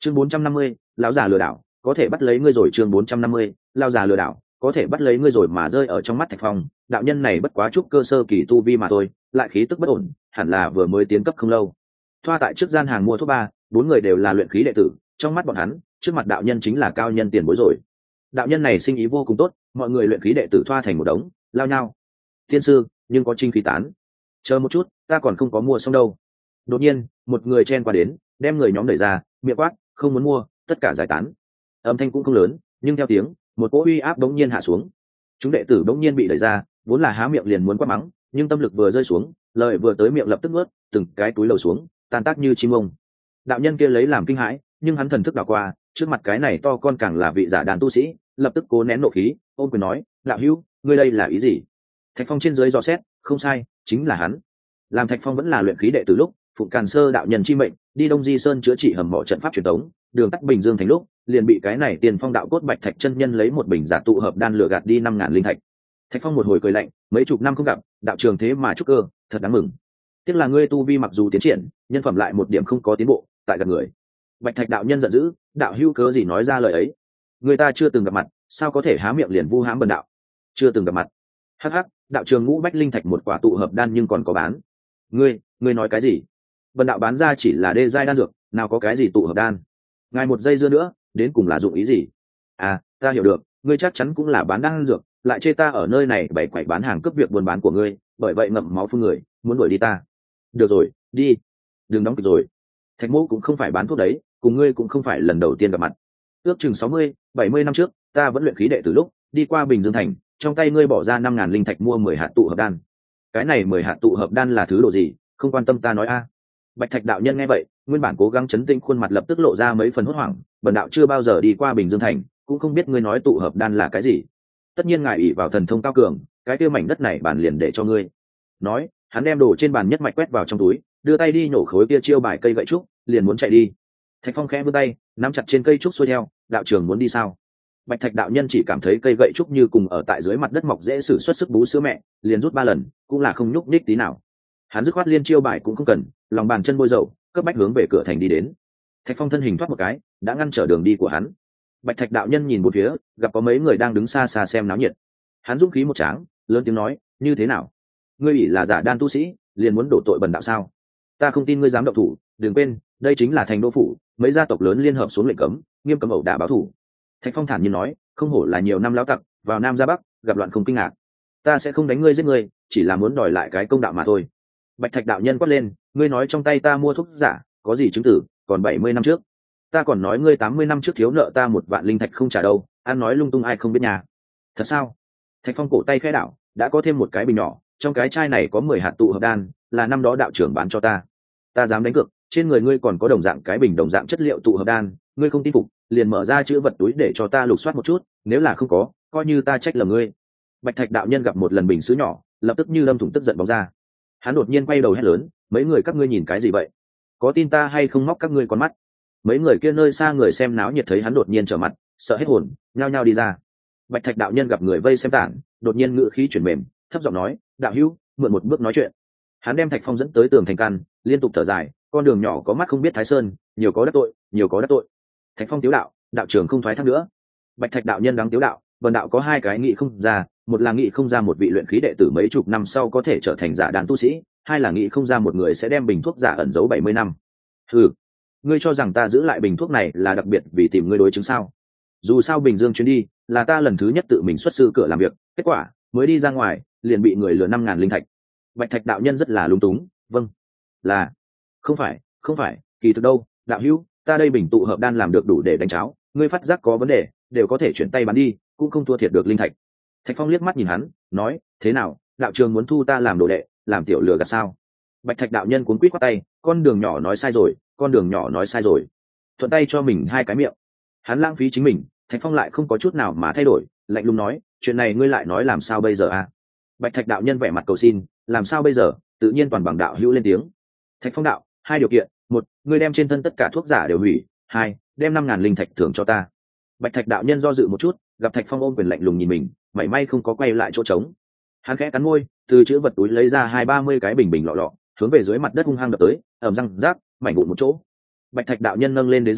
Chương 450, lão già lừa đảo, có thể bắt lấy ngươi rồi. Chương 450, lão già lừa đảo, có thể bắt lấy ngươi rồi. Mà rơi ở trong mắt Thạch Phong, đạo nhân này bất quá chút cơ sơ kỳ tu vi mà thôi, lại khí tức bất ổn, hẳn là vừa mới tiến cấp không lâu. Thoa tại trước gian hàng mua thuốc ba, bốn người đều là luyện khí đệ tử, trong mắt bọn hắn, trước mặt đạo nhân chính là cao nhân tiền bối rồi. Đạo nhân này sinh ý vô cùng tốt, mọi người luyện khí đệ tử thoa thành một đống, lao nhau. Tiên sư, nhưng có trinh khí tán. Chờ một chút, ta còn không có mua xong đâu. Đột nhiên, một người chen qua đến, đem người nhóm đẩy ra, miệng quát, không muốn mua, tất cả giải tán. Âm thanh cũng không lớn, nhưng theo tiếng, một cỗ uy áp bỗng nhiên hạ xuống. Chúng đệ tử bỗng nhiên bị đẩy ra, vốn là há miệng liền muốn quát mắng, nhưng tâm lực vừa rơi xuống, lời vừa tới miệng lập tức nuốt, từng cái túi lầu xuống, tan tác như chim ông. Đạo nhân kia lấy làm kinh hãi, nhưng hắn thần thức đảo qua, trước mặt cái này to con càng là vị giả đàn tu sĩ, lập tức cố nén nộ khí, ôm quyền nói, đạo hữu, ngươi đây là ý gì? Thạch Phong trên dưới dò xét, không sai, chính là hắn. Làm Thạch Phong vẫn là luyện khí đệ từ lúc Phụng Càn Sơ đạo nhân chi mệnh đi Đông Di Sơn chữa trị hầm mỏ trận pháp truyền thống, đường tắt Bình Dương thành lúc liền bị cái này Tiền Phong đạo cốt Bạch Thạch chân nhân lấy một bình giả tụ hợp đan lửa gạt đi 5.000 linh thạch. Thạch Phong một hồi cười lạnh, mấy chục năm không gặp, đạo trường thế mà trúc cơ, thật đáng mừng. Tiếc là ngươi tu vi mặc dù tiến triển, nhân phẩm lại một điểm không có tiến bộ, tại gần người. Bạch Thạch đạo nhân giận dữ, đạo hữu cớ gì nói ra lời ấy? Người ta chưa từng gặp mặt, sao có thể há miệng liền vu hãm bần đạo? Chưa từng gặp mặt? Hắc hắc, đạo trường ngũ bách linh thạch một quả tụ hợp đan nhưng còn có bán. Ngươi nói cái gì? Bần đạo bán ra chỉ là đê giai đan dược, nào có cái gì tụ hợp đan? Ngài một giây dưa nữa, đến cùng là dụng ý gì? À, ta hiểu được, ngươi chắc chắn cũng là bán đan dược, lại chê ta ở nơi này bày quậy bán hàng cướp việc buôn bán của ngươi, bởi vậy ngậm máu phun người, muốn đuổi đi ta. Được rồi, đi, đừng đóng kịch rồi. Thạch Mỗ cũng không phải bán thuốc đấy, cùng ngươi cũng không phải lần đầu tiên gặp mặt. Ước chừng 60-70 năm trước, ta vẫn luyện khí đệ từ lúc đi qua Bình Dương thành, trong tay ngươi bỏ ra 5.000 linh thạch mua 10 hạt tụ hợp đan. Cái này 10 hạt tụ hợp đan là thứ đồ gì, không quan tâm ta nói a. Bạch Thạch đạo nhân nghe vậy, nguyên bản cố gắng chấn tĩnh khuôn mặt lập tức lộ ra mấy phần hốt hoảng, bần đạo chưa bao giờ đi qua Bình Dương thành, cũng không biết ngươi nói tụ hợp đan là cái gì. Tất nhiên ngài ỷ vào thần thông cao cường, cái kia mảnh đất này bản liền để cho ngươi. Nói, hắn đem đồ trên bàn nhất mạch quét vào trong túi, đưa tay đi nhổ khối kia chiêu bài cây gậy trúc, liền muốn chạy đi. Thạch Phong khẽ vươn tay, nắm chặt trên cây trúc xuôi theo, đạo trưởng muốn đi sao? Bạch Thạch đạo nhân chỉ cảm thấy cây gậy trúc như cùng ở tại dưới mặt đất mọc dễ sử xuất sức bú sữa mẹ, liền rút 3 lần, cũng là không nhúc nhích tí nào. Hắn dứt khoát liên chiêu bài cũng không cần, lòng bàn chân bôi dầu, cấp bách hướng về cửa thành đi đến. Thạch Phong thân hình thoát một cái, đã ngăn trở đường đi của hắn. Bạch Thạch đạo nhân nhìn một phía, gặp có mấy người đang đứng xa xa xem náo nhiệt. Hắn dũng khí một tráng, lớn tiếng nói, như thế nào? Ngươi ủy là giả đan tu sĩ, liền muốn đổ tội bần đạo sao? Ta không tin ngươi dám động thủ, đừng quên, đây chính là thành đô phủ, mấy gia tộc lớn liên hợp xuống lệnh cấm, nghiêm cấm ẩu đả báo thủ. Thạch Phong thản nhiên nói, không hổ là nhiều năm lão tặc, vào nam ra bắc, gặp loạn không kinh ngạc. Ta sẽ không đánh ngươi giết ngươi, chỉ là muốn đòi lại cái công đạo mà thôi. Bạch Thạch đạo nhân quát lên, ngươi nói trong tay ta mua thuốc giả, có gì chứng tử? Còn 70 năm trước, ta còn nói ngươi 80 năm trước thiếu nợ ta 1 vạn linh thạch không trả đâu, ăn nói lung tung ai không biết nhà. Thật sao? Thạch Phong cổ tay khẽ đảo, đã có thêm một cái bình nhỏ, trong cái chai này có 10 hạt tụ hợp đan, là năm đó đạo trưởng bán cho ta. Ta dám đánh cược, trên người ngươi còn có đồng dạng cái bình đồng dạng chất liệu tụ hợp đan, ngươi không tin phục, liền mở ra chữ vật túi để cho ta lục soát một chút, nếu là không có, coi như ta trách lầm ngươi. Bạch Thạch đạo nhân gặp một lần bình sứ nhỏ, lập tức như lâm thủng tức giận bóng ra. Hắn đột nhiên quay đầu hét lớn, mấy người các ngươi nhìn cái gì vậy? Có tin ta hay không móc các ngươi con mắt? Mấy người kia nơi xa người xem náo nhiệt thấy hắn đột nhiên trở mặt, sợ hết hồn, nhao nhao đi ra. Bạch Thạch đạo nhân gặp người vây xem tản, đột nhiên ngữ khí chuyển mềm, thấp giọng nói, đạo hữu, mượn một bước nói chuyện. Hắn đem Thạch Phong dẫn tới tường thành căn, liên tục thở dài, con đường nhỏ có mắt không biết Thái Sơn, nhiều có đắc tội, nhiều có đắc tội. Thạch Phong tiếu đạo, đạo trưởng không thoái thác nữa. Bạch Thạch đạo nhân đắng tiếu đạo, vần đạo có 2 cái nghị không ra, một là nghị không ra một vị luyện khí đệ tử mấy chục năm sau có thể trở thành giả đàn tu sĩ, 2 là nghị không ra một người sẽ đem bình thuốc giả ẩn giấu 70 năm. Hừ, ngươi cho rằng ta giữ lại bình thuốc này là đặc biệt vì tìm ngươi đối chứng sao? Dù sao Bình Dương chuyến đi là ta lần thứ nhất tự mình xuất sư cửa làm việc, kết quả mới đi ra ngoài liền bị người lừa 5.000 linh thạch. Bạch Thạch đạo nhân rất là lúng túng, vâng, là không phải, kỳ thực đâu, đạo hữu, ta đây bình tụ hợp đan làm được đủ để đánh cháo, ngươi phát giác có vấn đề đều có thể chuyển tay bán đi, cũng không thua thiệt được linh thạch. Thạch Phong liếc mắt nhìn hắn, nói, thế nào, đạo trường muốn thu ta làm đồ đệ, làm tiểu lừa gạt sao? Bạch Thạch đạo nhân cuốn quýt quát tay, con đường nhỏ nói sai rồi, con đường nhỏ nói sai rồi. Thuận tay cho mình 2 cái miệng. Hắn lãng phí chính mình, Thạch Phong lại không có chút nào mà thay đổi, lạnh lùng nói, chuyện này ngươi lại nói làm sao bây giờ à? Bạch Thạch đạo nhân vẻ mặt cầu xin, làm sao bây giờ? Tự nhiên toàn bằng đạo hữu lên tiếng. Thạch Phong đạo, 2 điều kiện, 1, ngươi đem trên thân tất cả thuốc giả đều hủy, 2, đem 5.000 linh thạch thưởng cho ta. Bạch Thạch đạo nhân do dự một chút, gặp Thạch Phong ôm quyền lạnh lùng nhìn mình, mảy may không có quay lại chỗ trống. Hắn khẽ cắn môi, từ chữ vật túi lấy ra 20-30 cái bình lọ lọ, hướng về dưới mặt đất hung hăng đập tới, ầm răng rác, mảnh vụn một chỗ. Bạch Thạch đạo nhân nâng lên đế giày,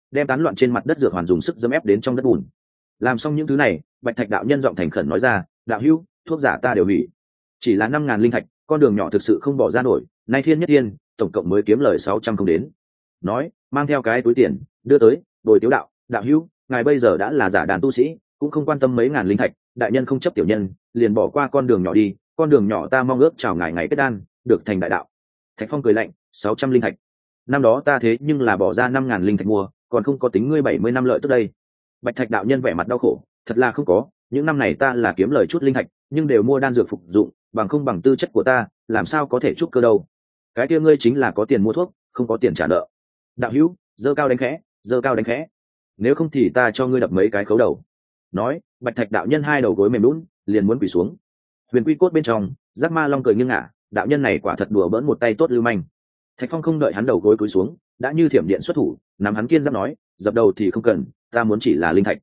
đem tán loạn trên mặt đất dược hoàn dùng sức dẫm ép đến trong đất bùn. Làm xong những thứ này, Bạch Thạch đạo nhân giọng thành khẩn nói ra, đạo hữu, thuốc giả ta đều hủy, chỉ là 5.000 linh thạch, con đường nhỏ thực sự không bỏ ra nổi, nay thiên nhất tiên tổng cộng mới kiếm lời 600 không đến. Nói, mang theo cái túi tiền đưa tới, bồi Tiếu đạo, đạo hữu, ngài bây giờ đã là giả đàn tu sĩ, cũng không quan tâm mấy ngàn linh thạch, đại nhân không chấp tiểu nhân, liền bỏ qua con đường nhỏ đi, con đường nhỏ ta mong ước chào ngài ngày kết đan, được thành đại đạo. Thạch Phong cười lạnh, 600 linh thạch, năm đó ta thế nhưng là bỏ ra 5.000 linh thạch mua, còn không có tính ngươi 70 năm lợi tức đây. Bạch Thạch đạo nhân vẻ mặt đau khổ, thật là không có, những năm này ta là kiếm lời chút linh thạch, nhưng đều mua đan dược phục dụng, bằng không bằng tư chất của ta, làm sao có thể trúc cơ đâu. Cái kia ngươi chính là có tiền mua thuốc, không có tiền trả nợ. Đạo hữu, giơ cao đánh khẽ, giơ cao đánh khẽ, nếu không thì ta cho ngươi đập mấy cái khấu đầu. Nói, Bạch Thạch đạo nhân hai đầu gối mềm lún, liền muốn quỳ xuống. Huyền Quy cốt bên trong, Giác Ma Long cười nghiêng ngả, đạo nhân này quả thật đùa bỡn một tay tốt lưu manh. Thạch Phong không đợi hắn đầu gối cúi xuống, đã như thiểm điện xuất thủ, nắm hắn kiên giáp nói, dập đầu thì không cần, ta muốn chỉ là linh thạch.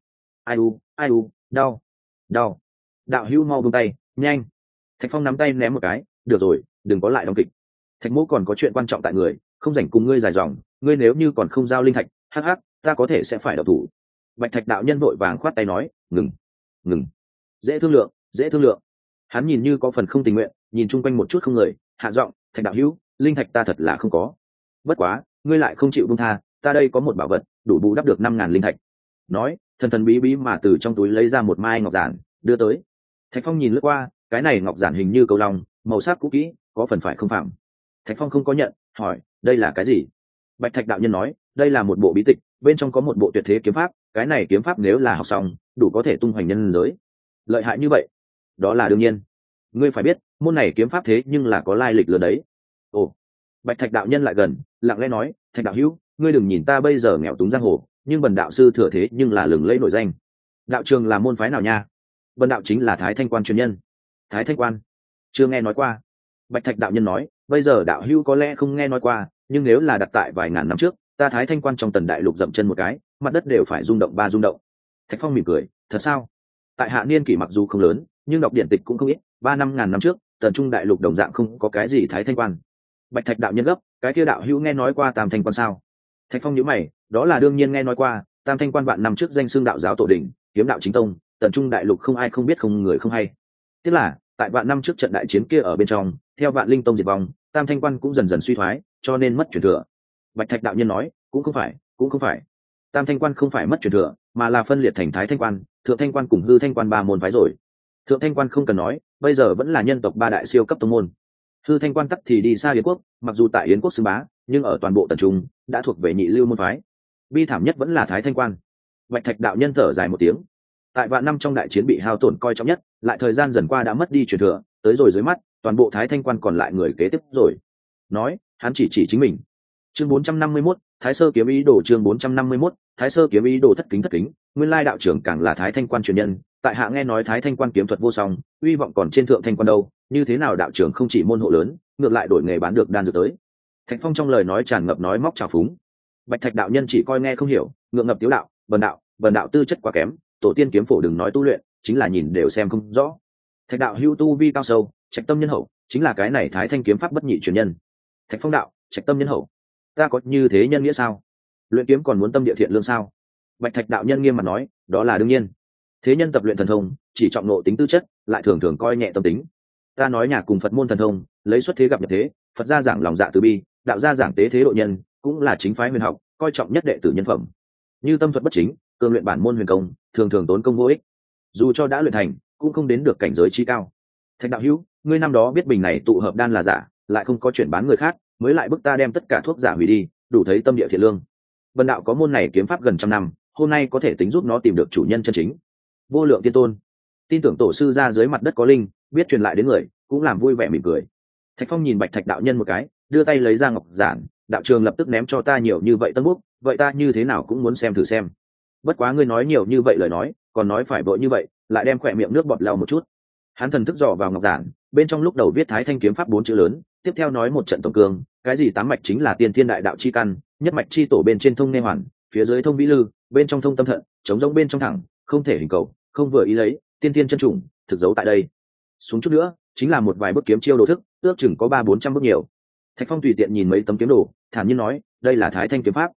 Ai u, đau, đau. Đạo hữu mau buông tay, nhanh. Thạch Phong nắm tay ném một cái, được rồi, đừng có lại đóng kịch. Thạch Mỗ còn có chuyện quan trọng tại người, không rảnh cùng ngươi dài dòng, ngươi nếu như còn không giao linh thạch, hắc hắc, ta có thể sẽ phải độc thủ. Bạch Thạch đạo nhân vội vàng khoát tay nói, ngừng, dễ thương lượng, dễ thương lượng. Hắn nhìn như có phần không tình nguyện, nhìn chung quanh một chút không người, hạ giọng, Thạch đạo hữu, linh thạch ta thật là không có, bất quá ngươi lại không chịu buông tha, ta đây có một bảo vật đủ bù đắp được 5.000 linh thạch. Nói, thần thần bí bí mà từ trong túi lấy ra một mai ngọc giản đưa tới. Thạch Phong nhìn lướt qua, cái này ngọc giản hình như cầu long, màu sắc cũ kỹ, có phần phải không phạm. Thạch Phong không có nhận, hỏi, đây là cái gì? Bạch Thạch đạo nhân nói, đây là một bộ bí tịch, bên trong có một bộ tuyệt thế kiếm pháp, cái này kiếm pháp nếu là học xong, đủ có thể tung hoành nhân giới. Lợi hại như vậy? Đó là đương nhiên. Ngươi phải biết, môn này kiếm pháp thế nhưng là có lai lịch lớn đấy. Ồ. Bạch Thạch đạo nhân lại gần, lặng lẽ nói, Thạch đạo hữu, ngươi đừng nhìn ta bây giờ nghèo túng giang hồ, nhưng bần đạo sư thừa thế nhưng là lừng lẫy nổi danh. Đạo trường là môn phái nào nha? Bần đạo chính là Thái Thanh Quan truyền nhân. Thái Thanh Quan? Chưa nghe nói qua. Bạch Thạch đạo nhân nói, bây giờ đạo hữu có lẽ không nghe nói qua, nhưng nếu là đặt tại vài ngàn năm trước, ta Thái Thanh Quan trong Tần Đại Lục dậm chân một cái, mặt đất đều phải rung động ba rung động. Thạch Phong mỉm cười, thật sao? Tại hạ niên kỷ mặc dù không lớn, nhưng đọc điển tịch cũng không ít, 3-5 ngàn năm trước, Tần Trung Đại Lục đồng dạng không có cái gì Thái Thanh Quan. Bạch Thạch đạo nhân gấp, cái kia đạo hữu nghe nói qua Tam Thanh Quan sao? Thạch Phong nhíu mày, đó là đương nhiên nghe nói qua, Tam Thanh Quan vạn năm trước danh xưng đạo giáo tổ đỉnh, kiếm đạo chính tông, Tần Trung Đại Lục không ai không biết không người không hay. Tiếc là, tại vạn năm trước trận đại chiến kia ở bên trong, theo Vạn Linh Tông diệt vong, Tam Thanh Quan cũng dần dần suy thoái, cho nên mất truyền thừa. Bạch Thạch đạo nhân nói, cũng không phải. Tam Thanh Quan không phải mất truyền thừa, mà là phân liệt thành Thái Thanh Quan, Thượng Thanh Quan cùng Hư Thanh Quan ba môn phái rồi. Thượng Thanh Quan không cần nói, bây giờ vẫn là nhân tộc ba đại siêu cấp tông môn. Hư Thanh Quan tắc thì đi xa Yến quốc, mặc dù tại Yến quốc xưng bá, nhưng ở toàn bộ Tần Trung đã thuộc về nhị lưu môn phái. Bi thảm nhất vẫn là Thái Thanh Quan. Bạch Thạch đạo nhân thở dài một tiếng. Tại vạn năm trong đại chiến bị hao tổn coi trọng nhất, lại thời gian dần qua đã mất đi truyền thừa, tới rồi dưới mắt, toàn bộ Thái Thanh Quan còn lại người kế tiếp rồi. Nói, hắn chỉ chính mình. Chương 451, Thái Sơ kiếm ý đồ, chương 451, Thái Sơ kiếm ý đồ. Thất kính, nguyên lai đạo trưởng càng là Thái Thanh Quan truyền nhân, tại hạ nghe nói Thái Thanh Quan kiếm thuật vô song, uy vọng còn trên Thượng Thanh Quan đâu, như thế nào đạo trưởng không chỉ môn hộ lớn, ngược lại đổi nghề bán được đan dược tới. Thạch Phong trong lời nói tràn ngập nói móc trào phúng. Bạch Thạch đạo nhân chỉ coi nghe không hiểu, ngượng ngập tiếu đạo, bần đạo tư chất quá kém, tổ tiên kiếm phổ đừng nói tu luyện, chính là nhìn đều xem không rõ. Thạch đạo hưu tu vi cao sâu, trạch tâm nhân hậu, chính là cái này Thái Thanh kiếm pháp bất nhị truyền nhân. Thạch Phong đạo, trạch tâm nhân hậu, ta có như thế nhân nghĩa sao? Luyện kiếm còn muốn tâm địa thiện lương sao? Bạch Thạch đạo nhân nghiêm mặt nói, đó là đương nhiên. Thế nhân tập luyện thần thông, chỉ trọng nộ tính tư chất, lại thường thường coi nhẹ tâm tính. Ta nói nhà cùng Phật môn thần thông, lấy xuất thế gặp nhập thế, Phật gia giảng lòng dạ từ bi, đạo gia giảng tế thế độ nhân, cũng là chính phái huyền học, coi trọng nhất đệ tử nhân phẩm. Như tâm thuật bất chính, cường luyện bản môn huyền công, thường thường tốn công vô ích. Dù cho đã luyện thành, cũng không đến được cảnh giới trí cao. Thạch đạo hữu, ngươi năm đó biết bình này tụ hợp đan là giả, lại không có chuyển bán người khác, mới lại bức ta đem tất cả thuốc giả hủy đi, đủ thấy tâm địa thiện lương. Bần đạo có môn này kiếm pháp gần trăm năm, hôm nay có thể tính giúp nó tìm được chủ nhân chân chính. Vô lượng tiên tôn, tin tưởng tổ sư ra dưới mặt đất có linh, biết truyền lại đến người, cũng làm vui vẻ mỉm cười. Thạch Phong nhìn Bạch Thạch đạo nhân một cái, đưa tay lấy ra ngọc giản, đạo trường lập tức ném cho ta nhiều như vậy tân bút, vậy ta như thế nào cũng muốn xem thử xem. Bất quá ngươi nói nhiều như vậy lời nói, còn nói phải vội như vậy, lại đem khỏe miệng nước bọt lau một chút. Hắn thần thức dò vào ngọc giản, bên trong lúc đầu viết Thái Thanh kiếm pháp 4 chữ lớn, tiếp theo nói một trận tổng cương, cái gì tám mạch chính là tiên thiên đại đạo chi căn, nhất mạch chi tổ bên trên thông nghe hoàn, phía dưới thông vĩ lư, bên trong thông tâm thận, chống rỗng bên trong thẳng, không thể hình cầu, không vừa ý lấy, tiên thiên chân trùng, thực giấu tại đây. Xuống chút nữa, chính là một vài bước kiếm chiêu đồ thức, ước chừng có 300-400 bước nhiều. Thạch Phong tùy tiện nhìn mấy tấm kiếm đồ, thản nhiên nói, đây là Thái Thanh kiếm pháp.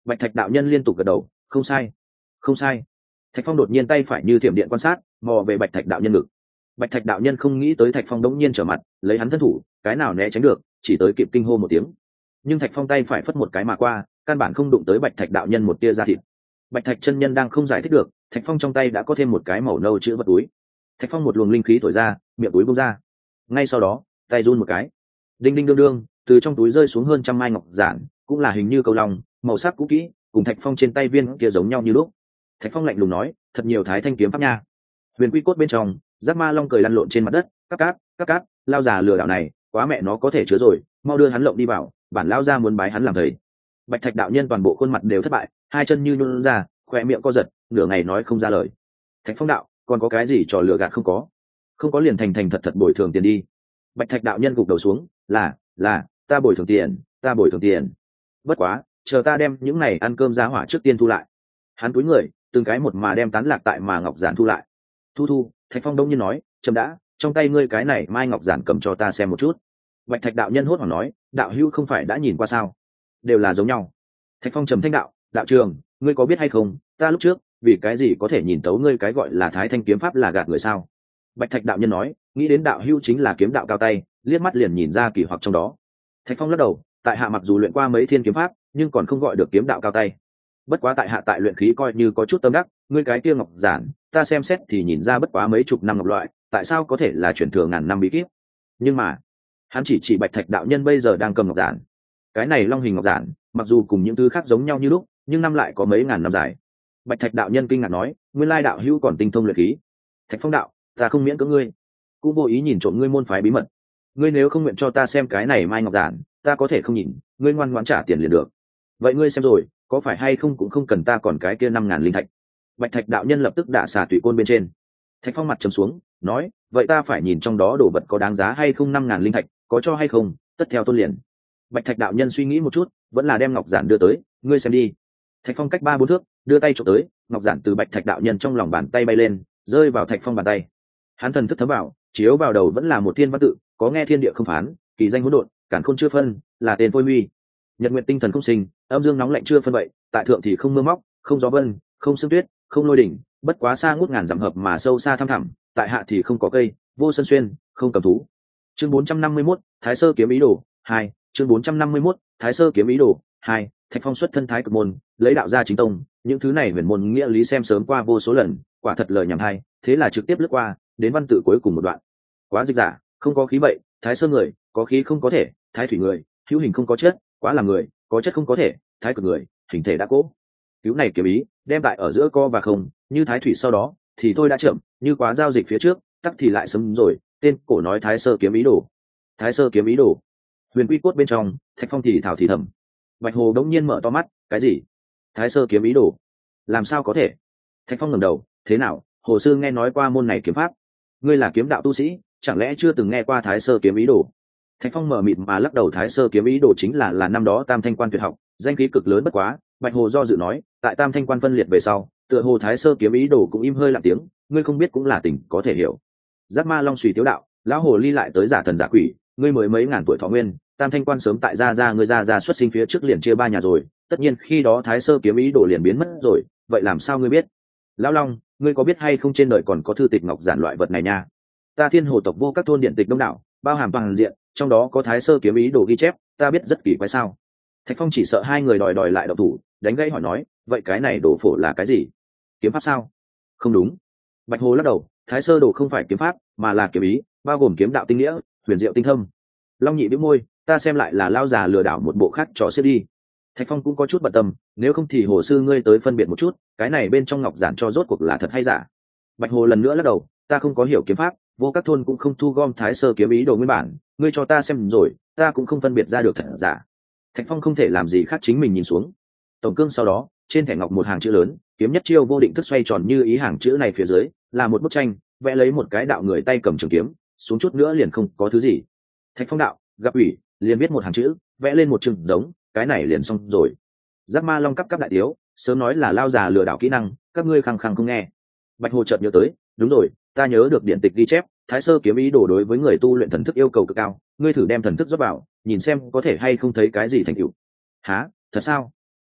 Bạch Thạch đạo nhân liên tục gật đầu, không sai, không sai. Thạch Phong đột nhiên tay phải như thiểm điện quan sát, mò về Bạch Thạch đạo nhân ngực. Bạch Thạch đạo nhân không nghĩ tới Thạch Phong đống nhiên trở mặt, lấy hắn thân thủ, cái nào né tránh được, chỉ tới kịp kinh hô một tiếng. Nhưng Thạch Phong tay phải phất một cái mà qua, căn bản không đụng tới Bạch Thạch đạo nhân một tia da thịt. Bạch Thạch chân nhân đang không giải thích được, Thạch Phong trong tay đã có thêm một cái màu nâu chữ vật túi. Thạch Phong một luồng linh khí thổi ra, miệng túi bung ra. Ngay sau đó, tay run một cái, đinh đinh đương đương, từ trong túi rơi xuống hơn trăm mai ngọc giản, cũng là hình như cầu lòng, màu sắc cũ kỹ, cùng Thạch Phong trên tay viên kia giống nhau như lúc. Thạch Phong lạnh lùng nói, thật nhiều thái thanh kiếm pháp nha. Huyền quy cốt bên trong, Giác Ma Long cười lăn lộn trên mặt đất, các cát, lao già lừa đảo này, quá mẹ nó có thể chứa rồi, mau đưa hắn lộng đi vào, bản lao ra muốn bái hắn làm thầy. Bạch Thạch đạo nhân toàn bộ khuôn mặt đều thất bại, hai chân như nhún ra, khoe miệng co giật, nửa ngày nói không ra lời. Thạch Phong đạo, còn có cái gì trò lừa gạt không có? Không có liền thành thành thật thật bồi thường tiền đi. Bạch Thạch đạo nhân gục đầu xuống, là, ta bồi thường tiền, ta bồi thường tiền. Bất quá, chờ ta đem những này ăn cơm giá hỏa trước tiên thu lại. Hắn cúi người, từng cái một mà đem tán lạc tại mà ngọc giản thu lại. Thu. Thạch Phong đông nhiên nói, chậm đã, trong tay ngươi cái này mai ngọc giản cầm cho ta xem một chút. Bạch Thạch đạo nhân hốt hoảng nói, đạo hữu không phải đã nhìn qua sao? Đều là giống nhau. Thạch Phong trầm thanh đạo, đạo trường, ngươi có biết hay không, ta lúc trước vì cái gì có thể nhìn tấu ngươi cái gọi là thái thanh kiếm pháp là gạt người sao? Bạch Thạch đạo nhân nói, nghĩ đến đạo hữu chính là kiếm đạo cao tay, liếc mắt liền nhìn ra kỳ hoặc trong đó. Thạch Phong lắc đầu, tại hạ mặc dù luyện qua mấy thiên kiếm pháp, nhưng còn không gọi được kiếm đạo cao tay. Bất quá tại hạ tại luyện khí coi như có chút tâm đắc, ngươi cái kia ngọc giản, ta xem xét thì nhìn ra bất quá mấy chục năm ngọc loại, tại sao có thể là chuyển thừa ngàn năm bí kíp? Nhưng mà, hắn chỉ Bạch Thạch đạo nhân bây giờ đang cầm ngọc giản. Cái này long hình ngọc giản, mặc dù cùng những thứ khác giống nhau như lúc, nhưng năm lại có mấy ngàn năm dài. Bạch Thạch đạo nhân kinh ngạc nói, nguyên lai đạo hữu còn tinh thông luyện khí. Thạch Phong đạo, ta không miễn cưỡng ngươi, cũng vô ý nhìn trộm ngươi môn phái bí mật. Ngươi nếu không nguyện cho ta xem cái này mai ngọc giản, ta có thể không nhìn, ngươi ngoan ngoãn trả tiền liền được. Vậy ngươi xem rồi, có phải hay không cũng không cần ta còn cái kia 5.000 linh thạch. Bạch Thạch đạo nhân lập tức đả xà tùy côn bên trên. Thạch Phong mặt trầm xuống, nói, vậy ta phải nhìn trong đó đồ vật có đáng giá hay không, 5.000 linh thạch, có cho hay không, tất theo tôn liền. Bạch Thạch đạo nhân suy nghĩ một chút, vẫn là đem ngọc giản đưa tới, ngươi xem đi. Thạch Phong cách 3-4 thước, đưa tay chụp tới, ngọc giản từ Bạch Thạch đạo nhân trong lòng bàn tay bay lên, rơi vào Thạch Phong bàn tay. Hắn thần thức thấm vào, chiếu vào đầu vẫn là một thiên văn tự, có nghe thiên địa không phán, kỳ danh hỗn độn, cản khôn chưa phân, là tên phôi huy. Nhật nguyện tinh thần không sinh, âm dương nóng lạnh chưa phân vậy, tại thượng thì không mưa móc, không gió vân, không sương tuyết, không lôi đỉnh, bất quá xa ngút ngàn dặm hợp mà sâu xa thăm thẳm, tại hạ thì không có cây, vô sân xuyên, không cầm thú. Chương 451, Thái Sơ kiếm ý đồ 2, chương 451, Thái Sơ kiếm ý đồ 2, Thạch Phong xuất thân Thái Cực môn, lấy đạo gia chính tông, những thứ này huyền môn nghĩa lý xem sớm qua vô số lần, quả thật lời nhảm hay, thế là trực tiếp lướt qua, đến văn tự cuối cùng một đoạn. Quá dịch giả, không có khí vậy, Thái Sơ người, có khí không có thể, Thái Thủy người, hữu hình không có chất, quá là người, có chất không có thể, Thái Cực người, hình thể đã cố. Cứu này kiếm ý, đem tại ở giữa co và không, như Thái Thủy sau đó, thì thôi đã chậm, như quá giao dịch phía trước, tắc thì lại sớm rồi, tên cổ nói Thái Sơ kiếm ý đồ. Thái Sơ kiếm ý đồ. Huyền quy cốt bên trong, Thạch Phong thì thảo thì thầm. Bạch Hồ đống nhiên mở to mắt, cái gì? Thái Sơ kiếm ý đồ? Làm sao có thể? Thạch Phong ngẩng đầu, thế nào? Hồ sư nghe nói qua môn này kiếm pháp, ngươi là kiếm đạo tu sĩ, chẳng lẽ chưa từng nghe qua Thái Sơ kiếm ý đồ? Thạch Phong mở mịt mà lắc đầu, Thái Sơ kiếm ý đồ chính là năm đó Tam Thanh Quan tuyệt học, danh khí cực lớn bất quá. Bạch Hồ do dự nói, tại Tam Thanh Quan phân liệt về sau, tựa hồ Thái Sơ kiếm ý đồ cũng im hơi lặng tiếng, ngươi không biết cũng là tình có thể hiểu. Giác Ma Long suy tiếu đạo, lão hồ ly lại tới giả thần giả quỷ, ngươi mới mấy ngàn tuổi thọ nguyên, Tam Thanh Quan sớm tại ngươi ra xuất sinh phía trước liền chia ba nhà rồi, tất nhiên khi đó Thái Sơ kiếm ý đồ liền biến mất rồi, vậy làm sao ngươi biết? Lão Long, ngươi có biết hay không trên đời còn có thư tịch ngọc giản loại vật này nha? Ta Thiên Hồ tộc vô các thôn điện tịch đông đảo, bao hàm toàn diện, trong đó có Thái Sơ kiếm ý đồ ghi chép, ta biết rất kỳ quái sao? Thạch Phong chỉ sợ hai người đòi lại động thủ, đánh gãy hỏi nói, vậy cái này đồ phổ là cái gì? Kiếm pháp sao? Không đúng. Bạch Hồ lắc đầu, Thái Sơ đồ không phải kiếm pháp, mà là kiếm ý, bao gồm kiếm đạo tinh nghĩa, huyền diệu tinh thâm. Long Nhị bĩu môi, ta xem lại là lao già lừa đảo một bộ khác trò xếp đi. Thạch Phong cũng có chút bận tâm, nếu không thì hồ sư ngươi tới phân biệt một chút, cái này bên trong ngọc giản cho rốt cuộc là thật hay giả. Bạch Hồ lần nữa lắc đầu, ta không có hiểu kiếm pháp, vô các thôn cũng không thu gom Thái Sơ kiếm ý đồ nguyên bản, ngươi cho ta xem rồi, ta cũng không phân biệt ra được thật giả. Thạch Phong không thể làm gì khác chính mình nhìn xuống. Tổng cương sau đó, trên thẻ ngọc một hàng chữ lớn, kiếm nhất chiêu vô định thức xoay tròn như ý, hàng chữ này phía dưới là một bức tranh, vẽ lấy một cái đạo người tay cầm trường kiếm, xuống chút nữa liền không có thứ gì. Thạch Phong đạo, gặp ủy, liền viết một hàng chữ, vẽ lên một chừng giống, cái này liền xong rồi. Giác Ma Long cấp đại tiếu, sớm nói là lao già lừa đảo kỹ năng, các ngươi khăng khăng không nghe. Bạch Hồ chợt nhớ tới, đúng rồi, ta nhớ được điện tịch ghi chép, Thái Sơ kiếm ý đồ đối với người tu luyện thần thức yêu cầu cực cao, ngươi thử đem thần thức rót vào, nhìn xem có thể hay không thấy cái gì thành tựu. Hả, thật sao?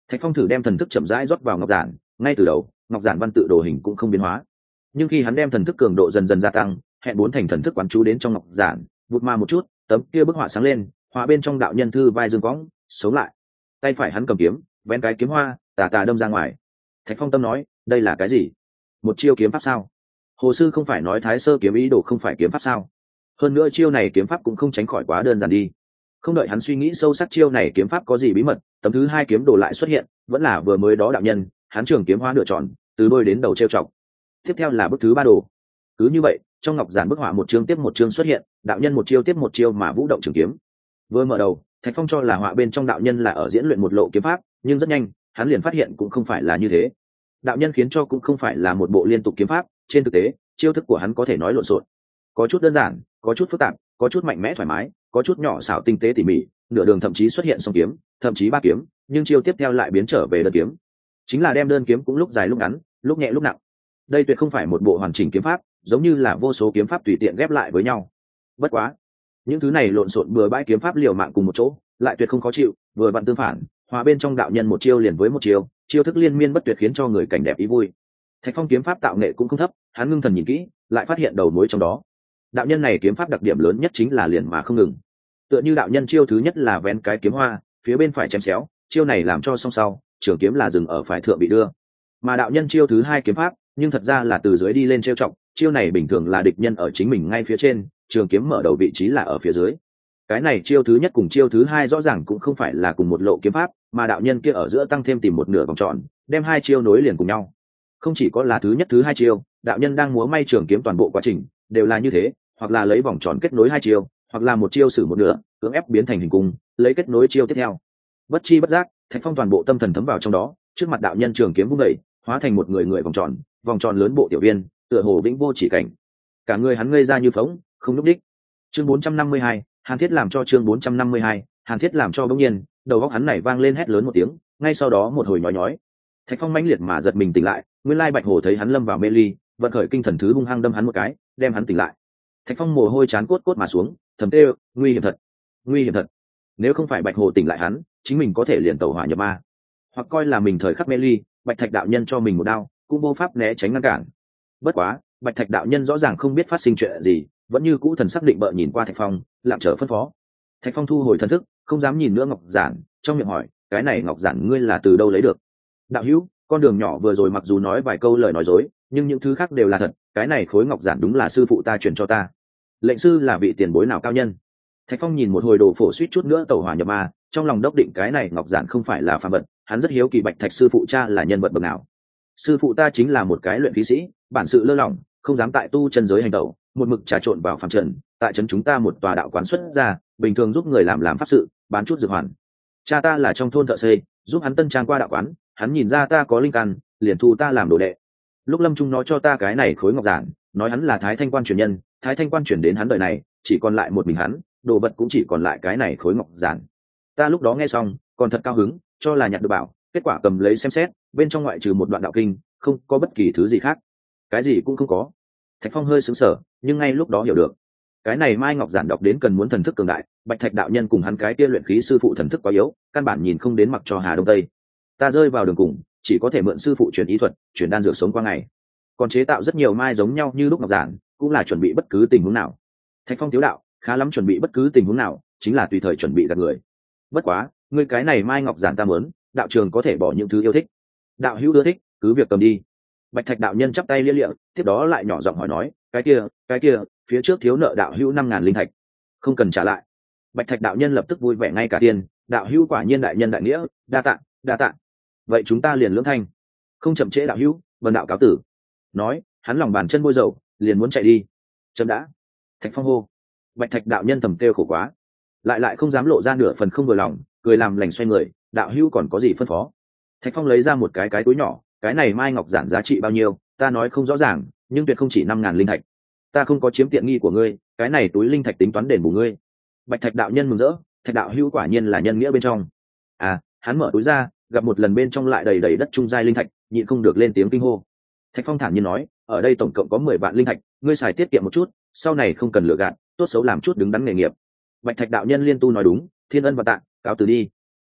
Thạch Phong thử đem thần thức chậm rãi rót vào ngọc giản, ngay từ đầu ngọc giản văn tự đồ hình cũng không biến hóa, nhưng khi hắn đem thần thức cường độ dần dần gia tăng, hẹn bốn thành thần thức quán chú đến trong ngọc giản, vụt ma một chút, tấm kia bức họa sáng lên, họa bên trong đạo nhân thư vai dương cõng sống lại, tay phải hắn cầm kiếm, vén cái kiếm hoa tà tà đâm ra ngoài. Thạch Phong tâm nói, đây là cái gì? Một chiêu kiếm pháp sao? Hồ sư không phải nói Thái Sơ kiếm ý đồ không phải kiếm pháp sao? Hơn nữa chiêu này kiếm pháp cũng không tránh khỏi quá đơn giản đi. Không đợi hắn suy nghĩ sâu sắc chiêu này kiếm pháp có gì bí mật, tấm thứ hai kiếm đồ lại xuất hiện, vẫn là vừa mới đó đạo nhân, hắn trường kiếm hoa nửa tròn, từ đôi đến đầu trêu chọc. Tiếp theo là bức thứ ba đồ. Cứ như vậy, trong ngọc giản bức họa một chương tiếp một chương xuất hiện, đạo nhân một chiêu tiếp một chiêu mà vũ động trường kiếm. Vừa mở đầu, Thạch Phong cho là họa bên trong đạo nhân là ở diễn luyện một lộ kiếm pháp, nhưng rất nhanh, hắn liền phát hiện cũng không phải là như thế. Đạo nhân khiến cho cũng không phải là một bộ liên tục kiếm pháp, trên thực tế, chiêu thức của hắn có thể nói lộn xộn, có chút đơn giản, có chút phức tạp, có chút mạnh mẽ thoải mái, có chút nhỏ xảo tinh tế tỉ mỉ, nửa đường thậm chí xuất hiện song kiếm, thậm chí ba kiếm, nhưng chiêu tiếp theo lại biến trở về đơn kiếm. Chính là đem đơn kiếm cũng lúc dài lúc ngắn, lúc nhẹ lúc nặng. Đây tuyệt không phải một bộ hoàn chỉnh kiếm pháp, giống như là vô số kiếm pháp tùy tiện ghép lại với nhau. Bất quá, những thứ này lộn xộn bừa bãi kiếm pháp liều mạng cùng một chỗ, lại tuyệt không khó chịu, vừa vặn tương phản, hòa bên trong đạo nhân một chiêu liền với một chiêu, chiêu thức liên miên bất tuyệt khiến cho người cảnh đẹp ý vui. Thạch Phong kiếm pháp tạo nghệ cũng không thấp, hắn ngưng thần nhìn kỹ, lại phát hiện đầu mối trong đó. Đạo nhân này kiếm pháp đặc điểm lớn nhất chính là liền mà không ngừng. Tựa như đạo nhân chiêu thứ nhất là vén cái kiếm hoa, phía bên phải chém xéo, chiêu này làm cho song sau, trường kiếm là dừng ở phải thượng bị đưa. Mà đạo nhân chiêu thứ hai kiếm pháp, nhưng thật ra là từ dưới đi lên trêu chọc, chiêu này bình thường là địch nhân ở chính mình ngay phía trên, trường kiếm mở đầu vị trí là ở phía dưới. Cái này chiêu thứ nhất cùng chiêu thứ hai rõ ràng cũng không phải là cùng một lộ kiếm pháp, mà đạo nhân kia ở giữa tăng thêm tìm một nửa vòng tròn, đem hai chiêu nối liền cùng nhau. Không chỉ có là thứ nhất thứ hai chiêu, đạo nhân đang múa may trường kiếm toàn bộ quá trình đều là như thế, hoặc là lấy vòng tròn kết nối hai chiêu, hoặc là một chiêu xử một nửa, cưỡng ép biến thành hình cung, lấy kết nối chiêu tiếp theo. Bất chi bất giác, Thạch Phong toàn bộ tâm thần thấm vào trong đó, trước mặt đạo nhân trường kiếm vung đẩy, hóa thành một người người vòng tròn lớn bộ tiểu viên, tựa hồ vĩnh vô chỉ cảnh. Cả người hắn ngây ra như phỗng, không lúc đích. Chương 452, Hàn Thiết làm cho chương 452, Hàn Thiết làm cho bỗng nhiên, đầu óc hắn này vang lên hét lớn một tiếng, ngay sau đó một hồi nhói nhói. Thạch Phong mãnh liệt mà giật mình tỉnh lại, nguyên lai Bạch Hổ thấy hắn lâm vào mê ly, vận khởi kinh thần thứ hung hăng đâm hắn một cái, đem hắn tỉnh lại. Thạch Phong mồ hôi chán cốt cốt mà xuống, thầm tê, nguy hiểm thật, nguy hiểm thật. Nếu không phải Bạch Hổ tỉnh lại hắn, chính mình có thể liền tẩu hỏa nhập ma, hoặc coi là mình thời khắc mê ly, Bạch Thạch đạo nhân cho mình một đao, cũng vô pháp né tránh ngăn cản. Bất quá, Bạch Thạch đạo nhân rõ ràng không biết phát sinh chuyện gì, vẫn như cũ thần sắc định bợ nhìn qua Thạch Phong, lặng chờ phân phó. Thạch Phong thu hồi thần thức, không dám nhìn nữa ngọc giản, trong miệng hỏi, cái này ngọc giản ngươi là từ đâu lấy được? Đạo hữu, con đường nhỏ vừa rồi mặc dù nói vài câu lời nói dối, nhưng những thứ khác đều là thật, cái này khối ngọc giản đúng là sư phụ ta truyền cho ta. Lệnh sư là vị tiền bối nào cao nhân? Thạch Phong nhìn một hồi đồ phổ suýt chút nữa tẩu hỏa nhập ma, trong lòng đốc định cái này ngọc giản không phải là phàm vật, hắn rất hiếu kỳ Bạch Thạch sư phụ cha là nhân vật bậc nào. Sư phụ ta chính là một cái luyện khí sĩ, bản sự lơ lỏng, không dám tại tu chân giới hành động, một mực trà trộn vào phàm trần, tại trấn chúng ta một tòa đạo quán xuất ra, bình thường giúp người làm pháp sự, bán chút dược hoàn. Cha ta là trong thôn thợ xây, giúp hắn tân trang qua đạo quán, hắn nhìn ra ta có linh căn, liền thu ta làm đồ đệ. Lúc lâm trung nó cho ta cái này khối ngọc giản, nói hắn là Thái Thanh quan truyền nhân, Thái Thanh quan chuyển đến hắn đời này, chỉ còn lại một mình hắn, đồ vật cũng chỉ còn lại cái này khối ngọc giản. Ta lúc đó nghe xong, còn thật cao hứng, cho là nhặt được bảo, kết quả cầm lấy xem xét, bên trong ngoại trừ một đoạn đạo kinh, không có bất kỳ thứ gì khác, cái gì cũng không có. Thạch Phong hơi sững sờ, nhưng ngay lúc đó hiểu được, cái này mai ngọc giản đọc đến cần muốn thần thức cường đại, Bạch Thạch đạo nhân cùng hắn cái kia luyện khí sư phụ thần thức quá yếu, căn bản nhìn không đến mặc cho Hà Đông Tây. Ta rơi vào đường cùng, chỉ có thể mượn sư phụ truyền ý thuật, truyền đan dược sống qua ngày. Còn chế tạo rất nhiều mai giống nhau như lúc ngọc giản, cũng là chuẩn bị bất cứ tình huống nào. Thạch Phong thiếu đạo, khá lắm, chuẩn bị bất cứ tình huống nào, chính là tùy thời chuẩn bị gạt người. Bất quá, ngươi cái này mai ngọc giản ta muốn, đạo trường có thể bỏ những thứ yêu thích. Đạo hữu ưa thích, cứ việc cầm đi. Bạch Thạch đạo nhân chắp tay lia lịa, tiếp đó lại nhỏ giọng hỏi nói, cái kia, phía trước thiếu nợ đạo hữu 5.000 linh thạch, không cần trả lại. Bạch Thạch đạo nhân lập tức vui vẻ ngay cả tiền, đạo hữu quả nhiên đại nhân đại nghĩa, đa tạ. Vậy chúng ta liền lưỡng thanh, không chậm trễ đạo hữu, vần đạo cáo tử. Nói, hắn lòng bàn chân bôi dầu, liền muốn chạy đi. Chấm đã. Thạch Phong hô. Bạch Thạch đạo nhân thầm kêu khổ quá, lại không dám lộ ra nửa phần không vừa lòng, cười làm lành xoay người, đạo hữu còn có gì phân phó? Thạch Phong lấy ra một cái túi nhỏ, cái này mai ngọc giản giá trị bao nhiêu, ta nói không rõ ràng, nhưng tuyệt không chỉ 5.000 linh thạch. Ta không có chiếm tiện nghi của ngươi, cái này túi linh thạch tính toán đền bù ngươi. Bạch Thạch đạo nhân mừng rỡ, Thạch đạo hữu quả nhiên là nhân nghĩa bên trong. À, hắn mở túi ra, gặp một lần bên trong lại đầy đầy đất trung giai linh thạch, nhịn không được lên tiếng kinh hô. Thạch Phong thản nhiên nói, ở đây tổng cộng có 10 vạn linh thạch, ngươi xài tiết kiệm một chút, sau này không cần lựa gạt, tốt xấu làm chút đứng đắn nghề nghiệp. Bạch Thạch đạo nhân liên tu nói đúng, thiên ân và tạ, cáo từ đi.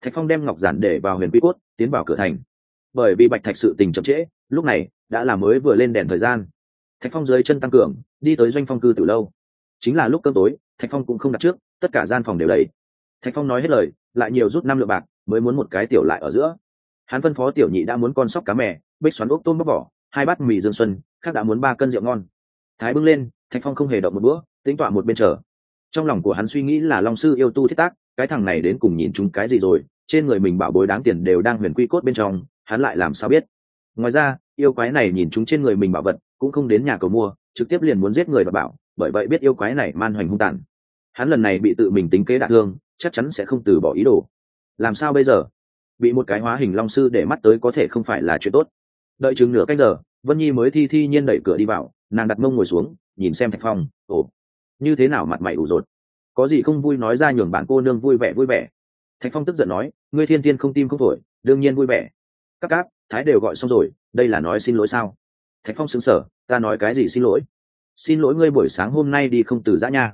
Thạch Phong đem ngọc giản để vào huyền quy cốt, tiến vào cửa thành. Bởi vì bạch thạch sự tình chậm trễ, lúc này đã là mới vừa lên đèn thời gian. Thạch Phong dưới chân tăng cường, đi tới doanh phong cư từ lâu. Chính là lúc cơm tối, Thạch Phong cũng không đặt trước, tất cả gian phòng đều đầy. Thạch Phong nói hết lời, lại nhiều rút 5 lượng bạc, mới muốn một cái tiểu lại ở giữa. Hắn phân phó tiểu nhị đã muốn con sóc cá mè, bích xoắn ốc tôm bóc vỏ, 2 bát mì dương xuân, khác đã muốn 3 cân rượu ngon. Thái bưng lên, Thạch Phong không hề động một bữa, tính tọa một bên chờ. Trong lòng của hắn suy nghĩ là Long sư yêu tu thiết tác, cái thằng này đến cùng nhìn chúng cái gì rồi, trên người mình bảo bối đáng tiền đều đang huyền quy cốt bên trong, hắn lại làm sao biết. Ngoài ra, yêu quái này nhìn chúng trên người mình bảo vật, cũng không đến nhà cầu mua, trực tiếp liền muốn giết người và bảo, bởi vậy biết yêu quái này man hoành hung tàn. Hắn lần này bị tự mình tính kế đả thương, chắc chắn sẽ không từ bỏ ý đồ. Làm sao bây giờ? Bị một cái hóa hình long sư để mắt tới có thể không phải là chuyện tốt. Đợi chừng nửa canh giờ, Vân Nhi mới thi nhiên đẩy cửa đi vào, nàng đặt mông ngồi xuống, nhìn xem Thạch Phong, ồ, như thế nào mặt mày ủ rột, có gì không vui nói ra nhường bạn cô nương vui vẻ. Thạch Phong tức giận nói, ngươi thiên tiên không tim không thổi, đương nhiên vui vẻ. Các cáp, thái đều gọi xong rồi, đây là nói xin lỗi sao? Thạch Phong sững sờ, ta nói cái gì xin lỗi? Xin lỗi ngươi buổi sáng hôm nay đi không từ giã nha.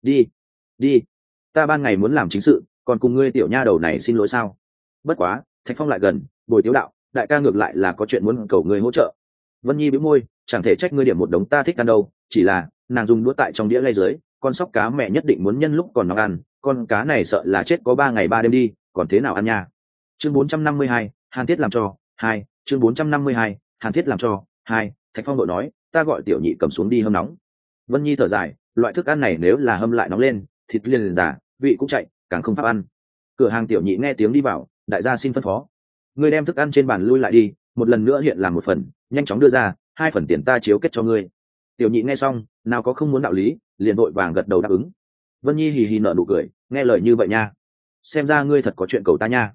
Đi, ta ban ngày muốn làm chính sự, còn cùng ngươi tiểu nha đầu này xin lỗi sao? Bất quá, Thạch Phong lại gần, bồi tiếu đạo, đại ca ngược lại là có chuyện muốn cầu ngươi hỗ trợ. Vân Nhi bĩu môi, chẳng thể trách ngươi điểm một đống ta thích ăn đâu, chỉ là nàng dùng đũa tại trong đĩa lay dưới, con sóc cá mẹ nhất định muốn nhân lúc còn nó ăn, con cá này sợ là chết có 3 ngày 3 đêm đi, còn thế nào ăn nha. Chương 452, Hàn Thiết làm cho 2, chương 452, Hàn Thiết làm cho 2. Thạch Phong đội nói, ta gọi tiểu nhị cầm xuống đi hâm nóng. Vân Nhi thở dài, loại thức ăn này nếu là hâm lại nóng lên, thịt liền giả, vị cũng chạy, càng không pháp ăn. Cửa hàng tiểu nhị nghe tiếng đi vào, đại gia xin phân phó, ngươi đem thức ăn trên bàn lui lại đi, một lần nữa hiện làm một phần, nhanh chóng đưa ra, 2 phần tiền ta chiếu kết cho ngươi. Tiểu nhị nghe xong, nào có không muốn đạo lý, liền vội vàng gật đầu đáp ứng. Vân Nhi hì hì nở nụ cười, nghe lời như vậy nha, xem ra ngươi thật có chuyện cầu ta nha.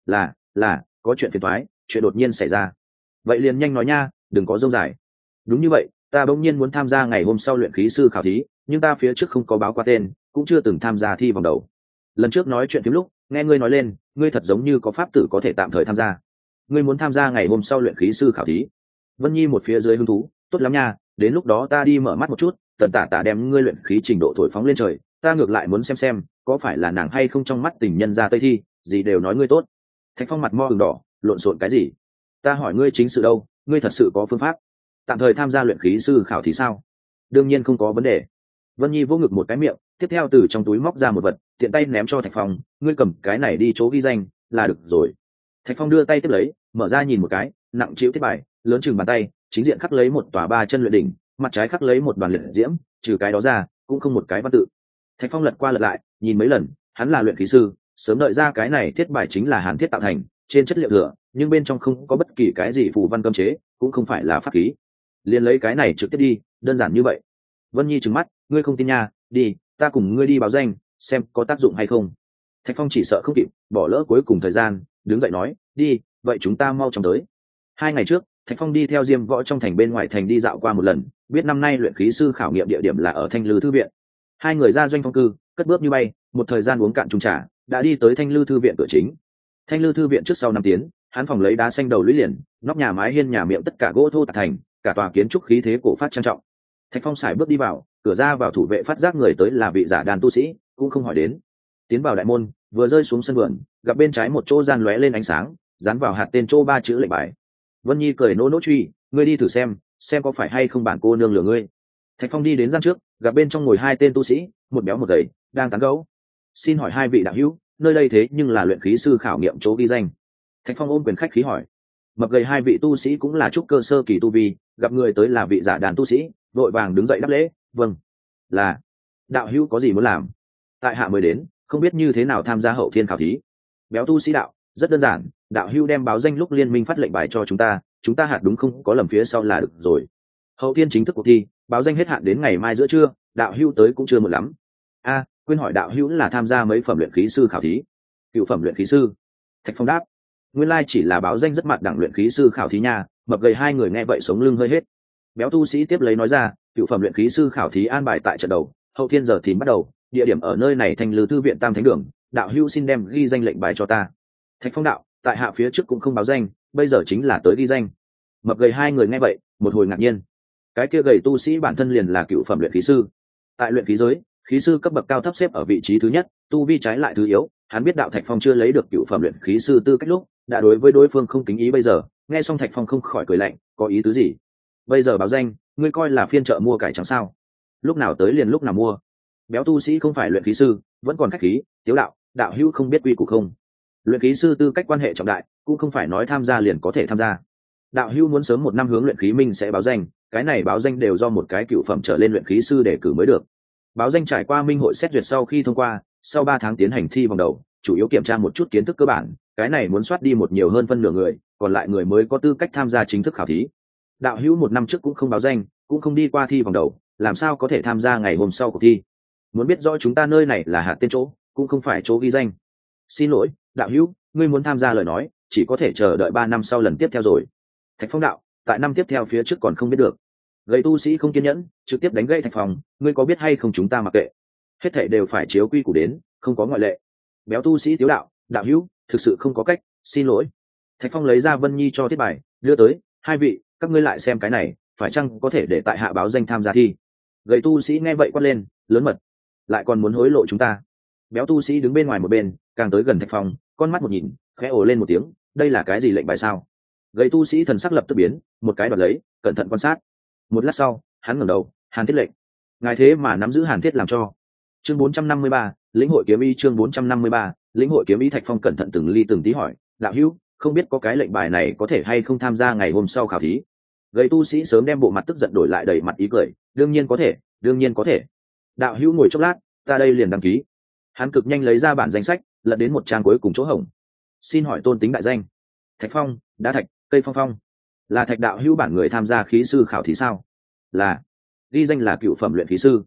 Là có chuyện phiền toái, chuyện đột nhiên xảy ra. Vậy liền nhanh nói nha, đừng có dông dài. Đúng như vậy, ta bỗng nhiên muốn tham gia ngày hôm sau luyện khí sư khảo thí, nhưng ta phía trước không có báo qua tên, cũng chưa từng tham gia thi vòng đầu. Lần trước nói chuyện phím lúc, nghe ngươi nói lên, ngươi thật giống như có pháp tử có thể tạm thời tham gia. Ngươi muốn tham gia ngày hôm sau luyện khí sư khảo thí? Vân Nhi một phía dưới hứng thú, tốt lắm nha, đến lúc đó ta đi mở mắt một chút, Tần Tả đem ngươi luyện khí trình độ thổi phóng lên trời, ta ngược lại muốn xem có phải là nàng hay không trong mắt tình nhân ra tây thi, gì đều nói ngươi tốt. Thạch Phong mặt mo ửng đỏ, lộn xộn cái gì? Ta hỏi ngươi chính sự đâu, ngươi thật sự có phương pháp tạm thời tham gia luyện khí sư khảo thí sao? Đương nhiên không có vấn đề. Vân Nhi vỗ ngực một cái miệng, tiếp theo từ trong túi móc ra một vật, tiện tay ném cho Thạch Phong, ngươi cầm cái này đi chỗ ghi danh là được rồi. Thạch Phong đưa tay tiếp lấy, mở ra nhìn một cái, nặng chịu thiết bài, lớn chừng bàn tay, chính diện khắc lấy một tòa 3 chân luyện đỉnh, mặt trái khắc lấy một đoàn liệt diễm, trừ cái đó ra, cũng không một cái văn tự. Thạch Phong lật qua lật lại, nhìn mấy lần, hắn là luyện khí sư, sớm đợi ra cái này thiết bài chính là hàn thiết tạo thành, trên chất liệu thừa, nhưng bên trong không có bất kỳ cái gì phù văn cấm chế, cũng không phải là pháp khí. Liền lấy cái này trực tiếp đi, đơn giản như vậy. Vân Nhi trừng mắt, ngươi không tin nha, đi, ta cùng ngươi đi báo danh, xem có tác dụng hay không. Thạch Phong chỉ sợ không kịp, bỏ lỡ cuối cùng thời gian, đứng dậy nói, đi, vậy chúng ta mau chóng tới. 2 ngày trước, Thạch Phong đi theo Diêm Võ trong thành bên ngoài thành đi dạo qua một lần, biết năm nay luyện khí sư khảo nghiệm địa điểm là ở Thanh Lư thư viện. 2 người ra doanh phong cư, cất bước như bay, một thời gian uống cạn chung trà, đã đi tới Thanh Lư thư viện cửa chính. Thanh Lư thư viện trước sau 5 tiến, hắn phòng lấy đá xanh đầu lũy liền, nóc nhà mái hiên nhà miệng tất cả gỗ thô tạc thành, cả tòa kiến trúc khí thế cổ phát trang trọng. Thạch Phong sải bước đi vào, cửa ra vào thủ vệ phát giác người tới là vị giả đàn tu sĩ, cũng không hỏi đến. Tiến vào đại môn, vừa rơi xuống sân vườn, gặp bên trái một chỗ gian lóe lên ánh sáng, dán vào hạt tên chỗ 3 chữ lệnh bài. Vân Nhi cười nỗ truy, ngươi đi thử xem có phải hay không bản cô nương lừa ngươi. Thạch Phong đi đến gian trước, gặp bên trong ngồi 2 tên tu sĩ, một béo một gầy, đang tán gẫu. Xin hỏi 2 vị đạo hữu, nơi đây thế nhưng là luyện khí sư khảo nghiệm chỗ ghi danh. Thạch Phong ôm quyền khách khí hỏi. Mập gầy 2 vị tu sĩ cũng là trúc cơ sơ kỳ tu vi, gặp người tới là vị giả đàn tu sĩ, vội vàng đứng dậy đáp lễ, vâng, là đạo hữu có gì muốn làm? Tại hạ mới đến, không biết như thế nào tham gia hậu thiên khảo thí. Béo tu sĩ đạo, rất đơn giản, đạo hữu đem báo danh lúc liên minh phát lệnh bài cho chúng ta hạt đúng không có lầm phía sau là được rồi. Hậu thiên chính thức cuộc thi, báo danh hết hạn đến ngày mai giữa trưa, đạo hữu tới cũng chưa một lắm. Quên hỏi đạo hữu là tham gia mấy phẩm luyện khí sư khảo thí? Cựu phẩm luyện khí sư. Thạch Phong đáp, nguyên lai chỉ là báo danh rất mặt đẳng luyện khí sư khảo thí nha. Mập gầy 2 người nghe vậy sống lưng hơi hết. Béo tu sĩ tiếp lấy nói ra, cựu phẩm luyện khí sư khảo thí an bài tại trận đầu, hậu thiên giờ thìn bắt đầu, địa điểm ở nơi này Thanh Lư thư viện Tam Thánh đường, đạo hữu xin đem ghi danh lệnh bài cho ta. Thạch Phong đạo, tại hạ phía trước cũng không báo danh, bây giờ chính là tới ghi danh. Mập gầy 2 người nghe vậy, một hồi ngạc nhiên. Cái kia gầy tu sĩ bản thân liền là cựu phẩm luyện khí sư. Tại luyện khí giới, khí sư cấp bậc cao thấp xếp ở vị trí thứ nhất, tu vi trái lại thứ yếu, Hắn biết đạo Thạch Phong chưa lấy được cựu phẩm luyện khí sư tư cách lúc đã đối với đối phương không kính ý, bây giờ nghe xong Thạch Phong không khỏi cười lạnh, có ý tứ gì? Bây giờ báo danh, ngươi coi là phiên chợ mua cải trắng sao? Lúc nào tới liền lúc nào mua. Béo tu sĩ không phải luyện khí sư, vẫn còn khách khí, tiếu đạo, đạo hữu không biết quy củ không? Luyện khí sư tư cách quan hệ trọng đại, cũng không phải nói tham gia liền có thể tham gia. Đạo hữu muốn sớm một năm hướng luyện khí minh sẽ báo danh, cái này báo danh đều do một cái cựu phẩm trở lên luyện khí sư để cử mới được. Báo danh trải qua minh hội xét duyệt sau khi thông qua, sau 3 tháng tiến hành thi vòng đầu, chủ yếu kiểm tra một chút kiến thức cơ bản, cái này muốn soát đi một nhiều hơn phân nửa người, còn lại người mới có tư cách tham gia chính thức khảo thí. Đạo hữu 1 năm trước cũng không báo danh, cũng không đi qua thi vòng đầu, làm sao có thể tham gia ngày hôm sau cuộc thi? Muốn biết rõ chúng ta nơi này là hạt tên chỗ, cũng không phải chỗ ghi danh. Xin lỗi, đạo hữu, ngươi muốn tham gia lời nói, chỉ có thể chờ đợi 3 năm sau lần tiếp theo rồi. Thạch Phong đạo, tại năm tiếp theo phía trước còn không biết được. Gầy tu sĩ không kiên nhẫn, trực tiếp đánh gãy Thạch Phong, ngươi có biết hay không chúng ta mặc kệ. Hết thảy đều phải chiếu quy củ đến, không có ngoại lệ. Béo tu sĩ tiếu đạo, đạo hữu, thực sự không có cách, xin lỗi. Thạch Phong lấy ra Vân Nhi cho thiết bài, đưa tới, 2 vị, các ngươi lại xem cái này, phải chăng có thể để tại hạ báo danh tham gia thi. Gầy tu sĩ nghe vậy quát lên, lớn mật, lại còn muốn hối lộ chúng ta. Béo tu sĩ đứng bên ngoài một bên, càng tới gần Thạch Phong, con mắt một nhìn, khẽ ồ lên một tiếng, đây là cái gì lệnh bài sao? Gầy tu sĩ thần sắc lập tức biến, một cái đoạt lấy, cẩn thận quan sát. Một lát sau, hắn ngẩng đầu, Hàn Thiết lệnh. Ngài thế mà nắm giữ Hàn Thiết làm cho. Chương 453, lĩnh hội kiếm ý. Chương 453, lĩnh hội kiếm ý. Thạch Phong cẩn thận từng ly từng tí hỏi, đạo hữu, không biết có cái lệnh bài này có thể hay không tham gia ngày hôm sau khảo thí? Gầy tu sĩ sớm đem bộ mặt tức giận đổi lại đầy mặt ý cười, đương nhiên có thể, đương nhiên có thể. Đạo hữu ngồi chốc lát, ta đây liền đăng ký. Hắn cực nhanh lấy ra bản danh sách, lật đến một trang cuối cùng chỗ hổng. Xin hỏi tôn tính đại danh. Thạch Phong, đá thạch, cây phong phong. Là Thạch đạo hữu bản người tham gia khí sư khảo thí sao? Là. Ghi danh là cựu phẩm luyện khí sư.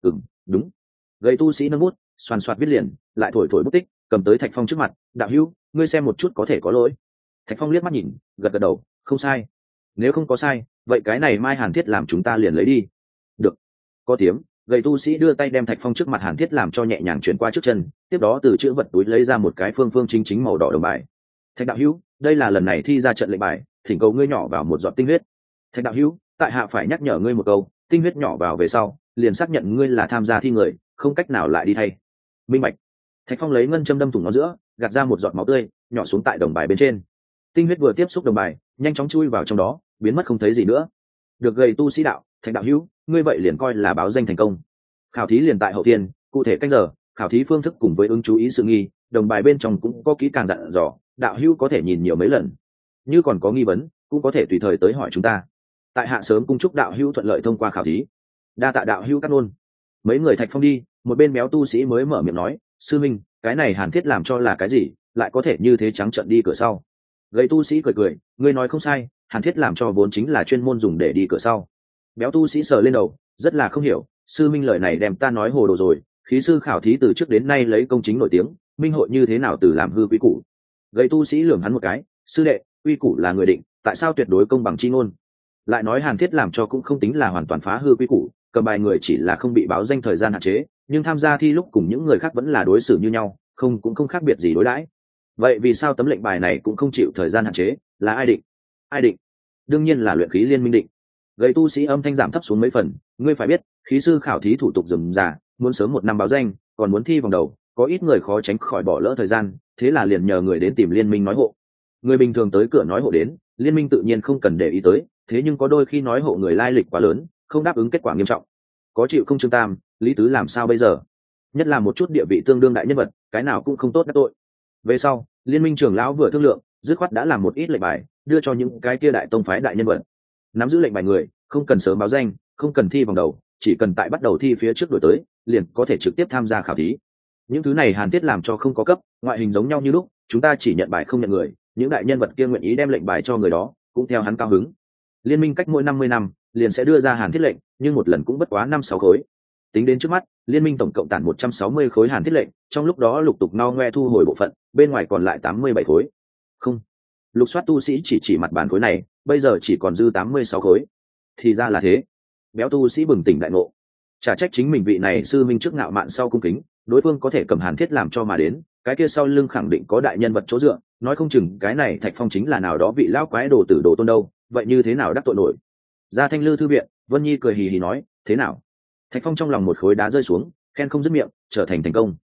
Đúng. Gầy tu sĩ nâng bút, xoàn xoạt viết liền, lại thổi thổi bút tích, cầm tới Thạch Phong trước mặt, đạo hữu, ngươi xem một chút có thể có lỗi. Thạch Phong liếc mắt nhìn, gật gật đầu, không sai. Nếu không có sai, vậy cái này mai Hàn Thiết làm chúng ta liền lấy đi. Được. Có tiếng, gầy tu sĩ đưa tay đem Thạch Phong trước mặt Hàn Thiết làm cho nhẹ nhàng chuyển qua trước chân, tiếp đó từ chữ vật túi lấy ra một cái phương phương chính chính màu đỏ đồng bài. Thạch đạo hữu, đây là lần này thi ra trận lệnh bài, thỉnh cầu ngươi nhỏ vào một giọt tinh huyết. Thạch đạo hữu, tại hạ phải nhắc nhở ngươi một câu, tinh huyết nhỏ vào về sau, liền xác nhận ngươi là tham gia thi người, không cách nào lại đi thay. Minh bạch. Thạch Phong lấy ngân châm đâm thủng nó giữa, gạt ra một giọt máu tươi, nhỏ xuống tại đồng bài bên trên. Tinh huyết vừa tiếp xúc đồng bài, nhanh chóng chui vào trong đó, biến mất không thấy gì nữa. Được gầy tu sĩ đạo, Thạch đạo hữu, ngươi vậy liền coi là báo danh thành công. Khảo thí liền tại hậu thiên, cụ thể canh giờ, khảo thí phương thức cùng với ứng chú ý sự nghi, đồng bài bên trong cũng có kỹ càng dặn dò, đạo hữu có thể nhìn nhiều mấy lần. Như còn có nghi vấn, cũng có thể tùy thời tới hỏi chúng ta. Tại hạ sớm cung chúc đạo hữu thuận lợi thông qua khảo thí. Đa tạ đạo hữu cát ngôn. Mấy người Thạch Phong đi, một bên béo tu sĩ mới mở miệng nói, sư minh, cái này Hàn Thiết làm cho là cái gì, lại có thể như thế trắng trợn đi cửa sau. Gầy tu sĩ cười cười, ngươi nói không sai, Hàn Thiết làm cho vốn chính là chuyên môn dùng để đi cửa sau. Béo tu sĩ sờ lên đầu, rất là không hiểu, sư minh lời này đem ta nói hồ đồ rồi, khí sư khảo thí từ trước đến nay lấy công chính nổi tiếng, minh hội như thế nào từ làm hư quý củ. Gầy tu sĩ lườm hắn một cái, sư đệ, quy củ là người định, tại sao tuyệt đối công bằng chi ngôn? Lại nói Hàn Thiết làm cho cũng không tính là hoàn toàn phá hư quy củ, cầm bài người chỉ là không bị báo danh thời gian hạn chế, nhưng tham gia thi lúc cùng những người khác vẫn là đối xử như nhau, cũng không khác biệt gì đối đãi. Vậy vì sao tấm lệnh bài này cũng không chịu thời gian hạn chế, là ai định? Ai định? Đương nhiên là luyện khí liên minh định. Gầy tu sĩ âm thanh giảm thấp xuống mấy phần, ngươi phải biết, khí sư khảo thí thủ tục rườm rà, muốn sớm 1 năm báo danh, còn muốn thi vòng đầu, có ít người khó tránh khỏi bỏ lỡ thời gian, thế là liền nhờ người đến tìm liên minh nói hộ. Người bình thường tới cửa nói hộ đến, liên minh tự nhiên không cần để ý tới, thế nhưng có đôi khi nói hộ người lai lịch quá lớn, không đáp ứng kết quả nghiêm trọng. Có chịu không Trương Tam, Lý Tứ làm sao bây giờ? Nhất là một chút địa vị tương đương đại nhân vật, cái nào cũng không tốt đắc tội. Về sau, liên minh trưởng lão vừa thương lượng, dứt khoát đã làm một ít lệnh bài, đưa cho những cái kia đại tông phái đại nhân vật. Nắm giữ lệnh bài người, không cần sớm báo danh, không cần thi vòng đầu, chỉ cần tại bắt đầu thi phía trước đổi tới, liền có thể trực tiếp tham gia khảo thí. Những thứ này Hàn Thiết làm cho không có cấp, ngoại hình giống nhau như lúc, chúng ta chỉ nhận bài không nhận người, những đại nhân vật kia nguyện ý đem lệnh bài cho người đó, cũng theo hắn cao hứng. Liên minh cách mỗi 50 năm liền sẽ đưa ra Hàn Thiết lệnh, nhưng một lần cũng bất quá 5-6 khối. Tính đến trước mắt, liên minh tổng cộng tản 160 khối Hàn Thiết lệnh, trong lúc đó lục tục no ngoe thu hồi bộ phận, bên ngoài còn lại 87 khối. Không, lục soát tu sĩ chỉ mặt bàn khối này, bây giờ chỉ còn dư 86 khối. Thì ra là thế. Béo tu sĩ bừng tỉnh đại ngộ. Chả trách chính mình vị này sư minh trước ngạo mạn sau cung kính, đối phương có thể cầm Hàn Thiết làm cho mà đến, cái kia sau lưng khẳng định có đại nhân vật chỗ dựa, nói không chừng cái này Thạch Phong chính là nào đó vị lão quái đồ tử đồ tôn đâu, vậy như thế nào đắc tội nổi. Ra Thanh Lư thư viện, Vân Nhi cười hì hì nói, thế nào? Thạch Phong trong lòng một khối đá rơi xuống, khen không dứt miệng, trở thành thành công.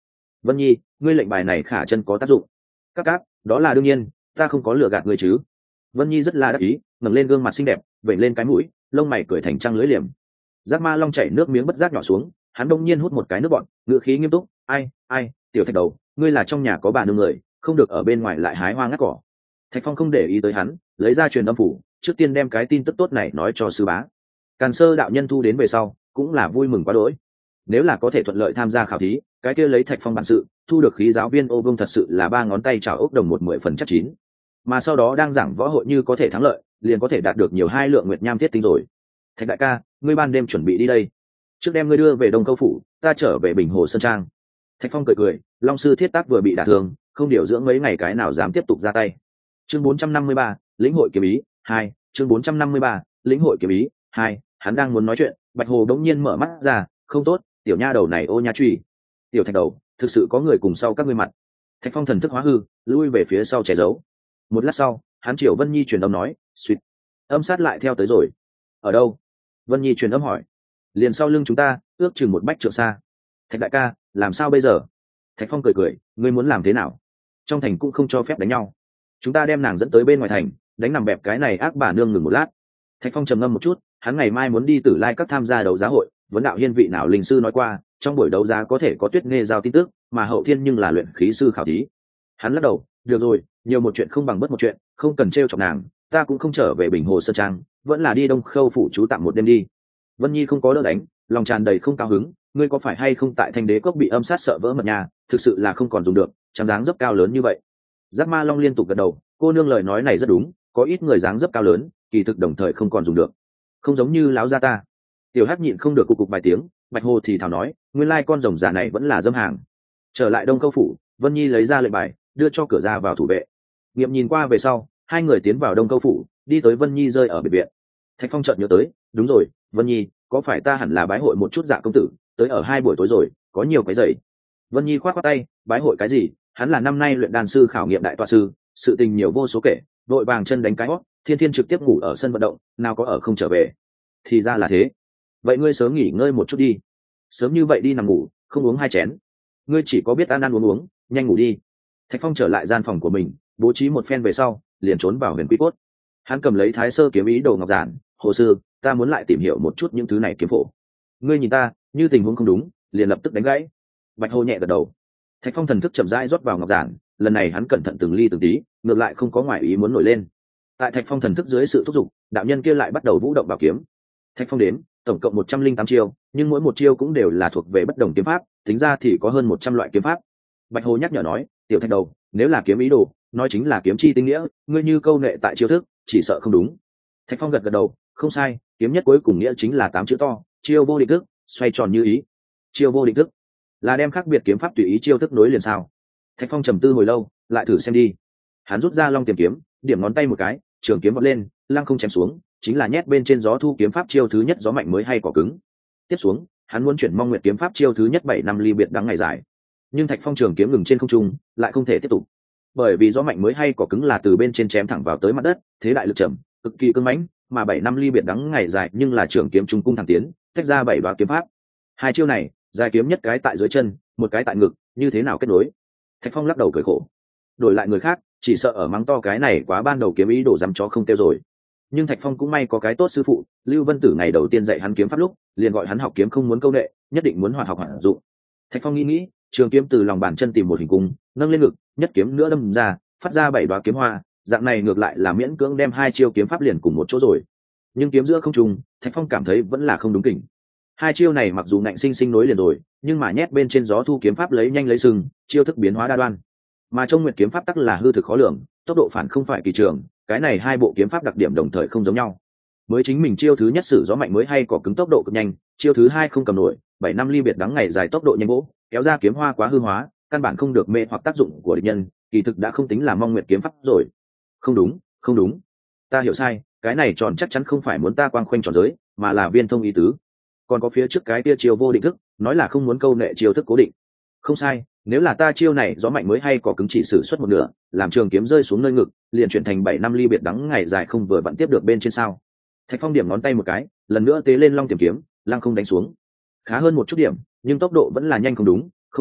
Vân Nhi, ngươi lệnh bài này khả chân có tác dụng. Các, đó là đương nhiên, ta không có lừa gạt ngươi chứ. Vân Nhi rất là đắc ý, ngẩng lên gương mặt xinh đẹp, vểnh lên cái mũi, lông mày cười thành trăng lưỡi liềm. Giác Ma Long chảy nước miếng bất giác nhỏ xuống, hắn đông nhiên hút một cái nước bọt, ngựa khí nghiêm túc, ai, tiểu thạch đầu, ngươi là trong nhà có bà nương người, không được ở bên ngoài lại hái hoa ngắt cỏ. Thạch Phong không để ý tới hắn, lấy ra truyền âm phủ, trước tiên đem cái tin tức tốt này nói cho sư bá. Càn Sơ đạo nhân thu đến về sau, cũng là vui mừng quá đỗi. Nếu là có thể thuận lợi tham gia khảo thí, cái kia lấy Thạch Phong bản sự, thu được khí giáo viên ô vương thật sự là ba ngón tay chảo ốc đồng 10% chắc chín. Mà sau đó đang giảng võ hội như có thể thắng lợi, liền có thể đạt được nhiều 2 lượng nguyệt nham thiết tinh rồi. Thạch đại ca, ngươi ban đêm chuẩn bị đi đây. Trước đem ngươi đưa về Đông Câu phủ, ta trở về Bình Hồ Sơn Trang. Thạch Phong cười, Long sư thiết tác vừa bị đả thương, không điều dưỡng mấy ngày cái nào dám tiếp tục ra tay. Chương 453, lĩnh hội kiếm ý 2, chương 453, lĩnh hội kiếm ý 2, hắn đang muốn nói chuyện, Bạch Hồ đống nhiên mở mắt ra, không tốt, tiểu nha đầu này ô nha truy. Tiểu Thạch đầu, thực sự có người cùng sau các ngươi mặt. Thạch Phong thần thức hóa hư, lui về phía sau che giấu. Một lát sau, hắn Triệu Vân Nhi truyền âm nói, suýt, âm sát lại theo tới rồi. Ở đâu? Vân Nhi truyền âm hỏi. Liền sau lưng chúng ta, ước chừng 1 bách trượng xa. Thạch đại ca, làm sao bây giờ? Thạch Phong cười, ngươi muốn làm thế nào? Trong thành cũng không cho phép đánh nhau, chúng ta đem nàng dẫn tới bên ngoài thành, đánh nằm bẹp cái này ác bà nương ngừng một lát. Thạch Phong trầm ngâm một chút, hắn ngày mai muốn đi Tử Lai các tham gia đấu giá hội, vấn đạo hiên vị nào linh sư nói qua, trong buổi đấu giá có thể có Tuyết Nghe giao tin tức, mà Hậu Thiên nhưng là luyện khí sư khảo thí. Hắn lắc đầu, được rồi, nhiều một chuyện không bằng bất một chuyện, không cần trêu chọc nàng, ta cũng không trở về Bình Hồ Sơn Trang, vẫn là đi Đông Khâu phủ trú tạm một đêm đi. Vân Nhi không có đỡ đánh, lòng tràn đầy không cao hứng, ngươi có phải hay không tại Thanh Đế Cốc bị âm sát sợ vỡ mật nhà, thực sự là không còn dùng được, chẳng dáng dấp cao lớn như vậy. Giác Ma Long liên tục gật đầu, cô nương lời nói này rất đúng, có ít người dáng dấp cao lớn, kỳ thực đồng thời không còn dùng được, không giống như láo gia ta. Tiểu Hắc nhịn không được cục vài tiếng, Bạch Hồ thì thào nói, nguyên lai con rồng già này vẫn là dâm hàng. Trở lại Đông Câu phủ, Vân Nhi lấy ra lệnh bài, đưa cho cửa ra vào thủ vệ. Nghiệm nhìn qua về sau, hai người tiến vào Đông Câu phủ, đi tới Vân Nhi rơi ở biệt viện. Thạch Phong chợt nhớ tới, đúng rồi, Vân Nhi, có phải ta hẳn là bái hội một chút Dạ công tử, tới ở 2 buổi tối rồi, có nhiều cái giày. Vân Nhi khoát tay, bái hội cái gì, hắn là năm nay luyện đan sư khảo nghiệm đại tọa sư, sự tình nhiều vô số kể, vội vàng chân đánh cái hót, thiên trực tiếp ngủ ở sân vận động, nào có ở không trở về. Thì ra là thế, vậy ngươi sớm nghỉ ngơi một chút đi, sớm như vậy đi nằm ngủ, không uống 2 chén, ngươi chỉ có biết ăn ăn uống, nhanh ngủ đi. Thạch Phong trở lại gian phòng của mình, bố trí một phen về sau, liền trốn vào Huyền Quy Cốt. Hắn cầm lấy Thái Sơ kiếm ý đồ ngọc giản, hồ sư, ta muốn lại tìm hiểu một chút những thứ này kiếm phổ. Ngươi nhìn ta, như tình huống không đúng, liền lập tức đánh gãy. Bạch Hồ nhẹ gật đầu. Thạch Phong thần thức chậm rãi rót vào ngọc giản, lần này hắn cẩn thận từng ly từng tí, ngược lại không có ngoại ý muốn nổi lên. Tại Thạch Phong thần thức dưới sự thúc giục, đạo nhân kia lại bắt đầu vũ động bảo kiếm. Thạch Phong đến, tổng cộng 108 chiêu, nhưng mỗi một chiêu cũng đều là thuộc về bất đồng kiếm pháp, tính ra thì có hơn 100 loại kiếm pháp. Bạch Hồ nhắc nhở nói, tiểu Thạch đầu, nếu là kiếm ý đồ, nói chính là kiếm chi tinh nghĩa, ngươi như câu nệ tại chiêu thức, chỉ sợ không đúng. Thạch Phong gật gật đầu, không sai, kiếm nhất cuối cùng nghĩa chính là 8 chữ to, chiêu vô định thức, xoay tròn như ý. Chiêu vô định thức là đem khác biệt kiếm pháp tùy ý chiêu thức nối liền sao? Thạch Phong trầm tư hồi lâu, lại thử xem đi. Hắn rút ra long tiềm kiếm, điểm ngón tay một cái, trường kiếm vọt lên, lăng không chém xuống, chính là nhét bên trên gió thu kiếm pháp chiêu thứ nhất gió mạnh mới hay cỏ cứng. Tiếp xuống, hắn muốn chuyển Mong Nguyệt kiếm pháp chiêu thứ nhất 7 năm ly biệt đắng ngày dài. Nhưng Thạch Phong trường kiếm ngừng trên không trung, lại không thể tiếp tục. Bởi vì gió mạnh mới hay cỏ cứng là từ bên trên chém thẳng vào tới mặt đất, thế đại lực chậm, cực kỳ cứng mãnh, mà 7 năm ly biệt đắng ngày dài nhưng là trường kiếm trung cung thẳng tiến, tách ra 7 đoá kiếm pháp. Hai chiêu này, dài kiếm nhất cái tại dưới chân, một cái tại ngực, như thế nào kết nối? Thạch Phong lắc đầu cười khổ. Đổi lại người khác, chỉ sợ ở mắng to cái này quá ban đầu kiếm ý đổ dám chó không tiêu rồi. Nhưng Thạch Phong cũng may có cái tốt sư phụ, Lưu Vân Tử ngày đầu tiên dạy hắn kiếm pháp lúc, liền gọi hắn học kiếm không muốn câu nệ, nhất định muốn hoạt học hoạt dụng. Thạch Phong nghĩ, trường kiếm từ lòng bàn chân tìm một hình cung, nâng lên ngực, nhất kiếm nữa đâm ra, phát ra 7 đoá kiếm hoa, dạng này ngược lại là miễn cưỡng đem 2 chiêu kiếm pháp liền cùng một chỗ rồi. Nhưng kiếm giữa không trùng, Thạch Phong cảm thấy vẫn là không đúng kỉnh. 2 chiêu này mặc dù ngạnh sinh nối liền rồi, nhưng mà nhét bên trên gió thu kiếm pháp lấy nhanh lấy sừng, chiêu thức biến hóa đa đoan. Mà trong Nguyệt kiếm pháp tắc là hư thực khó lường, tốc độ phản không phải kỳ trường, cái này 2 bộ kiếm pháp đặc điểm đồng thời không giống nhau. Mới chính mình chiêu thứ nhất sử gió mạnh mới hay cỏ cứng tốc độ cực nhanh, chiêu thứ 2 không cầm nổi, 7 năm ly biệt đắng ngày dài tốc độ nhanh gỗ, kéo ra kiếm hoa quá hư hóa, căn bản không được mê hoặc tác dụng của địch nhân, kỳ thực đã không tính là Mong Nguyệt kiếm pháp rồi. Không đúng, ta hiểu sai, cái này tròn chắc chắn không phải muốn ta quang khoanh tròn giới, mà là viên thông ý tứ. Còn có phía trước cái kia chiêu vô định thức, nói là không muốn câu nệ chiêu thức cố định. Không sai, nếu là ta chiêu này gió mạnh mới hay có cứng chỉ sử xuất một nửa, làm trường kiếm rơi xuống nơi ngực, liền chuyển thành 7 năm ly biệt đắng ngày dài không vừa vặn tiếp được bên trên sao? Thạch Phong điểm ngón tay một cái, lần nữa tế lên long tiềm kiếm, lăng không đánh xuống. Khá hơn một chút điểm, nhưng tốc độ vẫn là nhanh không đúng,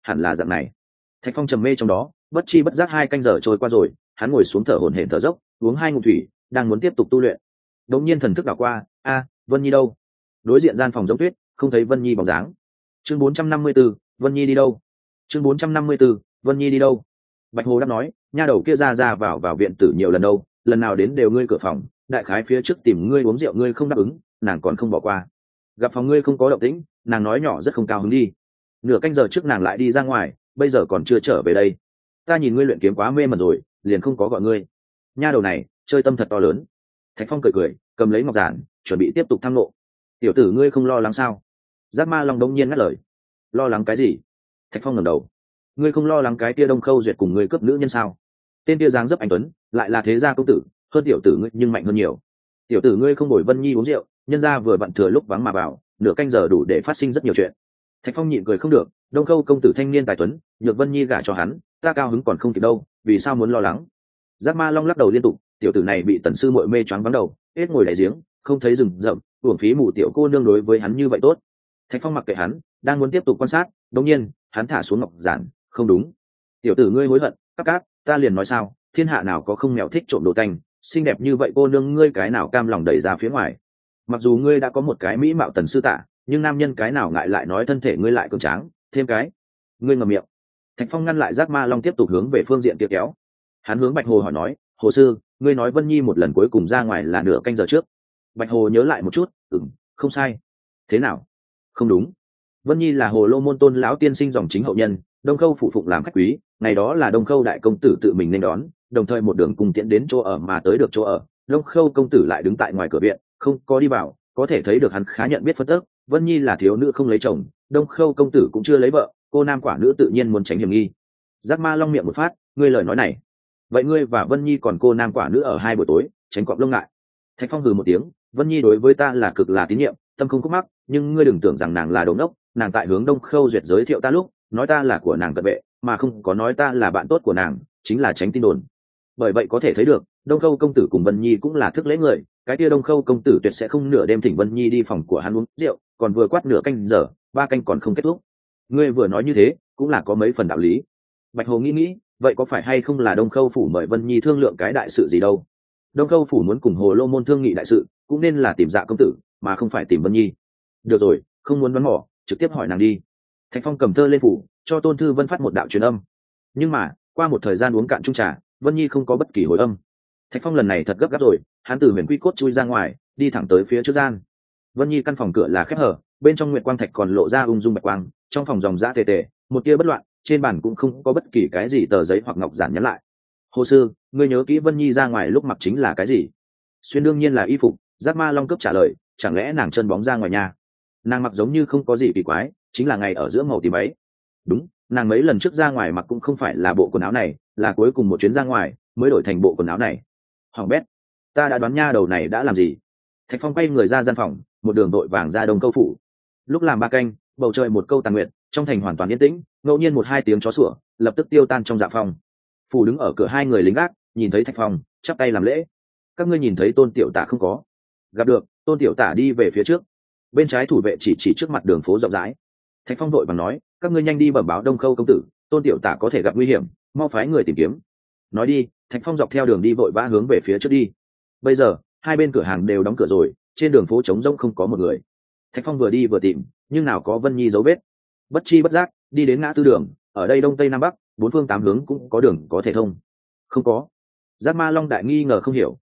hẳn là dạng này. Thạch Phong trầm mê trong đó, bất chi bất giác 2 canh giờ trôi qua rồi, hắn ngồi xuống thở hổn hển thở dốc, uống 2 ngụm thủy, đang muốn tiếp tục tu luyện. Đột nhiên thần thức đảo qua, Vân Nhi đâu? Đối diện gian phòng giống tuyết, không thấy Vân Nhi bóng dáng. Chương 454, Vân Nhi đi đâu? Chương 454, Vân Nhi đi đâu? Bạch Hồ đáp nói, nha đầu kia ra ra vào viện tử nhiều lần đâu, lần nào đến đều ngươi cửa phòng, đại khái phía trước tìm ngươi uống rượu ngươi không đáp ứng, nàng còn không bỏ qua. Gặp phòng ngươi không có động tĩnh, nàng nói nhỏ rất không cao hứng đi. Nửa canh giờ trước nàng lại đi ra ngoài, bây giờ còn chưa trở về đây. Ta nhìn ngươi luyện kiếm quá mê mẩn rồi, liền không có gọi ngươi. Nha đầu này, chơi tâm thật to lớn. Thạch Phong cười cười, cầm lấy ngọc giản, chuẩn bị tiếp tục thăng lộ. Tiểu tử ngươi không lo lắng sao? Giác Ma Long đống nhiên ngắt lời. Lo lắng cái gì? Thạch Phong ngẩng đầu. Ngươi không lo lắng cái kia Đông Khâu Duyệt cùng ngươi cướp nữ nhân sao? Tên kia dáng dấp anh tuấn, lại là thế gia công tử, hơn tiểu tử ngươi nhưng mạnh hơn nhiều. Tiểu tử ngươi không bồi Vân Nhi uống rượu, nhân gia vừa vặn thừa lúc vắng mà vào, nửa canh giờ đủ để phát sinh rất nhiều chuyện. Thạch Phong nhịn cười không được, Đông Khâu công tử thanh niên tài tuấn, nhược Vân Nhi gả cho hắn, ta cao hứng còn không kịp đâu, vì sao muốn lo lắng? Giác Ma Long lắc đầu liên tục, tiểu tử này bị tần sư muội mê choáng vắng đầu, hết ngồi đại giếng, không thấy rừng rậm, uổng phí mù tiểu cô nương đối với hắn như vậy tốt. Thạch Phong mặc kệ hắn, đang muốn tiếp tục quan sát, đột nhiên, hắn thả xuống ngọc giản, không đúng. Tiểu tử ngươi hối hận, cát, ta liền nói sao, thiên hạ nào có không mèo thích trộm đồ tanh, xinh đẹp như vậy cô nương ngươi cái nào cam lòng đẩy ra phía ngoài. Mặc dù ngươi đã có một cái mỹ mạo tần sư tạ, nhưng nam nhân cái nào ngại lại nói thân thể ngươi lại cường tráng, thêm cái. Ngươi ngậm miệng. Thạch Phong ngăn lại Giác Ma Long tiếp tục hướng về phương diện kia kéo. Hắn hướng Bạch Hồ hỏi nói, Hồ sư, ngươi nói Vân Nhi một lần cuối cùng ra ngoài là nửa canh giờ trước. Bạch Hồ nhớ lại một chút, không sai. Thế nào? Không đúng. Vân Nhi là Hồ Lô môn tôn lão tiên sinh dòng chính hậu nhân, Đông Khâu phụ phụng làm khách quý, ngày đó là Đông Khâu đại công tử tự mình nên đón, đồng thời một đường cùng tiễn đến chỗ ở mà tới được chỗ ở. Đông Khâu công tử lại đứng tại ngoài cửa viện, không có đi vào, có thể thấy được hắn khá nhận biết phân tức. Vân Nhi là thiếu nữ không lấy chồng, Đông Khâu công tử cũng chưa lấy vợ, cô nam quả nữ tự nhiên muốn tránh hiểm nghi. Giác Ma Long miệng một phát, ngươi lời nói này, vậy ngươi và Vân Nhi còn cô nam quả nữ ở 2 buổi tối, tránh cọp lông ngại. Thạch Phong hừ một tiếng, Vân Nhi đối với ta là cực là tín nhiệm, tâm không khúc mắc, nhưng ngươi đừng tưởng rằng nàng là đồ ngốc, nàng tại hướng Đông Khâu Duyệt giới thiệu ta lúc, nói ta là của nàng cận vệ, mà không có nói ta là bạn tốt của nàng, chính là tránh tin đồn. Bởi vậy có thể thấy được, Đông Khâu công tử cùng Vân Nhi cũng là thức lễ người, cái kia Đông Khâu công tử tuyệt sẽ không nửa đêm thỉnh Vân Nhi đi phòng của hắn uống rượu, còn vừa quát nửa canh giờ, 3 canh còn không kết thúc. Ngươi vừa nói như thế, cũng là có mấy phần đạo lý. Bạch Hồ nghĩ, vậy có phải hay không là Đông Khâu phủ mời Vân Nhi thương lượng cái đại sự gì đâu? Đông Khâu phủ muốn cùng Hồ Lô môn thương nghị đại sự, cũng nên là tìm Dạ công tử, mà không phải tìm Vân Nhi. Được rồi, không muốn đoán mò, trực tiếp hỏi nàng đi. Thạch Phong cầm thơ lên phủ, cho Tôn Thư Vân phát một đạo truyền âm. Nhưng mà, qua một thời gian uống cạn chung trà, Vân Nhi không có bất kỳ hồi âm. Thạch Phong lần này thật gấp gáp rồi, hắn từ Huyền Quy Cốt chui ra ngoài, đi thẳng tới phía trước gian. Vân Nhi căn phòng cửa là khép hở, bên trong nguyệt quang thạch còn lộ ra ung dung bạch quang, trong phòng dòng dã tề tề, một tia bất loạn, trên bàn cũng không có bất kỳ cái gì tờ giấy hoặc ngọc giản nhắn lại. Hồ sư, ngươi nhớ kỹ Vân Nhi ra ngoài lúc mặc chính là cái gì? Xuyên đương nhiên là y phục. Giác Ma Long cấp trả lời, chẳng lẽ nàng chân bóng ra ngoài nhà? Nàng mặc giống như không có gì kỳ quái, chính là ngày ở giữa màu tím ấy. Đúng, nàng mấy lần trước ra ngoài mặc cũng không phải là bộ quần áo này, là cuối cùng một chuyến ra ngoài mới đổi thành bộ quần áo này. Hoàng bét, ta đã đoán nha đầu này đã làm gì. Thạch Phong quay người ra gian phòng, một đường đội vàng ra Đông Câu phủ. Lúc làm 3 canh, bầu trời một câu tàn nguyện, trong thành hoàn toàn yên tĩnh, ngẫu nhiên 1-2 tiếng chó sủa lập tức tiêu tan trong dạ phòng. Phủ đứng ở cửa 2 người lính gác nhìn thấy Thạch Phong, chắp tay làm lễ. Các ngươi nhìn thấy Tôn tiểu tả không có? Gặp được. Tôn tiểu tả đi về phía trước, bên trái thủ vệ chỉ trước mặt đường phố rộng rãi. Thạch Phong đội bằng nói, các ngươi nhanh đi bẩm báo Đông Khâu công tử, Tôn tiểu tả có thể gặp nguy hiểm, mau phái người tìm kiếm. Nói đi, Thạch Phong dọc theo đường đi vội vã hướng về phía trước đi. Bây giờ 2 bên cửa hàng đều đóng cửa rồi, trên đường phố trống rỗng không có một người. Thạch Phong vừa đi vừa tìm, nhưng nào có Vân Nhi dấu vết. Bất chi bất giác đi đến ngã tư đường, ở đây đông tây nam bắc 4 phương 8 hướng cũng có đường có thể thông. Không có. Giác Ma Long đại nghi ngờ không hiểu,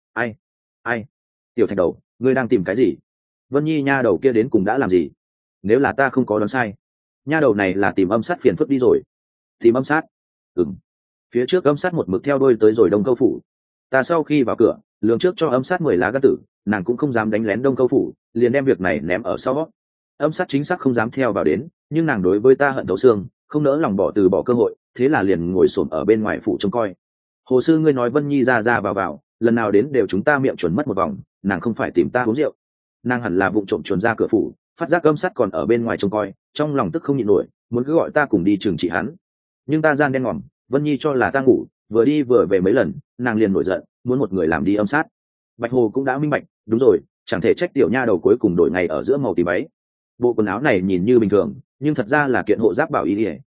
ai tiểu Thạch đầu, ngươi đang tìm cái gì? Vân Nhi nha đầu kia đến cùng đã làm gì? Nếu là ta không có đoán sai, nha đầu này là tìm âm sát phiền phức đi rồi. Tìm âm sát? Phía trước âm sát một mực theo đuôi tới rồi Đông Câu phủ. Ta sau khi vào cửa lường trước cho âm sát 10 lá gan tử, nàng cũng không dám đánh lén Đông Câu phủ, liền đem việc này ném ở sau. Âm sát chính xác không dám theo vào đến, nhưng nàng đối với ta hận thấu xương, không nỡ lòng bỏ cơ hội, thế là liền ngồi xổm ở bên ngoài phủ trông coi. Hồ sư ngươi nói Vân Nhi ra vào, lần nào đến đều chúng ta miệng chuẩn mất một vòng, nàng không phải tìm ta uống rượu, nàng hẳn là vụng trộm chuồn ra cửa phủ, phát giác âm sát còn ở bên ngoài trông coi, trong lòng tức không nhịn nổi, muốn cứ gọi ta cùng đi trừng trị hắn. Nhưng ta gian đen ngòm, Vân Nhi cho là ta ngủ, vừa đi vừa về mấy lần, nàng liền nổi giận, muốn một người làm đi âm sát. Bạch Hồ cũng đã minh bạch, đúng rồi, chẳng thể trách tiểu nha đầu cuối cùng đổi ngày ở giữa màu tím váy. Bộ quần áo này nhìn như bình thường, nhưng thật ra là kiện hộ giáp bảo y,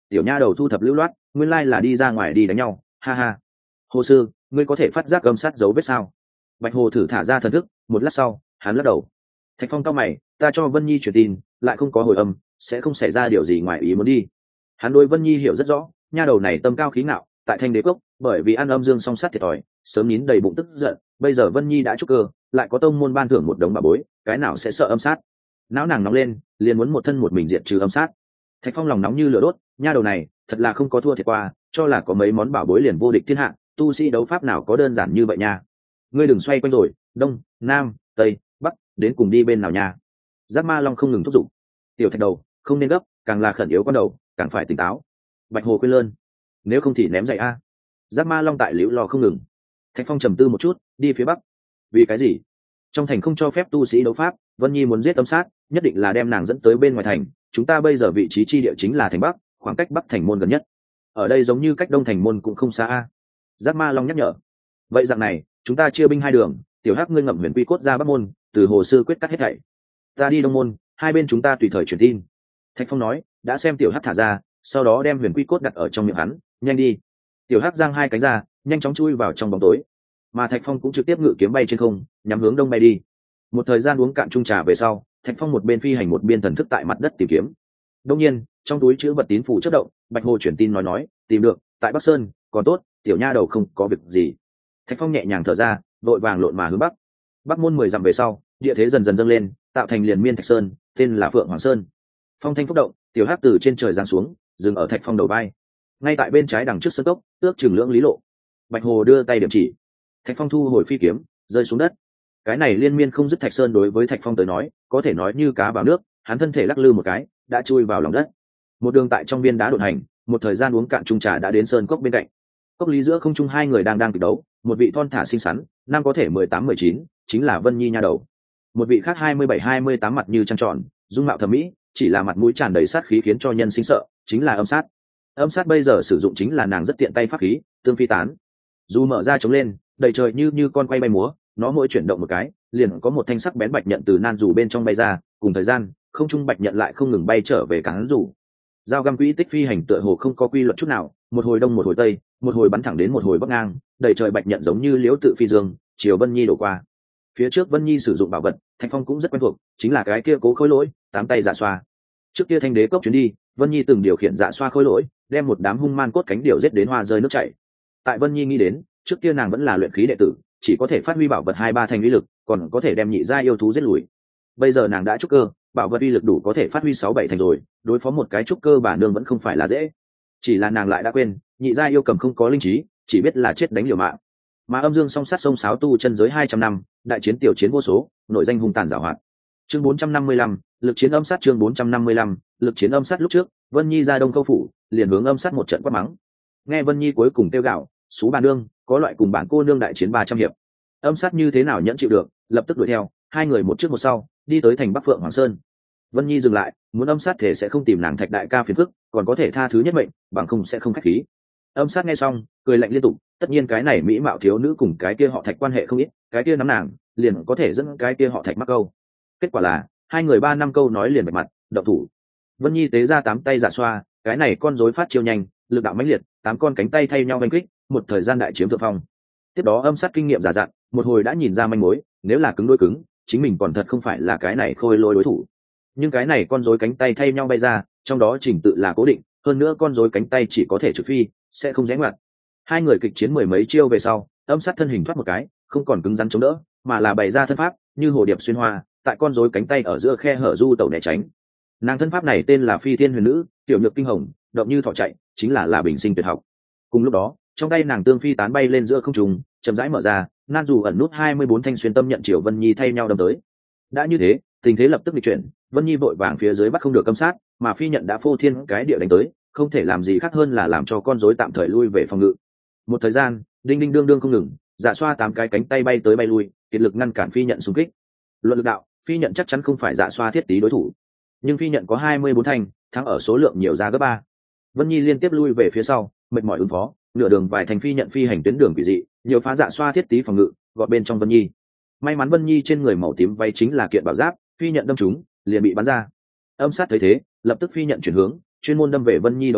tiểu nha đầu thu thập lưu loát, nguyên lai là đi ra ngoài đi đánh nhau, ha ha. Hồ sư, ngươi có thể phát giác âm sát dấu vết sao? Bạch Hồ thử thả ra thần thức, một lát sau hắn lắc đầu. Thạch Phong cao mày, ta cho Vân Nhi truyền tin lại không có hồi âm, sẽ không xảy ra điều gì ngoài ý muốn đi. Hắn đối Vân Nhi hiểu rất rõ, nha đầu này tâm cao khí ngạo, tại Thanh Đế Cốc bởi vì ăn âm dương song sát thiệt thòi, sớm nín đầy bụng tức giận. Bây giờ Vân Nhi đã trúc cơ, lại có tông môn ban thưởng một đống bà bối, cái nào sẽ sợ âm sát? Não nàng nóng lên, liền muốn một thân một mình diệt trừ âm sát. Thạch Phong lòng nóng như lửa đốt, nha đầu này thật là không có thua thiệt qua, cho là có mấy món bảo bối liền vô địch thiên hạ, tu sĩ đấu pháp nào có đơn giản như vậy nha. Ngươi đừng xoay quanh rồi, đông nam tây bắc, đến cùng đi bên nào nha. Giác Ma Long không ngừng thúc giục. Tiểu Thạch đầu không nên gấp, càng là khẩn yếu con đầu càng phải tỉnh táo. Bạch Hồ khuyên lơn, nếu không thì ném giày a. Giác Ma Long tại liễu lo không ngừng. Thạch Phong trầm tư một chút, đi phía bắc. Vì cái gì? Trong thành không cho phép tu sĩ đấu pháp, Vân Nhi muốn giết âm sát, nhất định là đem nàng dẫn tới bên ngoài thành. Chúng ta bây giờ vị trí chi địa chính là thành bắc, khoảng cách bắc thành môn gần nhất. Ở đây giống như cách đông thành môn cũng không xa a. Giác Ma Long nhắc nhở. Vậy dạng này, chúng ta chia binh hai đường, tiểu hắc ngươi ngậm huyền quy cốt ra bắc môn, từ hồ sư quyết cắt hết thảy. Ta đi đông môn, hai bên chúng ta tùy thời truyền tin. Thạch Phong nói, đã xem tiểu hắc thả ra, sau đó đem huyền quy cốt đặt ở trong miệng hắn, nhanh đi. Tiểu hắc giang hai cánh ra, nhanh chóng chui vào trong bóng tối, mà Thạch Phong cũng trực tiếp ngự kiếm bay trên không, nhắm hướng đông bay đi. Một thời gian uống cạn chung trà về sau, Thạch Phong một bên phi hành một bên thần thức tại mặt đất tìm kiếm. Đông nhiên, trong túi chữ vật tín phủ chớp động, Bạch Hồ chuyển tin nói tìm được, tại Bắc Sơn, còn tốt, tiểu nha đầu không có việc gì. Thạch Phong nhẹ nhàng thở ra, vội vàng lộn mà hướng bắc. Bắc môn 10 dặm về sau, địa thế dần dần dâng lên, tạo thành liền miên Thạch Sơn, tên là Phượng Hoàng Sơn. Phong thanh phúc động, tiểu hắc từ trên trời giáng xuống, dừng ở Thạch Phong đầu vai. Ngay tại bên trái đằng trước sơn cốc, ước chừng lưỡng lý lộ. Bạch Hồ đưa tay điểm chỉ. Thạch Phong thu hồi phi kiếm, rơi xuống đất. Cái này liên miên không dứt Thạch Sơn đối với Thạch Phong tới nói, có thể nói như cá vào nước, hắn thân thể lắc lư một cái, đã chui vào lòng đất. Một đường tại trong viên đá độn hành, một thời gian uống cạn chung trà đã đến sơn cốc bên cạnh. Cốc lý giữa không trung hai người đang kịch đấu, một vị thon thả xinh xắn, năm có thể 18-19, chính là Vân Nhi nha đầu. Một vị khác 27-28 mặt như trăng tròn, dung mạo thẩm mỹ, chỉ là mặt mũi tràn đầy sát khí khiến cho nhân sinh sợ, chính là âm sát. Âm sát bây giờ sử dụng chính là nàng rất tiện tay pháp khí, tương phi tán. Dù mở ra chống lên, đầy trời như con quay bay múa, nó mỗi chuyển động một cái, liền có một thanh sắc bén bạch nhận từ nan dù bên trong bay ra, cùng thời gian, không trung bạch nhận lại không ngừng bay trở về cán dù. Dao găm quỹ tích phi hành tựa hồ không có quy luật chút nào, một hồi đông một hồi tây, một hồi bắn thẳng đến một hồi bắc ngang, đầy trời bạch nhận giống như liễu tự phi dương, chiều Vân Nhi đổ qua. Phía trước Vân Nhi sử dụng bảo vật, Thạch Phong cũng rất quen thuộc, chính là cái kia Cố Khôi Lỗi, tám tay dạ xoa. Trước kia Thanh Đế Cốc chuyến đi, Vân Nhi từng điều khiển dạ xoa Khôi Lỗi, đem một đám hung man cốt cánh điểu giết đến hoa rơi nước chảy. Tại Vân Nhi nghĩ đến, trước kia nàng vẫn là luyện khí đệ tử, chỉ có thể phát huy bảo vật 2-3 thành uy lực, còn có thể đem nhị gia yêu thú giết lùi. Bây giờ nàng đã trúc cơ, bảo vật uy lực đủ có thể phát huy 6-7 thành rồi, đối phó một cái trúc cơ bà nương vẫn không phải là dễ. Chỉ là nàng lại đã quên, nhị gia yêu cầm không có linh trí, chỉ biết là chết đánh liều mạng. Mà âm dương song sát sông sáo tu chân giới 200 năm, đại chiến tiểu chiến vô số, nội danh hung tàn giảo hoạt. Chương 455, lực chiến âm sát. Chương 455, lực chiến âm sát. Lúc trước Vân Nhi ra đông câu phủ, liền hướng âm sát một trận quát mắng. Nghe Vân Nhi cuối cùng tiêu gạo, xú bà nương, có loại cùng bản cô nương đại chiến 300 hiệp. Âm sát như thế nào nhẫn chịu được, lập tức đuổi theo, hai người một trước một sau, đi tới thành Bắc Phượng Hoàng Sơn. Vân Nhi dừng lại, muốn âm sát thể sẽ không tìm nàng Thạch đại ca phiền phức, còn có thể tha thứ nhất mệnh, bằng không sẽ không khách khí. Âm sát nghe xong, cười lạnh liên tục, tất nhiên cái này mỹ mạo thiếu nữ cùng cái kia họ Thạch quan hệ không ít, cái kia nắm nàng, liền có thể dẫn cái kia họ Thạch mắc câu. Kết quả là, hai người 3 năm câu nói liền bạch mặt, động thủ. Vân Nhi tế ra 8 tay giả xoa, cái này con rối phát chiêu nhanh, lực đạo mãnh liệt, 8 con cánh tay thay nhau đánh kích, một thời gian đại chiếm thượng phong. Tiếp đó âm sát kinh nghiệm giả dặn, một hồi đã nhìn ra manh mối, nếu là cứng đối cứng, chính mình còn thật không phải là cái này Khôi Lỗi đối thủ. Nhưng cái này con rối cánh tay thay nhau bay ra, trong đó trình tự là cố định, hơn nữa con rối cánh tay chỉ có thể trực phi, sẽ không rẽ ngoặt. Hai người kịch chiến 10 mấy chiêu về sau, âm sát thân hình thoát một cái, không còn cứng rắn chống đỡ, mà là bày ra thân pháp, như hồ điệp xuyên hoa, tại con rối cánh tay ở giữa khe hở du tẩu né tránh. Nàng thân pháp này tên là Phi Thiên Huyền Nữ, tiểu nhược kinh hồng, động như thỏ chạy, chính là bình sinh tuyệt học. Cùng lúc đó, trong tay nàng tương phi tán bay lên giữa không trung, chậm rãi mở ra, nan dù ẩn nút 24 thanh xuyên tâm nhận chiều Vân Nhi thay nhau đâm tới. Đã như thế, tình thế lập tức bị chuyển, Vân Nhi vội vàng phía dưới bắt không được âm sát, mà phi nhận đã phô thiên cái địa đánh tới, không thể làm gì khác hơn là làm cho con rối tạm thời lui về phòng ngự. Một thời gian, đinh đinh đương đương không ngừng, dạ xoa 8 cái cánh tay bay tới bay lui, kiệt lực ngăn cản phi nhận xung kích. Luận lực đạo, phi nhận chắc chắn không phải dạ xoa thiết tí đối thủ, nhưng phi nhận có 24 thanh, thắng ở số lượng nhiều ra gấp 3. Vân Nhi liên tiếp lui về phía sau, mệt mỏi ứng phó, nửa đường vài thành phi nhận phi hành tuyến đường quỷ dị, nhiều phá dạ xoa thiết tí phòng ngự, gọt bên trong Vân Nhi. May mắn Vân Nhi trên người màu tím váy chính là kiện bảo giáp, phi nhận đâm trúng, liền bị bắn ra. Âm sát thấy thế, lập tức phi nhận chuyển hướng, chuyên môn đâm về Vân Nhi đầu người,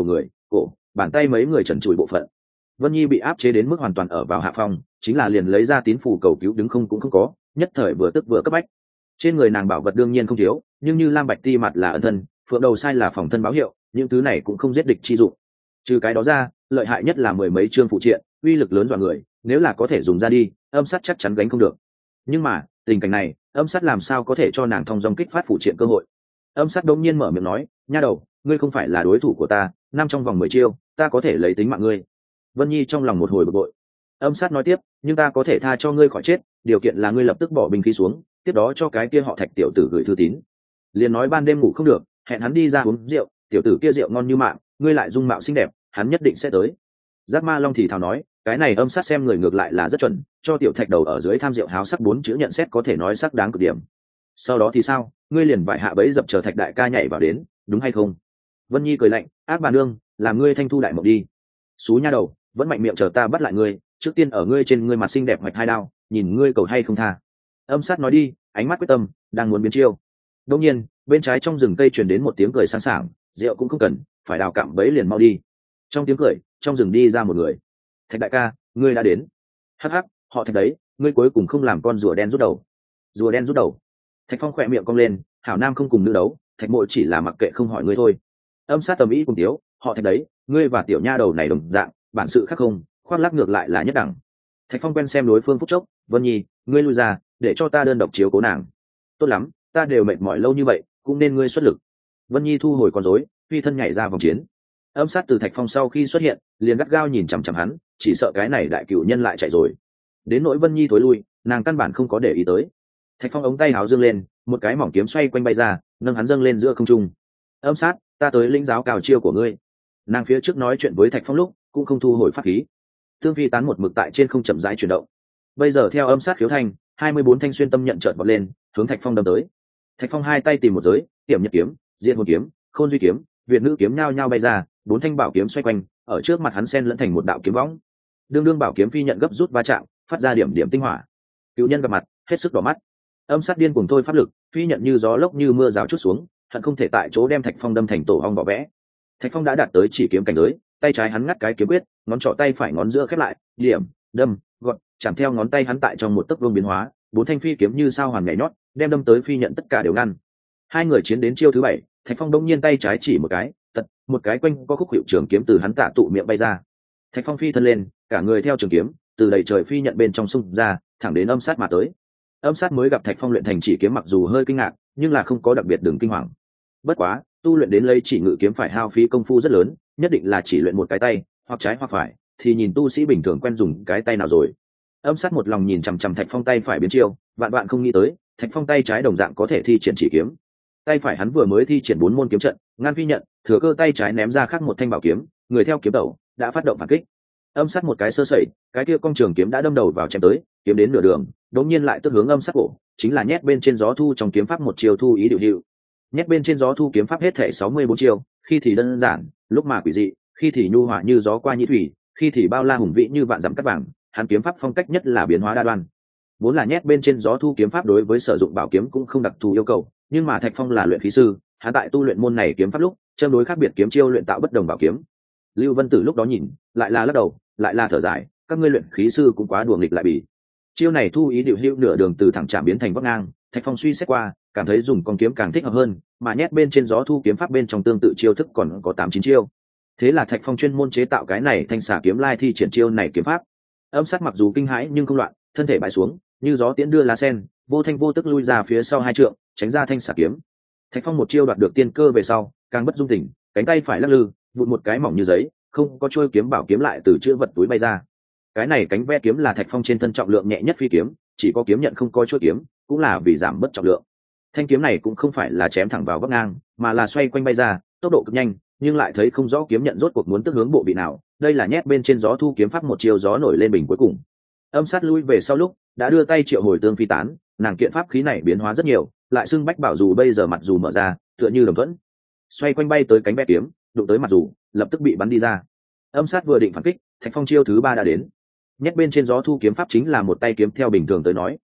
cổ, bàn tay mấy người trần trụi bộ phận. Vân Nhi bị áp chế đến mức hoàn toàn ở vào hạ phong, chính là liền lấy ra tín phù cầu cứu đứng không cũng không có, nhất thời vừa tức vừa cấp bách. Trên người nàng bảo vật đương nhiên không thiếu, nhưng như lam bạch ti mặt là ân thân, phượng đầu sai là phòng thân báo hiệu, những thứ này cũng không giết địch chi dụng. Trừ cái đó ra, lợi hại nhất là mười mấy chương phụ triện, uy lực lớn dọa người, nếu là có thể dùng ra đi, âm sát chắc chắn gánh không được. Nhưng mà tình cảnh này, âm sát làm sao có thể cho nàng thông dong kích phát phụ triện cơ hội? Âm sát đống nhiên mở miệng nói, nha đầu, ngươi không phải là đối thủ của ta, năm trong vòng 10 chiêu ta có thể lấy tính mạng ngươi. Vân Nhi trong lòng một hồi bực bội. Âm sát nói tiếp, nhưng ta có thể tha cho ngươi khỏi chết, điều kiện là ngươi lập tức bỏ binh khí xuống, tiếp đó cho cái kia họ Thạch tiểu tử gửi thư tín. Liền nói ban đêm ngủ không được, hẹn hắn đi ra uống rượu, tiểu tử kia rượu ngon như mạng, ngươi lại dung mạo xinh đẹp, hắn nhất định sẽ tới. Giác Ma Long thì thào nói, cái này âm sát xem người ngược lại là rất chuẩn, cho tiểu Thạch đầu ở dưới tham rượu háo sắc 4 chữ nhận xét có thể nói sắc đáng cực điểm. Sau đó thì sao, ngươi liền bại hạ bẫy dập chờ Thạch đại ca nhảy vào đến, đúng hay không? Vân Nhi cười lạnh, ác bà nương, làm ngươi thanh thu đại mộng đi. Xú nha đầu, vẫn mạnh miệng chờ ta bắt lại ngươi, trước tiên ở ngươi trên ngươi mặt xinh đẹp hoạch 2 đao, nhìn ngươi cầu hay không tha. Âm sát nói đi, ánh mắt quyết tâm, đang muốn biến chiêu. Đột nhiên, bên trái trong rừng cây truyền đến một tiếng cười sang sảng, rượu cũng không cần, phải đào cạm bẫy liền mau đi. Trong tiếng cười, trong rừng đi ra một người. Thạch đại ca, ngươi đã đến. Hắc hắc, họ Thạch đấy, ngươi cuối cùng không làm con rùa đen rút đầu. Rùa đen rút đầu. Thạch Phong khỏe miệng cong lên, hảo nam không cùng nữ đấu, Thạch Mộ chỉ là mặc kệ không hỏi ngươi thôi. Âm sát tầm ý cùng tiếu, họ Thạch đấy, ngươi và tiểu nha đầu này đồng dạng, bản sự khác không, khoác lác ngược lại là nhất đẳng. Thạch Phong quen xem đối phương phúc chốc, Vân Nhi, ngươi lui ra, để cho ta đơn độc chiếu cố nàng. Tốt lắm, ta đều mệt mỏi lâu như vậy, cũng nên ngươi xuất lực. Vân Nhi thu hồi con rối, phi thân nhảy ra vòng chiến. Âm sát từ Thạch Phong sau khi xuất hiện, liền gắt gao nhìn chằm chằm hắn, chỉ sợ cái này đại cửu nhân lại chạy rồi. Đến nỗi Vân Nhi thối lui, nàng căn bản không có để ý tới. Thạch Phong ống tay háo dương lên, một cái mỏng kiếm xoay quanh bay ra, nâng hắn dâng lên giữa không trung. Âm sát, ta tới lĩnh giáo cào chiêu của ngươi. Nàng phía trước nói chuyện với Thạch Phong lúc, cũng không thu hồi pháp khí. Tương phi tán một mực tại trên không chậm rãi chuyển động. Bây giờ theo âm sát khiếu thanh, 24 thanh xuyên tâm nhận chợt vọt lên, hướng Thạch Phong đâm tới. Thạch Phong hai tay tìm một giới, tiệm nhật kiếm, diệt hồn kiếm, khôn duy kiếm, việt nữ kiếm nhao nhao bay ra, 4 thanh bảo kiếm xoay quanh, ở trước mặt hắn xen lẫn thành một đạo kiếm võng. Đương đương bảo kiếm phi nhận gấp rút va chạm, phát ra điểm điểm tinh hỏa. Cựu nhân gặp mặt, hết sức đỏ mắt. Âm sát điên cuồng thôi pháp lực, phi nhận như gió lốc như mưa rào chút xuống, hận không thể tại chỗ đem Thạch Phong đâm thành tổ ong vỏ vẽ. Thạch Phong đã đạt tới chỉ kiếm cảnh giới, tay trái hắn ngắt cái kiếm quyết, ngón trỏ tay phải ngón giữa khép lại, điểm, đâm, gọt, chạm theo ngón tay hắn tại trong một tấc vương biến hóa, 4 thanh phi kiếm như sao hoàn nhảy nhót, đem đâm tới phi nhận tất cả đều ngăn. Hai người chiến đến chiêu thứ 7, Thạch Phong đông nhiên tay trái chỉ một cái, tật, một cái quanh có khúc hiệu trường kiếm từ hắn tạ tụ miệng bay ra. Thạch Phong phi thân lên, cả người theo trường kiếm, từ đầy trời phi nhận bên trong xung ra, thẳng đến âm sát mà tới. Âm sát mới gặp Thạch Phong luyện thành chỉ kiếm mặc dù hơi kinh ngạc, nhưng là không có đặc biệt đường kinh hoàng. Bất quá, tu luyện đến lấy chỉ ngự kiếm phải hao phí công phu rất lớn, nhất định là chỉ luyện một cái tay, hoặc trái hoặc phải, thì nhìn tu sĩ bình thường quen dùng cái tay nào rồi. Âm sát một lòng nhìn chằm chằm Thạch Phong tay phải biến chiêu, vạn bạn không nghĩ tới, Thạch Phong tay trái đồng dạng có thể thi triển chỉ kiếm. Tay phải hắn vừa mới thi triển 4 môn kiếm trận, ngăn phi nhận, thừa cơ tay trái ném ra khác một thanh bảo kiếm, người theo kiếm tẩu, đã phát động phản kích. Âm sát một cái sơ sẩy, cái kia cong trường kiếm đã đâm đầu vào chém tới, kiếm đến nửa đường, đột nhiên lại tức hướng âm sát cổ, chính là nhét bên trên gió thu trong kiếm pháp một chiều thu ý điều hiệu. Nhét bên trên gió thu kiếm pháp hết thể 64 chiều, khi thì đơn giản, lúc mà quỷ dị, khi thì nhu hòa như gió qua nhĩ thủy, khi thì bao la hùng vĩ như vạn dặm cát vàng, hắn kiếm pháp phong cách nhất là biến hóa đa đoan. Vốn là nhét bên trên gió thu kiếm pháp đối với sử dụng bảo kiếm cũng không đặc thù yêu cầu, nhưng mà Thạch Phong là luyện khí sư, hắn tại tu luyện môn này kiếm pháp lúc, châm đối khác biệt kiếm chiêu luyện tạo bất đồng bảo kiếm. Lưu Vân Tử lúc đó nhìn, lại là lắc đầu, lại là thở dài, các ngươi luyện khí sư cũng quá đùa nghịch lại bỉ. Chiêu này thu ý điều hữu nửa đường từ thẳng chạm biến thành vấp ngang, Thạch Phong suy xét qua, cảm thấy dùng con kiếm càng thích hợp hơn, mà nhét bên trên gió thu kiếm pháp bên trong tương tự chiêu thức còn có 8-9 chiêu. Thế là Thạch Phong chuyên môn chế tạo cái này thanh xà kiếm lai thi triển chiêu này kiếm pháp. Âm sát mặc dù kinh hãi nhưng không loạn, thân thể bại xuống, như gió tiễn đưa lá sen, vô thanh vô tức lui ra phía sau 2 trượng, tránh ra thanh xà kiếm. Thạch Phong một chiêu đoạt được tiên cơ về sau, càng bất dung tình, cánh tay phải lắc lư, vụn một cái mỏng như giấy, không có trôi kiếm bảo kiếm lại từ chữ vật túi bay ra. Cái này cánh ve kiếm là Thạch Phong trên thân trọng lượng nhẹ nhất phi kiếm, chỉ có kiếm nhận không có chuôi kiếm, cũng là vì giảm bớt trọng lượng. Thanh kiếm này cũng không phải là chém thẳng vào vấp ngang, mà là xoay quanh bay ra, tốc độ cực nhanh, nhưng lại thấy không rõ kiếm nhận rốt cuộc muốn tức hướng bộ vị nào. Đây là nhét bên trên gió thu kiếm pháp một chiều gió nổi lên bình cuối cùng. Âm sát lui về sau lúc, đã đưa tay triệu hồi tương phi tán, nàng kiện pháp khí này biến hóa rất nhiều, lại xưng bách bảo dù bây giờ mặt dù mở ra, tựa như đồng thuẫn. Xoay quanh bay tới cánh ve kiếm, đụng tới mặt dù, lập tức bị bắn đi ra. Âm sát vừa định phản kích, Thạch Phong chiêu thứ 3 đã đến. Nhét bên trên gió thu kiếm pháp chính là một tay kiếm theo bình thường tới nói,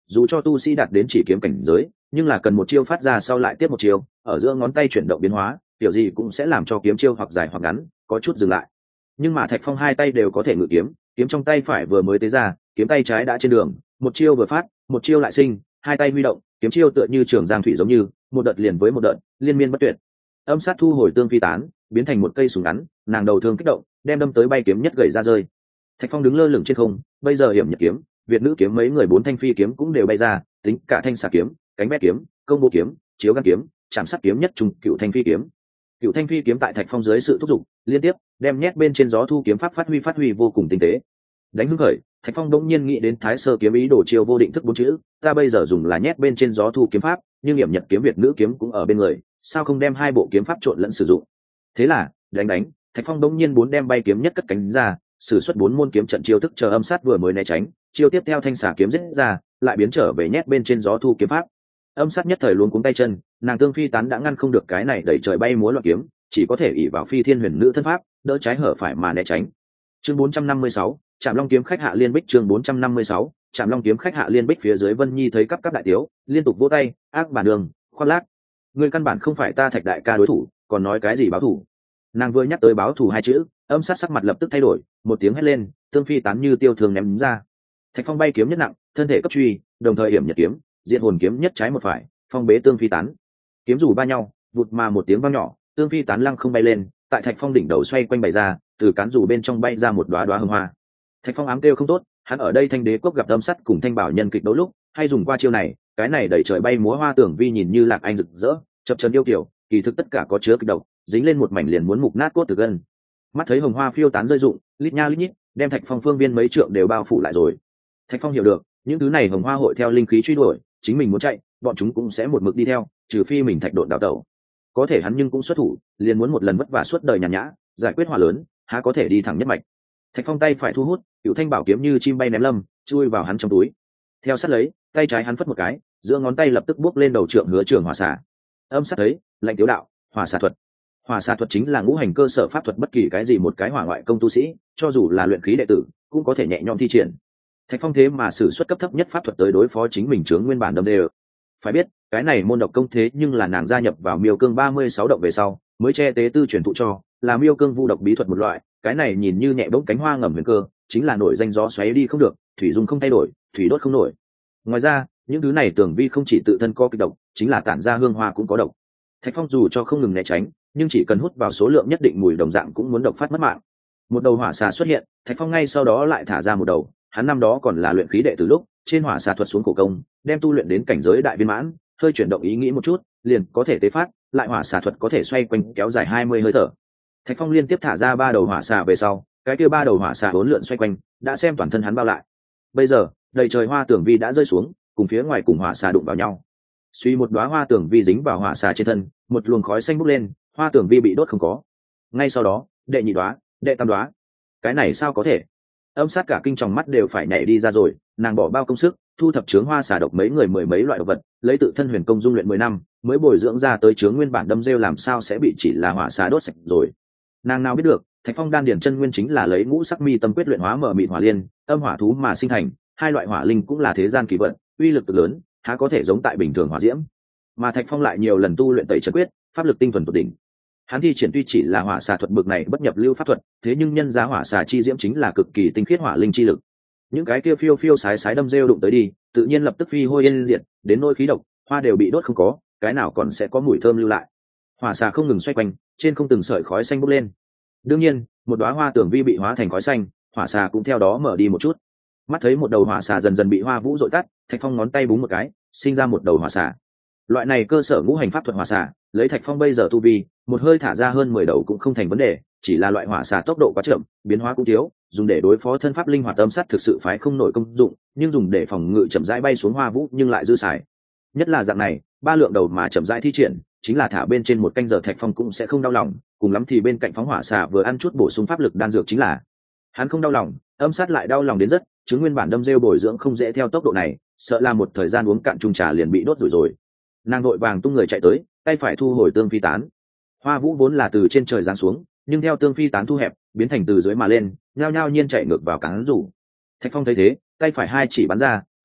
dù cho tu sĩ đạt đến chỉ kiếm cảnh giới, nhưng là cần một chiêu phát ra sau lại tiếp một chiêu, ở giữa ngón tay chuyển động biến hóa, kiểu gì cũng sẽ làm cho kiếm chiêu hoặc dài hoặc ngắn có chút dừng lại. Nhưng mà Thạch Phong hai tay đều có thể ngự kiếm, kiếm trong tay phải vừa mới tế ra, kiếm tay trái đã trên đường, một chiêu vừa phát, một chiêu lại sinh, hai tay huy động, kiếm chiêu tựa như trường giang thủy giống như, một đợt liền với một đợt, liên miên bất tuyệt. Âm sát thu hồi tương phi tán, biến thành một cây súng ngắn, nàng đầu thương kích động, đem đâm tới bay kiếm nhất gậy ra rơi. Thạch Phong đứng lơ lửng trên không, bây giờ hiểm nhật kiếm, Việt nữ kiếm mấy người bốn thanh phi kiếm cũng đều bay ra, tính cả thanh xà kiếm, cánh bét kiếm, công bố kiếm, chiếu gan kiếm, chạm sắt kiếm nhất trùng cựu thanh phi kiếm. Cựu thanh phi kiếm tại Thạch Phong dưới sự thúc giục, liên tiếp đem nhét bên trên gió thu kiếm pháp phát huy vô cùng tinh tế. Đánh hứng khởi, Thạch Phong đống nhiên nghĩ đến Thái Sơ kiếm ý đồ chiêu vô định thức bốn chữ, ta bây giờ dùng là nhét bên trên gió thu kiếm pháp, nhưng hiểm nhật kiếm Việt nữ kiếm cũng ở bên người, sao không đem hai bộ kiếm pháp trộn lẫn sử dụng? Thế là, đánh, Thạch Phong đống nhiên bốn đem bay kiếm nhất cất cánh ra, sử xuất bốn môn kiếm trận chiêu thức chờ âm sát vừa mới né tránh, chiêu tiếp theo thanh xà kiếm giết ra, lại biến trở về nhét bên trên gió thu kiếm pháp. Âm sát nhất thời luống cuống tay chân, nàng tương phi tán đã ngăn không được cái này đẩy trời bay múa loạn kiếm, chỉ có thể ỷ vào phi thiên huyền nữ thân pháp, đỡ trái hở phải mà né tránh. Chương 456, Trảm Long kiếm khách hạ liên bích. Chương 456, Trảm Long kiếm khách hạ liên bích. Phía dưới Vân Nhi thấy cấp đại tiếu, liên tục vỗ tay, ác bản đường, khoác lác. Ngươi căn bản không phải ta Thạch đại ca đối thủ, còn nói cái gì báo thủ? Nàng vừa nhắc tới báo thù hai chữ, âm sát sắc mặt lập tức thay đổi, một tiếng hét lên, tương phi tán như tiêu thường ném ra. Thạch Phong bay kiếm nhất nặng, thân thể cấp truy, đồng thời hiểm nhật kiếm, diện hồn kiếm nhất trái một phải, phong bế tương phi tán. Kiếm rủ ba nhau, vụt mà một tiếng vang nhỏ, tương phi tán lăng không bay lên, tại Thạch Phong đỉnh đầu xoay quanh bày ra, từ cán rủ bên trong bay ra một đóa đóa hương hoa. Thạch Phong ám kêu không tốt, hắn ở đây Thanh Đế Quốc gặp âm sắt cùng Thanh Bảo nhân kịch đấu lúc, hay dùng qua chiêu này, cái này đẩy trời bay múa hoa tưởng vi nhìn như lạc anh rực rỡ, chập chờn yêu kiều, kỳ thực tất cả có chứa kịch độc, dính lên một mảnh liền muốn mục nát cốt từ gân. Mắt thấy hồng hoa phiêu tán rơi rụng, lít nha lít nhít, đem Thạch Phong phương viên mấy trượng đều bao phủ lại rồi. Thạch Phong hiểu được, những thứ này hồng hoa hội theo linh khí truy đuổi, chính mình muốn chạy, bọn chúng cũng sẽ một mực đi theo, trừ phi mình Thạch độn đào tẩu. Có thể hắn nhưng cũng xuất thủ, liền muốn một lần vất vả suốt đời nhàn nhã, giải quyết hỏa lớn, há có thể đi thẳng nhất mạch. Thạch Phong tay phải thu hút, cựu thanh bảo kiếm như chim bay ném lâm, chui vào hắn trong túi. Theo sát lấy, tay trái hắn phất một cái, giữa ngón tay lập tức buốc lên đầu trượng hứa trường hỏa xả. Âm sát thấy, lạnh tiếu đạo, hỏa xả thuật. Hỏa xả thuật chính là ngũ hành cơ sở pháp thuật, bất kỳ cái gì một cái hỏa ngoại công tu sĩ, cho dù là luyện khí đệ tử, cũng có thể nhẹ nhõm thi triển. Thạch Phong thế mà sử xuất cấp thấp nhất pháp thuật tới đối phó chính mình chướng nguyên bản đâm đê. Phải biết, cái này môn độc công thế nhưng là nàng gia nhập vào Miêu Cương 36 động về sau, mới che tế tư truyền thụ cho, là Miêu Cương vu độc bí thuật một loại, cái này nhìn như nhẹ bỗng cánh hoa ngầm huyền cơ, chính là nổi danh gió xoáy đi không được, thủy dung không thay đổi, thủy đốt không nổi. Ngoài ra, những thứ này tưởng vi không chỉ tự thân có kịch độc, chính là tản ra hương hoa cũng có độc. Thạch Phong dù cho không ngừng né tránh, nhưng chỉ cần hút vào số lượng nhất định mùi đồng dạng cũng muốn độc phát mất mạng. Một đầu hỏa xà xuất hiện, Thạch Phong ngay sau đó lại thả ra một đầu, hắn năm đó còn là luyện khí đệ từ lúc, trên hỏa xà thuật xuống khổ công, đem tu luyện đến cảnh giới đại viên mãn, hơi chuyển động ý nghĩ một chút, liền có thể tế phát, lại hỏa xà thuật có thể xoay quanh kéo dài 20 hơi thở. Thạch Phong liên tiếp thả ra 3 đầu hỏa xà về sau, cái kia 3 đầu hỏa xà hỗn lượn xoay quanh, đã xem toàn thân hắn bao lại. Bây giờ, đầy trời hoa tưởng vi đã rơi xuống, cùng phía ngoài cùng hỏa xà đụng vào nhau. Suy một đóa hoa tưởng vi dính vào hỏa xà trên thân, một luồng khói xanh bốc lên, hoa tưởng vi bị đốt không có. Ngay sau đó, đệ nhị đóa, đệ tam đóa. Cái này sao có thể? Âm sát cả kinh tròng mắt đều phải nhảy đi ra rồi, nàng bỏ bao công sức, thu thập chướng hoa xà độc mấy người mười mấy loại độc vật, lấy tự thân huyền công dung luyện 10 năm, mới bồi dưỡng ra tới chướng nguyên bản đâm rêu làm sao sẽ bị chỉ là hỏa xà đốt sạch rồi. Nàng nào biết được, Thạch Phong đan điển chân nguyên chính là lấy ngũ sắc mi tâm quyết luyện hóa mở mịn hỏa liên, âm hỏa thú mà sinh thành, hai loại hỏa linh cũng là thế gian kỳ vận, uy lực cực lớn, há có thể giống tại bình thường hỏa diễm. Mà Thạch Phong lại nhiều lần tu luyện tẩy trần quyết, pháp lực tinh thuần tột đỉnh. Hắn thi triển tuy chỉ là hỏa xà thuật bực này bất nhập lưu pháp thuật, thế nhưng nhân giá hỏa xà chi diễm chính là cực kỳ tinh khiết hỏa linh chi lực. Những cái kia phiêu phiêu sái sái đâm rêu đụng tới đi, tự nhiên lập tức phi hôi yên diệt, đến nỗi khí độc, hoa đều bị đốt không có, cái nào còn sẽ có mùi thơm lưu lại. Hỏa xà không ngừng xoay quanh, trên không từng sợi khói xanh bốc lên. Đương nhiên, một đóa hoa tưởng vi bị hóa thành khói xanh, hỏa xà cũng theo đó mở đi một chút. Mắt thấy một đầu hỏa xà dần dần bị hoa vũ dội tắt, Thạch Phong ngón tay búng một cái, sinh ra một đầu hỏa xà. Loại này cơ sở ngũ hành pháp thuật hỏa xà, lấy Thạch Phong bây giờ tu vi, một hơi thả ra hơn 10 đầu cũng không thành vấn đề, chỉ là loại hỏa xà tốc độ quá chậm, biến hóa cũng thiếu, dùng để đối phó thân pháp linh hoạt âm sát thực sự phái không nổi công dụng, nhưng dùng để phòng ngự chậm rãi bay xuống hoa vũ nhưng lại dư xài. Nhất là dạng này, 3 lượng đầu mà chậm rãi thi triển, chính là thả bên trên một canh giờ Thạch Phong cũng sẽ không đau lòng, cùng lắm thì bên cạnh phóng hỏa xà vừa ăn chút bổ sung pháp lực đan dược chính là. Hắn không đau lòng, âm sát lại đau lòng đến rất, chứng nguyên bản đâm rêu bồi dưỡng không dễ theo tốc độ này, sợ là một thời gian uống cạn chung trà liền bị đốt rồi. Nàng vội vàng tung người chạy tới, tay phải thu hồi tương phi tán. Hoa vũ vốn là từ trên trời giáng xuống, nhưng theo tương phi tán thu hẹp, biến thành từ dưới mà lên, nhao nhao nhiên chạy ngược vào cán rủ. Thạch Phong thấy thế, tay phải hai chỉ bắn ra,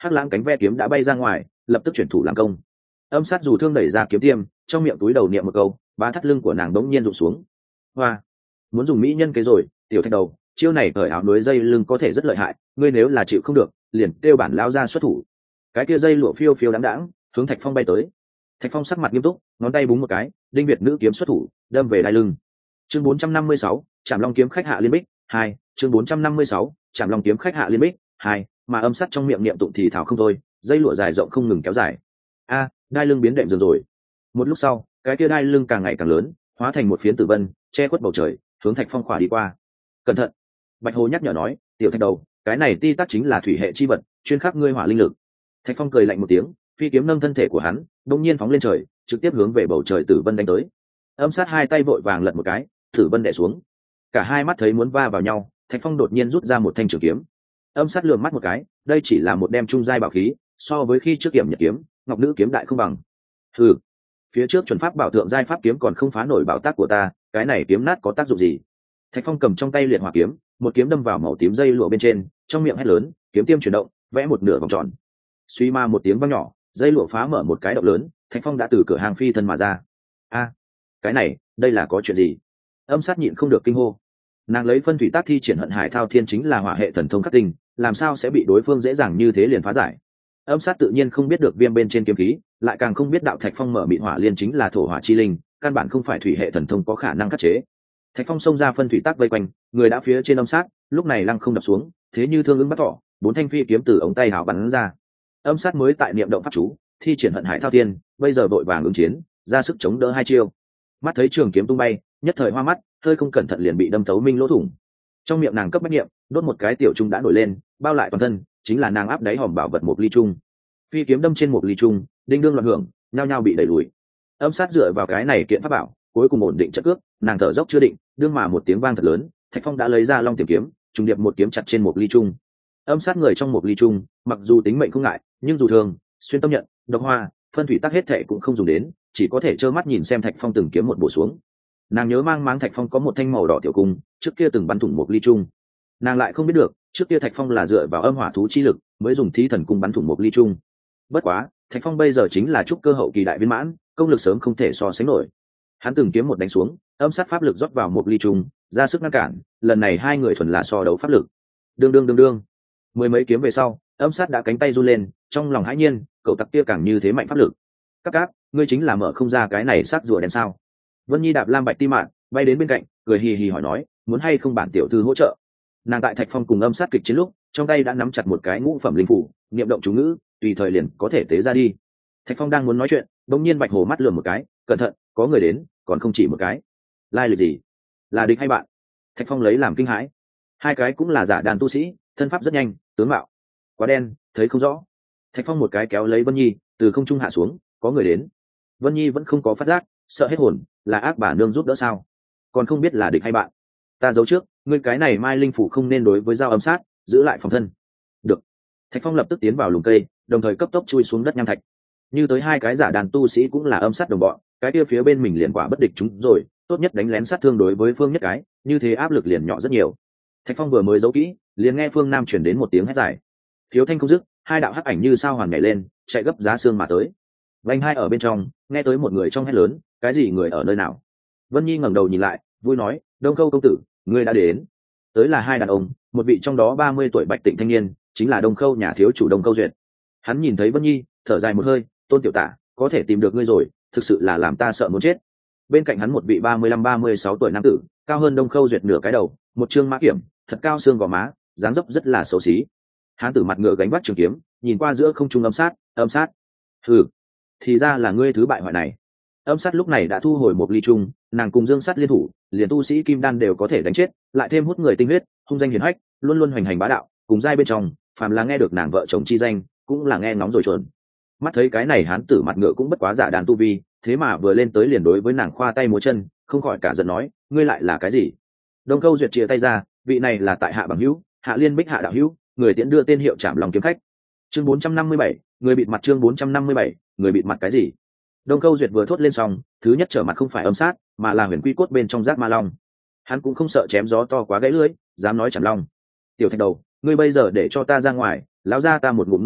hắc lãng cánh ve kiếm đã bay ra ngoài, lập tức chuyển thủ làm công. Âm sát dù thương đẩy ra kiếm tiêm, trong miệng túi đầu niệm một câu, bá thắt lưng của nàng đống nhiên rụng xuống. Hoa, muốn dùng mỹ nhân kế rồi, tiểu thạch đầu, chiêu này cởi áo núi dây lưng có thể rất lợi hại, ngươi nếu là chịu không được, liền kêu bản lao ra xuất thủ. Cái kia dây lụa phiêu phiêu đáng đáng, hướng Thạch Phong bay tới. Thạch Phong sắc mặt nghiêm túc, ngón tay búng một cái, đinh việt nữ kiếm xuất thủ, đâm về đai lưng. Chương 456, Trảm Long kiếm khách hạ liên bích 2, chương 456, Trảm Long kiếm khách hạ liên bích 2, mà âm sắt trong miệng niệm tụng thì thảo không thôi, dây lụa dài rộng không ngừng kéo dài. A, đai lưng biến đệm dần rồi. Một lúc sau, cái kia đai lưng càng ngày càng lớn, hóa thành một phiến tử vân, che khuất bầu trời, hướng Thạch Phong khỏa đi qua. Cẩn thận! Bạch Hồ nhắc nhở nói, tiểu Thạch đầu, cái này ti tắc chính là thủy hệ chi vật, chuyên khắc ngươi hỏa linh lực. Thạch Phong cười lạnh một tiếng, phi kiếm nâng thân thể của hắn, đột nhiên phóng lên trời, trực tiếp hướng về bầu trời tử vân đánh tới. Âm sát hai tay vội vàng lật một cái, tử vân đè xuống. Cả hai mắt thấy muốn va vào nhau, Thạch Phong đột nhiên rút ra một thanh trường kiếm. Âm sát lườm mắt một cái, đây chỉ là một đem trung giai bảo khí, so với khi trước kiểm nhật kiếm, ngọc nữ kiếm đại không bằng. Hừ, phía trước chuẩn pháp bảo thượng giai pháp kiếm còn không phá nổi bảo tác của ta, cái này kiếm nát có tác dụng gì? Thạch Phong cầm trong tay liệt hỏa kiếm, một kiếm đâm vào màu tím dây lụa bên trên, trong miệng hét lớn, kiếm tiêm chuyển động, vẽ một nửa vòng tròn. Suy ma một tiếng vang nhỏ, dây lụa phá mở một cái động lớn, Thạch Phong đã từ cửa hàng phi thân mà ra. A, cái này, đây là có chuyện gì? Âm sát nhịn không được kinh hô. Nàng lấy phân thủy tác thi triển hận hải thao thiên chính là hỏa hệ thần thông khắc tinh, làm sao sẽ bị đối phương dễ dàng như thế liền phá giải? Âm sát tự nhiên không biết được viêm bên trên kiếm khí, lại càng không biết đạo Thạch Phong mở mịn hỏa liên chính là thổ hỏa chi linh, căn bản không phải thủy hệ thần thông có khả năng khắc chế. Thạch Phong xông ra phân thủy tác vây quanh, người đã phía trên âm sát, lúc này lăng không đập xuống, thế như thương ứng bắt thỏ, bốn thanh phi kiếm từ ống tay hào bắn ra. Âm sát mới tại niệm động pháp chú, thi triển hận hải thao thiên, bây giờ vội vàng ứng chiến, ra sức chống đỡ hai chiêu. Mắt thấy trường kiếm tung bay, nhất thời hoa mắt, hơi không cẩn thận liền bị đâm thấu minh lỗ thủng. Trong miệng nàng cấp bách niệm, đốt một cái tiểu trung đã nổi lên, bao lại toàn thân, chính là nàng áp đáy hòm bảo vật một ly trung. Phi kiếm đâm trên một ly trung, đinh đương loạn hưởng, nhao nhao bị đẩy lùi. Âm sát dựa vào cái này kiện pháp bảo, cuối cùng ổn định trận cước, nàng thở dốc chưa định, đương mà một tiếng vang thật lớn, Thạch Phong đã lấy ra long tiềm kiếm, trùng điệp một kiếm chặt trên một ly trung. Âm sát người trong một ly trung, mặc dù tính mệnh không ngại, nhưng dù thường, xuyên tâm nhận, độc hoa, phân thủy tắc hết thệ cũng không dùng đến, chỉ có thể trơ mắt nhìn xem Thạch Phong từng kiếm một bổ xuống. Nàng nhớ mang máng Thạch Phong có một thanh màu đỏ tiểu cung, trước kia từng bắn thủng một ly trung. Nàng lại không biết được, trước kia Thạch Phong là dựa vào âm hỏa thú chi lực mới dùng thí thần cung bắn thủng một ly trung. Bất quá, Thạch Phong bây giờ chính là trúc cơ hậu kỳ đại viên mãn, công lực sớm không thể so sánh nổi. Hắn từng kiếm một đánh xuống, âm sát pháp lực rót vào một ly trung, ra sức ngăn cản, lần này hai người thuần là so đấu pháp lực. Đương. Mười mấy kiếm về sau, âm sát đã cánh tay run lên, trong lòng hãi nhiên, cậu tặc kia càng như thế mạnh pháp lực. Các, ngươi chính là mở không ra cái này sát rùa đen sao? Vân Nhi đạp lam bạch ti mạn, bay đến bên cạnh, cười hì hì hỏi nói, muốn hay không bản tiểu thư hỗ trợ? Nàng tại Thạch Phong cùng âm sát kịch chiến lúc, trong tay đã nắm chặt một cái ngũ phẩm linh phủ, niệm động chú ngữ, tùy thời liền có thể tế ra đi. Thạch Phong đang muốn nói chuyện, bỗng nhiên Bạch Hồ mắt lườm một cái, cẩn thận, có người đến, còn không chỉ một cái. Lai lịch gì? Là địch hay bạn? Thạch Phong lấy làm kinh hãi. Hai cái cũng là giả đàn tu sĩ, thân pháp rất nhanh, tướng mạo quá đen, thấy không rõ. Thạch Phong một cái kéo lấy Vân Nhi, từ không trung hạ xuống, có người đến. Vân Nhi vẫn không có phát giác, sợ hết hồn, là ác bà nương giúp đỡ sao? Còn không biết là địch hay bạn. Ta giấu trước, ngươi cái này mai linh phủ không nên đối với dao âm sát, giữ lại phòng thân. Được. Thạch Phong lập tức tiến vào lùm cây, đồng thời cấp tốc chui xuống đất nham thạch. Như tới hai cái giả đàn tu sĩ cũng là âm sát đồng bọn, cái kia phía bên mình liền quả bất địch chúng rồi, tốt nhất đánh lén sát thương đối với phương nhất cái, như thế áp lực liền nhỏ rất nhiều. Thạch Phong vừa mới giấu kỹ, liền nghe phương nam chuyển đến một tiếng hét dài. Thiếu thanh không dứt, hai đạo hắc ảnh như sao hoàn nhảy lên, chạy gấp giá xương mà tới. Vành hai ở bên trong, nghe tới một người trong hét lớn, cái gì người ở nơi nào? Vân Nhi ngẩng đầu nhìn lại, vui nói, Đông Khâu công tử, ngươi đã đến. Tới là hai đàn ông, một vị trong đó 30 tuổi bạch tịnh thanh niên, chính là Đông Khâu nhà thiếu chủ Đông Khâu Duyệt. Hắn nhìn thấy Vân Nhi, thở dài một hơi, Tôn tiểu tả, có thể tìm được ngươi rồi, thực sự là làm ta sợ muốn chết. Bên cạnh hắn một vị 35-36 tuổi nam tử, cao hơn Đông Khâu Duyệt nửa cái đầu, một trương mã kiểm, thật cao xương gò má, dáng dấp rất là xấu xí. Hắn tử mặt ngựa gánh vác trường kiếm, nhìn qua giữa không trung âm sát. Hừ, thì ra là ngươi thứ bại hoại này. Âm sát lúc này đã thu hồi một ly trung, nàng cùng Dương Sắt liên thủ, liền tu sĩ kim đan đều có thể đánh chết, lại thêm hút người tinh huyết, hung danh hiển hách, luôn luôn hoành hành bá đạo, cùng giai bên trong, phàm là nghe được nàng vợ chồng chi danh, cũng là nghe ngóng rồi chuẩn. Mắt thấy cái này hán tử mặt ngựa cũng bất quá giả đàn tu vi, thế mà vừa lên tới liền đối với nàng khoa tay múa chân, không khỏi cả giận nói, ngươi lại là cái gì? Đông Khâu Duyệt chia tay ra, vị này là tại hạ bằng hữu, Hạ Liên Bích Hạ đạo hữu, người tiễn đưa tên hiệu Trảm Long kiếm khách. Chương 457, người bịt mặt. Chương 457, người bịt mặt cái gì? Đông Khâu Duyệt vừa thốt lên xong, thứ nhất trở mặt không phải âm sát, mà là huyền quy cốt bên trong giác ma long. Hắn cũng không sợ chém gió to quá gãy lưỡi, dám nói Trảm Long. Tiểu Thạch đầu, ngươi bây giờ để cho ta ra ngoài, lão ra ta một ngụm nuốt hắn,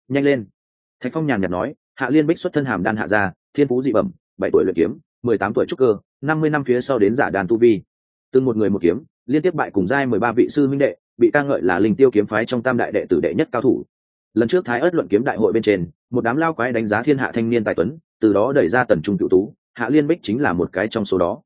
nhanh lên. Thạch Phong nhàn nhạt nói, Hạ Liên Bích xuất thân hàm đan hạ gia, thiên phú dị bẩm, 7 tuổi luyện kiếm, 18 tuổi trúc cơ, 50 năm phía sau đến giả đàn tu vi. Từng một người một kiếm, liên tiếp bại cùng giai 13 vị sư minh đệ, bị ca ngợi là linh tiêu kiếm phái trong tam đại đệ tử đệ nhất cao thủ. Lần trước Thái Ức luận kiếm đại hội bên trên, một đám lao quái đánh giá thiên hạ thanh niên tài tuấn, từ đó đẩy ra tần trung cựu tú, Hạ Liên Bích chính là một cái trong số đó.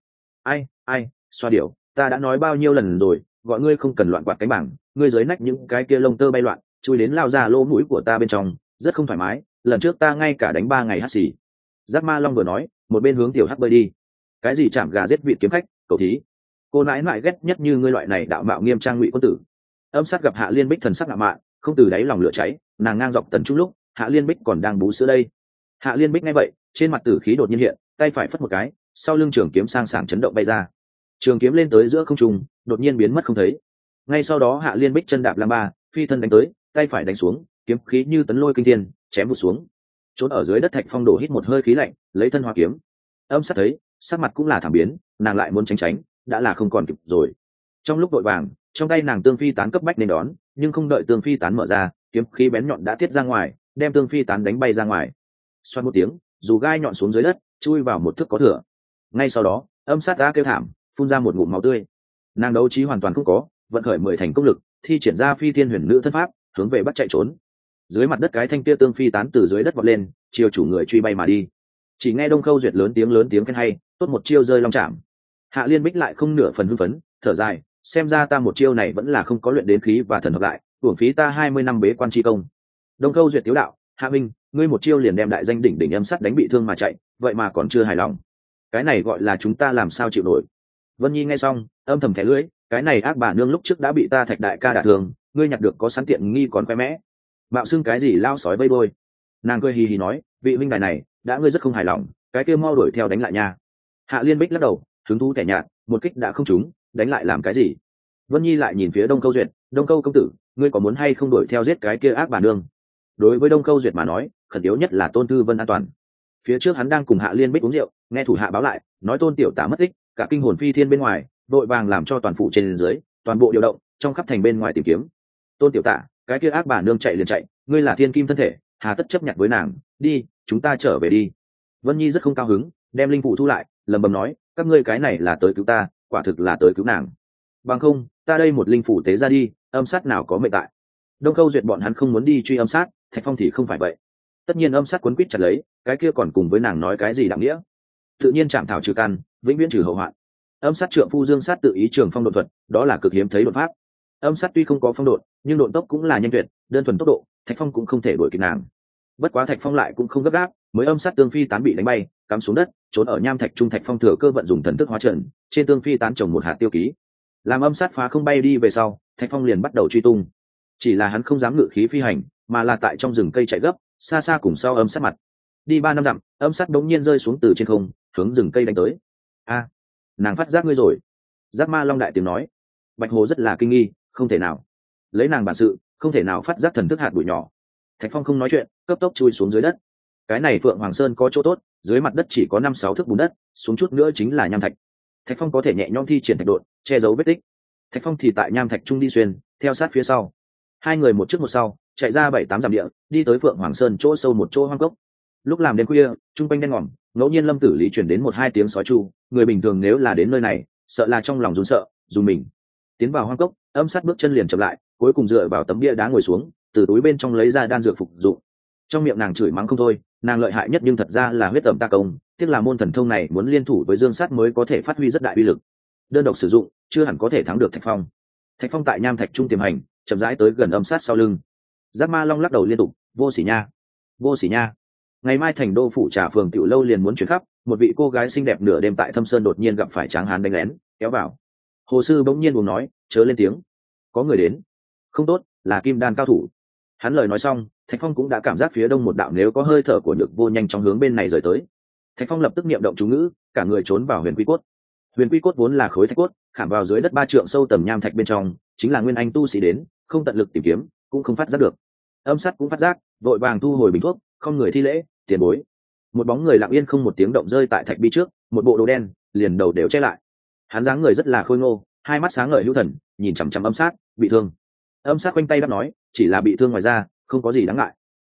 Ai, xoa điểu, ta đã nói bao nhiêu lần rồi, gọi ngươi không cần loạn quạt cánh bảng, ngươi dưới nách những cái kia lông tơ bay loạn, chui đến lao ra lỗ mũi của ta bên trong, rất không thoải mái. Lần trước ta ngay cả đánh 3 ngày hắt xì. Giác Ma Long vừa nói, một bên hướng tiểu hắc bơi đi. Cái gì chạm gà giết vịt kiếm khách, cầu thí. Cô nãi nãi ghét nhất như ngươi loại này đạo mạo nghiêm trang ngụy quân tử. Âm sát gặp Hạ Liên Bích thần sắc ngạo mạn, không từ đáy lòng lửa cháy, nàng ngang dọc tần trung lúc, Hạ Liên Bích còn đang bú sữa đây. Hạ Liên Bích nghe vậy, trên mặt tử khí đột nhiên hiện, tay phải phất một cái, sau lưng trường kiếm sang sảng chấn động bay ra. Trường kiếm lên tới giữa không trung, đột nhiên biến mất không thấy. Ngay sau đó Hạ Liên Bích chân đạp lam ba, phi thân đánh tới, tay phải đánh xuống, kiếm khí như tấn lôi kinh thiên, chém vụt xuống. Trốn ở dưới đất Thạch Phong đổ hít một hơi khí lạnh, lấy thân hóa kiếm. Âm sát thấy, sắc mặt cũng là thảm biến, nàng lại muốn tránh tránh, đã là không còn kịp rồi. Trong lúc vội vàng, trong tay nàng tương phi tán cấp bách nên đón, nhưng không đợi tương phi tán mở ra, kiếm khí bén nhọn đã tiết ra ngoài, đem tương phi tán đánh bay ra ngoài. Xoát một tiếng, dù gai nhọn xuống dưới đất, chui vào một thước có thừa. Ngay sau đó, âm sát đã kêu thảm, phun ra một ngụm máu tươi. Nàng đấu trí hoàn toàn không có, vận khởi 10 thành công lực, thi triển ra phi thiên huyền nữ thân pháp, hướng về bắt chạy trốn. Dưới mặt đất cái thanh kia tương phi tán từ dưới đất vọt lên, chiều chủ người truy bay mà đi. Chỉ nghe Đông Khâu Duyệt lớn tiếng khen hay, tốt một chiêu rơi long chạm. Hạ Liên Bích lại không nửa phần hưng phấn, thở dài, xem ra ta một chiêu này vẫn là không có luyện đến khí và thần hợp lại, uổng phí ta 20 năm bế quan chi công. Đông Khâu Duyệt tiếu đạo, Hạ Minh, ngươi một chiêu liền đem đại danh đỉnh âm sắt đánh bị thương mà chạy, vậy mà còn chưa hài lòng. Cái này gọi là chúng ta làm sao chịu nổi. Vân Nhi nghe xong, âm thầm thẻ lưỡi, cái này ác bà nương lúc trước đã bị ta Thạch đại ca đả thương, ngươi nhặt được có sẵn tiện nghi còn khoe mẽ. Mạo xưng cái gì lao sói vây đôi. Nàng cười hì hì nói, vị huynh đài này, đã ngươi rất không hài lòng, cái kia mau đuổi theo đánh lại nha. Hạ Liên Bích lắc đầu, hứng thú tẻ nhạt, một kích đã không trúng, đánh lại làm cái gì. Vân Nhi lại nhìn phía Đông Câu Duyệt, Đông Câu công tử, ngươi có muốn hay không đuổi theo giết cái kia ác bà nương? Đối với Đông Câu Duyệt mà nói, khẩn yếu nhất là Tôn Tư Vân an toàn. Phía trước hắn đang cùng Hạ Liên Bích uống rượu, nghe thủ hạ báo lại, nói Tôn tiểu tả mất tích, cả kinh hồn phi thiên bên ngoài, vội vàng làm cho toàn phủ trên dưới, toàn bộ điều động, trong khắp thành bên ngoài tìm kiếm. Tôn tiểu tả, cái kia ác bà nương chạy liền chạy, ngươi là thiên kim thân thể, hà tất chấp nhận với nàng, đi, chúng ta trở về đi. Vân Nhi rất không cao hứng, đem linh phủ thu lại, lẩm bẩm nói, các ngươi cái này là tới cứu ta, quả thực là tới cứu nàng. Bằng không, ta đây một linh phủ tế ra đi, âm sát nào có mệnh tại. Đông Khâu Duyệt bọn hắn không muốn đi truy âm sát, Thạch Phong thì không phải vậy. Tất nhiên âm sát quấn quýt chặt lấy, cái kia còn cùng với nàng nói cái gì đặng nghĩa? Tự nhiên chạm thảo trừ căn, vĩnh viễn trừ hậu hoạn. Âm sát trượng phu Dương sát tự ý trường phong độn thuật, đó là cực hiếm thấy đột pháp. Âm sát tuy không có phong độn, nhưng độn tốc cũng là nhanh tuyệt, đơn thuần tốc độ, Thạch Phong cũng không thể đuổi kịp nàng. Bất quá Thạch Phong lại cũng không gấp gáp, mới âm sát tương phi tán bị đánh bay, cắm xuống đất, trốn ở nham thạch trung. Thạch Phong thừa cơ vận dùng thần thức hóa trận, trên tương phi tán trồng một hạt tiêu ký. Làm âm sát phá không bay đi về sau, Thạch Phong liền bắt đầu truy tung. Chỉ là hắn không dám ngự khí phi hành, mà là tại trong rừng cây chạy gấp, xa xa cùng sau âm sát mặt. Đi 3 năm dặm, âm sát đống nhiên rơi xuống từ trên không, hướng rừng cây đánh tới. A, nàng phát giác ngươi rồi. Giác Ma Long đại tiếng nói. Bạch Hồ rất là kinh nghi, không thể nào. Lấy nàng bản sự, không thể nào phát giác thần thức hạt bụi nhỏ. Thạch Phong không nói chuyện, cấp tốc chui xuống dưới đất. Cái này Phượng Hoàng Sơn có chỗ tốt, dưới mặt đất chỉ có 5-6 thước bùn đất, xuống chút nữa chính là nham thạch. Thạch Phong có thể nhẹ nhõm thi triển thạch độn, che giấu vết tích. Thạch Phong thì tại nham thạch trung đi xuyên, theo sát phía sau. Hai người một trước một sau, chạy ra 7-8 dặm địa, đi tới Phượng Hoàng Sơn chỗ sâu một chỗ hoang cốc. Lúc làm đêm khuya, trung quanh đen ngòm, ngẫu nhiên Lâm Tử Lý truyền đến 1-2 tiếng sói tru, người bình thường nếu là đến nơi này, sợ là trong lòng run sợ, dùng mình. Tiến vào hoang cốc, âm sát bước chân liền chậm lại, cuối cùng dựa vào tấm bia đá ngồi xuống, từ túi bên trong lấy ra đan dược phục dụng. Trong miệng nàng chửi mắng không thôi, nàng lợi hại nhất nhưng thật ra là huyết tẩm ta công, tiếc là môn thần thông này muốn liên thủ với Dương Sát mới có thể phát huy rất đại uy lực. Đơn độc sử dụng, chưa hẳn có thể thắng được Thạch Phong. Thạch Phong tại nham thạch trung tiềm hành, chậm rãi tới gần âm sát sau lưng. Giác Ma Long lắc đầu liên tục, vô sỉ nha, vô sỉ nha. Ngày mai thành đô phủ trà phường tiểu lâu liền muốn chuyển khắp, một vị cô gái xinh đẹp nửa đêm tại Thâm Sơn đột nhiên gặp phải Tráng Hán đánh lén, kéo vào. Hồ sư bỗng nhiên buồn nói, chớ lên tiếng, có người đến. Không tốt, là Kim Đan cao thủ. Hắn lời nói xong, Thạch Phong cũng đã cảm giác phía đông một đạo nếu có hơi thở của Nhược Vô nhanh trong hướng bên này rời tới. Thạch Phong lập tức niệm động chú ngữ, cả người trốn vào Huyền Quy Cốt. Huyền Quy Cốt vốn là khối thạch cốt, khảm vào dưới đất 3 trượng sâu tầng nham thạch bên trong, chính là nguyên anh tu sĩ đến, không tận lực tìm kiếm, cũng không phát giác được. Âm sát cũng phát giác, vội vàng thu hồi bình thuốc, không người thi lễ, tiền bối. Một bóng người lặng yên không một tiếng động rơi tại thạch bi trước, một bộ đồ đen, liền đầu đều che lại. Hắn dáng người rất là khôi ngô, hai mắt sáng ngời hữu thần, nhìn chằm chằm âm sát, bị thương. Âm sát quanh tay đáp nói, chỉ là bị thương ngoài ra, không có gì đáng ngại.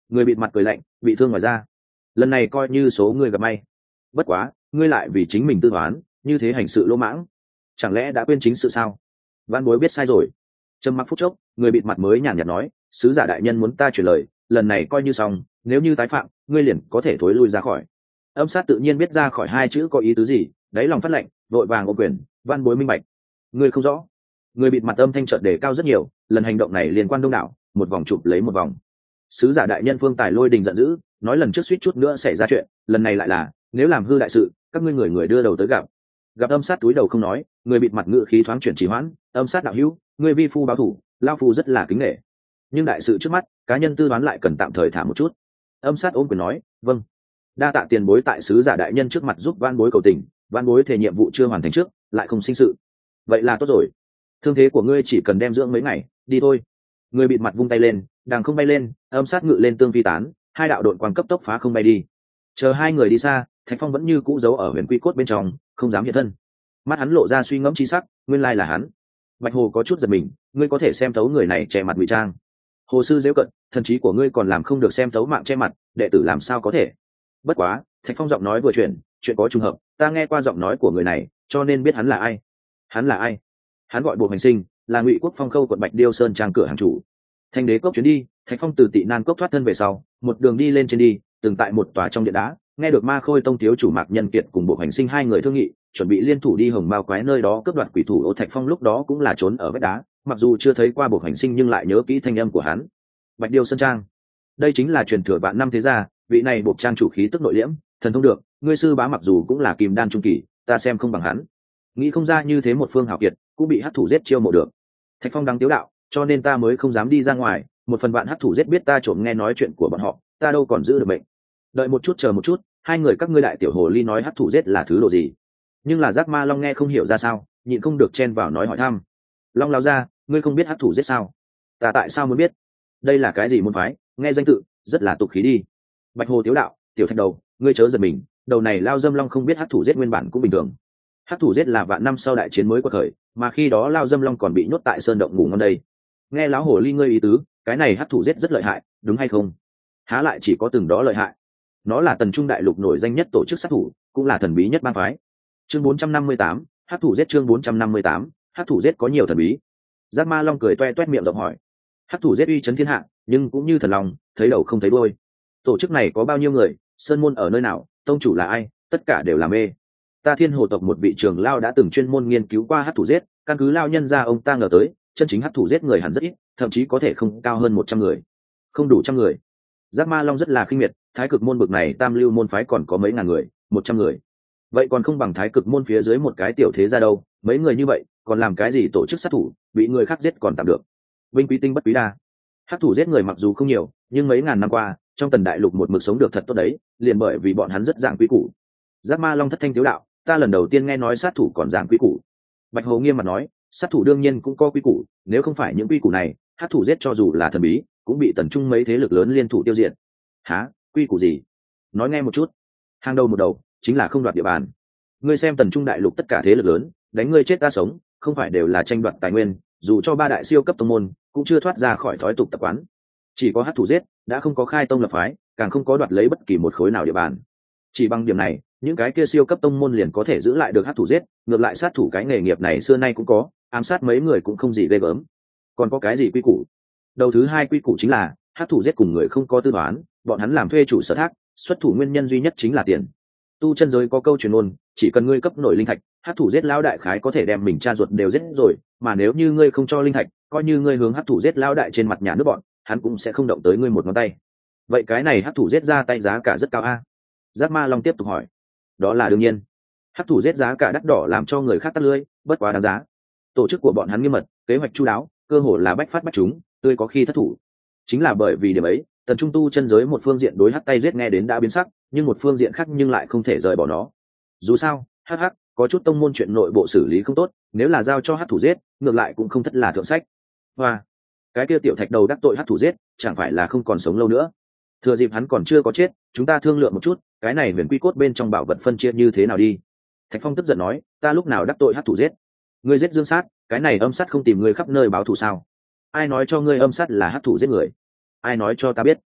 Người bịt mặt cười lạnh, bị thương ngoài ra, lần này coi như số ngươi gặp may. Bất quá ngươi lại vì chính mình tư toán như thế hành sự lỗ mãng, chẳng lẽ đã quên chính sự sao? Văn bối biết sai rồi. Trầm mặc phút chốc, người bịt mặt mới nhàn nhạt nói, sứ giả đại nhân muốn ta truyền lời, lần này coi như xong, nếu như tái phạm ngươi liền có thể thối lui ra khỏi. Âm sát tự nhiên biết ra khỏi hai chữ có ý tứ gì, đáy lòng phát lệnh, vội vàng ôm quyền, văn bối minh bạch. Ngươi không rõ. Người bịt mặt âm thanh chợt đề cao rất nhiều, lần hành động này liên quan đông đảo, một vòng chụp lấy một vòng. Sứ giả đại nhân Phương Tài Lôi Đình giận dữ, nói lần trước suýt chút nữa xảy ra chuyện, lần này lại là, nếu làm hư đại sự, các ngươi người đưa đầu tới gặp âm sát túi đầu không nói, người bịt mặt ngự khí thoáng chuyển trì hoãn, âm sát đạo hữu, người vi phu báo thủ, lao phu rất là kính nể, nhưng đại sự trước mắt, cá nhân tư đoán lại cần tạm thời thả một chút. Âm sát ôm quyền nói, vâng, đa tạ tiền bối tại sứ giả đại nhân trước mặt giúp van bối cầu tình, van bối thể nhiệm vụ chưa hoàn thành trước lại không sinh sự, vậy là tốt rồi. Thương thế của ngươi chỉ cần đem dưỡng mấy ngày, đi thôi. Người bịt mặt vung tay lên, đàng không bay lên, âm sát ngự lên tương phi tán, hai đạo đội quang cấp tốc phá không bay đi. Chờ hai người đi xa, Thạch Phong vẫn như cũ giấu ở huyền quy cốt bên trong, không dám hiện thân. Mắt hắn lộ ra suy ngẫm chi sắc, nguyên lai là hắn. Bạch Hồ có chút giật mình, ngươi có thể xem thấu người này che mặt ngụy trang. Hồ sư giễu cận, thần trí của ngươi còn làm không được xem thấu mạng che mặt, đệ tử làm sao có thể? Bất quá, Thạch Phong giọng nói vừa chuyển, chuyện có trùng hợp, ta nghe qua giọng nói của người này, cho nên biết hắn là ai. Hắn là ai? Hắn gọi Bộ Hành Sinh, là Ngụy Quốc Phong Khâu quận Bạch Điêu Sơn trang cửa hàng chủ. Thanh Đế cốc chuyến đi, Thạch Phong từ Tị Nan cốc thoát thân về sau, một đường đi lên trên đi, từng tại một tòa trong điện đá, nghe được Ma Khôi tông thiếu chủ Mạc Nhân Kiệt cùng Bộ Hành Sinh hai người thương nghị, chuẩn bị liên thủ đi Hồng Mao Quái nơi đó cướp đoạt quỷ thủ Ô. Thạch Phong lúc đó cũng là trốn ở vách đá, mặc dù chưa thấy qua Bộ Hành Sinh nhưng lại nhớ kỹ thanh âm của hắn. Bạch Điêu Sơn trang, đây chính là truyền thừa vạn năm thế gia, vị này Bộ trang chủ khí tức nội liễm, thần thông được, ngươi sư bá mặc dù cũng là Kim Đan trung kỳ, ta xem không bằng hắn. Nghĩ không ra như thế một phương hảo kiệt, cũng bị hắc thủ giết chiêu mộ được. Thạch Phong đang tiếu đạo, cho nên ta mới không dám đi ra ngoài, một phần bạn hắc thủ giết biết ta trộm nghe nói chuyện của bọn họ, ta đâu còn giữ được mệnh. Đợi một chút, chờ một chút, hai người các ngươi đại tiểu hồ ly nói hắc thủ giết là thứ độ gì? Nhưng là Giác Ma Long nghe không hiểu ra sao, nhịn không được chen vào nói hỏi thăm. Long lão gia, ngươi không biết hắc thủ giết sao? Ta tại sao muốn biết? Đây là cái gì môn phái? Nghe danh tự rất là tục khí đi. Bạch Hồ tiếu đạo, tiểu Thạch đầu, ngươi chớ giật mình, đầu này Lao Dâm Long không biết hắc thủ giết nguyên bản cũng bình thường. Hắc thủ giết là vạn năm sau đại chiến mới quật khởi, mà khi đó Lao Dâm Long còn bị nhốt tại sơn động ngủ ngon đây. Nghe lão hồ ly ngươi ý tứ, cái này hắc thủ giết rất lợi hại, đúng hay không? Há lại chỉ có từng đó lợi hại, nó là Tần Trung đại lục nổi danh nhất tổ chức sát thủ, cũng là thần bí nhất bang phái. Chương 458, hắc thủ giết. Chương 458, hắc thủ giết có nhiều thần bí. Giác Ma Long cười toe toét miệng rộng hỏi, hắc thủ giết uy chấn thiên hạ, nhưng cũng như thần long, thấy đầu không thấy đuôi. Tổ chức này có bao nhiêu người, sơn môn ở nơi nào, tông chủ là ai, tất cả đều là mê. Ta Thiên Hồ tộc một vị trưởng lao đã từng chuyên môn nghiên cứu qua hắc thủ giết, căn cứ lao nhân ra ông ta ngờ tới, chân chính hắc thủ giết người hẳn rất ít, thậm chí có thể không cao hơn 100 người, không đủ 100 người. Giác Ma Long rất là khinh miệt, Thái Cực môn bực này tam lưu môn phái còn có mấy ngàn người, 100 người, vậy còn không bằng Thái Cực môn phía dưới một cái tiểu thế gia đâu, mấy người như vậy còn làm cái gì tổ chức sát thủ, bị người khác giết còn tạm được. Vinh quý tinh bất quý đa, hắc thủ giết người mặc dù không nhiều, nhưng mấy ngàn năm qua trong Tần đại lục một mực sống được thật tốt đấy, liền bởi vì bọn hắn rất dạng quý củ. Giác Ma Long thất thanh tiếu đạo, ta lần đầu tiên nghe nói sát thủ còn dạng quý củ. Bạch Hồ nghiêm mặt nói, sát thủ đương nhiên cũng có quý củ, nếu không phải những quý củ này, hắc thủ giết cho dù là thần bí cũng bị Tần Trung mấy thế lực lớn liên thủ tiêu diệt. Hả, quý củ gì? Nói nghe một chút. Hàng đầu một đầu chính là không đoạt địa bàn. Ngươi xem Tần Trung đại lục tất cả thế lực lớn, đánh ngươi chết ta sống, không phải đều là tranh đoạt tài nguyên, dù cho ba đại siêu cấp tông môn cũng chưa thoát ra khỏi thói tục tập quán. Chỉ có hắc thủ giết đã không có khai tông lập phái, càng không có đoạt lấy bất kỳ một khối nào địa bàn. Chỉ bằng điểm này, những cái kia siêu cấp tông môn liền có thể giữ lại được hắc thủ giết, ngược lại sát thủ cái nghề nghiệp này xưa nay cũng có, ám sát mấy người cũng không gì ghê gớm. Còn có cái gì quy củ? Đầu thứ hai quy củ chính là hắc thủ giết cùng người không có tư toán, bọn hắn làm thuê chủ sở thác, xuất thủ nguyên nhân duy nhất chính là tiền. Tu chân giới có câu truyền ngôn, chỉ cần ngươi cấp nổi linh thạch, hắc thủ giết lão đại khái có thể đem mình cha ruột đều giết rồi, mà nếu như ngươi không cho linh thạch, coi như ngươi hướng hắc thủ giết lão đại trên mặt nhà nước bọn, hắn cũng sẽ không động tới ngươi một ngón tay. Vậy cái này hắc thủ giết ra tay giá cả rất cao a? Giác Ma Long tiếp tục hỏi. Đó là đương nhiên, hắc thủ giết giá cả đắt đỏ làm cho người khác tắt lưỡi, bất quá đáng giá. Tổ chức của bọn hắn nghiêm mật, kế hoạch chu đáo, cơ hồ là bách phát bách trúng, tươi có khi thất thủ. Chính là bởi vì điểm ấy, Tần Trung tu chân giới một phương diện đối hắc tay giết nghe đến đã biến sắc, nhưng một phương diện khác nhưng lại không thể rời bỏ nó. Dù sao, hắc có chút tông môn chuyện nội bộ xử lý không tốt, nếu là giao cho hắc thủ giết, ngược lại cũng không thất là thượng sách. Hoa, cái kia tiểu Thạch đầu đắc tội hắc thủ giết, chẳng phải là không còn sống lâu nữa. Thừa dịp hắn còn chưa có chết, chúng ta thương lượng một chút, cái này huyền quy cốt bên trong bảo vật phân chia như thế nào đi. Thạch Phong tức giận nói, ta lúc nào đắc tội hắc thủ giết? Ngươi giết Dương Sát, cái này âm sát không tìm ngươi khắp nơi báo thù sao? Ai nói cho ngươi âm sát là hắc thủ giết người? Ai nói cho ta biết?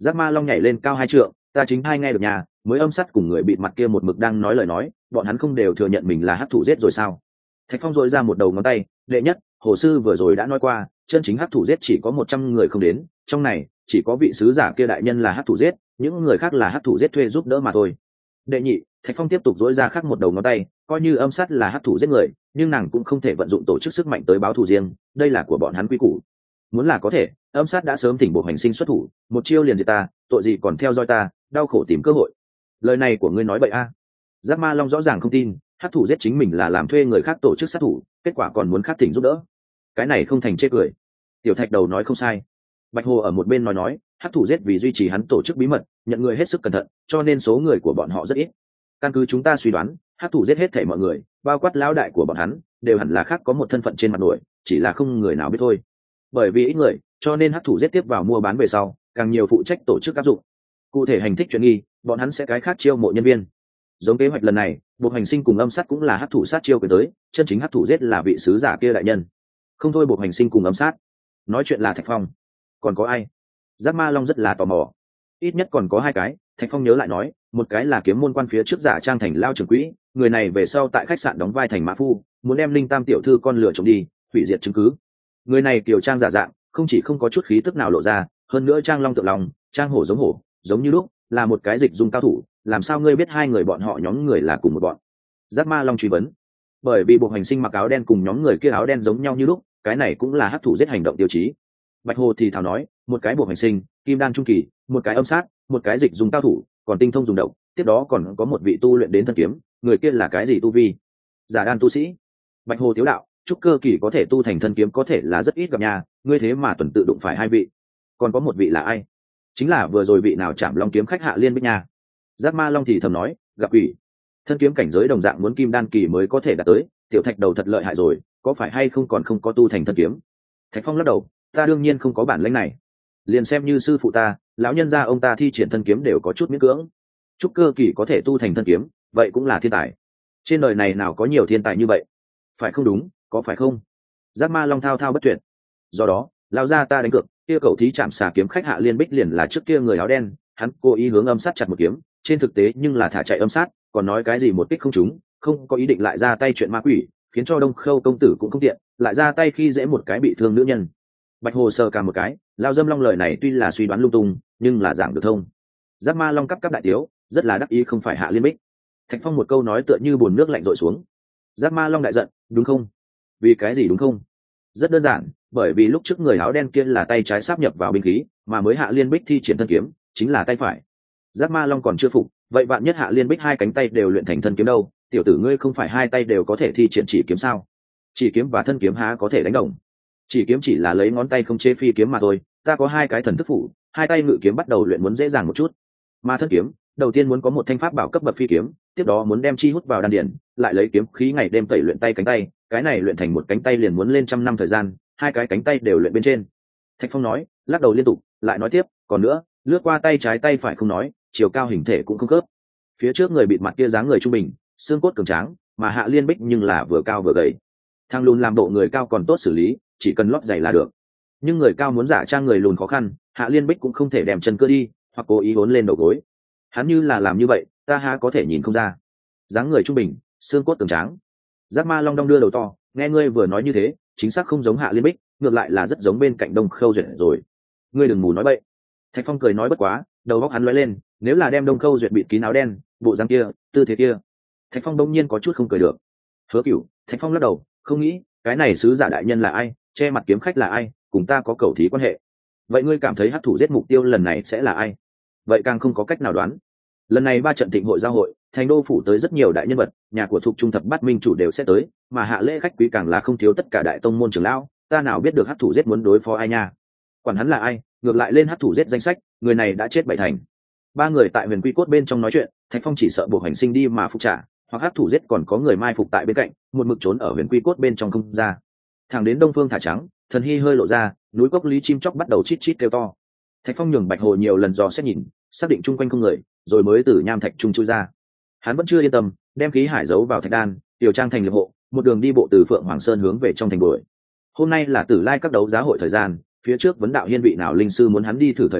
Giác ma long nhảy lên cao 2 trượng, ta chính hai nghe được nhà, mới âm sắt cùng người bịt mặt kia một mực đang nói lời nói, bọn hắn không đều thừa nhận mình là hắc thủ giết rồi sao? Thạch Phong dội ra một đầu ngón tay, đệ nhất, hồ sư vừa rồi đã nói qua, chân chính hắc thủ giết chỉ có 100 người không đến, trong này chỉ có vị sứ giả kia đại nhân là hắc thủ giết, những người khác là hắc thủ giết thuê giúp đỡ mà thôi. Đệ nhị, Thạch Phong tiếp tục dỗi ra khác một đầu ngón tay, coi như âm sát là hắc thủ giết người, nhưng nàng cũng không thể vận dụng tổ chức sức mạnh tới báo thù riêng, đây là của bọn hắn quy củ. Muốn là có thể, âm sát đã sớm thỉnh bộ hành sinh xuất thủ, một chiêu liền diệt ta, tội gì còn theo dõi ta, đau khổ tìm cơ hội. Lời này của ngươi nói bậy a? Giác ma long rõ ràng không tin, hắc thủ giết chính mình là làm thuê người khác tổ chức sát thủ, kết quả còn muốn khác thỉnh giúp đỡ, cái này không thành chê cười. Tiểu Thạch đầu nói không sai. Bạch Hồ ở một bên nói hắc thủ giết vì duy trì hắn tổ chức bí mật, nhận người hết sức cẩn thận, cho nên số người của bọn họ rất ít. Căn cứ chúng ta suy đoán, hắc thủ giết hết thảy mọi người, bao quát lão đại của bọn hắn, đều hẳn là khác có một thân phận trên mặt nổi, chỉ là không người nào biết thôi. Bởi vì ít người, cho nên hắc thủ giết tiếp vào mua bán về sau, càng nhiều phụ trách tổ chức áp dụng. Cụ thể hành thích chuyện nghi, bọn hắn sẽ cái khác chiêu mộ nhân viên. Giống kế hoạch lần này, buộc hành sinh cùng âm sát cũng là hắc thủ sát chiêu quyền tới, chân chính hắc thủ giết là vị sứ giả kia đại nhân. Không thôi buộc hành sinh cùng âm sát. Nói chuyện là Thạch Phong. Còn có ai? Giác ma long rất là tò mò. Ít nhất còn có 2 cái. Thạch Phong nhớ lại nói, một cái là kiếm môn quan phía trước giả trang thành lao trưởng quỹ, người này về sau tại khách sạn đóng vai thành mã phu, muốn đem Linh Tam tiểu thư con lửa trộm đi, hủy diệt chứng cứ. Người này kiểu trang giả dạng, không chỉ không có chút khí tức nào lộ ra, hơn nữa trang long tượng lòng, trang hổ, giống như lúc là một cái dịch dung cao thủ, làm sao ngươi biết 2 người bọn họ nhóm người là cùng một bọn? Giác ma long truy vấn. Bởi vì bộ hành sinh mặc áo đen cùng nhóm người kia áo đen giống nhau như lúc, cái này cũng là hắc thủ giết hành động tiêu chí. Bạch Hồ thì thào nói, một cái bộ hành sinh, kim đan trung kỳ, một cái âm sát, một cái dịch dùng cao thủ, còn tinh thông dùng độc, tiếp đó còn có một vị tu luyện đến thân kiếm, người kia là cái gì tu vi? Giả đan tu sĩ. Bạch Hồ tiếu đạo, trúc cơ kỳ có thể tu thành thân kiếm có thể là rất ít gặp nhà, ngươi thế mà tuần tự đụng phải 2 vị. Còn có một vị là ai? Chính là vừa rồi vị nào chạm long kiếm khách Hạ Liên Bích nha. Giác ma long thì thầm nói, gặp quỷ. Thân kiếm cảnh giới đồng dạng muốn kim đan kỳ mới có thể đạt tới, Tiểu Thạch đầu thật lợi hại rồi, có phải hay không còn không có tu thành thân kiếm? Thạch Phong lắc đầu, ta đương nhiên không có bản lĩnh này, liền xem như sư phụ ta, lão nhân gia ông ta thi triển thân kiếm đều có chút miễn cưỡng. Trúc cơ kỳ có thể tu thành thân kiếm, vậy cũng là thiên tài. Trên đời này nào có nhiều thiên tài như vậy? Phải không đúng, có phải không? Giác ma long thao thao bất tuyệt. Do đó, lão gia ta đánh cược, kia cậu thí chạm xà kiếm khách Hạ Liên Bích liền là trước kia người áo đen, hắn cố ý hướng âm sát chặt một kiếm, trên thực tế nhưng là thả chạy âm sát, còn nói cái gì một kích không trúng, không có ý định lại ra tay chuyện ma quỷ, khiến cho Đông Khâu công tử cũng không tiện, lại ra tay khi dễ một cái bị thương nữ nhân. Bạch Hồ sờ cả một cái, lao dâm long lời này tuy là suy đoán lung tung, nhưng là giảng được thông. Giác ma long cắp đại tiếu, rất là đắc ý không phải Hạ Liên Bích. Thạch Phong một câu nói tựa như bùn nước lạnh rội xuống. Giác ma long đại giận, đúng không? Vì cái gì đúng không? Rất đơn giản, bởi vì lúc trước người áo đen kia là tay trái sáp nhập vào binh khí, mà mới Hạ Liên Bích thi triển thân kiếm, chính là tay phải. Giác ma long còn chưa phục, vậy bạn nhất Hạ Liên Bích 2 cánh tay đều luyện thành thân kiếm đâu, tiểu tử ngươi không phải 2 tay đều có thể thi triển chỉ kiếm sao? Chỉ kiếm và thân kiếm há có thể đánh đồng? Chỉ kiếm chỉ là lấy ngón tay không chế phi kiếm mà thôi, ta có 2 cái thần thức phủ, 2 tay ngự kiếm bắt đầu luyện muốn dễ dàng một chút. Mà thân kiếm, đầu tiên muốn có một thanh pháp bảo cấp bậc phi kiếm, tiếp đó muốn đem chi hút vào đan điển, lại lấy kiếm khí ngày đêm tẩy luyện tay cánh tay, cái này luyện thành một cánh tay liền muốn lên 100 năm thời gian, 2 cái cánh tay đều luyện bên trên. Thạch Phong nói, lắc đầu liên tục, lại nói tiếp, còn nữa, lướt qua tay trái tay phải không nói, chiều cao hình thể cũng không khớp. Phía trước người bịt mặt kia dáng người trung bình, xương cốt cường tráng, mà Hạ Liên Bích nhưng là vừa cao vừa gầy. Thang lùn làm bộ người cao còn tốt xử lý, chỉ cần lót giày là được, nhưng người cao muốn giả trang người lùn khó khăn, Hạ Liên Bích cũng không thể đem chân cơ đi, hoặc cố ý uốn lên đầu gối. Hắn như là làm như vậy, ta há có thể nhìn không ra. Dáng người trung bình, xương cốt cường tráng. Giác ma long đong đưa đầu to, nghe ngươi vừa nói như thế, chính xác không giống Hạ Liên Bích, ngược lại là rất giống bên cạnh Đông Khâu Duyệt rồi. Ngươi đừng mù nói bậy. Thạch Phong cười nói bất quá, đầu óc hắn lóe lên, nếu là đem Đông Khâu Duyệt bịt kín áo đen, bộ dáng kia, tư thế kia. Thạch Phong đông nhiên có chút không cười được. Hứa Cửu, Thạch Phong lắc đầu, không nghĩ, cái này sứ giả đại nhân là ai, che mặt kiếm khách là ai, cùng ta có cầu thí quan hệ. Vậy ngươi cảm thấy hắc thủ giết mục tiêu lần này sẽ là ai? Vậy càng không có cách nào đoán. Lần này 3 trận thịnh hội giao hội, thành đô phủ tới rất nhiều đại nhân vật, nhà của thuộc trung thập bát minh chủ đều sẽ tới, mà hạ lễ khách quý càng là không thiếu tất cả đại tông môn trưởng lão, ta nào biết được hắc thủ giết muốn đối phó ai nha. Quản hắn là ai, ngược lại lên hắc thủ giết danh sách, người này đã chết 7 thành. 3 người tại Huyền Quy Cốt bên trong nói chuyện, Thạch Phong chỉ sợ buộc hành sinh đi mà phục trả, hoặc hắc thủ giết còn có người mai phục tại bên cạnh, một mực trốn ở Huyền Quy Cốt bên trong không ra. Thẳng đến Đông Phương thả trắng, thần hy hơi lộ ra, núi cốc lý chim chóc bắt đầu chít chít kêu to. Thạch Phong nhường Bạch Hồ nhiều lần dò xét nhìn, xác định chung quanh không người, rồi mới từ nham thạch trung chui ra. Hắn vẫn chưa yên tâm, đem khí hải giấu vào thạch đan, tiểu trang thành lập hộ, một đường đi bộ từ Phượng Hoàng Sơn hướng về trong thành đuổi. Hôm nay là Tử Lai các đấu giá hội thời gian, phía trước vấn đạo hiên vị nào linh sư muốn hắn đi thử thời vận,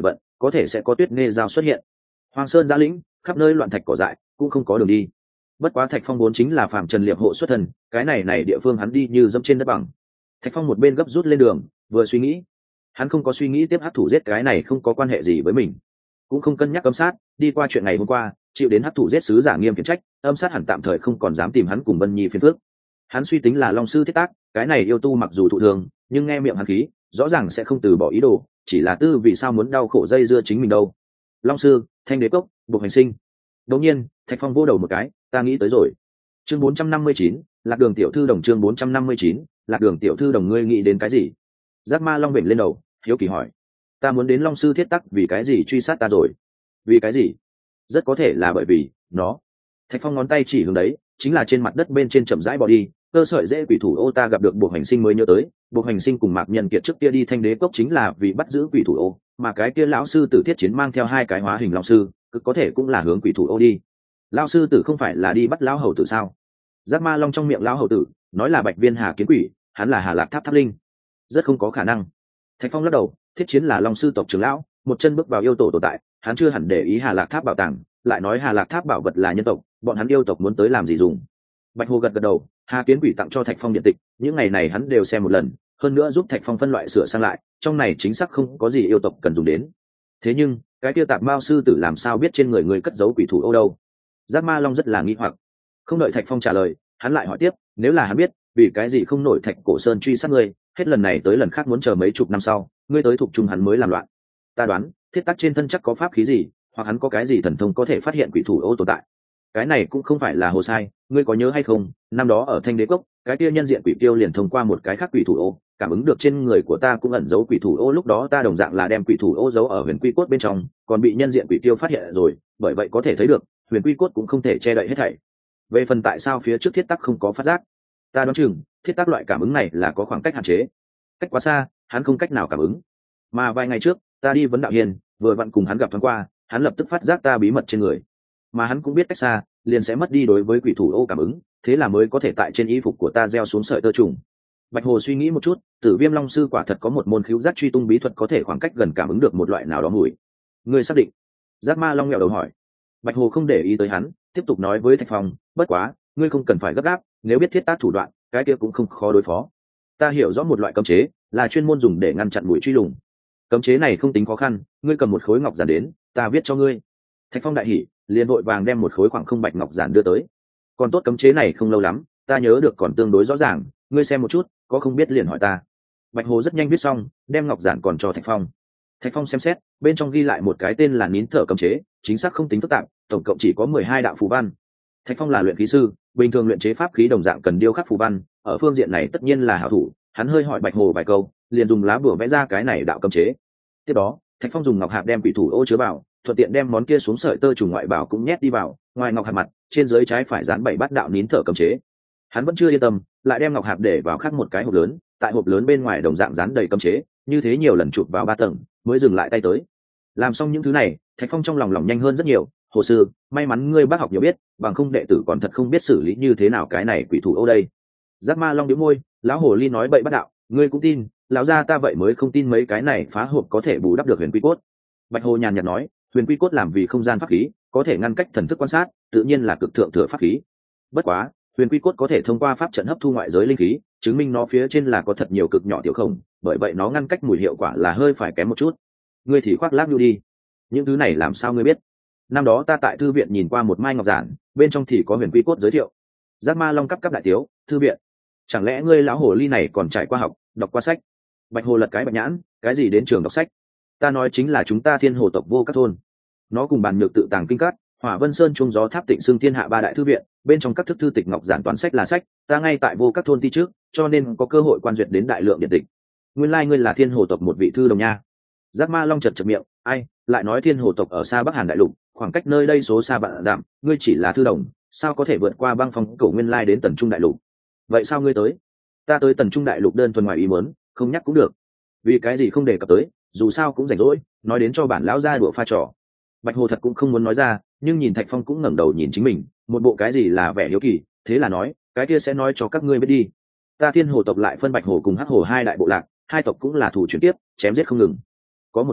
có thể sẽ có tuyết nghe giao xuất hiện. Hoàng sơn giã lĩnh, khắp nơi loạn thạch cỏ dại, cũng không có đường đi. Bất quá Thạch Phong vốn chính là phàm trần liệp hộ xuất thân, cái này địa phương hắn đi như dẫm trên đất bằng. Thạch Phong một bên gấp rút lên đường, vừa suy nghĩ. Hắn không có suy nghĩ tiếp hắc thủ giết cái này không có quan hệ gì với mình, cũng không cân nhắc âm sát. Đi qua chuyện ngày hôm qua, chịu đến hắc thủ giết sứ giả nghiêm khiển trách, âm sát hẳn tạm thời không còn dám tìm hắn cùng Vân Nhi phiền phức. Hắn suy tính là Long sư thiết tác, cái này yêu tu mặc dù thụ thường, nhưng nghe miệng hắn khí, rõ ràng sẽ không từ bỏ ý đồ, chỉ là tư vì sao muốn đau khổ dây dưa chính mình đâu. Long sư, Thanh Đế Cốc, buộc hành sinh. Đột nhiên, Thạch Phong vô đầu một cái, ta nghĩ tới rồi. Chương 459, Lạc Đường tiểu thư đồng. Chương 459, Lạc Đường tiểu thư đồng. Ngươi nghĩ đến cái gì? Giác Ma Long vểnh lên đầu, hiếu kỳ hỏi. Ta muốn đến Long sư thiết tắc vì cái gì truy sát ta rồi? Vì cái gì? Rất có thể là bởi vì nó. Thạch Phong ngón tay chỉ hướng đấy, chính là trên mặt đất bên trên chậm rãi bỏ đi, cơ sợi dễ quỷ thủ ô. Ta gặp được buộc hành sinh mới nhớ tới, buộc hành sinh cùng Mạc Nhân Kiệt trước kia đi Thanh Đế Cốc chính là vì bắt giữ quỷ thủ ô, mà cái kia lão sư tử thiết chiến mang theo hai cái hóa hình long sư, cực có thể cũng là hướng quỷ thủ ô đi. Lão sư tử không phải là đi bắt lão hầu tử sao? Giác Ma Long trong miệng lão hầu tử nói là Bạch Viên Hà kiến quỷ, hắn là Hà Lạc Tháp Tháp linh, rất không có khả năng. Thạch Phong lắc đầu, thiết chiến là long sư tộc trưởng lão, một chân bước vào yêu tổ tồn tại, hắn chưa hẳn để ý Hà Lạc Tháp bảo tàng, lại nói Hà Lạc Tháp bảo vật là nhân tộc, bọn hắn yêu tộc muốn tới làm gì dùng. Bạch Hồ gật gật đầu, Hà kiến quỷ tặng cho Thạch Phong điện tịch, những ngày này hắn đều xem một lần, hơn nữa giúp Thạch Phong phân loại sửa sang lại, trong này chính xác không có gì yêu tộc cần dùng đến. Thế nhưng cái kia tạp mao sư tử làm sao biết trên người người cất giấu quỷ thủ ô đâu? Giác Ma Long rất là nghi hoặc. Không đợi Thạch Phong trả lời, hắn lại hỏi tiếp, nếu là hắn biết, vì cái gì không nổi Thạch Cổ Sơn truy sát ngươi, hết lần này tới lần khác muốn chờ mấy chục năm sau, ngươi tới thuộc trung hắn mới làm loạn. Ta đoán, thiết tắc trên thân chắc có pháp khí gì, hoặc hắn có cái gì thần thông có thể phát hiện quỷ thủ ô tồn tại. Cái này cũng không phải là hồ sai, ngươi có nhớ hay không, năm đó ở Thanh Đế Cốc, cái kia nhân diện quỷ tiêu liền thông qua một cái khác quỷ thủ ô, cảm ứng được trên người của ta cũng ẩn giấu quỷ thủ ô, lúc đó ta đồng dạng là đem quỷ thủ ô giấu ở huyền quy cốt bên trong, còn bị nhân diện quỷ tiêu phát hiện rồi, bởi vậy có thể thấy được, huyền quy cốt cũng không thể che đậy hết thảy. Về phần tại sao phía trước thiết tắc không có phát giác, ta đoán chừng thiết tắc loại cảm ứng này là có khoảng cách hạn chế, cách quá xa, hắn không cách nào cảm ứng. Mà vài ngày trước, ta đi vấn đạo hiền, vừa vặn cùng hắn gặp thoáng qua, hắn lập tức phát giác ta bí mật trên người, mà hắn cũng biết cách xa, liền sẽ mất đi đối với quỷ thủ ô cảm ứng, thế là mới có thể tại trên y phục của ta gieo xuống sợi tơ trùng. Bạch Hồ suy nghĩ một chút, Tử Viêm Long sư quả thật có một môn khứu giác truy tung bí thuật có thể khoảng cách gần cảm ứng được một loại nào đó mùi. Ngươi xác định? Giác Ma Long nghẹo đầu hỏi. Bạch Hồ không để ý tới hắn, tiếp tục nói với Thạch Phong, bất quá, ngươi không cần phải gấp gáp, nếu biết thiết tác thủ đoạn, cái kia cũng không khó đối phó. Ta hiểu rõ một loại cấm chế, là chuyên môn dùng để ngăn chặn mùi truy lùng. Cấm chế này không tính khó khăn, ngươi cầm một khối ngọc giản đến, ta viết cho ngươi. Thạch Phong đại hỉ, liền vội vàng đem một khối khoảng không bạch ngọc giản đưa tới. Còn tốt cấm chế này không lâu lắm, ta nhớ được còn tương đối rõ ràng, ngươi xem một chút, có không biết liền hỏi ta. Bạch Hồ rất nhanh viết xong, đem ngọc giản còn cho Thạch Phong. Thạch Phong xem xét, bên trong ghi lại một cái tên là nín thở cấm chế, chính xác không tính phức tạp, tổng cộng chỉ có 12 đạo phù văn. Thạch Phong là luyện khí sư, bình thường luyện chế pháp khí đồng dạng cần điêu khắc phù văn, ở phương diện này tất nhiên là hảo thủ, hắn hơi hỏi Bạch Hồ vài câu, liền dùng lá bùa vẽ ra cái này đạo cấm chế. Tiếp đó, Thạch Phong dùng ngọc hạp đem quỷ thủ ô chứa vào, thuận tiện đem món kia xuống sợi tơ trùng ngoại bảo cũng nhét đi vào, ngoài ngọc hạp mặt, trên dưới trái phải dán 7 bát đạo nín thở cấm chế. Hắn vẫn chưa yên tâm, lại đem ngọc hạp để vào khác một cái hộp lớn, tại hộp lớn bên ngoài đồng dạng dán đầy cấm chế, như thế nhiều lần chụp vào 3 tầng, mới dừng lại tay tới. Làm xong những thứ này, Thạch Phong trong lòng nhanh hơn rất nhiều. Hồ sư, may mắn ngươi bác học nhiều biết, bằng không đệ tử còn thật không biết xử lý như thế nào cái này quỷ thủ ô đây. Giác Ma Long nhíu môi, lão hồ ly nói bậy bát đạo, ngươi cũng tin, lão gia ta vậy mới không tin mấy cái này phá hộp có thể bù đắp được huyền quy cốt. Bạch Hồ nhàn nhạt nói, huyền quy cốt làm vì không gian pháp khí, có thể ngăn cách thần thức quan sát, tự nhiên là cực thượng thừa pháp khí. Bất quá, huyền quy cốt có thể thông qua pháp trận hấp thu ngoại giới linh khí, chứng minh nó phía trên là có thật nhiều cực nhỏ tiểu khổng, bởi vậy nó ngăn cách mùi hiệu quả là hơi phải kém một chút. Ngươi thì khoác lác nhu đi, những thứ này làm sao ngươi biết? Năm đó ta tại thư viện nhìn qua một mai ngọc giản, bên trong thì có huyền quy cốt giới thiệu. Giác Ma Long cắp đại tiếu, thư viện? Chẳng lẽ ngươi lão hồ ly này còn trải qua học, đọc qua sách? Bạch Hồ lật cái bạch nhãn, cái gì đến trường đọc sách? Ta nói chính là chúng ta Thiên Hồ tộc Vô Các thôn. Nó cùng bàn nhược tự tàng kinh cát, Hỏa Vân Sơn trung gió tháp tịnh xưng thiên hạ 3 đại thư viện, bên trong các thức thư tịch ngọc giản toán sách là sách, ta ngay tại Vô Các thôn ti trước, cho nên có cơ hội quan duyệt đến đại lượng điện tịch. Nguyên lai ngươi là Thiên Hồ tộc một vị thư đồng nha. Giác Ma Long chật miệng, ai, lại nói Thiên Hồ tộc ở xa Bắc Hàn đại lục, khoảng cách nơi đây số xa vạn dặm, ngươi chỉ là thư đồng, sao có thể vượt qua băng phong cổ nguyên lai đến Tần Trung đại lục? Vậy sao ngươi tới? Ta tới Tần Trung đại lục đơn thuần ngoài ý muốn, không nhắc cũng được. Vì cái gì không đề cập tới, dù sao cũng rảnh rỗi, nói đến cho bản lão gia đùa pha trò. Bạch Hồ thật cũng không muốn nói ra, nhưng nhìn Thạch Phong cũng ngẩng đầu nhìn chính mình, một bộ cái gì là vẻ hiếu kỳ, thế là nói, cái kia sẽ nói cho các ngươi biết đi. Ta Thiên Hồ tộc lại phân Bạch Hồ cùng Hắc Hồ hai đại bộ lạc, hai tộc cũng là thủ chuyển tiếp, chém giết không ngừng. Có một ngày,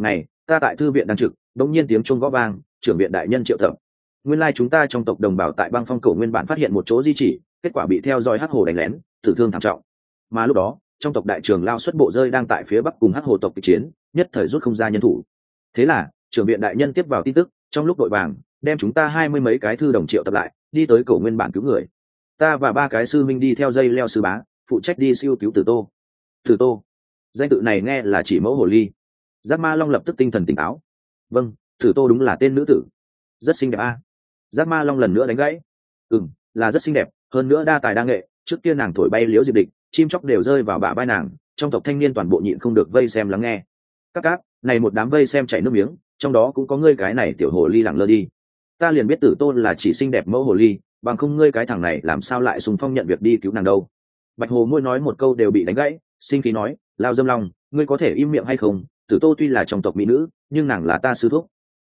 ta tại thư viện đang trực, đống nhiên tiếng chuông gõ vang, trưởng viện đại nhân triệu tập. Nguyên lai chúng ta trong tộc đồng bào tại băng phong cổ nguyên bản phát hiện một chỗ di chỉ, kết quả bị theo dõi hắc hồ đánh lén, tử thương thảm trọng. Mà lúc đó trong tộc đại trường lao xuất bộ rơi đang tại phía bắc cùng hắc hồ tộc kịch chiến, nhất thời rút không ra nhân thủ. Thế là trưởng viện đại nhân tiếp vào tin tức, trong lúc đội vàng đem chúng ta 20 mấy cái thư đồng triệu tập lại, đi tới cổ nguyên bản cứu người. Ta và 3 cái sư minh đi theo dây leo sư bá, phụ trách đi siêu cứu Tử Tô. Tử Tô, danh tự này nghe là chỉ mẫu hồ ly. Giác Ma Long lập tức tinh thần tỉnh táo. Vâng, Tử Tô đúng là tên nữ tử, rất xinh đẹp a. Giác Ma Long lần nữa đánh gãy. Là rất xinh đẹp, hơn nữa đa tài đa nghệ. Trước kia nàng thổi bay liễu diệp địch, chim chóc đều rơi vào bả vai nàng, trong tộc thanh niên toàn bộ nhịn không được vây xem lắng nghe. Các này một đám vây xem chảy nước miếng, trong đó cũng có ngươi cái này tiểu hồ ly lẳng lơ đi. Ta liền biết Tử Tô là chỉ xinh đẹp mẫu hồ ly, bằng không ngươi cái thằng này làm sao lại xung phong nhận việc đi cứu nàng đâu. Bạch Hồ môi nói một câu đều bị đánh gãy, sinh khí nói, Lao Dâm Long, ngươi có thể im miệng hay không? Tử Tô tuy là trong tộc mỹ nữ, nhưng nàng là ta sư thúc.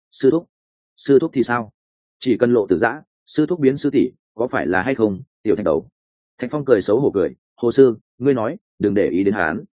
Sư thúc thì sao? Chỉ cần lộ tử dã, sư thúc biến sư tỷ, có phải là hay không? Tiểu Thạch Đầu. Thạch Phong cười xấu hổ cười, Hồ sư, ngươi nói, đừng để ý đến hắn.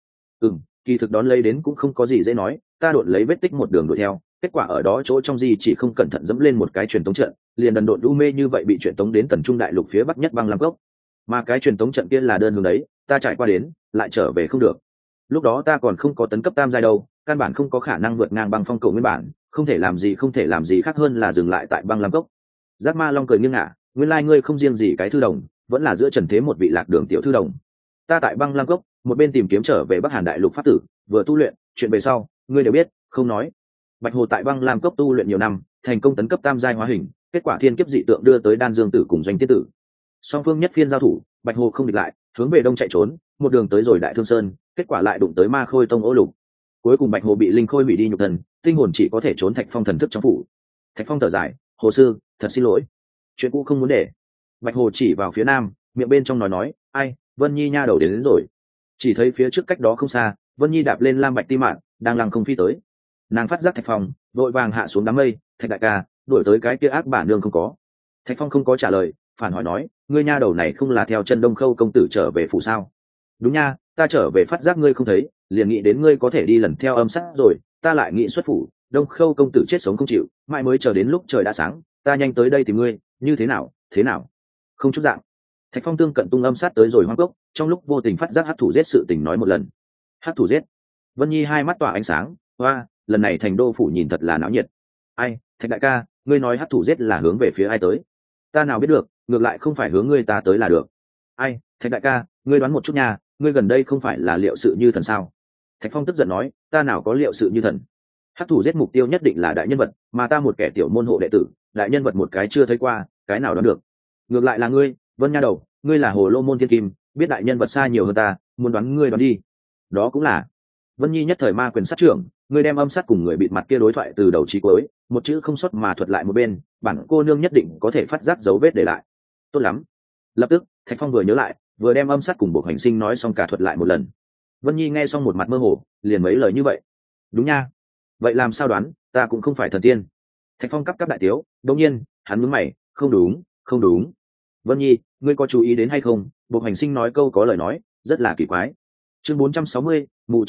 Kỳ thực đón lấy đến cũng không có gì dễ nói, ta độn lấy vết tích một đường đuổi theo, kết quả ở đó chỗ trong gì chỉ không cẩn thận dẫm lên một cái truyền tống trận, liền đần độn u mê như vậy bị truyền tống đến Tần Trung đại lục phía bắc nhất băng lam cốc. Mà cái truyền tống trận kia là đơn hướng đấy, ta trải qua đến, lại trở về không được. Lúc đó ta còn không có tấn cấp tam giai đâu, căn bản không có khả năng vượt ngang băng phong cầu nguyên bản, không thể làm gì khác hơn là dừng lại tại băng lam cốc. Giác Ma Long cười nghiêng ngả, nguyên lai ngươi không riêng gì cái thư đồng, vẫn là giữa trần thế một vị lạc đường tiểu thư đồng. Ta tại băng lam cốc, một bên tìm kiếm trở về Bắc Hàn đại lục pháp tử, vừa tu luyện, chuyện về sau, ngươi đều biết, không nói. Bạch Hồ tại băng lam cốc tu luyện nhiều năm, thành công tấn cấp tam giai hóa hình, kết quả thiên kiếp dị tượng đưa tới Đan Dương tử cùng Doanh Tiết tử. Song phương nhất phiên giao thủ, Bạch Hồ không địch lại, hướng về đông chạy trốn, một đường tới rồi Đại Thương Sơn, kết quả lại đụng tới Ma Khôi Tông Ô Lục. Cuối cùng Bạch Hồ bị linh khôi hủy đi nhục thần, tinh hồn chỉ có thể trốn Thạch Phong thần thức trong phủ. Thạch Phong thở dài, Hồ sư, thật xin lỗi, chuyện cũ không muốn để. Bạch Hồ chỉ vào phía nam, miệng bên trong nói, ai, Vân Nhi nha đầu đến rồi. Chỉ thấy phía trước cách đó không xa, Vân Nhi đạp lên lam bạch ti mạn, đang lăng không phi tới. Nàng phát giác Thạch Phong, vội vàng hạ xuống đám mây, Thạch đại ca, đuổi tới cái kia ác bản nương không có. Thạch Phong không có trả lời, phản hỏi nói, ngươi nha đầu này không là theo chân Đông Khâu công tử trở về phủ sao? Đúng nha, ta trở về phát giác ngươi không thấy, liền nghĩ đến ngươi có thể đi lần theo âm sát rồi, ta lại nghĩ xuất phủ, Đông Khâu công tử chết sống không chịu, mãi mới chờ đến lúc trời đã sáng, ta nhanh tới đây tìm ngươi, như thế nào? Không chút dạng. Thạch Phong tương cận tung âm sát tới rồi hoang cốc, trong lúc vô tình phát giác hắc thủ giết sự tình nói một lần. Hắc thủ giết? Vân Nhi hai mắt tỏa ánh sáng, hoa, lần này thành đô phủ nhìn thật là náo nhiệt. Ai, Thạch đại ca, ngươi nói hắc thủ giết là hướng về phía ai tới? Ta nào biết được, ngược lại không phải hướng ngươi ta tới là được. Ai, Thạch đại ca, ngươi đoán một chút nha, ngươi gần đây không phải là liệu sự như thần sao? Thạch Phong tức giận nói, ta nào có liệu sự như thần? Hắc thủ giết mục tiêu nhất định là đại nhân vật, mà ta một kẻ tiểu môn hộ đệ tử, đại nhân vật một cái chưa thấy qua, cái nào đoán được? Ngược lại là ngươi, Vân nha đầu, ngươi là Hồ Lô môn thiên kim, biết đại nhân vật xa nhiều hơn ta, muốn đoán ngươi đoán đi. Đó cũng là. Vân Nhi nhất thời ma quyền sát trưởng, ngươi đem âm sát cùng người bịt mặt kia đối thoại từ đầu chí cuối, một chữ không xuất mà thuật lại một bên, bản cô nương nhất định có thể phát giác dấu vết để lại. Tốt lắm. Lập tức, Thạch Phong vừa nhớ lại, vừa đem âm sát cùng Bộ Hành Sinh nói xong cả thuật lại một lần. Vân Nhi nghe xong một mặt mơ hồ, liền mấy lời như vậy. Đúng nha. Vậy làm sao đoán, ta cũng không phải thần tiên. Thạch Phong cắp đại tiếu, đột nhiên, hắn nhướng mày, không đúng. Vân Nhi, ngươi có chú ý đến hay không, Bộ Hành Sinh nói câu có lời nói, rất là kỳ quái. Chương 460, mụ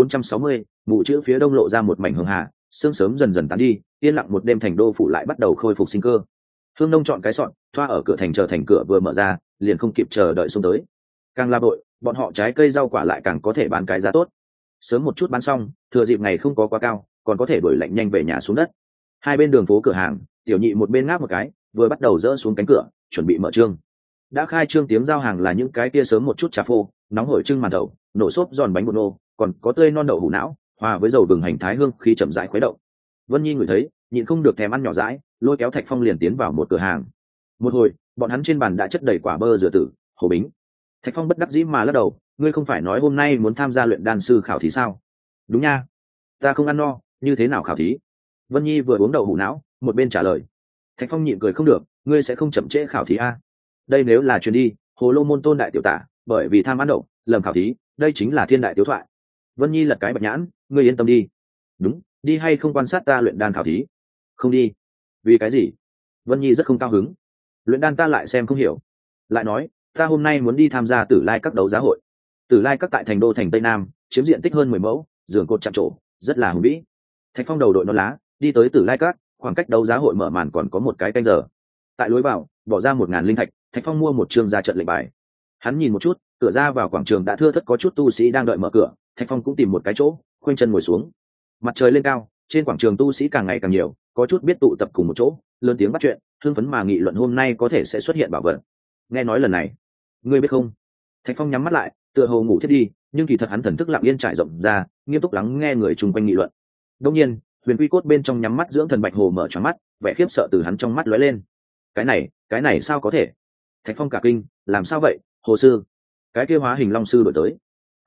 chữ phía đông lộ ra một mảnh hường hà, sương sớm dần dần tán đi, yên lặng một đêm thành đô phủ lại bắt đầu khôi phục sinh cơ. Hương Nông chọn cái sọn, thoa ở cửa thành chờ thành cửa vừa mở ra, liền không kịp chờ đợi xông tới. Càng la bội, bọn họ trái cây rau quả lại càng có thể bán cái giá tốt. Sớm một chút bán xong, thừa dịp ngày không có quá cao, còn có thể đuổi lạnh nhanh về nhà xuống đất. Hai bên đường phố cửa hàng, tiểu nhị một bên ngáp một cái, vừa bắt đầu dỡ xuống cánh cửa, chuẩn bị mở trương. Đã khai trương tiếng giao hàng là những cái kia sớm một chút trà phô, nóng hổi trưng màn đậu, nổ xốp giòn bánh bột nô, còn có tươi non đậu hũ não, hòa với dầu gừng hành thái hương khi chậm rãi khuấy động. Vân Nhi ngửi thấy, nhịn không được thèm ăn nhỏ dãi, lôi kéo Thạch Phong liền tiến vào một cửa hàng. Một hồi, bọn hắn trên bàn đã chất đầy quả bơ dừa tử, hồ bính. Thạch Phong bất đắc dĩ mà lắc đầu, ngươi không phải nói hôm nay muốn tham gia luyện đan sư khảo thí sao? Đúng nha, ta không ăn no, như thế nào khảo thí? Vân Nhi vừa uống đậu hũ não, một bên trả lời. Thạch Phong nhịn cười không được, ngươi sẽ không chậm trễ khảo thí a? Đây nếu là chuyến đi, Hồ Lô môn tôn đại tiểu tả, bởi vì tham ăn đậu, lầm khảo thí, đây chính là thiên đại tiếu thoại. Vân Nhi lật cái bạch nhãn, ngươi yên tâm đi. Đúng, đi hay không quan sát ta luyện đan khảo thí? Không đi. Vì cái gì? Vân Nhi rất không cao hứng. Luyện đan ta lại xem không hiểu. Lại nói, ta hôm nay muốn đi tham gia Tử Lai các đấu giá hội. Tử Lai các tại thành đô thành Tây Nam, chiếm diện tích hơn 10 mẫu, giường cột chạm trổ, rất là hùng vĩ. Thạch Phong đầu đội nón lá đi tới Tử Lai Các, khoảng cách đấu giá hội mở màn còn có một cái canh giờ. Tại lối vào bỏ ra 1.000 linh thạch, Thạch Phong mua một chương ra trận lệnh bài. Hắn nhìn một chút, cửa ra vào quảng trường đã thưa thớt có chút tu sĩ đang đợi mở cửa. Thạch Phong cũng tìm một cái chỗ khoanh chân ngồi xuống. Mặt trời lên cao, trên quảng trường tu sĩ càng ngày càng nhiều, có chút biết tụ tập cùng một chỗ lớn tiếng bắt chuyện, hưng phấn mà nghị luận hôm nay có thể sẽ xuất hiện bảo vật. Nghe nói lần này, ngươi biết không? Thạch Phong nhắm mắt lại, tựa hồ ngủ thiết đi, nhưng kỳ thật hắn thần thức lặng yên trải rộng ra, nghiêm túc lắng nghe người chung quanh nghị luận. Đương nhiên, Huyền Quy Cốt bên trong nhắm mắt dưỡng thần Bạch Hồ mở choáng mắt, vẻ khiếp sợ từ hắn trong mắt lóe lên. Cái này sao có thể? Thạch Phong cả kinh, làm sao vậy? Hồ sư, cái kia hóa hình long sư đổi tới.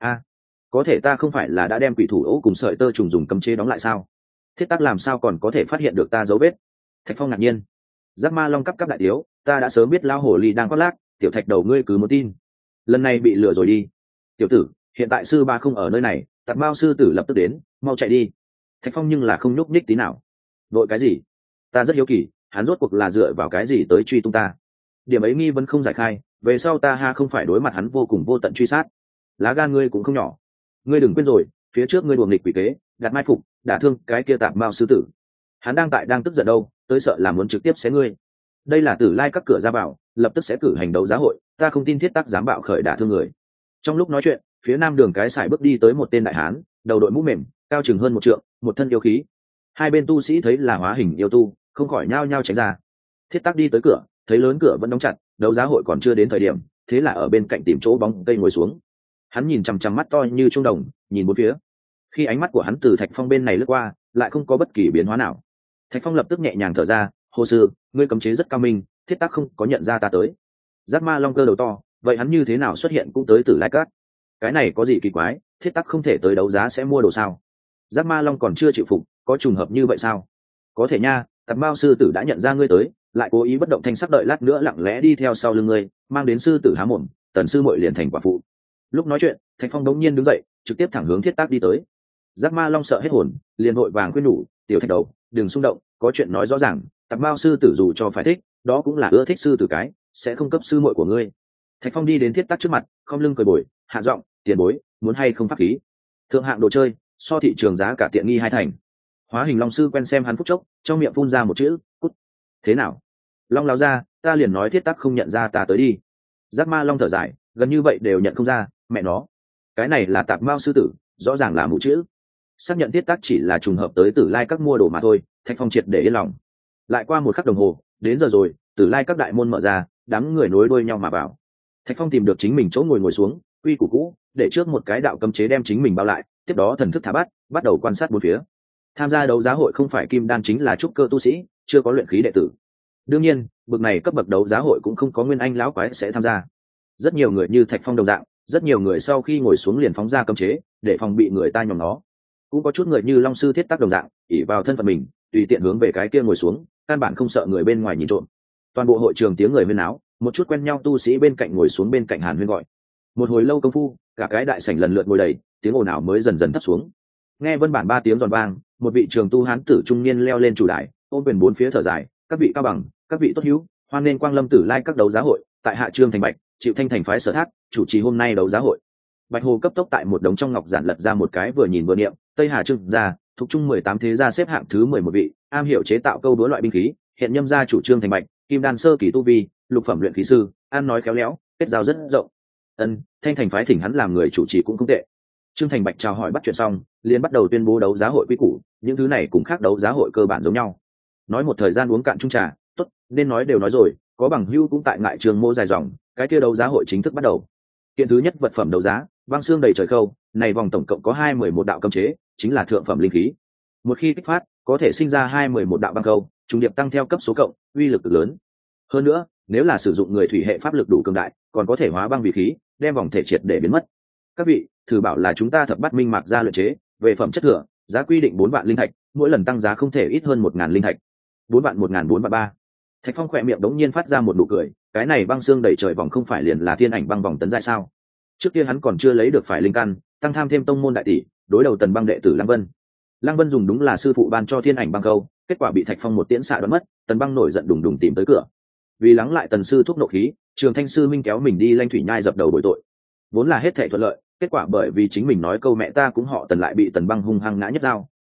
Có thể ta không phải là đã đem quỷ thủ ấu cùng sợi tơ trùng dùng cấm chế đóng lại sao? Thiết Tắc làm sao còn có thể phát hiện được ta dấu vết? Thạch Phong ngạc nhiên. Giác ma long cấp đại thiếu, ta đã sớm biết lao hồ ly đang khoác lác, tiểu Thạch đầu ngươi cứ muốn tin. Lần này bị lừa rồi đi. Tiểu tử, hiện tại sư ba không ở nơi này, Tạp Mao sư tử lập tức đến, mau chạy đi. Thạch Phong nhưng là không nhúc nhích tí nào. Đội cái gì? Ta rất hiếu kỳ, hắn rốt cuộc là dựa vào cái gì tới truy tung ta? Điểm ấy nghi vẫn không giải khai, về sau ta ha không phải đối mặt hắn vô cùng vô tận truy sát. Lá gan ngươi cũng không nhỏ. Ngươi đừng quên rồi, phía trước ngươi đùa nghịch quỷ kế, đặt mai phục, đả thương cái kia Tạp Mao sư tử. Hắn đang tức giận đâu, tới sợ là muốn trực tiếp xé ngươi. Đây là Tử Lai Các cửa ra vào, lập tức sẽ cử hành đấu giá hội, ta không tin Thiết Tắc dám bạo khởi đả thương người. Trong lúc nói chuyện, phía nam đường cái sải bước đi tới một tên đại hán, đầu đội mũ mềm, cao chừng hơn 1 trượng, một thân yêu khí. Hai bên tu sĩ thấy là hóa hình yêu tu, không khỏi nhao nhao tránh ra. Thiết Tắc đi tới cửa, thấy lớn cửa vẫn đóng chặt, đấu giá hội còn chưa đến thời điểm, thế là ở bên cạnh tìm chỗ bóng cây ngồi xuống. Hắn nhìn chằm chằm mắt to như trung đồng, nhìn bốn phía. Khi ánh mắt của hắn từ Thạch Phong bên này lướt qua, lại không có bất kỳ biến hóa nào. Thạch Phong lập tức nhẹ nhàng thở ra, hồ sư, ngươi cấm chế rất cao minh, Thiết Tắc không có nhận ra ta tới. Giác ma long cơ đầu to, vậy hắn như thế nào xuất hiện cũng tới Tử Lai Các? Cái này có gì kỳ quái, Thiết Tắc không thể tới đấu giá sẽ mua đồ sao? Giác ma long còn chưa chịu phục, có trùng hợp như vậy sao? Có thể nha, Tạp Mao sư tử đã nhận ra ngươi tới, lại cố ý bất động thanh sắc đợi lát nữa lặng lẽ đi theo sau lưng ngươi, mang đến sư tử há mồm, tần sư muội liền thành quả phụ. Lúc nói chuyện, Thạch Phong đống nhiên đứng dậy, trực tiếp thẳng hướng Thiết Tắc đi tới. Giác ma long sợ hết hồn, liền vội vàng khuyên nhủ, tiểu Thạch đầu, đừng xung động, có chuyện nói rõ ràng, Tạp Mao sư tử dù cho phải thích, đó cũng là ưa thích sư tử cái, sẽ không cấp sư muội của ngươi. Thạch Phong đi đến Thiết Tắc trước mặt, không lưng cười bồi, hạ giọng, tiền bối, muốn hay không pháp khí? Thượng hạng đồ chơi, so thị trường giá cả tiện nghi 2 thành. Hóa hình long sư quen xem hắn phút chốc, trong miệng phun ra một chữ, cút. Thế nào? Long láo ra, ta liền nói Thiết Tắc không nhận ra ta tới đi. Giác ma long thở dài, gần như vậy đều nhận không ra, mẹ nó. Cái này là Tạp Mao sư tử, rõ ràng là mù chữ. Xác nhận Thiết Tắc chỉ là trùng hợp tới Tử Lai Các mua đồ mà thôi, Thạch Phong triệt để yên lòng. Lại qua 1 khắc đồng hồ, đến giờ rồi, Tử Lai Các đại môn mở ra, đám người nối đuôi nhau mà vào. Thạch Phong tìm được chính mình chỗ ngồi xuống, quy củ cũ, để trước một cái đạo cấm chế đem chính mình bao lại, tiếp đó thần thức thả bắt đầu quan sát bốn phía. Tham gia đấu giá hội không phải kim đan chính là trúc cơ tu sĩ, chưa có luyện khí đệ tử. Đương nhiên, bậc này cấp bậc đấu giá hội cũng không có nguyên anh lão quái sẽ tham gia. Rất nhiều người như Thạch Phong đồng dạng, rất nhiều người sau khi ngồi xuống liền phóng ra cấm chế, để phòng bị người ta nhòm nó. Cũng có chút người như Long sư Thiết Tắc đồng dạng, ỷ vào thân phận mình, tùy tiện hướng về cái kia ngồi xuống, căn bản không sợ người bên ngoài nhìn trộm. Toàn bộ hội trường tiếng người huyên náo, một chút quen nhau tu sĩ bên cạnh ngồi xuống bên cạnh Hàn Huyên gọi. Một hồi lâu công phu, cả cái đại sảnh lần lượt ngồi đầy, tiếng ồn ào mới dần dần thấp xuống. Nghe Vân Bản 3 tiếng giòn vang, một vị trường tu hán tử trung niên leo lên chủ đài, ôm quyền bốn phía thở dài, các vị cao bằng, các vị tốt hữu, hoan nên quang lâm Tử Lai Các đấu giá hội, tại hạ Trương Thành Bạch, chịu Thanh Thành phái sở thác, chủ trì hôm nay đấu giá hội. Bạch Hồ cấp tốc tại một đống trong ngọc giản lật ra một cái vừa nhìn vừa niệm, Tây Hà Trương gia, thuộc trung 18 thế gia xếp hạng thứ 11 vị, am hiểu chế tạo câu đúa loại binh khí, hiện nhâm gia chủ Trương Thành Bạch, kim đan sơ kỳ tu vi, lục phẩm luyện khí sư, ăn nói khéo léo, kết giao rất rộng. Thanh Thành phái thỉnh hắn làm người chủ trì cũng không tệ. Trương Thành Bạch chào hỏi bắt chuyện xong, liền bắt đầu tuyên bố đấu giá hội quy củ, những thứ này cũng khác đấu giá hội cơ bản giống nhau. Nói một thời gian uống cạn chung trà, tốt, nên nói đều nói rồi, có bằng hữu cũng tại ngại trường mô dài dòng, cái kia đấu giá hội chính thức bắt đầu. Kiện thứ nhất vật phẩm đấu giá, băng xương đầy trời khâu, này vòng tổng cộng có 211 đạo cấm chế, chính là thượng phẩm linh khí. Một khi kích phát, có thể sinh ra 211 đạo băng khâu, trùng điệp tăng theo cấp số cộng, uy lực cực lớn. Hơn nữa, nếu là sử dụng người thủy hệ pháp lực đủ cường đại, còn có thể hóa băng vì khí, đem vòng thể triệt để biến mất. Các vị, thử bảo là chúng ta Thập Bát Minh Mạc ra luyện chế, về phẩm chất thừa, giá quy định 4 vạn linh thạch, mỗi lần tăng giá không thể ít hơn 1.000 linh thạch. 4 vạn 1.000 4 vạn 3. Thạch Phong khỏe miệng đống nhiên phát ra một nụ cười, cái này băng xương đầy trời vòng không phải liền là thiên ảnh băng vòng tấn giai sao? Trước kia hắn còn chưa lấy được phải linh căn, tăng tham thêm tông môn đại tỷ, đối đầu Tần Băng đệ tử Lăng Vân. Lăng Vân dùng đúng là sư phụ ban cho thiên ảnh băng câu, kết quả bị Thạch Phong một tiễn xạ đoán mất, Tần Băng nổi giận đùng đùng tìm tới cửa. Vì lắng lại Tần sư thúc nộ khí, Trường Thanh sư minh kéo mình đi Lanh Thủy Nhai dập đầu bồi tội. Vốn là hết thảy thuận lợi, kết quả bởi vì chính mình nói câu mẹ ta cũng họ Tần lại bị Tần Băng hung hăng ngã nhất dao,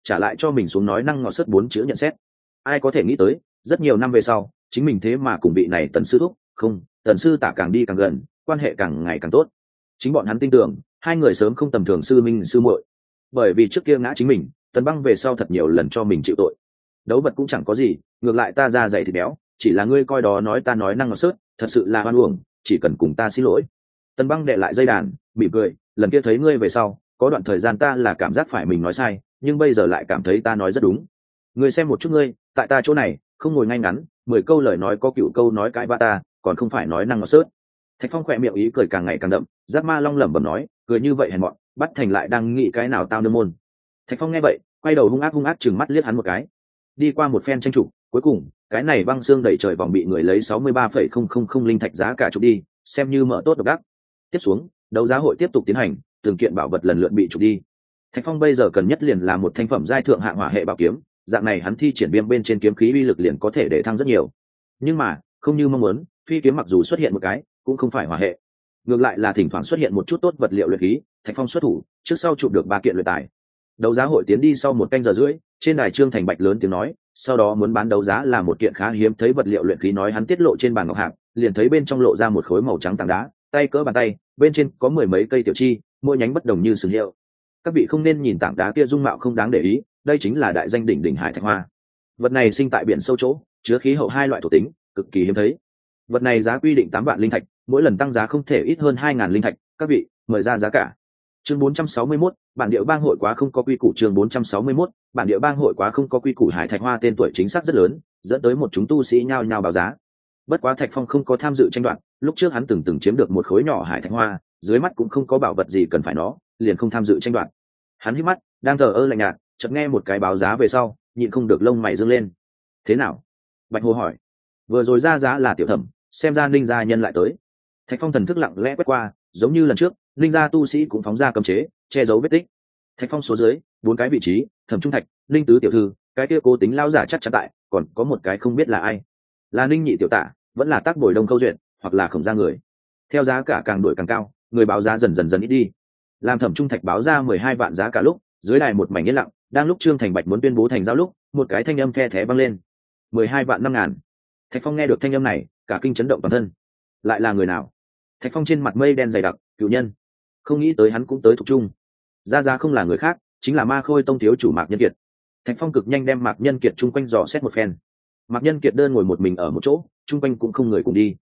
trả lại cho mình xuống nói năng ngọt sớt 4 chữ nhận xét. Ai có thể nghĩ tới, rất nhiều năm về sau, chính mình thế mà cùng vị này Tần sư thúc, không, Tần sư tả càng đi càng gần, quan hệ càng ngày càng tốt. Chính bọn hắn tin tưởng, hai người sớm không tầm thường sư minh sư muội. Bởi vì trước kia ngã chính mình, Tần Băng về sau thật nhiều lần cho mình chịu tội. Đấu vật cũng chẳng có gì, ngược lại ta ra dày thịt béo, chỉ là ngươi coi đó nói ta nói năng ngọt sớt, thật sự là hoan uổng, chỉ cần cùng ta xin lỗi. Tần Băng đệ lại dây đàn, mỉm cười, lần kia thấy ngươi về sau, có đoạn thời gian ta là cảm giác phải mình nói sai, nhưng bây giờ lại cảm thấy ta nói rất đúng. Ngươi xem một chút ngươi, tại ta chỗ này, không ngồi ngay ngắn, 10 câu lời nói có cựu câu nói cãi vã ta, còn không phải nói năng ngọt sớt. Thạch Phong khỏe miệng ý cười càng ngày càng đậm, Giác Ma Long lẩm bẩm nói, cười như vậy hèn mọn, bắt thành lại đang nghĩ cái nào tao nương môn. Thạch Phong nghe vậy, quay đầu hung ác chừng mắt liếc hắn một cái. Đi qua một phen tranh chủ, cuối cùng, cái này băng xương đẩy trời vòng bị người lấy 63,000 linh thạch giá cả chụp đi, xem như mở tốt độc đắc. Tiếp xuống, đấu giá hội tiếp tục tiến hành, từng kiện bảo vật lần lượt bị chụp đi. Thạch Phong bây giờ cần nhất liền là một thanh phẩm giai thượng hạng hỏa hệ bảo kiếm, dạng này hắn thi triển viêm bên trên kiếm khí uy lực liền có thể để thăng rất nhiều. Nhưng mà, không như mong muốn, phi kiếm mặc dù xuất hiện một cái, cũng không phải hỏa hệ. Ngược lại là thỉnh thoảng xuất hiện một chút tốt vật liệu luyện khí, Thạch Phong xuất thủ, trước sau chụp được 3 kiện luyện tài. Đấu giá hội tiến đi sau 1 canh giờ rưỡi, trên đài Trương Thành Bạch lớn tiếng nói, sau đó muốn bán đấu giá là một kiện khá hiếm thấy vật liệu luyện khí, nói hắn tiết lộ trên bàn ngọc hạng, liền thấy bên trong lộ ra một khối màu trắng tảng đá, tay cỡ bàn tay, bên trên có 10 mấy cây tiểu chi, mỗi nhánh bất đồng như sừng hiệu. Các vị không nên nhìn tảng đá kia dung mạo không đáng để ý, đây chính là đại danh đỉnh đỉnh hải thạch hoa. Vật này sinh tại biển sâu chỗ, chứa khí hậu 2 loại thuộc tính, cực kỳ hiếm thấy. Vật này giá quy định 8 vạn linh thạch, mỗi lần tăng giá không thể ít hơn 2.000 linh thạch, các vị mời ra giá cả. Chương 461, bản địa bang hội quá không có quy củ. Chương 461, bản địa bang hội quá không có quy củ. Hải thạch hoa tên tuổi chính xác rất lớn, dẫn tới một chúng tu sĩ nhao nhao báo giá. Bất quá Thạch Phong không có tham dự tranh đoạt, lúc trước hắn từng chiếm được một khối nhỏ hải thạch hoa, dưới mắt cũng không có bảo vật gì cần phải nó, liền không tham dự tranh đoạt. Hắn hít mắt, đang thờ ơ lạnh nhạt, chợt nghe một cái báo giá về sau, nhịn không được lông mày dương lên. Thế nào? Bạch Hồ hỏi. Vừa rồi ra giá là Tiểu Thẩm, xem ra Ninh gia nhân lại tới. Thạch Phong thần thức lặng lẽ quét qua, giống như lần trước, Ninh gia tu sĩ cũng phóng ra cấm chế, che giấu vết tích. Thạch Phong số dưới 4 cái vị trí, Thẩm Trung Thạch, Ninh tứ tiểu thư, cái kia cố tính lao giả chắc chắn tại, còn có một cái không biết là ai. Là Ninh nhị tiểu tả, vẫn là Tác Bồi Đông câu duyệt, hoặc là Khổng gia người. Theo giá cả càng đổi càng cao, người báo giá dần ít đi. Làm Thẩm Trung Thạch báo ra 12 vạn giá cả lúc, dưới đài một mảnh yên lặng, đang lúc Trương Thành Bạch muốn tuyên bố thành giao lúc, một cái thanh âm the thé vang lên. 12 vạn 5.000. Thạch Phong nghe được thanh âm này, cả kinh chấn động toàn thân. Lại là người nào? Thạch Phong trên mặt mây đen dày đặc, cửu nhân. Không nghĩ tới hắn cũng tới thuộc trung. Ra không là người khác, chính là Ma Khôi Tông thiếu chủ Mạc Nhân Kiệt. Thạch Phong cực nhanh đem Mạc Nhân Kiệt chung quanh dò xét một phen. Mạc Nhân Kiệt đơn ngồi một mình ở một chỗ, chung quanh cũng không người cùng đi.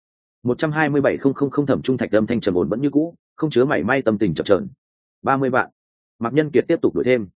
127,000 Thẩm Trung Thạch âm thanh trầm ổn vẫn như cũ, không chứa mảy may tâm tình chập chờn. 30 vạn. Mạc Nhân Kiệt tiếp tục đuổi thêm.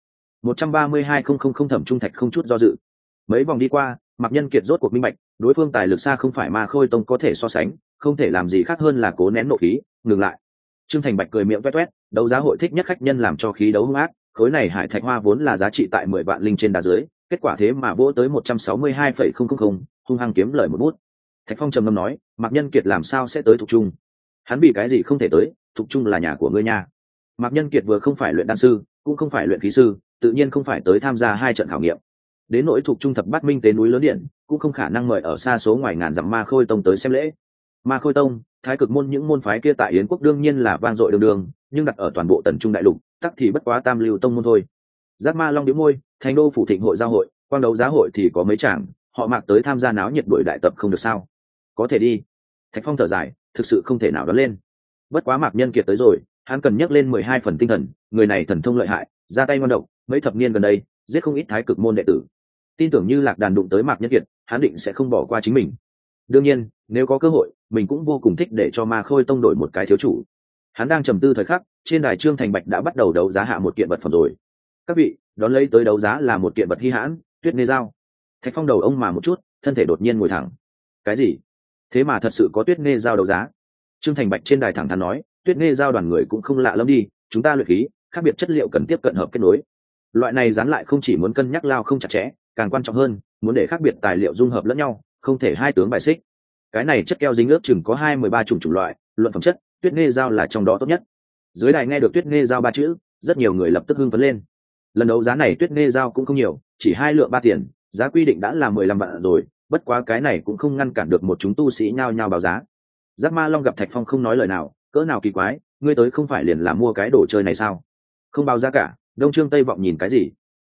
132,000 Thẩm Trung Thạch không chút do dự. Mấy vòng đi qua, Mạc Nhân Kiệt rốt cuộc minh bạch, đối phương tài lực xa không phải Ma Khôi Tông có thể so sánh, không thể làm gì khác hơn là cố nén nộ khí, ngừng lại. Trương Thành Bạch cười miệng toét toét, đấu giá hội thích nhất khách nhân làm cho khí đấu hung ác, khối này hải thạch hoa vốn là giá trị tại 10 vạn linh trên đá dưới, kết quả thế mà vỗ tới 162,000, hung hăng kiếm lời một bút. Thạch Phong trầm ngâm nói, Mạc Nhân Kiệt làm sao sẽ tới thuộc trung? Hắn vì cái gì không thể tới, thuộc trung là nhà của ngươi nha. Mạc Nhân Kiệt vừa không phải luyện đan sư, cũng không phải luyện khí sư, tự nhiên không phải tới tham gia 2 trận khảo nghiệm. Đến nỗi thuộc trung thập bát minh tế núi lớn điện, cũng không khả năng mời ở xa số ngoài ngàn dặm Ma Khôi Tông tới xem lễ. Ma Khôi Tông, Thái Cực môn những môn phái kia tại Yến quốc đương nhiên là vang dội đường đường, nhưng đặt ở toàn bộ Tần Trung đại lục, tắc thì bất quá tam lưu tông môn thôi. Giác Ma Long đĩu môi, Thành đô phủ thịnh hội giao hội, quang đấu giá hội thì có mấy chàng, họ Mạc tới tham gia náo nhiệt buổi đại tập không được sao? Có thể đi. Thạch Phong thở dài, thực sự không thể nào đoán lên. Bất quá Mạc Nhân Kiệt tới rồi, hắn cần nhắc lên 12 phần tinh thần, người này thần thông lợi hại, ra tay ngoan độc, mấy thập niên gần đây, giết không ít Thái Cực môn đệ tử. Tin tưởng như Lạc Đàn đụng tới Mạc Nhân Kiệt, hắn định sẽ không bỏ qua chính mình. Đương nhiên, nếu có cơ hội, mình cũng vô cùng thích để cho Ma Khôi Tông đổi một cái thiếu chủ. Hắn đang trầm tư thời khắc, trên đài Trương Thành Bạch đã bắt đầu đấu giá hạ một kiện vật phẩm rồi. Các vị, đón lấy tới đấu giá là một kiện vật hi hãn, Tuyết Nê Dao. Thạch Phong đầu ông mà một chút, thân thể đột nhiên ngồi thẳng. Cái gì? Thế mà thật sự có Tuyết Nê Dao đấu giá? Trương Thành Bạch trên đài thẳng thắn nói, Tuyết Nê Dao đoàn người cũng không lạ lắm đi, chúng ta luyện khí, khác biệt chất liệu cần tiếp cận hợp kết nối. Loại này dán lại không chỉ muốn cân nhắc lao không chặt chẽ, càng quan trọng hơn, muốn để khác biệt tài liệu dung hợp lẫn nhau, không thể hai tướng bài xích. Cái này chất keo dính ướp chừng có 23 chủng loại, luận phẩm chất, Tuyết Nê Dao là trong đó tốt nhất. Dưới đài nghe được Tuyết Nê Dao 3 chữ, rất nhiều người lập tức hưng phấn lên. Lần đấu giá này Tuyết Nê Dao cũng không nhiều, chỉ 2 lượng 3 tiền, giá quy định đã là 15 vạn rồi, bất quá cái này cũng không ngăn cản được một chúng tu sĩ nhao nhao báo giá. Giác Ma Long gặp Thạch Phong không nói lời nào, cỡ nào kỳ quái, ngươi tới không phải liền là mua cái đồ chơi này sao? Không báo giá cả, Đông Trương Tây Vọng nhìn cái gì?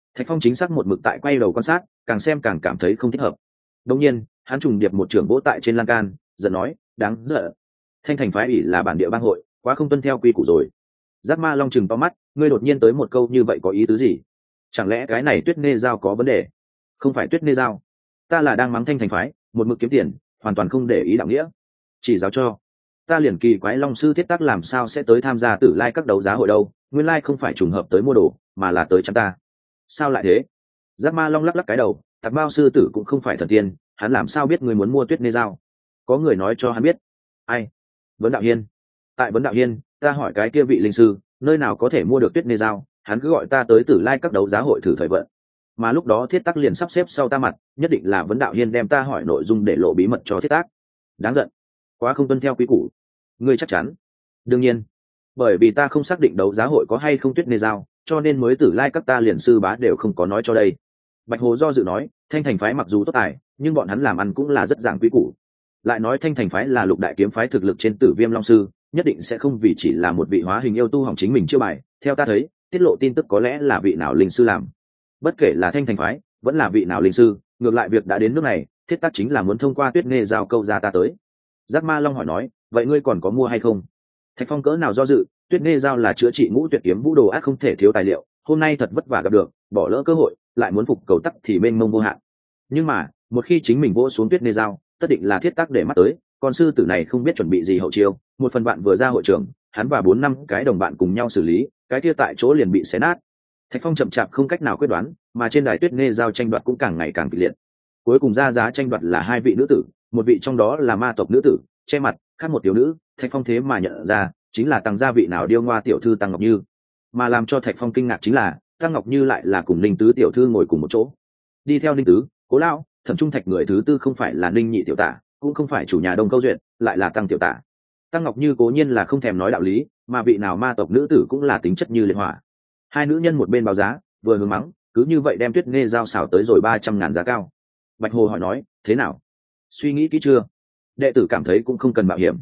Thạch Phong chính xác một mực tại quay đầu quan sát, càng xem càng cảm thấy không thích hợp. Đột nhiên hắn trùng điệp một trưởng vỗ tại trên lan can, giận nói, đáng giận. Thanh Thành phái ủy là bản địa bang hội, quá không tuân theo quy củ rồi. Giác Ma Long chừng to mắt, ngươi đột nhiên tới một câu như vậy có ý tứ gì? Chẳng lẽ cái này Tuyết Nê Giao có vấn đề? Không phải Tuyết Nê Giao, ta là đang mắng Thanh Thành phái, một mực kiếm tiền, hoàn toàn không để ý đạo nghĩa. Chỉ giáo cho ta liền kỳ quái Long sư Thiết Tác làm sao sẽ tới tham gia Tử Lai các đấu giá hội đâu, nguyên lai không phải trùng hợp tới mua đồ, mà là tới chăm ta. Sao lại thế? Giác Ma Long lắc lắc cái đầu, Tạc Bao sư tử cũng không phải thần tiên, hắn làm sao biết ngươi muốn mua Tuyết Nê Giao? Có người nói cho hắn biết. Ai? Vấn Đạo Hiên. Tại Vấn Đạo Hiên, ta hỏi cái kia vị linh sư, nơi nào có thể mua được Tuyết Nê Giao, hắn cứ gọi ta tới Tử Lai các đấu giá hội thử thời vận. Mà lúc đó Thiết Tác liền sắp xếp sau ta mặt, nhất định là Vấn Đạo Hiên đem ta hỏi nội dung để lộ bí mật cho Thiết Tác. Đáng giận, quá không tuân theo quy củ. Ngươi chắc chắn? Đương nhiên, bởi vì ta không xác định đấu giá hội có hay không Tuyết Nê Giao, cho nên mới Tử Lai các ta liền sư bá đều không có nói cho đây. Bạch Hồ do dự nói, Thanh Thành phái mặc dù tốt tài, nhưng bọn hắn làm ăn cũng là rất giảng quy củ. Lại nói Thanh Thành phái là Lục đại kiếm phái thực lực trên Tử Viêm Long sư, nhất định sẽ không vì chỉ là một vị hóa hình yêu tu hỏng chính mình chiêu bài. Theo ta thấy, tiết lộ tin tức có lẽ là vị nào linh sư làm. Bất kể là Thanh Thành phái, vẫn là vị nào linh sư, ngược lại việc đã đến nước này, Thiết Tác chính là muốn thông qua Tuyết Nê Giao câu ra ta tới. Giác Ma Long hỏi nói, vậy ngươi còn có mua hay không? Thạch Phong cỡ nào do dự, Tuyết Nê Giao là chữa trị ngũ tuyệt kiếm vũ đồ ác không thể thiếu tài liệu, hôm nay thật vất vả gặp được, bỏ lỡ cơ hội, lại muốn phục cầu tắc thì mênh mông vô hạn. Nhưng mà, một khi chính mình vỗ xuống Tuyết Nê Giao, tất định là Thiết Tác để mắt tới, con sư tử này không biết chuẩn bị gì hậu chiêu, một phần bạn vừa ra hội trưởng, hắn và 4-5 cái đồng bạn cùng nhau xử lý, cái kia tại chỗ liền bị xé nát. Thạch Phong chậm chạp không cách nào quyết đoán, mà trên đài Tuyết Nê Giao tranh đoạt cũng càng ngày càng kịch liệt. Cuối cùng ra giá tranh đoạt là hai vị nữ tử, một vị trong đó là ma tộc nữ tử, che mặt, khác một tiểu nữ, Thạch Phong thế mà nhận ra, chính là Tăng gia vị nào điêu ngoa tiểu thư Tăng Ngọc Như. Mà làm cho Thạch Phong kinh ngạc chính là, Tăng Ngọc Như lại là cùng Ninh Tứ tiểu thư ngồi cùng một chỗ. Đi theo Ninh Tứ, Cố lão, Thẩm Trung Thạch người thứ tư không phải là Ninh Nhị tiểu tả, cũng không phải chủ nhà Đông Câu Duyệt, lại là Tăng tiểu tả. Tăng Ngọc Như cố nhiên là không thèm nói đạo lý, mà vị nào ma tộc nữ tử cũng là tính chất như liệt hỏa. Hai nữ nhân một bên báo giá, vừa hướng mắng, cứ như vậy đem Tuyết Nê Giao xảo tới rồi 300.000 giá cao. Bạch Hồ hỏi nói, thế nào? Suy nghĩ kỹ chưa? Đệ tử cảm thấy cũng không cần mạo hiểm.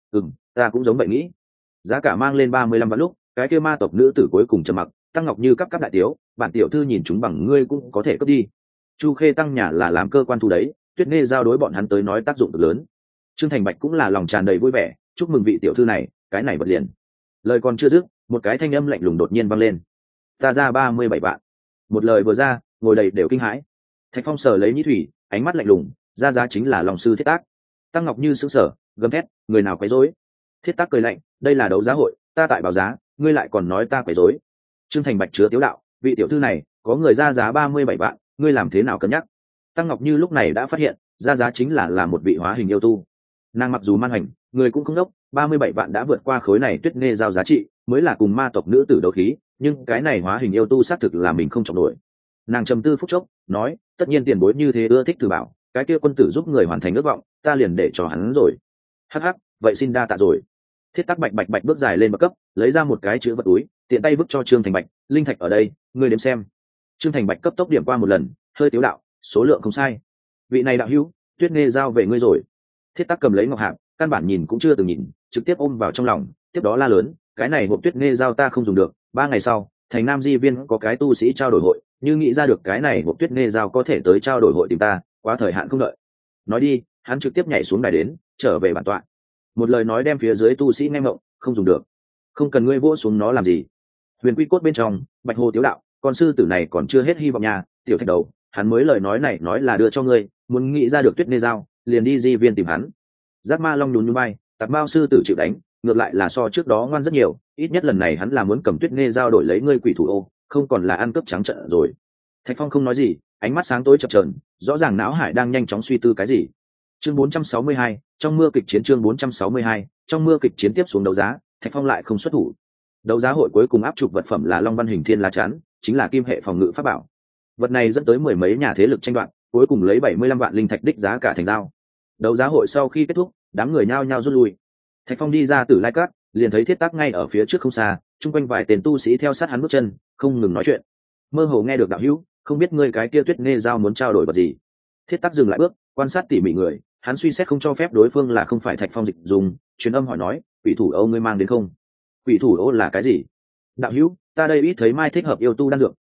Ta cũng giống vậy nghĩ. Giá cả mang lên 35 vạn lúc, cái kia ma tộc nữ tử cuối cùng trầm mặc. Tăng Ngọc Như cắp đại tiếu, bản tiểu thư nhìn chúng bằng ngươi cũng có thể cướp đi. Chu Khê Tăng nhà là làm cơ quan thu đấy, Tuyết Nê Giao đối bọn hắn tới nói tác dụng cực lớn. Trương Thành Bạch cũng là lòng tràn đầy vui vẻ, chúc mừng vị tiểu thư này, cái này vật liền. Lời còn chưa dứt, một cái thanh âm lạnh lùng đột nhiên vang lên. Ta ra 37 vạn. Một lời vừa ra, ngồi đầy đều kinh hãi. Thạch Phong sờ lấy nhĩ thủy, ánh mắt lạnh lùng, ra giá chính là lòng sư Thiết Tác. Tăng Ngọc Như sững sờ, gầm thét, người nào quấy rối? Thiết Tác cười lạnh, đây là đấu giá hội, ta tại báo giá, ngươi lại còn nói ta quấy rối. Trương Thành Bạch chứa tiếu đạo, vị tiểu thư này, có người ra giá 37 vạn, ngươi làm thế nào cân nhắc? Tăng Ngọc Như lúc này đã phát hiện, ra giá chính là một vị hóa hình yêu tu. Nàng mặc dù man hành, người cũng không đốc, 37 vạn đã vượt qua khối này Tuyết Nê Giao giá trị, mới là cùng ma tộc nữ tử đấu khí, nhưng cái này hóa hình yêu tu xác thực là mình không trọng nổi. Nàng trầm tư phút chốc, nói, tất nhiên tiền bối như thế ưa thích từ bảo, cái kia quân tử giúp người hoàn thành ước vọng, ta liền để cho hắn rồi. Hắc hắc, vậy xin đa tạ rồi. Thiết Tác bạch bạch bạch bước dài lên bậc cấp, lấy ra một cái chữ vật túi, tiện tay vứt cho Trương Thành Bạch, linh thạch ở đây, ngươi đếm xem. Trương Thành Bạch cấp tốc điểm qua một lần, hơi tiếu đạo, số lượng không sai. Vị này đạo hữu, Tuyết Nê Giao về ngươi rồi. Thiết Tác cầm lấy ngọc hạp, căn bản nhìn cũng chưa từng nhìn, trực tiếp ôm vào trong lòng, tiếp đó la lớn, cái này hộp Tuyết Nê Giao ta không dùng được, 3 ngày sau, thành Nam Di Viên có cái tu sĩ trao đổi hội, như nghĩ ra được cái này hộp Tuyết Nê Giao có thể tới trao đổi hội tìm ta, quá thời hạn không đợi. Nói đi, hắn trực tiếp nhảy xuống đài đến, trở về bản tọa. Một lời nói đem phía dưới tu sĩ nghe mộng, không dùng được. Không cần ngươi vỗ xuống nó làm gì? Huyền Quy Cốt bên trong, Bạch Hồ tiếu đạo, con sư tử này còn chưa hết hy vọng nhà, tiểu Thạch Đầu, hắn mới lời nói này nói là đưa cho ngươi, muốn nghĩ ra được Tuyết Nê Giao, liền đi Di Viên tìm hắn. Giác Ma Long nhún nhún bay, Tạp Mao sư tử chịu đánh, ngược lại là so trước đó ngoan rất nhiều, ít nhất lần này hắn là muốn cầm Tuyết Nê Giao đổi lấy ngươi quỷ thủ ô, không còn là ăn cướp trắng trợn rồi. Thạch Phong không nói gì, ánh mắt sáng tối chập chờn, rõ ràng não hải đang nhanh chóng suy tư cái gì. Chương 462, trong mưa kịch chiến. Chương 462, trong mưa kịch chiến tiếp xuống đấu giá, Thạch Phong lại không xuất thủ. Đấu giá hội cuối cùng áp chụp vật phẩm là Long Văn Hình Thiên lá chắn, chính là kim hệ phòng ngự pháp bảo. Vật này dẫn tới mười mấy nhà thế lực tranh đoạt, cuối cùng lấy 75 vạn linh thạch đích giá cả thành giao. Đấu giá hội sau khi kết thúc, đám người nhao nhao rút lui. Thạch Phong đi ra Tử Lai Cát, liền thấy Thiết Tác ngay ở phía trước không xa, chung quanh vài tên tu sĩ theo sát hắn bước chân, không ngừng nói chuyện. Mơ hồ nghe được đạo hữu, không biết ngươi cái kia Tuyết Nê Giao muốn trao đổi vật gì. Thiết Tác dừng lại bước, quan sát tỉ mỉ người, hắn suy xét không cho phép đối phương là không phải Thạch Phong dịch dùng, truyền âm hỏi nói, quỷ thủ Âu ngươi mang đến không? Quỷ thủ Âu là cái gì? Đạo hữu, ta đây ít thấy mai thích hợp yêu tu đan dược,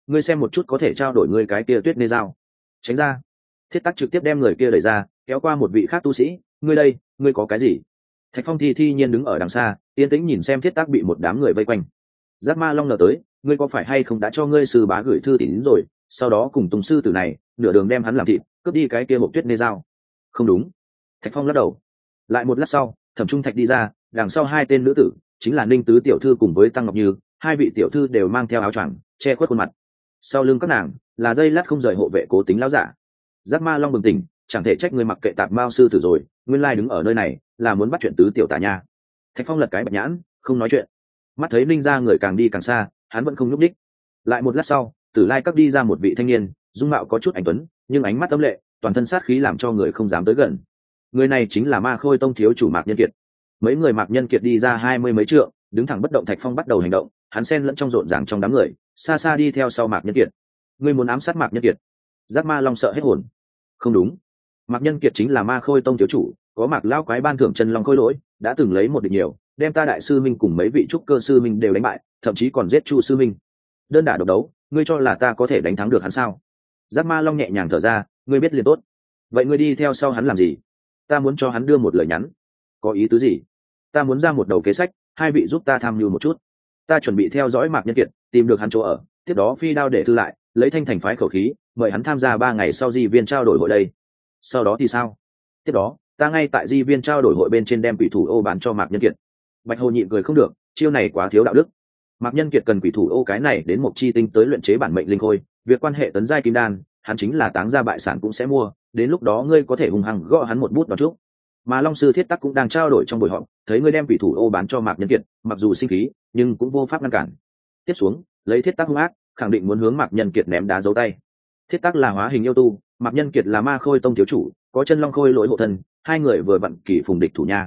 ngươi xem một chút có thể trao đổi ngươi cái kia tuyết nê dao. Tránh ra. Thiết tắc trực tiếp đem người kia đẩy ra, kéo qua một vị khác tu sĩ. Ngươi đây, ngươi có cái gì? Thạch Phong thi nhiên đứng ở đằng xa, yên tĩnh nhìn xem thiết tắc bị một đám người vây quanh. Giác Ma Long ngờ tới, ngươi có phải hay không đã cho ngươi sư bá gửi thư tín rồi, sau đó cùng Tùng sư tử này nửa đường đem hắn làm thịt, cướp đi cái kia hộp tuyết nê dao. Không đúng. Thạch Phong lắc đầu. Lại một lát sau, Thẩm Trung Thạch đi ra, đằng sau hai tên nữ tử chính là Ninh Tứ tiểu thư cùng với Tăng Ngọc Như, hai vị tiểu thư đều mang theo áo choàng che khuất khuôn mặt. Sau lưng các nàng là dây lát không rời hộ vệ cố tính lão giả. Giác Ma Long bừng tỉnh, chẳng thể trách người mặc kệ tạp mao sư tử rồi, nguyên lai đứng ở nơi này là muốn bắt chuyện tứ tiểu tả nha. Thạch Phong lật cái bạch nhãn, không nói chuyện. Mắt thấy Ninh gia người càng đi càng xa, hắn vẫn không nhúc đích. Lại một lát sau, Tử Lai cấp đi ra một vị thanh niên, dung mạo có chút anh tuấn, nhưng ánh mắt âm lệ, toàn thân sát khí làm cho người không dám tới gần. Người này chính là Ma Khôi Tông thiếu chủ Mạc Nhân Kiệt. Mấy người Mạc Nhân Kiệt đi ra 20 mấy trượng, đứng thẳng bất động. Thạch Phong bắt đầu hành động, hắn xen lẫn trong rộn ràng trong đám người, xa xa đi theo sau Mạc Nhân Kiệt. Ngươi muốn ám sát Mạc Nhân Kiệt? Giác Ma Long sợ hết hồn. Không đúng, Mạc Nhân Kiệt chính là Ma Khôi Tông thiếu chủ, có Mạc lão quái ban thưởng chân long khôi lỗi, đã từng lấy một địch nhiều, đem ta đại sư minh cùng mấy vị trúc cơ sư minh đều đánh bại, thậm chí còn giết Chu sư minh. Đơn đả độc đấu, ngươi cho là ta có thể đánh thắng được hắn sao? Giác Ma Long nhẹ nhàng thở ra, ngươi biết liền tốt. Vậy ngươi đi theo sau hắn làm gì? Ta muốn cho hắn đưa một lời nhắn. Có ý tứ gì? Ta muốn ra một đầu kế sách, hai vị giúp ta tham mưu một chút. Ta chuẩn bị theo dõi Mạc Nhân Kiệt, tìm được hắn chỗ ở, tiếp đó phi đao để thư lại, lấy thanh thành phái khẩu khí, mời hắn tham gia 3 ngày sau di viên trao đổi hội đây. Sau đó thì sao? Tiếp đó, ta ngay tại di viên trao đổi hội bên trên đem quỷ thủ ô bán cho Mạc Nhân Kiệt. Bạch Hồ nhịn cười không được, chiêu này quá thiếu đạo đức. Mạc Nhân Kiệt cần quỷ thủ ô cái này đến một chi tinh tới luyện chế bản mệnh linh khôi, việc quan hệ tấn giai kim đan, hắn chính là táng ra bại sản cũng sẽ mua, đến lúc đó ngươi có thể hung hăng gõ hắn một bút vào trước. Mà Long sư Thiết Tắc cũng đang trao đổi trong buổi họp, thấy ngươi đem quỷ thủ ô bán cho Mạc Nhân Kiệt, mặc dù sinh khí, nhưng cũng vô pháp ngăn cản. Tiếp xuống, lấy Thiết Tắc hung ác, khẳng định muốn hướng Mạc Nhân Kiệt ném đá giấu tay. Thiết Tắc là hóa hình yêu tu, Mạc Nhân Kiệt là Ma Khôi Tông thiếu chủ, có chân long khôi lỗi hộ thân, hai người vừa vặn kỳ phùng địch thủ nha.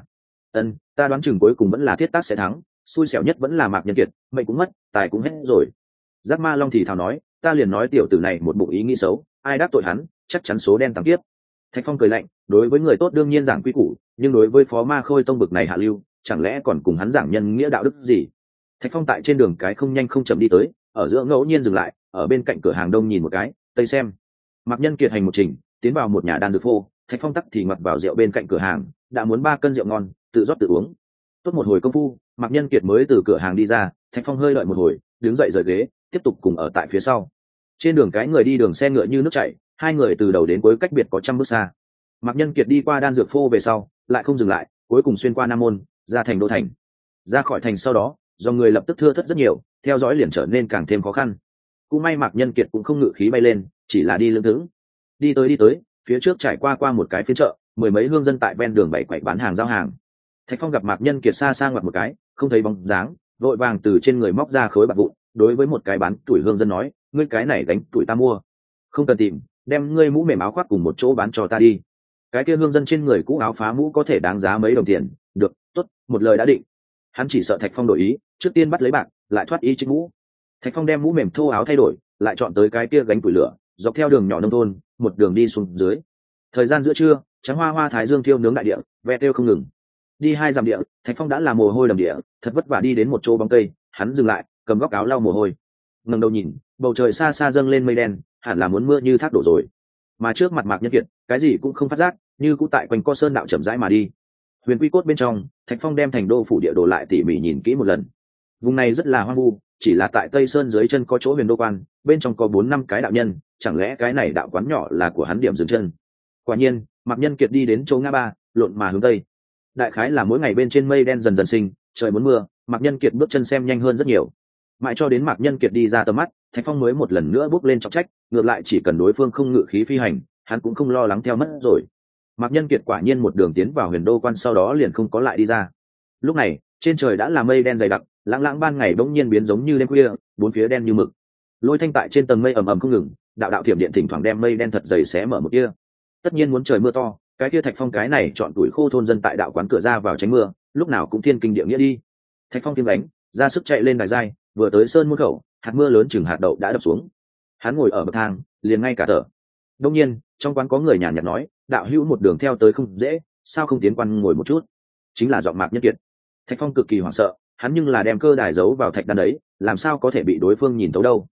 Ta đoán chừng cuối cùng vẫn là Thiết Tắc sẽ thắng, xui xẻo nhất vẫn là Mạc Nhân Kiệt, mệnh cũng mất, tài cũng hết rồi. Giác Ma Long thì thào nói, ta liền nói tiểu tử này một bụng ý nghĩ xấu, ai đắc tội hắn, chắc chắn số đen tăng tiếp. Thạch Phong cười lạnh, đối với người tốt đương nhiên giảng quy củ, nhưng đối với phó Ma Khôi Tông bực này hạ lưu, chẳng lẽ còn cùng hắn giảng nhân nghĩa đạo đức gì? Thạch Phong tại trên đường cái không nhanh không chậm đi tới, ở giữa ngẫu nhiên dừng lại, ở bên cạnh cửa hàng đông nhìn một cái, tây xem. Mạc Nhân Kiệt hành một trình, tiến vào một nhà đan dược phô, Thạch Phong tắc thì ngoặt vào rượu bên cạnh cửa hàng, đã muốn 3 cân rượu ngon, tự rót tự uống. Tốt một hồi công phu, Mạc Nhân Kiệt mới từ cửa hàng đi ra, Thạch Phong hơi đợi một hồi, đứng dậy rời ghế, tiếp tục cùng ở tại phía sau. Trên đường cái người đi đường xe ngựa như nước chảy, hai người từ đầu đến cuối cách biệt có 100 bước xa. Mạc Nhân Kiệt đi qua đan dược phô về sau, lại không dừng lại, cuối cùng xuyên qua Nam Môn, ra thành đô thành. Ra khỏi thành sau đó, do người lập tức thưa thớt rất nhiều, theo dõi liền trở nên càng thêm khó khăn. Cũng may Mạc Nhân Kiệt cũng không ngự khí bay lên, chỉ là đi lững thững. Đi tới, phía trước trải qua một cái phiên chợ, 10 mấy hương dân tại ven đường bày quầy bán hàng giao hàng. Thạch Phong gặp Mạc Nhân Kiệt xa xa ngoặt một cái, không thấy bóng dáng, vội vàng từ trên người móc ra khối bạc vụn, đối với một cái bán tuổi hương dân nói, ngươi cái này đánh tuổi ta mua, không cần tìm, đem ngươi mũ mềm áo khoác cùng một chỗ bán cho ta đi. Cái kia hương dân trên người cũ áo phá mũ có thể đáng giá mấy đồng tiền, được, tốt, một lời đã định. Hắn chỉ sợ Thạch Phong đổi ý, trước tiên bắt lấy bạc, lại thoát y chiếc mũ. Thạch Phong đem mũ mềm thô áo thay đổi, lại chọn tới cái kia gánh củi lửa, dọc theo đường nhỏ nông thôn, một đường đi xuống dưới. Thời gian giữa trưa, trắng hoa thái dương thiêu nướng đại địa, ve tiêu không ngừng. Đi 2 dặm địa, Thạch Phong đã là mồ hôi đầm địa, thật vất vả đi đến một chỗ bóng cây, hắn dừng lại, cầm góc áo lau mồ hôi. Ngẩng đầu nhìn, bầu trời xa xa dâng lên mây đen, hẳn là muốn mưa như thác đổ rồi. Mà trước mặt Mạc Nhân Kiệt, cái gì cũng không phát giác, như cũ tại quanh co sơn đạo chậm rãi mà đi. Huyền Quy Cốt bên trong, Thạch Phong đem thành đô phủ địa đồ lại tỉ mỉ nhìn kỹ một lần. Vùng này rất là hoang vu, chỉ là tại Tây Sơn dưới chân có chỗ huyền đô quan, bên trong có 4-5 cái đạo nhân, chẳng lẽ cái này đạo quán nhỏ là của hắn điểm dừng chân? Quả nhiên, Mạc Nhân Kiệt đi đến chỗ ngã ba, lộn mà hướng tây. Đại khái là mỗi ngày bên trên mây đen dần dần sinh, trời muốn mưa, Mạc Nhân Kiệt bước chân xem nhanh hơn rất nhiều. Mãi cho đến Mạc Nhân Kiệt đi ra tầm mắt, Thạch Phong mới một lần nữa bước lên trọng trách, ngược lại chỉ cần đối phương không ngự khí phi hành, hắn cũng không lo lắng theo mất rồi. Mạc Nhân Kiệt quả nhiên một đường tiến vào huyền đô quan, sau đó liền không có lại đi ra. Lúc này, trên trời đã là mây đen dày đặc, lãng lãng ban ngày bỗng nhiên biến giống như đêm khuya, bốn phía đen như mực. Lôi thanh tại trên tầng mây ầm ầm không ngừng, đạo đạo thiểm điện thỉnh thoảng đem mây đen thật dày xé mở một kia. Tất nhiên muốn trời mưa to, cái kia Thạch Phong cái này chọn tuổi khô thôn dân tại đạo quán cửa ra vào tránh mưa, lúc nào cũng thiên kinh địa nghĩa đi. Thạch Phong tiếng đánh, ra sức chạy lên đài giai, vừa tới sơn môn khẩu, hạt mưa lớn chừng hạt đậu đã đập xuống. Hắn ngồi ở bậc thang, liền ngay cả thở. Đông nhiên, trong quán có người nhàn nhạt nói, đạo hữu một đường theo tới không dễ, sao không tiến quan ngồi một chút? Chính là giọng Mạc Nhân Kiệt. Thạch Phong cực kỳ hoảng sợ, hắn nhưng là đem cơ đài giấu vào thạch đan đấy, làm sao có thể bị đối phương nhìn thấu đâu?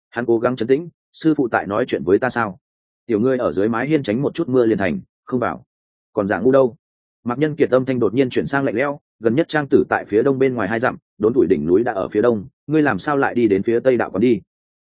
Hắn cố gắng trấn tĩnh, sư phụ tại nói chuyện với ta sao? Tiểu ngươi ở dưới mái hiên tránh một chút mưa liền thành, không vào. Còn dạng ngu đâu? Mạc Nhân Kiệt âm thanh đột nhiên chuyển sang lạnh lẽo, gần nhất trang tử tại phía đông bên ngoài 2 dặm, đốn tuổi đỉnh núi đã ở phía đông, ngươi làm sao lại đi đến phía tây đạo quán đi?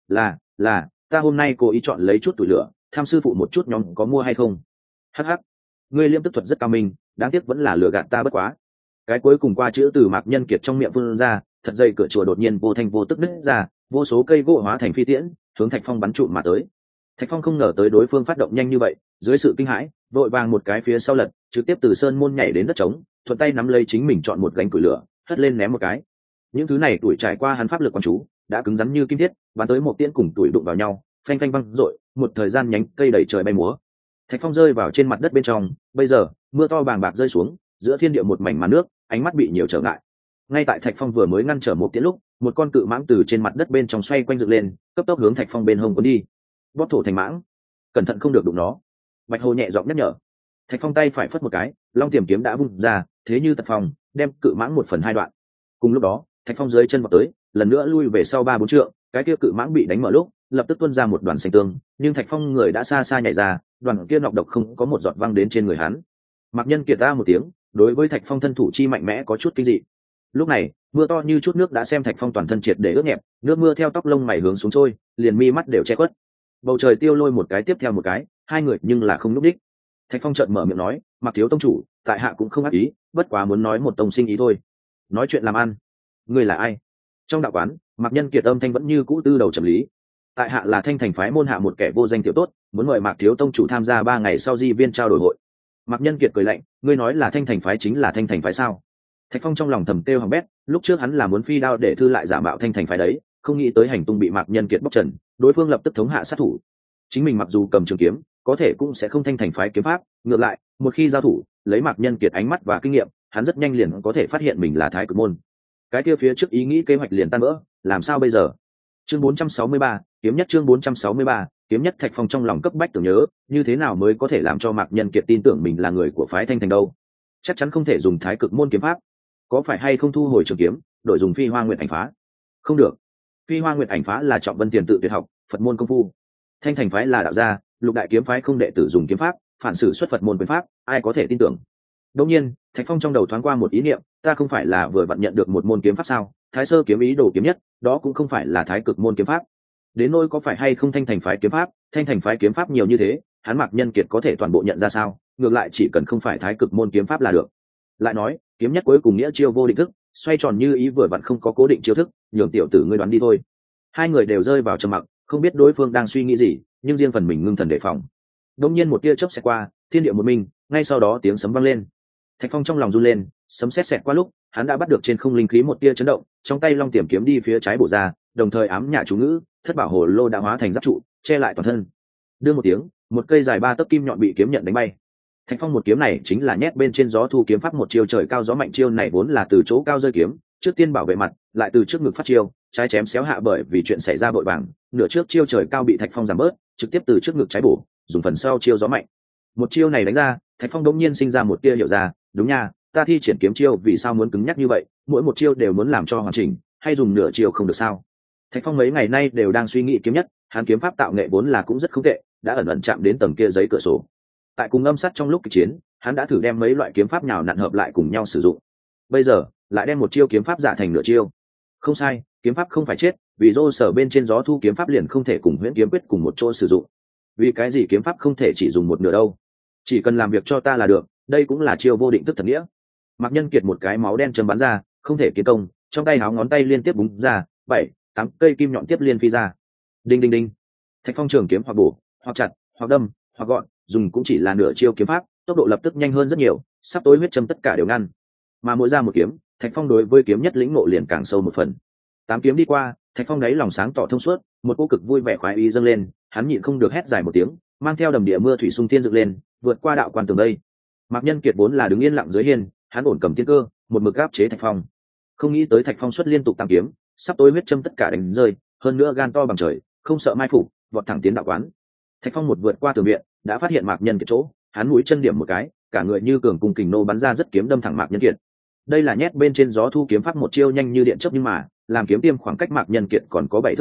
Là, ta hôm nay cố ý chọn lấy chút tuổi lửa, tham sư phụ một chút nhóm có mua hay không? Hắc hắc, ngươi liêm tức thuật rất cao minh, đáng tiếc vẫn là lừa gạt ta bất quá. Cái cuối cùng qua chữ từ Mạc Nhân Kiệt trong miệng vươn ra, thật dây cửa chùa đột nhiên vô thanh vô tức nứt ra, vô số cây gỗ hóa thành phi tiễn, hướng Thạch Phong bắn trụm mà tới. Thạch Phong không ngờ tới đối phương phát động nhanh như vậy, dưới sự kinh hãi, vội vàng một cái phía sau lật, trực tiếp từ sơn môn nhảy đến đất trống, thuận tay nắm lấy chính mình chọn một gánh củi lửa, hất lên ném một cái. Những thứ này tuổi trải qua hắn pháp lực quan chú, đã cứng rắn như kim thiết, bắn tới một tiễn cùng tuổi đụng vào nhau, phanh phanh văng rội, một thời gian nhánh cây đầy trời bay múa. Thạch Phong rơi vào trên mặt đất bên trong, bây giờ, mưa to bàng bạc rơi xuống, giữa thiên địa một mảnh màn nước, ánh mắt bị nhiều trở ngại. Ngay tại Thạch Phong vừa mới ngăn trở một tiễn lúc, một con cự mãng từ trên mặt đất bên trong xoay quanh dựng lên, cấp tốc hướng Thạch Phong bên hông cuốn đi. Bóp thổ thành mãng, cẩn thận không được đụng nó. Bạch Hồ nhẹ giọng nhắc nhở. Thạch Phong tay phải phất một cái, long tiềm kiếm đã vung ra, thế như tật phong, đem cự mãng 1/2 đoạn. Cùng lúc đó, Thạch Phong dưới chân vọt tới, lần nữa lui về sau 3-4 trượng, cái kia cự mãng bị đánh mở lúc, lập tức tuôn ra một đoàn xanh tương, nhưng Thạch Phong người đã xa xa nhảy ra, đoàn kia nọc độc không có một giọt văng đến trên người hắn. Mạc Nhân Kiệt ta một tiếng, đối với Thạch Phong thân thủ chi mạnh mẽ có chút kinh dị. Lúc này, mưa to như chút nước đã xem Thạch Phong toàn thân triệt để ướt nhẹp, nước mưa theo tóc lông mày hướng xuống trôi, liền mi mắt đều che khuất. Bầu trời tiêu lôi một cái tiếp theo một cái, hai người nhưng là không lúc đích. Thạch Phong chợt mở miệng nói, Mạc thiếu tông chủ, tại hạ cũng không ác ý, bất quá muốn nói một tông sinh ý thôi. Nói chuyện làm ăn. Ngươi là ai? Trong đạo quán, Mạc Nhân Kiệt âm thanh vẫn như cũ tư đầu trầm lý. Tại hạ là Thanh Thành phái môn hạ một kẻ vô danh tiểu tốt, muốn mời Mạc thiếu tông chủ tham gia 3 ngày sau di viên trao đổi hội. Mạc Nhân Kiệt cười lạnh, ngươi nói là Thanh Thành phái chính là Thanh Thành phái sao? Thạch Phong trong lòng thầm kêu hằng bét, lúc trước hắn là muốn phi đao để thư lại giả mạo Thanh Thành phái đấy, không nghĩ tới hành tung bị Mạc Nhân Kiệt bóc trần, đối phương lập tức thống hạ sát thủ. Chính mình mặc dù cầm trường kiếm, có thể cũng sẽ không Thanh Thành phái kiếm pháp, ngược lại, một khi giao thủ, lấy Mạc Nhân Kiệt ánh mắt và kinh nghiệm, hắn rất nhanh liền có thể phát hiện mình là Thái Cực môn. Cái kia phía trước ý nghĩ kế hoạch liền tan vỡ, làm sao bây giờ? Chương 463, kiếm nhất chương 463, kiếm nhất. Thạch Phong trong lòng cấp bách tưởng nhớ, như thế nào mới có thể làm cho Mạc Nhân Kiệt tin tưởng mình là người của phái Thanh Thành đâu? Chắc chắn không thể dùng Thái Cực môn kiếm pháp, có phải hay không thu hồi trường kiếm, đổi dùng Phi Hoa Nguyệt Ảnh phá? Không được, Phi Hoa Nguyệt Ảnh phá là Trọng Vân Tiền tự tuyệt học, Phật môn công phu. Thanh Thành phái là đạo gia, Lục đại kiếm phái không đệ tử dùng kiếm pháp, phản sử xuất Phật môn quyền pháp, ai có thể tin tưởng? Đột nhiên, Thạch Phong trong đầu thoáng qua một ý niệm, ta không phải là vừa vặn nhận được một môn kiếm pháp sao? Thái Sơ kiếm ý đồ kiếm nhất, đó cũng không phải là Thái Cực môn kiếm pháp. Đến nỗi có phải hay không Thanh Thành phái kiếm pháp, Thanh Thành phái kiếm pháp nhiều như thế, hắn Mạc Nhân Kiệt có thể toàn bộ nhận ra sao? Ngược lại chỉ cần không phải Thái Cực môn kiếm pháp là được. Lại nói, kiếm nhất cuối cùng nghĩa chiêu vô định thức, xoay tròn như ý vừa vặn không có cố định chiêu thức, nhường tiểu tử ngươi đoán đi thôi. Hai người đều rơi vào trầm mặc, không biết đối phương đang suy nghĩ gì, nhưng riêng phần mình ngưng thần đề phòng. Đột nhiên một tia chớp xẹt qua, thiên địa một minh, ngay sau đó tiếng sấm vang lên. Thạch Phong trong lòng run lên, sấm sét xẹt qua lúc, hắn đã bắt được trên không linh khí một tia chấn động, trong tay long tiềm kiếm đi phía trái bổ ra, đồng thời ám nhả chú ngữ, thất bảo hồ lô đã hóa thành giáp trụ, che lại toàn thân. Đưa một tiếng, một cây dài 3 tấc kim nhọn bị kiếm nhận đánh bay. Thạch Phong một kiếm này chính là nhét bên trên gió thu kiếm pháp một chiêu trời cao gió mạnh, chiêu này vốn là từ chỗ cao rơi kiếm, trước tiên bảo vệ mặt, lại từ trước ngực phát chiêu, trái chém xéo hạ bởi vì chuyện xảy ra vội vàng, nửa trước chiêu trời cao bị Thạch Phong giảm bớt, trực tiếp từ trước ngực trái bổ, dùng phần sau chiêu gió mạnh. Một chiêu này đánh ra, Thạch Phong đống nhiên sinh ra một tia hiểu ra, đúng nha, ta thi triển kiếm chiêu vì sao muốn cứng nhắc như vậy, mỗi một chiêu đều muốn làm cho hoàn chỉnh, hay dùng nửa chiêu không được sao? Thạch Phong mấy ngày nay đều đang suy nghĩ kiếm nhất, hắn kiếm pháp tạo nghệ vốn là cũng rất không tệ, đã ẩn ẩn chạm đến tầng kia giấy cửa sổ. Tại cùng âm sát trong lúc kịch chiến, hắn đã thử đem mấy loại kiếm pháp nhào nặn hợp lại cùng nhau sử dụng. Bây giờ, lại đem một chiêu kiếm pháp giả thành nửa chiêu. Không sai, kiếm pháp không phải chết, vì Dô Sở bên trên gió thu kiếm pháp liền không thể cùng Huyễn kiếm quyết cùng một chỗ sử dụng. Vì cái gì kiếm pháp không thể chỉ dùng một nửa đâu? Chỉ cần làm việc cho ta là được, đây cũng là chiêu vô định tức thần nghĩa. Mạc Nhân Kiệt một cái máu đen châm bắn ra, không thể kiến công, trong tay háo ngón tay liên tiếp búng ra, 7-8 cây kim nhọn tiếp liên phi ra. Đinh đinh đinh. Thạch Phong trường kiếm hoặc bổ, hoặc chặt, hoặc đâm, hoặc gọn, dùng cũng chỉ là nửa chiêu kiếm pháp, tốc độ lập tức nhanh hơn rất nhiều, sắp tối huyết châm tất cả đều ngăn. Mà mỗi ra một kiếm, Thạch Phong đối với kiếm nhất lĩnh ngộ liền càng sâu một phần. 8 kiếm đi qua, Thạch Phong đáy lòng sáng tỏ thông suốt, một cô cực vui vẻ khoái ý dâng lên, hắn nhịn không được hét dài một tiếng, mang theo đầm địa mưa thủy xung thiên dựng lên, vượt qua đạo quan tường đây. Mạc Nhân Kiệt vốn là đứng yên lặng dưới hiên, hắn ổn cầm tiên cơ, một mực áp chế Thạch Phong. Không nghĩ tới Thạch Phong xuất liên tục 8 kiếm, sắp tối huyết châm tất cả đánh rơi, hơn nữa gan to bằng trời, không sợ mai phục, vọt thẳng tiến đạo quán. Thạch Phong một vượt qua tường viện, đã phát hiện Mạc Nhân Kiệt chỗ, hắn mũi chân điểm một cái, cả người như cường cung kình nô bắn ra rất kiếm đâm thẳng Mạc Nhân Kiệt. Đây là nhét bên trên gió thu kiếm pháp một chiêu nhanh như điện chớp, nhưng mà làm kiếm tiêm khoảng cách Mạc Nhân Kiệt còn có 7 thước lúc,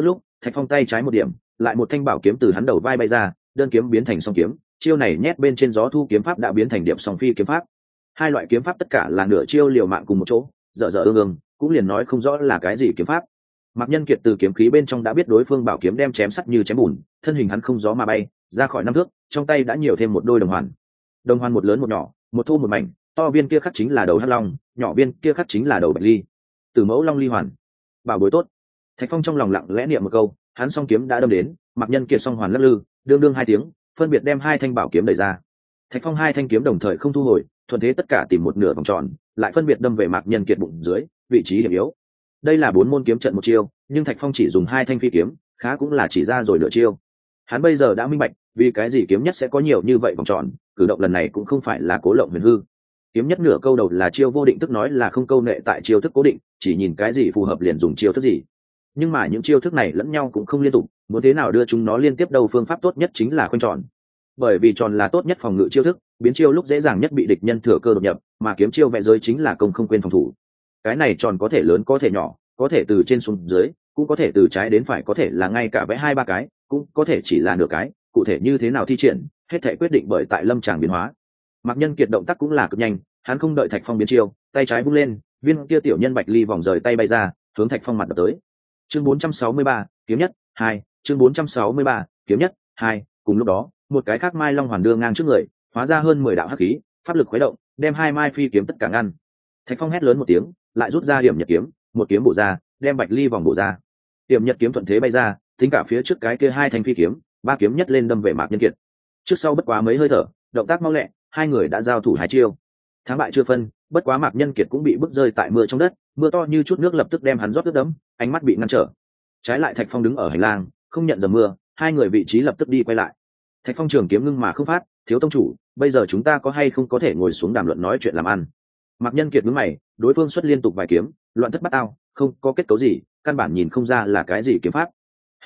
Thạch Phong tay trái một điểm, lại một thanh bảo kiếm từ hắn đầu vai bay ra, đơn kiếm biến thành song kiếm, chiêu này nhét bên trên gió thu kiếm pháp đã biến thành điểm song phi kiếm pháp. Hai loại kiếm pháp tất cả là nửa chiêu liều mạng cùng một chỗ, dở dở ương ương, cũng liền nói không rõ là cái gì kiếm pháp. Mạc Nhân Kiệt từ kiếm khí bên trong đã biết đối phương bảo kiếm đem chém sắt như chém bùn, thân hình hắn không gió mà bay ra khỏi 5 thước, trong tay đã nhiều thêm một đôi đồng hoàn. Đồng hoàn một lớn một nhỏ, một thô một mảnh, to viên kia khắc chính là đầu hắc long, nhỏ viên kia khắc chính là đầu bạch ly. Từ mẫu long ly hoàn, bảo bối tốt. Thạch Phong trong lòng lặng lẽ niệm một câu, hắn song kiếm đã đâm đến, Mạc Nhân Kiệt song hoàn lắc lư, đương đương hai tiếng, phân biệt đem hai thanh bảo kiếm đẩy ra. Thạch Phong hai thanh kiếm đồng thời không thu hồi, thuận thế tất cả tìm một nửa vòng tròn, lại phân biệt đâm về Mạc Nhân Kiệt bụng dưới, vị trí hiểm yếu. Đây là 4 môn kiếm trận một chiêu, nhưng Thạch Phong chỉ dùng hai thanh phi kiếm, khá cũng là chỉ ra rồi nửa chiêu. Hắn bây giờ đã minh bạch, vì cái gì kiếm nhất sẽ có nhiều như vậy vòng tròn, cử động lần này cũng không phải là cố lộng huyền hư. Kiếm nhất nửa câu đầu là chiêu vô định, tức nói là không câu nệ tại chiêu thức cố định, chỉ nhìn cái gì phù hợp liền dùng chiêu thức gì. Nhưng mà những chiêu thức này lẫn nhau cũng không liên tục, muốn thế nào đưa chúng nó liên tiếp đâu, phương pháp tốt nhất chính là khoanh tròn. Bởi vì tròn là tốt nhất phòng ngự chiêu thức, biến chiêu lúc dễ dàng nhất bị địch nhân thừa cơ đột nhập, mà kiếm chiêu vẽ giới chính là công không quên phòng thủ. Cái này tròn có thể lớn có thể nhỏ, có thể từ trên xuống dưới, cũng có thể từ trái đến phải, có thể là ngay cả vẽ 2-3 cái, cũng có thể chỉ là nửa cái, cụ thể như thế nào thi triển, hết thảy quyết định bởi tại lâm tràng biến hóa. Mạc Nhân Kiệt động tác cũng là cực nhanh, hắn không đợi Thạch Phong biến chiêu, tay trái vung lên, viên kia tiểu nhân bạch ly vòng rời tay bay ra, hướng Thạch Phong mặt đập tới. Chương 463, kiếm nhất 2, chương 463, kiếm nhất 2, cùng lúc đó, một cái khác mai long hoàn đưa ngang trước người, hóa ra hơn 10 đạo hắc khí, pháp lực khuấy động, đem hai mai phi kiếm tất cả ngăn. Thạch Phong hét lớn một tiếng, lại rút ra điểm nhật kiếm, một kiếm bổ ra, đem bạch ly vòng bổ ra. Điểm nhật kiếm thuận thế bay ra, tính cả phía trước cái kia hai thanh phi kiếm, ba kiếm nhất lên đâm về Mạc Nhân Kiệt. Trước sau bất quá mấy hơi thở, động tác mau lẹ, hai người đã giao thủ hai chiêu. Thắng bại chưa phân, bất quá Mạc Nhân Kiệt cũng bị bức rơi tại mưa trong đất, mưa to như chút nước lập tức đem hắn rót ướt đẫm, ánh mắt bị ngăn trở. Trái lại Thạch Phong đứng ở hành lang, không nhận dầm mưa, hai người vị trí lập tức đi quay lại. Thạch Phong trường kiếm ngưng mà không phát, thiếu tông chủ, bây giờ chúng ta có hay không có thể ngồi xuống đàm luận nói chuyện làm ăn. Mạc Nhân Kiệt nhướng mày, đối phương xuất liên tục vài kiếm, loạn thất bát ao, không có kết cấu gì, căn bản nhìn không ra là cái gì kiếm pháp.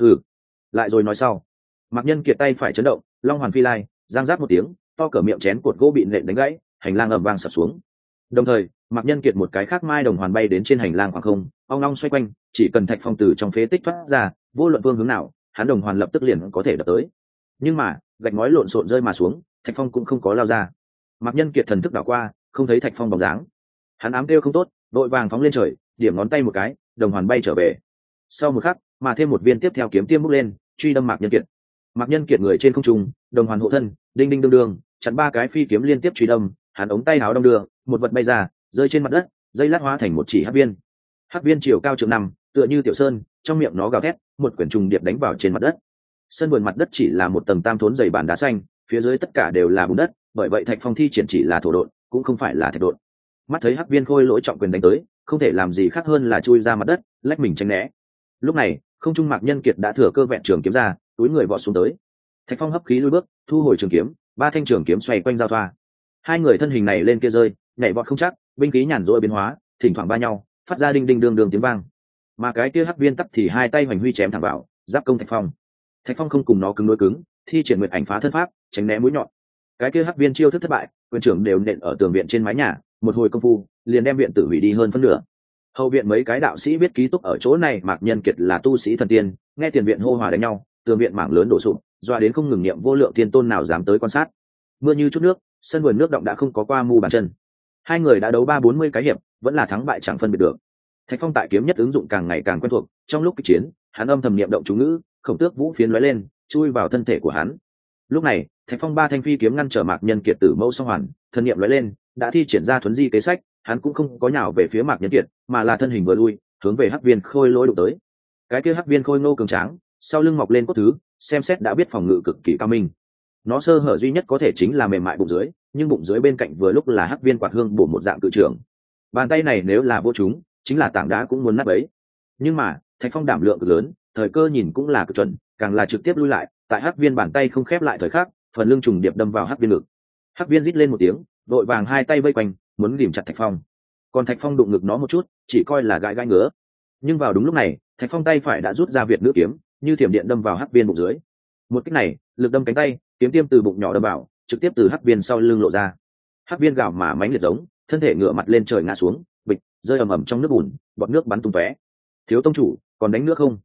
Lại rồi nói sau. Mạc Nhân Kiệt tay phải chấn động, long hoàn phi lai, giang giáp một tiếng, to cỡ miệng chén cột gỗ bị nện đánh gãy, hành lang ầm vang sập xuống. Đồng thời, Mạc Nhân Kiệt một cái khác mai đồng hoàn bay đến trên hành lang khoảng không, ong ong xoay quanh, chỉ cần Thạch Phong từ trong phế tích thoát ra, vô luận phương hướng nào, hắn đồng hoàn lập tức liền có thể đập tới. Nhưng mà, gạch ngói lộn xộn rơi mà xuống, Thạch Phong cũng không có lao ra. Mạc Nhân Kiệt thần thức đảo qua, không thấy Thạch Phong bóng dáng. Hắn ám kêu không tốt, đội vàng phóng lên trời, điểm ngón tay một cái, đồng hoàn bay trở về. Sau một khắc, mà thêm một viên tiếp theo kiếm tiêm bút lên, truy đâm Mạc Nhân Kiệt. Mạc Nhân Kiệt người trên không trung, đồng hoàn hộ thân, đinh đinh đương đương, chặn ba cái phi kiếm liên tiếp truy đâm, hắn ống tay áo đong đưa, một vật bay ra, rơi trên mặt đất, dây lát hóa thành một chỉ hắc viên. Hắc viên chiều cao trượng 5, tựa như tiểu sơn, trong miệng nó gào thét, một quyển trùng điệp đánh vào trên mặt đất. Sân vườn mặt đất chỉ là một tầng tam thốn dày bản đá xanh, phía dưới tất cả đều là bùn đất, bởi vậy Thạch Phong thi triển chỉ là thổ độn, cũng không phải là thạch độn. Mắt thấy hắc viên khôi lỗi trọng quyền đánh tới, không thể làm gì khác hơn là chui ra mặt đất, lách mình tránh né. Lúc này, không trung Mạc Nhân Kiệt đã thừa cơ vẹn trường kiếm ra, túi người vọt xuống tới. Thạch Phong hấp khí lùi bước, thu hồi trường kiếm, ba thanh trường kiếm xoay quanh giao thoa. Hai người thân hình này lên kia rơi, nhảy vọt không chắc, binh khí nhàn rỗi biến hóa, thỉnh thoảng va nhau, phát ra đinh đinh đương đương tiếng vang. Mà cái kia hắc viên tắc thì hai tay hoành huy chém thẳng vào, giáp công Thạch Phong. Thạch Phong không cùng nó cứng đối cứng, thi triển nguyệt ảnh phá thân pháp, tránh né mũi nhọn. Cái kia hắc viên chiêu thức thất bại, quyền trưởng đều nện ở tường viện trên mái nhà, một hồi công phu, liền đem viện tử hủy đi hơn phân nửa. Hậu viện mấy cái đạo sĩ biết ký túc ở chỗ này, Mạc Nhân Kiệt là tu sĩ thần tiên, nghe tiền viện hô hòa đánh nhau, tường viện mảng lớn đổ sụp, doa đến không ngừng niệm vô lượng tiên tôn nào dám tới quan sát. Mưa như chút nước, sân vườn nước động đã không có qua mu bàn chân. Hai người đã đấu 30-40 cái hiệp, vẫn là thắng bại chẳng phân biệt được. Thạch Phong tại kiếm nhất ứng dụng càng ngày càng quen thuộc, trong lúc kịch chiến, hắn âm thầm niệm động chú ngữ, khổng tước vũ phiến lóe lên, chui vào thân thể của hắn. Lúc này, Thạch Phong ba thanh phi kiếm ngăn trở Mạc Nhân Kiệt tử mâu song hoàn, thân niệm lóe lên, đã thi triển ra thuấn di kế sách, hắn cũng không có nhào về phía Mạc Nhân Kiệt, mà là thân hình vừa lui, hướng về hắc viên khôi lỗi đụng tới. Cái kia hắc viên khôi ngô cường tráng, sau lưng mọc lên cốt thứ, xem xét đã biết phòng ngự cực kỳ cao minh. Nó sơ hở duy nhất có thể chính là mềm mại bụng dưới, nhưng bụng dưới bên cạnh vừa lúc là hắc viên quạt hương bổ một dạng cự trưởng. Bàn tay này nếu là vô chúng, chính là tảng đá cũng muốn nát bấy. Nhưng mà, Thạch Phong đảm lượng cực lớn, thời cơ nhìn cũng là cực chuẩn, càng là trực tiếp lui lại, tại hắc viên bàn tay không khép lại thời khắc, phần lưng trùng điệp đâm vào hắc viên ngực. Hắc viên rít lên một tiếng, đội vàng hai tay vây quanh, muốn ghìm chặt Thạch Phong. Còn Thạch Phong đụng ngực nó một chút, chỉ coi là gãi gãi ngứa. Nhưng vào đúng lúc này, Thạch Phong tay phải đã rút ra Việt nữ kiếm, như thiểm điện đâm vào hắc viên bụng dưới. Một kích này, lực đâm cánh tay, kiếm tiêm từ bụng nhỏ đâm vào, trực tiếp từ hắc viên sau lưng lộ ra. Hắc viên gào mà mánh liệt giống, thân thể ngửa mặt lên trời ngã xuống, bịch, rơi ầm ầm trong nước bùn, bọt nước bắn tung tóe. Thiếu tông chủ, còn đánh nước không?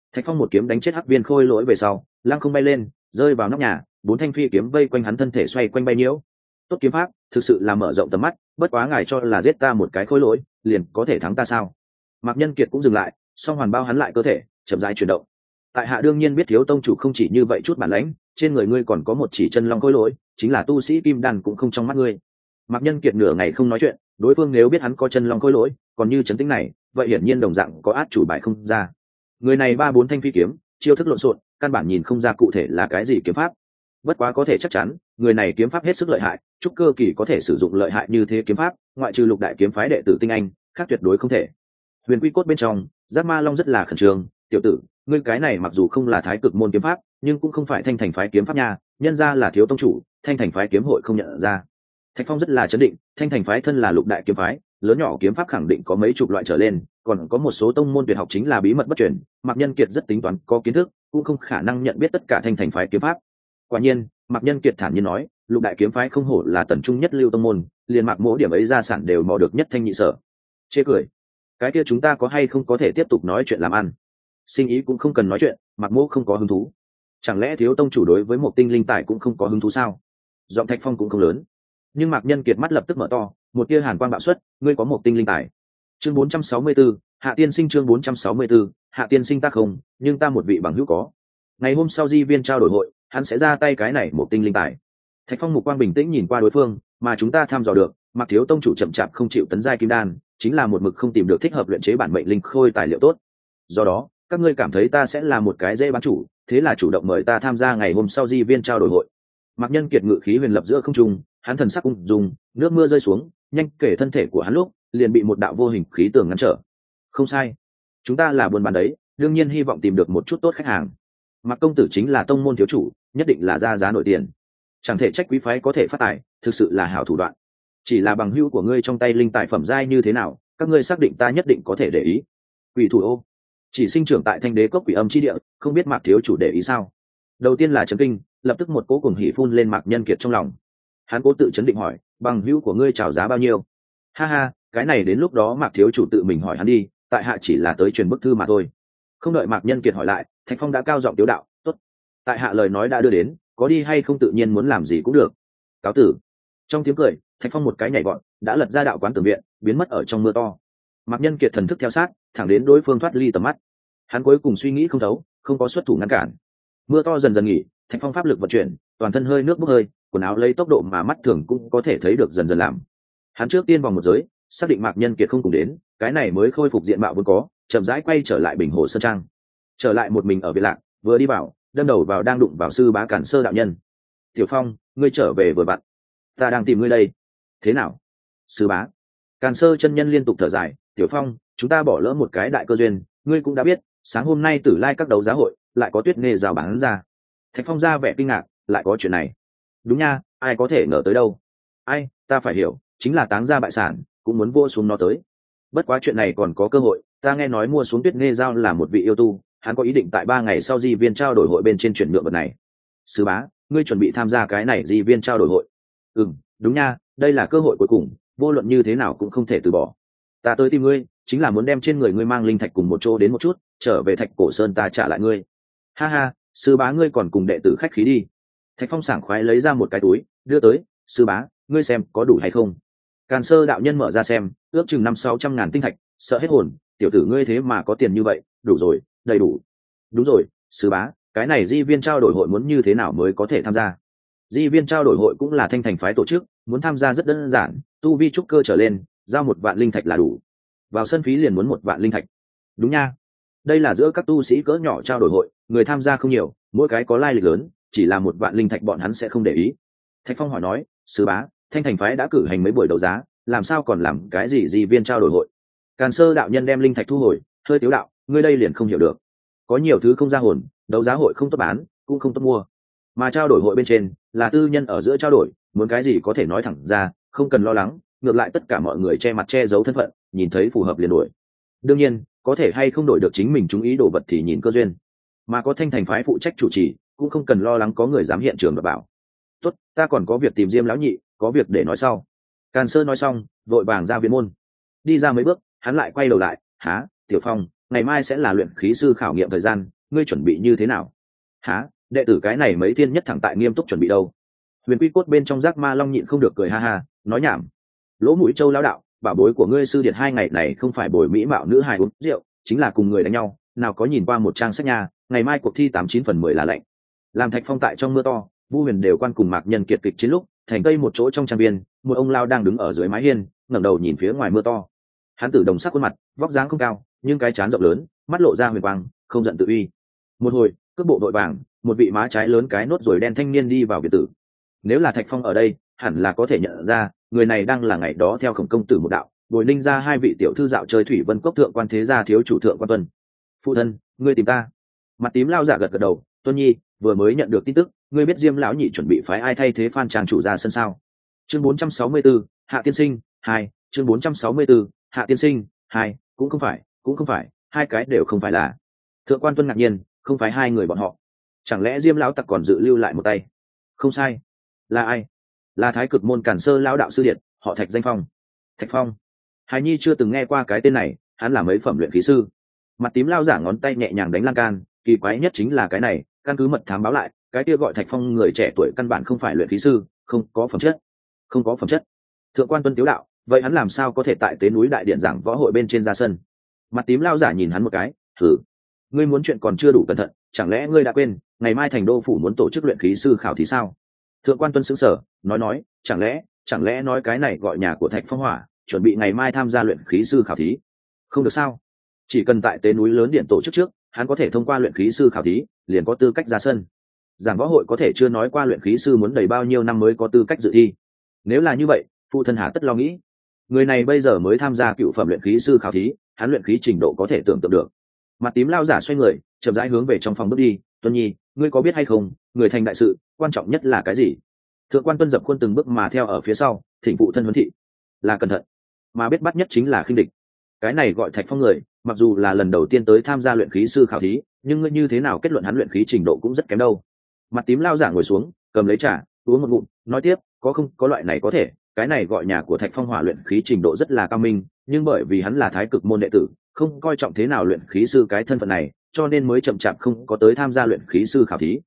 Thạch Phong một kiếm đánh chết hắc viên khôi lỗi về sau, lăng không bay lên, rơi vào nóc nhà, 4 thanh phi kiếm vây quanh hắn thân thể xoay quanh bay nhiễu. Tốt kiếm pháp, thực sự là mở rộng tầm mắt, bất quá ngài cho là giết ta một cái khôi lỗi, liền có thể thắng ta sao? Mạc Nhân Kiệt cũng dừng lại, song hoàn bao hắn lại cơ thể, chậm rãi chuyển động. Tại hạ đương nhiên biết thiếu tông chủ không chỉ như vậy chút bản lãnh, trên người ngươi còn có một chỉ chân long khôi lỗi, chính là tu sĩ kim đan cũng không trong mắt ngươi. Mạc Nhân Kiệt nửa ngày không nói chuyện, đối phương nếu biết hắn có chân long khôi lỗi, còn như trấn tĩnh này, vậy hiển nhiên đồng dạng có át chủ bài không ra. Người này 3-4 thanh phi kiếm, chiêu thức lộn xộn, căn bản nhìn không ra cụ thể là cái gì kiếm pháp. Bất quá có thể chắc chắn, người này kiếm pháp hết sức lợi hại, trúc cơ kỳ có thể sử dụng lợi hại như thế kiếm pháp, ngoại trừ lục đại kiếm phái đệ tử tinh anh, khác tuyệt đối không thể. Huyền Quy Cốt bên trong, Giác Ma Long rất là khẩn trương, "Tiểu tử, ngươi cái này mặc dù không là Thái Cực môn kiếm pháp, nhưng cũng không phải Thanh Thành phái kiếm pháp nha, nhân ra là thiếu tông chủ, Thanh Thành phái kiếm hội không nhận ra." Thạch Phong rất là chấn định, Thanh Thành phái thân là lục đại kiếm phái, lớn nhỏ kiếm pháp khẳng định có mấy chục loại trở lên, còn có một số tông môn tuyệt học chính là bí mật bất truyền, Mạc Nhân Kiệt rất tính toán, có kiến thức, cũng không khả năng nhận biết tất cả Thanh Thành phái kiếm pháp. Quả nhiên, Mạc Nhân Kiệt thản nhiên nói, lục đại kiếm phái không hổ là tần trung nhất lưu tông môn, liền Mạc Mỗ điểm ấy gia sản đều mò được nhất thanh nhị sở. Chê cười. Cái kia chúng ta có hay không có thể tiếp tục nói chuyện làm ăn? Sinh ý cũng không cần nói chuyện, Mạc Mỗ không có hứng thú. Chẳng lẽ thiếu tông chủ đối với một tinh linh tài cũng không có hứng thú sao? Giọng Thạch Phong cũng không lớn, nhưng Mạc Nhân Kiệt mắt lập tức mở to, một tia hàn quang bạo xuất, ngươi có một tinh linh tài. Chương 464, Hạ Tiên Sinh. Chương 464, Hạ Tiên Sinh ta không, nhưng ta một vị bằng hữu có. Ngày hôm sau di viên trao đổi hội, hắn sẽ ra tay cái này một tinh linh tài. Thạch Phong mục quang bình tĩnh nhìn qua đối phương, mà chúng ta tham dò được, Mạc thiếu tông chủ chậm chạp không chịu tấn giai kim đan, chính là một mực không tìm được thích hợp luyện chế bản mệnh linh khôi tài liệu tốt. Do đó, các ngươi cảm thấy ta sẽ là một cái dễ bán chủ, thế là chủ động mời ta tham gia ngày hôm sau di viên trao đổi hội. Mạc Nhân Kiệt ngự khí huyền lập giữa không trung, hắn thần sắc ung dung, nước mưa rơi xuống, nhanh kể thân thể của hắn lúc, liền bị một đạo vô hình khí tường ngăn trở. Không sai, chúng ta là buôn bán đấy, đương nhiên hy vọng tìm được một chút tốt khách hàng. Mạc công tử chính là tông môn thiếu chủ, nhất định là ra giá nổi tiền. Chẳng thể trách quý phái có thể phát tài, thực sự là hảo thủ đoạn. Chỉ là bằng hữu của ngươi trong tay linh tài phẩm giai như thế nào, các ngươi xác định ta nhất định có thể để ý. Quỷ thủ ô, chỉ sinh trưởng tại Thanh Đế cốc Quỷ Âm chi địa, không biết Mạc thiếu chủ để ý sao? Đầu tiên là chấn kinh, lập tức một cỗ cuồng hỉ phun lên Mạc Nhân Kiệt trong lòng. Hắn cố tự chấn định hỏi, bằng hữu của ngươi chào giá bao nhiêu? Ha ha, cái này đến lúc đó Mạc thiếu chủ tự mình hỏi hắn đi, tại hạ chỉ là tới truyền bức thư mà thôi. Không đợi Mạc Nhân Kiệt hỏi lại, Thạch Phong đã cao giọng tiếu đạo, tốt, tại hạ lời nói đã đưa đến, có đi hay không tự nhiên muốn làm gì cũng được. Cáo tử. Trong tiếng cười, Thạch Phong một cái nhảy vọt, đã lật ra đạo quán tường viện, biến mất ở trong mưa to. Mạc Nhân Kiệt thần thức theo sát, thẳng đến đối phương thoát ly tầm mắt. Hắn cuối cùng suy nghĩ không thấu, không có xuất thủ ngăn cản. Mưa to dần dần nghỉ, Thạch Phong pháp lực vận chuyển, toàn thân hơi nước bốc hơi, quần áo lấy tốc độ mà mắt thường cũng có thể thấy được dần dần làm. Hắn trước tiên vòng một giới, xác định Mạc Nhân Kiệt không cùng đến, cái này mới khôi phục diện mạo vốn có, chậm rãi quay trở lại Bình Hồ Sơn Trang. Trở lại một mình ở Việt Lạc, vừa đi vào, đâm đầu vào đang đụng vào sư bá Cản Sơ đạo nhân. Tiểu Phong, ngươi trở về vừa vặn, ta đang tìm ngươi đây. Thế nào? Sư bá. Càn Sơ chân nhân liên tục thở dài, Tiểu Phong, chúng ta bỏ lỡ một cái đại cơ duyên, ngươi cũng đã biết, sáng hôm nay Tử Lai các đấu giá hội lại có tuyết nghề rào bán ra. Thạch Phong ra vẻ kinh ngạc, lại có chuyện này. Đúng nha, ai có thể ngờ tới đâu. Ai, ta phải hiểu, chính là táng ra bại sản, cũng muốn vua xuống nó tới. Bất quá chuyện này còn có cơ hội, ta nghe nói mua xuống tuyết nghê giao là một vị yêu tu, hắn có ý định tại 3 ngày sau di viên trao đổi hội bên trên chuyển nhượng vật này. Sư bá, ngươi chuẩn bị tham gia cái này di viên trao đổi hội? Đúng nha, đây là cơ hội cuối cùng, vô luận như thế nào cũng không thể từ bỏ. Ta tới tìm ngươi, chính là muốn đem trên người ngươi mang linh thạch cùng một chỗ đến một chút, trở về Thạch Cổ Sơn ta trả lại ngươi. Ha ha, sư bá ngươi còn cùng đệ tử khách khí đi. Thạch Phong sảng khoái lấy ra một cái túi, đưa tới, sư bá, ngươi xem có đủ hay không. Càn Sơ đạo nhân mở ra xem, ước chừng 500-600 ngàn tinh thạch, sợ hết hồn, tiểu tử ngươi thế mà có tiền như vậy, đủ rồi, đầy đủ. Đúng rồi, sư bá, cái này di viên trao đổi hội muốn như thế nào mới có thể tham gia? Di viên trao đổi hội cũng là Thanh Thành phái tổ chức, muốn tham gia rất đơn giản, tu vi trúc cơ trở lên, giao 1 vạn linh thạch là đủ. Vào sân phí liền muốn 1 vạn linh thạch. Đúng nha, đây là giữa các tu sĩ cỡ nhỏ trao đổi hội, người tham gia không nhiều, mỗi cái có lai lịch lớn, chỉ là 1 vạn linh thạch bọn hắn sẽ không để ý. Thạch Phong hỏi nói, sư bá, Thanh Thành phái đã cử hành mấy buổi đấu giá, làm sao còn làm cái gì di viên trao đổi hội? Càn Sơ đạo nhân đem linh thạch thu hồi, hơi tiếu đạo, ngươi đây liền không hiểu được. Có nhiều thứ không ra hồn, đấu giá hội không tốt bán, cũng không tốt mua. Mà trao đổi hội bên trên là tư nhân ở giữa trao đổi, muốn cái gì có thể nói thẳng ra, không cần lo lắng, ngược lại tất cả mọi người che mặt che giấu thân phận, nhìn thấy phù hợp liền đổi. Đương nhiên, có thể hay không đổi được chính mình chúng ý đồ vật thì nhìn cơ duyên. Mà có Thanh Thành phái phụ trách chủ trì, cũng không cần lo lắng có người dám hiện trường đảm bảo. Tốt, ta còn có việc tìm Diêm lão nhị, có việc để nói sau. Càn Sơ nói xong, vội vàng ra viện môn. Đi ra mấy bước, hắn lại quay đầu lại, há, Tiểu Phong, ngày mai sẽ là luyện khí sư khảo nghiệm thời gian, ngươi chuẩn bị như thế nào? Hả? Đệ tử cái này mấy thiên nhất thẳng tại nghiêm túc chuẩn bị đâu? Huyền Quy Cốt bên trong giác ma long nhịn không được cười ha ha, nói nhảm. Lỗ Mũi Châu lão đạo, bảo bối của ngươi sư điệt 2 ngày này không phải bồi mỹ mạo nữ hài uống rượu, chính là cùng người đánh nhau, nào có nhìn qua một trang sách nha, ngày mai cuộc thi 89/10 là lệnh. Làm Thạch Phong tại trong mưa to, Vu Huyền đều quan cùng Mạc Nhân kiệt kịch chiến lúc, thành cây một chỗ trong trang viên, một ông lao đang đứng ở dưới mái hiên, ngẩng đầu nhìn phía ngoài mưa to. Hắn tử đồng sắc khuôn mặt, vóc dáng không cao, nhưng cái trán rộng lớn, mắt lộ ra huyền quang, không giận tự uy. Một hồi, cước bộ đội vàng, một vị má trái lớn cái nốt rồi đen thanh niên đi vào biệt tử. Nếu là Thạch Phong ở đây, hẳn là có thể nhận ra, người này đang là ngày đó theo Khổng công tử một đạo, bồi ninh ra 2 vị tiểu thư dạo chơi thủy vân cốc thượng quan thế gia thiếu chủ thượng quan Tuân. Phụ thân, ngươi tìm ta? Mặt tím lao giả gật gật đầu, Tuân nhi, vừa mới nhận được tin tức, ngươi biết Diêm lão nhị chuẩn bị phái ai thay thế Phan trang chủ ra sân sao? Chương 464, Hạ tiên sinh 2, chương 464, Hạ tiên sinh 2, cũng không phải, 2 cái đều không phải là. Thượng quan Tuân ngạc nhiên, không phải 2 người bọn họ. Chẳng lẽ Diêm lão tặc còn dự lưu lại một tay? Không sai. Là ai? Là Thái Cực môn Càn Sơ lão đạo sư điện, họ Thạch danh Phong. Thạch Phong? Hải nhi chưa từng nghe qua cái tên này, hắn là mấy phẩm luyện khí sư. Mặt tím lao giả ngón tay nhẹ nhàng đánh lan can, kỳ quái nhất chính là cái này, căn cứ mật thám báo lại, cái kia gọi Thạch Phong người trẻ tuổi căn bản không phải luyện khí sư, không có phẩm chất. Thượng quan Tuân tiếu đạo, vậy hắn làm sao có thể tại tế núi đại điện giảng võ hội bên trên ra sân? Mặt tím lao giả nhìn hắn một cái, thử, ngươi muốn chuyện còn chưa đủ cẩn thận, chẳng lẽ ngươi đã quên ngày mai thành đô phủ muốn tổ chức luyện khí sư khảo thí sao? Thượng quan Tuân sững sờ, nói, chẳng lẽ nói cái này gọi nhà của Thạch Phong Hỏa chuẩn bị ngày mai tham gia luyện khí sư khảo thí? Không được sao? Chỉ cần tại tế núi lớn điện tổ chức trước, hắn có thể thông qua luyện khí sư khảo thí, liền có tư cách ra sân. Giảng võ hội có thể chưa nói qua luyện khí sư muốn đầy bao nhiêu năm mới có tư cách dự thi. Nếu là như vậy, phụ thân hà tất lo nghĩ. Người này bây giờ mới tham gia cựu phẩm luyện khí sư khảo thí, hắn luyện khí trình độ có thể tưởng tượng được. Mặt tím lao giả xoay người, chậm rãi hướng về trong phòng bước đi. Tuân nhi, ngươi có biết hay không, người thành đại sự, quan trọng nhất là cái gì? Thượng quan Tuân dập khuôn từng bước mà theo ở phía sau, thỉnh phụ thân huấn thị. Là cẩn thận, mà biết bắt nhất chính là khinh địch. Cái này gọi Thạch Phong người, mặc dù là lần đầu tiên tới tham gia luyện khí sư khảo thí, nhưng ngươi như thế nào kết luận hắn luyện khí trình độ cũng rất kém đâu. Mặt tím lao giả ngồi xuống, cầm lấy trà, uống một ngụm, nói tiếp, có không có loại này có thể, cái này gọi nhà của Thạch Phong Hỏa luyện khí trình độ rất là cao minh, nhưng bởi vì hắn là Thái Cực môn đệ tử, không coi trọng thế nào luyện khí sư cái thân phận này, cho nên mới chậm chạp không có tới tham gia luyện khí sư khảo thí.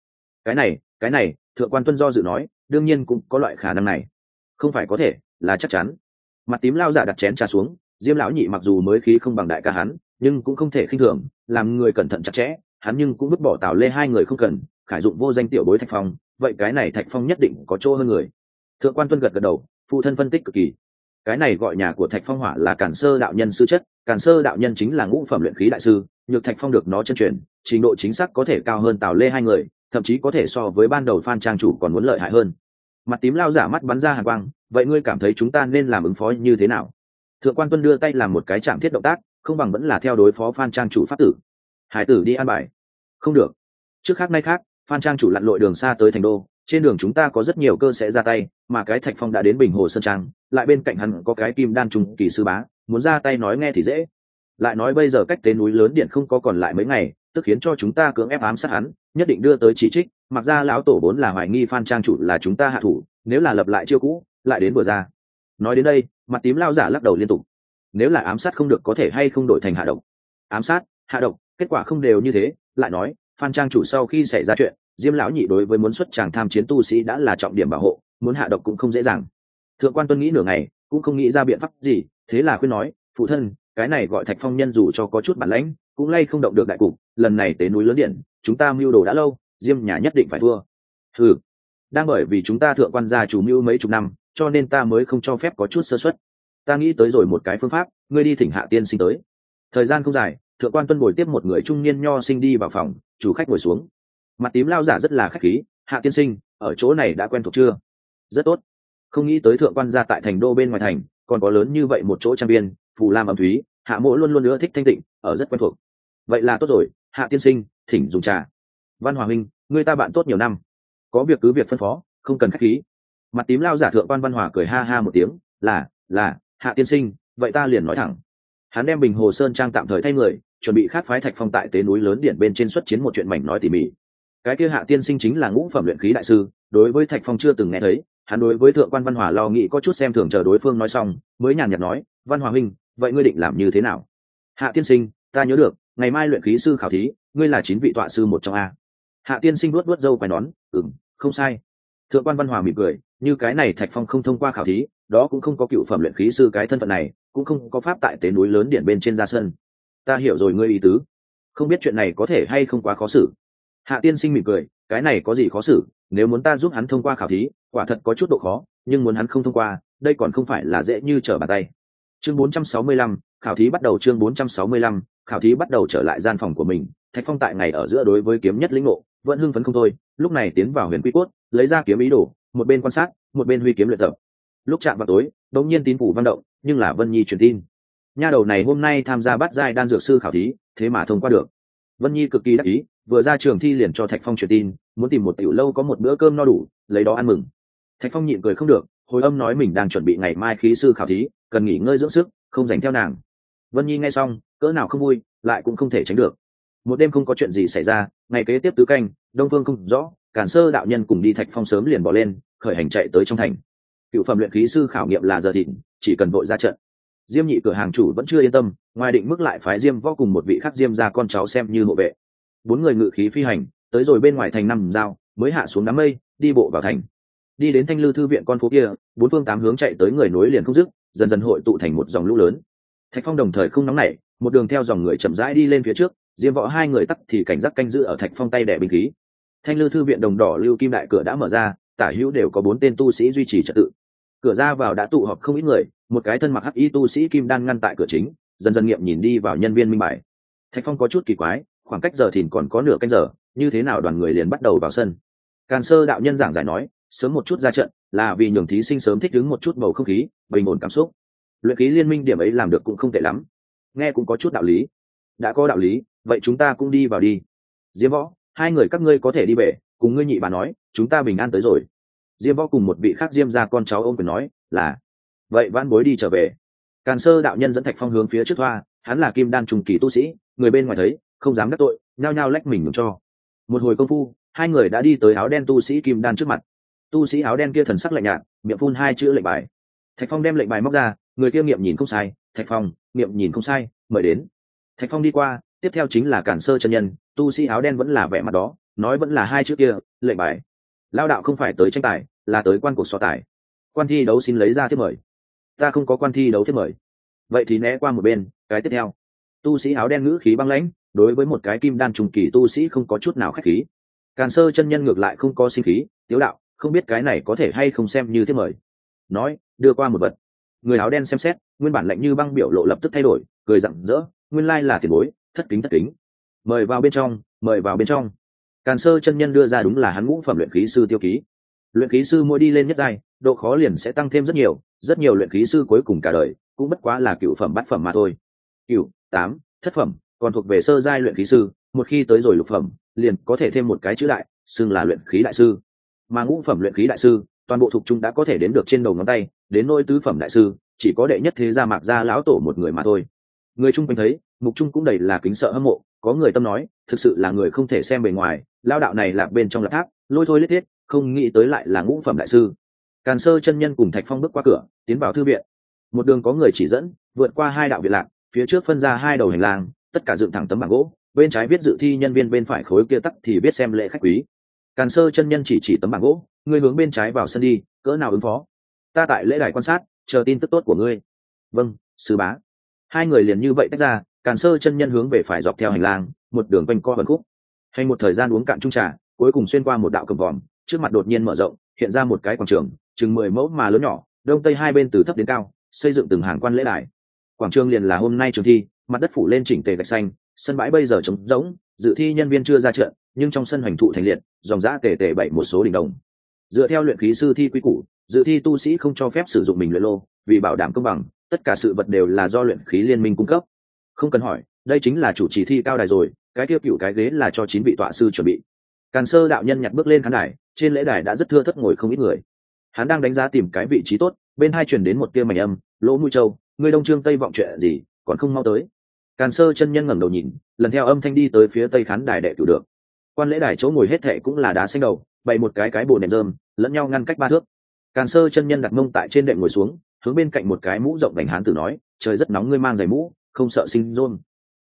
Cái này, Thượng quan Tuân do dự nói, đương nhiên cũng có loại khả năng này. Không phải có thể, là chắc chắn. Mặt tím lao giả đặt chén trà xuống, Diêm lão nhị mặc dù mới khí không bằng đại ca hắn, nhưng cũng không thể khinh thường, làm người cẩn thận chặt chẽ, hắn nhưng cũng vứt bỏ Tào Lê 2 người không cần, khải dụng vô danh tiểu bối Thạch Phong, vậy cái này Thạch Phong nhất định có chỗ hơn người. Thượng quan Tuân gật gật đầu, phụ thân phân tích cực kỳ. Cái này gọi nhà của Thạch Phong Hỏa là Càn Sơ đạo nhân sư chất, Càn Sơ đạo nhân chính là ngũ phẩm luyện khí đại sư, nhược Thạch Phong được nó chân truyền, trình độ chính xác có thể cao hơn Tào Lê 2 người, thậm chí có thể so với ban đầu Phan trang chủ còn muốn lợi hại hơn. Mặt tím lao giả mắt bắn ra hàn quang, vậy ngươi cảm thấy chúng ta nên làm ứng phó như thế nào? Thượng quan Tuân đưa tay làm một cái chạm thiết động tác, không bằng vẫn là theo đối phó Phan trang chủ pháp tử. Hải tử đi an bài. Không được. Trước khác nay khác, Phan trang chủ lặn lội đường xa tới thành đô, trên đường chúng ta có rất nhiều cơ sẽ ra tay, mà cái Thạch Phong đã đến Bình Hồ Sơn Trang, lại bên cạnh hắn có cái Kim Đan trùng kỳ sư bá, muốn ra tay nói nghe thì dễ. Lại nói bây giờ cách tế núi lớn điện không có còn lại mấy ngày, tức khiến cho chúng ta cưỡng ép ám sát hắn, nhất định đưa tới chỉ trích, mặc ra lão tổ vốn là hoài nghi Phan trang chủ là chúng ta hạ thủ, nếu là lập lại chiêu cũ, lại đến vừa ra. Nói đến đây, mặt tím lao giả lắc đầu liên tục. Nếu là ám sát không được có thể hay không đổi thành hạ độc? Ám sát, hạ độc, kết quả không đều như thế. Lại nói, Phan trang chủ sau khi xảy ra chuyện, Diêm lão nhị đối với muốn xuất tràng tham chiến tu sĩ đã là trọng điểm bảo hộ, muốn hạ độc cũng không dễ dàng. Thượng quan Tuân nghĩ nửa ngày, cũng không nghĩ ra biện pháp gì, thế là khuyên nói, phụ thân, cái này gọi Thạch Phong nhân dù cho có chút bản lãnh, cũng lay không động được đại cục, lần này tế núi lớn điện, chúng ta mưu đồ đã lâu, Diêm nhà nhất định phải thua. Ừ, đang bởi vì chúng ta thượng quan gia chủ mưu mấy chục năm, cho nên ta mới không cho phép có chút sơ suất. Ta nghĩ tới rồi một cái phương pháp, ngươi đi thỉnh Hạ tiên sinh tới. Thời gian không dài, Thượng quan Tuân bồi tiếp một người trung niên nho sinh đi vào phòng, chủ khách ngồi xuống. Mặt tím lao giả rất là khách khí, Hạ tiên sinh ở chỗ này đã quen thuộc chưa? Rất tốt. Không nghĩ tới thượng quan gia tại thành đô bên ngoài thành còn có lớn như vậy một chỗ trang viên, phù lam ẩm thúy, Hạ mỗ luôn luôn ưa thích thanh tịnh, ở rất quen thuộc. Vậy là tốt rồi, Hạ tiên sinh thỉnh dùng trà. Văn Hòa huynh, người ta bạn tốt nhiều năm, có việc cứ việc phân phó, không cần khách khí. Mặt tím lao giả thượng quan Văn Hòa cười ha ha một tiếng, là Hạ tiên sinh, vậy ta liền nói thẳng. Hắn đem Bình Hồ Sơn Trang tạm thời thay người, chuẩn bị khát phái Thạch Phong tại tế núi lớn điện bên trên xuất chiến một chuyện mảnh nói tỉ mỉ. Cái kia Hạ tiên sinh chính là ngũ phẩm luyện khí đại sư, đối với Thạch Phong chưa từng nghe thấy, hắn đối với thượng quan Văn Hòa lo nghĩ có chút xem thường, chờ đối phương nói xong mới nhàn nhạt nói, Văn Hòa huynh, vậy ngươi định làm như thế nào? Hạ tiên sinh, ta nhớ được ngày mai luyện khí sư khảo thí, ngươi là 9 vị tọa sư một trong a. Hạ tiên sinh vuốt vuốt râu quai nón, không sai. Thượng quan Văn Hòa mỉm cười, như cái này Thạch Phong không thông qua khảo thí, đó cũng không có cựu phẩm luyện khí sư cái thân phận này, cũng không có pháp tại tế núi lớn điện bên trên ra sân. Ta hiểu rồi ngươi ý tứ, không biết chuyện này có thể hay không quá khó xử. Hạ tiên sinh mỉm cười, cái này có gì khó xử, nếu muốn ta giúp hắn thông qua khảo thí, quả thật có chút độ khó, nhưng muốn hắn không thông qua, đây còn không phải là dễ như trở bàn tay. Chương 465, khảo thí bắt đầu. Chương 465, khảo thí bắt đầu. Trở lại gian phòng của mình, Thạch Phong tại ngày ở giữa đối với kiếm nhất lĩnh ngộ vẫn hưng phấn không thôi, lúc này tiến vào Huyền Quy Cốt, lấy ra kiếm ý đồ, một bên quan sát, một bên huy kiếm luyện tập. Lúc chạm vào tối, đột nhiên tín phủ văn động, nhưng là Vân Nhi truyền tin. Nha đầu này hôm nay tham gia bát giai đan dược sư khảo thí, thế mà thông qua được. Vân Nhi cực kỳ đắc ý, vừa ra trường thi liền cho Thạch Phong truyền tin, muốn tìm một tiểu lâu có một bữa cơm no đủ, lấy đó ăn mừng. Thạch Phong nhịn cười không được, hồi âm nói mình đang chuẩn bị ngày mai khí sư khảo thí, cần nghỉ ngơi dưỡng sức, không dành theo nàng. Vân Nhi nghe xong, cỡ nào không vui, lại cũng không thể tránh được. Một đêm không có chuyện gì xảy ra, ngày kế tiếp tứ canh, Đông Phương không rõ, Càn Sơ đạo nhân cùng đi Thạch Phong sớm liền bỏ lên, khởi hành chạy tới trong thành. Cựu phẩm luyện khí sư khảo nghiệm là giờ thịnh, chỉ cần vội ra trận. Diêm Nhị cửa hàng chủ vẫn chưa yên tâm, ngoài định mức lại phái Diêm Võ cùng một vị khác Diêm gia con cháu xem như hộ vệ. 4 người ngự khí phi hành, tới rồi bên ngoài thành năm giao, mới hạ xuống đám mây, đi bộ vào thành. Đi đến Thanh Lư thư viện con phố kia, 4 phương 8 hướng chạy tới người nối liền không dứt, dần dần hội tụ thành một dòng lũ lớn. Thạch Phong đồng thời không nóng nảy, một đường theo dòng người chậm rãi đi lên phía trước, Diêm Võ hai người tắt thì cảnh giác canh giữ ở Thạch Phong tay đè binh khí. Thanh Lư thư viện đồng đỏ lưu kim đại cửa đã mở ra, tả hữu đều có 4 tên tu sĩ duy trì trật tự. Cửa ra vào đã tụ họp không ít người, một cái thân mặc hắc y tu sĩ kim đan ngăn tại cửa chính, dần dần nghiệm nhìn đi vào nhân viên minh bài. Thạch Phong có chút kỳ quái, khoảng cách giờ thìn còn có nửa canh giờ, như thế nào đoàn người liền bắt đầu vào sân. Càn Sơ đạo nhân giảng giải nói, sớm một chút ra trận là vì nhường thí sinh sớm thích ứng một chút bầu không khí, bình ổn cảm xúc. Luyện khí liên minh điểm ấy làm được cũng không tệ lắm, nghe cũng có chút đạo lý. Đã có đạo lý, vậy chúng ta cũng đi vào đi. Diêm Võ, hai người các ngươi có thể đi về, cùng ngươi nhị bà nói, chúng ta bình an tới rồi. Diêm Võ cùng một vị khác Diêm gia con cháu ôm quyền nói, là vậy vãn bối đi trở về. Càn Sơ đạo nhân dẫn Thạch Phong hướng phía trước thoa, hắn là kim đan trùng kỳ tu sĩ, người bên ngoài thấy không dám đắc tội, nhao nhao lách mình nhường cho. Một hồi công phu, hai người đã đi tới áo đen tu sĩ kim đan trước mặt. Tu sĩ áo đen kia thần sắc lạnh nhạt, miệng phun 2 chữ lệnh bài. Thạch Phong đem lệnh bài móc ra, người kia nghiệm nhìn không sai. Thạch Phong, nghiệm nhìn không sai, mời đến. Thạch Phong đi qua, tiếp theo chính là Càn Sơ chân nhân, tu sĩ áo đen vẫn là vẻ mặt đó, nói vẫn là 2 chữ kia, lệnh bài. Lao đạo không phải tới tranh tài, là tới quan cuộc so tài. Quan thi đấu xin lấy ra thiếp mời. Ta không có quan thi đấu thiếp mời. Vậy thì né qua một bên, cái tiếp theo. Tu sĩ áo đen ngữ khí băng lãnh, đối với một cái kim đan trùng kỳ tu sĩ không có chút nào khách khí. Càn Sơ chân nhân ngược lại không có sinh khí, tiếu đạo, không biết cái này có thể hay không xem như thiếp mời. Nói, đưa qua một vật. Người áo đen xem xét, nguyên bản lạnh như băng biểu lộ lập tức thay đổi, cười rạng rỡ, nguyên lai là tiền bối, thất kính thất kính. Mời vào bên trong, mời vào bên trong. Càn Sơ chân nhân đưa ra đúng là hắn ngũ phẩm luyện khí sư tiêu ký. Luyện khí sư mỗi đi lên nhất giai, độ khó liền sẽ tăng thêm rất nhiều luyện khí sư cuối cùng cả đời cũng bất quá là cựu phẩm bát phẩm mà thôi. Cựu, 8, thất phẩm, còn thuộc về sơ giai luyện khí sư, một khi tới rồi lục phẩm, liền có thể thêm một cái chữ đại, xưng là luyện khí đại sư. Mà ngũ phẩm luyện khí đại sư, toàn bộ thuộc trung đã có thể đến được trên đầu ngón tay, đến nôi tứ phẩm đại sư, chỉ có đệ nhất thế gia Mạc gia lão tổ một người mà thôi. Người chung quanh thấy, mục trung cũng đầy là kính sợ hâm mộ, có người tâm nói, thực sự là người không thể xem bề ngoài, lao đạo này là bên trong là tháp, lôi thôi lết thiết, không nghĩ tới lại là ngũ phẩm đại sư. Càn Sơ chân nhân cùng Thạch Phong bước qua cửa, tiến vào thư viện. Một đường có người chỉ dẫn, vượt qua 2 đạo viện lạc, phía trước phân ra 2 đầu hành lang, tất cả dựng thẳng tấm bảng gỗ, bên trái viết dự thi nhân viên, bên phải khối kia tắc thì viết xem lễ khách quý. Càn Sơ chân nhân chỉ tấm bảng gỗ, ngươi hướng bên trái vào sân đi, cỡ nào ứng phó. Ta tại lễ đài quan sát, chờ tin tức tốt của ngươi. Vâng, sư bá. Hai người liền như vậy tách ra, Càn Sơ chân nhân hướng về phải dọc theo hành lang, một đường quanh co vần khúc. Hành một thời gian uống cạn chung trà, cuối cùng xuyên qua một đạo cầm vòm, trước mặt đột nhiên mở rộng, hiện ra một cái quảng trường, chừng 10 mẫu mà lớn nhỏ, đông tây hai bên từ thấp đến cao, xây dựng từng hàng quan lễ đài. Quảng trường liền là hôm nay trường thi, mặt đất phủ lên chỉnh tề gạch xanh, sân bãi bây giờ trống rỗng, dự thi nhân viên chưa ra trận, nhưng trong sân hoành thụ thành liệt, dòng dã tề bảy một số đỉnh đồng. Dựa theo luyện khí sư thi quy củ, dự thi tu sĩ không cho phép sử dụng mình luyện lô, vì bảo đảm công bằng, tất cả sự vật đều là do luyện khí liên minh cung cấp. Không cần hỏi, đây chính là chủ trì thi cao đài rồi, cái kia cựu cái ghế là cho 9 vị tọa sư chuẩn bị. Càn Sơ đạo nhân nhặt bước lên khán đài, trên lễ đài đã rất thưa thớt ngồi không ít người. Hắn đang đánh giá tìm cái vị trí tốt, bên hai truyền đến một tia mảnh âm, lỗ mũi trâu, ngươi đông trương tây vọng chuyện gì, còn không mau tới. Càn Sơ chân nhân ngẩng đầu nhìn, lần theo âm thanh đi tới phía tây khán đài đệ tử được. Quan lễ đài chỗ ngồi hết thệ cũng là đá xanh đầu, bày một cái bồ nệm rơm, lẫn nhau ngăn cách 3 thước. Càn Sơ chân nhân đặt mông tại trên đệm ngồi xuống, hướng bên cạnh một cái mũ rộng vành hán tử nói, trời rất nóng, ngươi mang giày mũ, không sợ sinh rôn.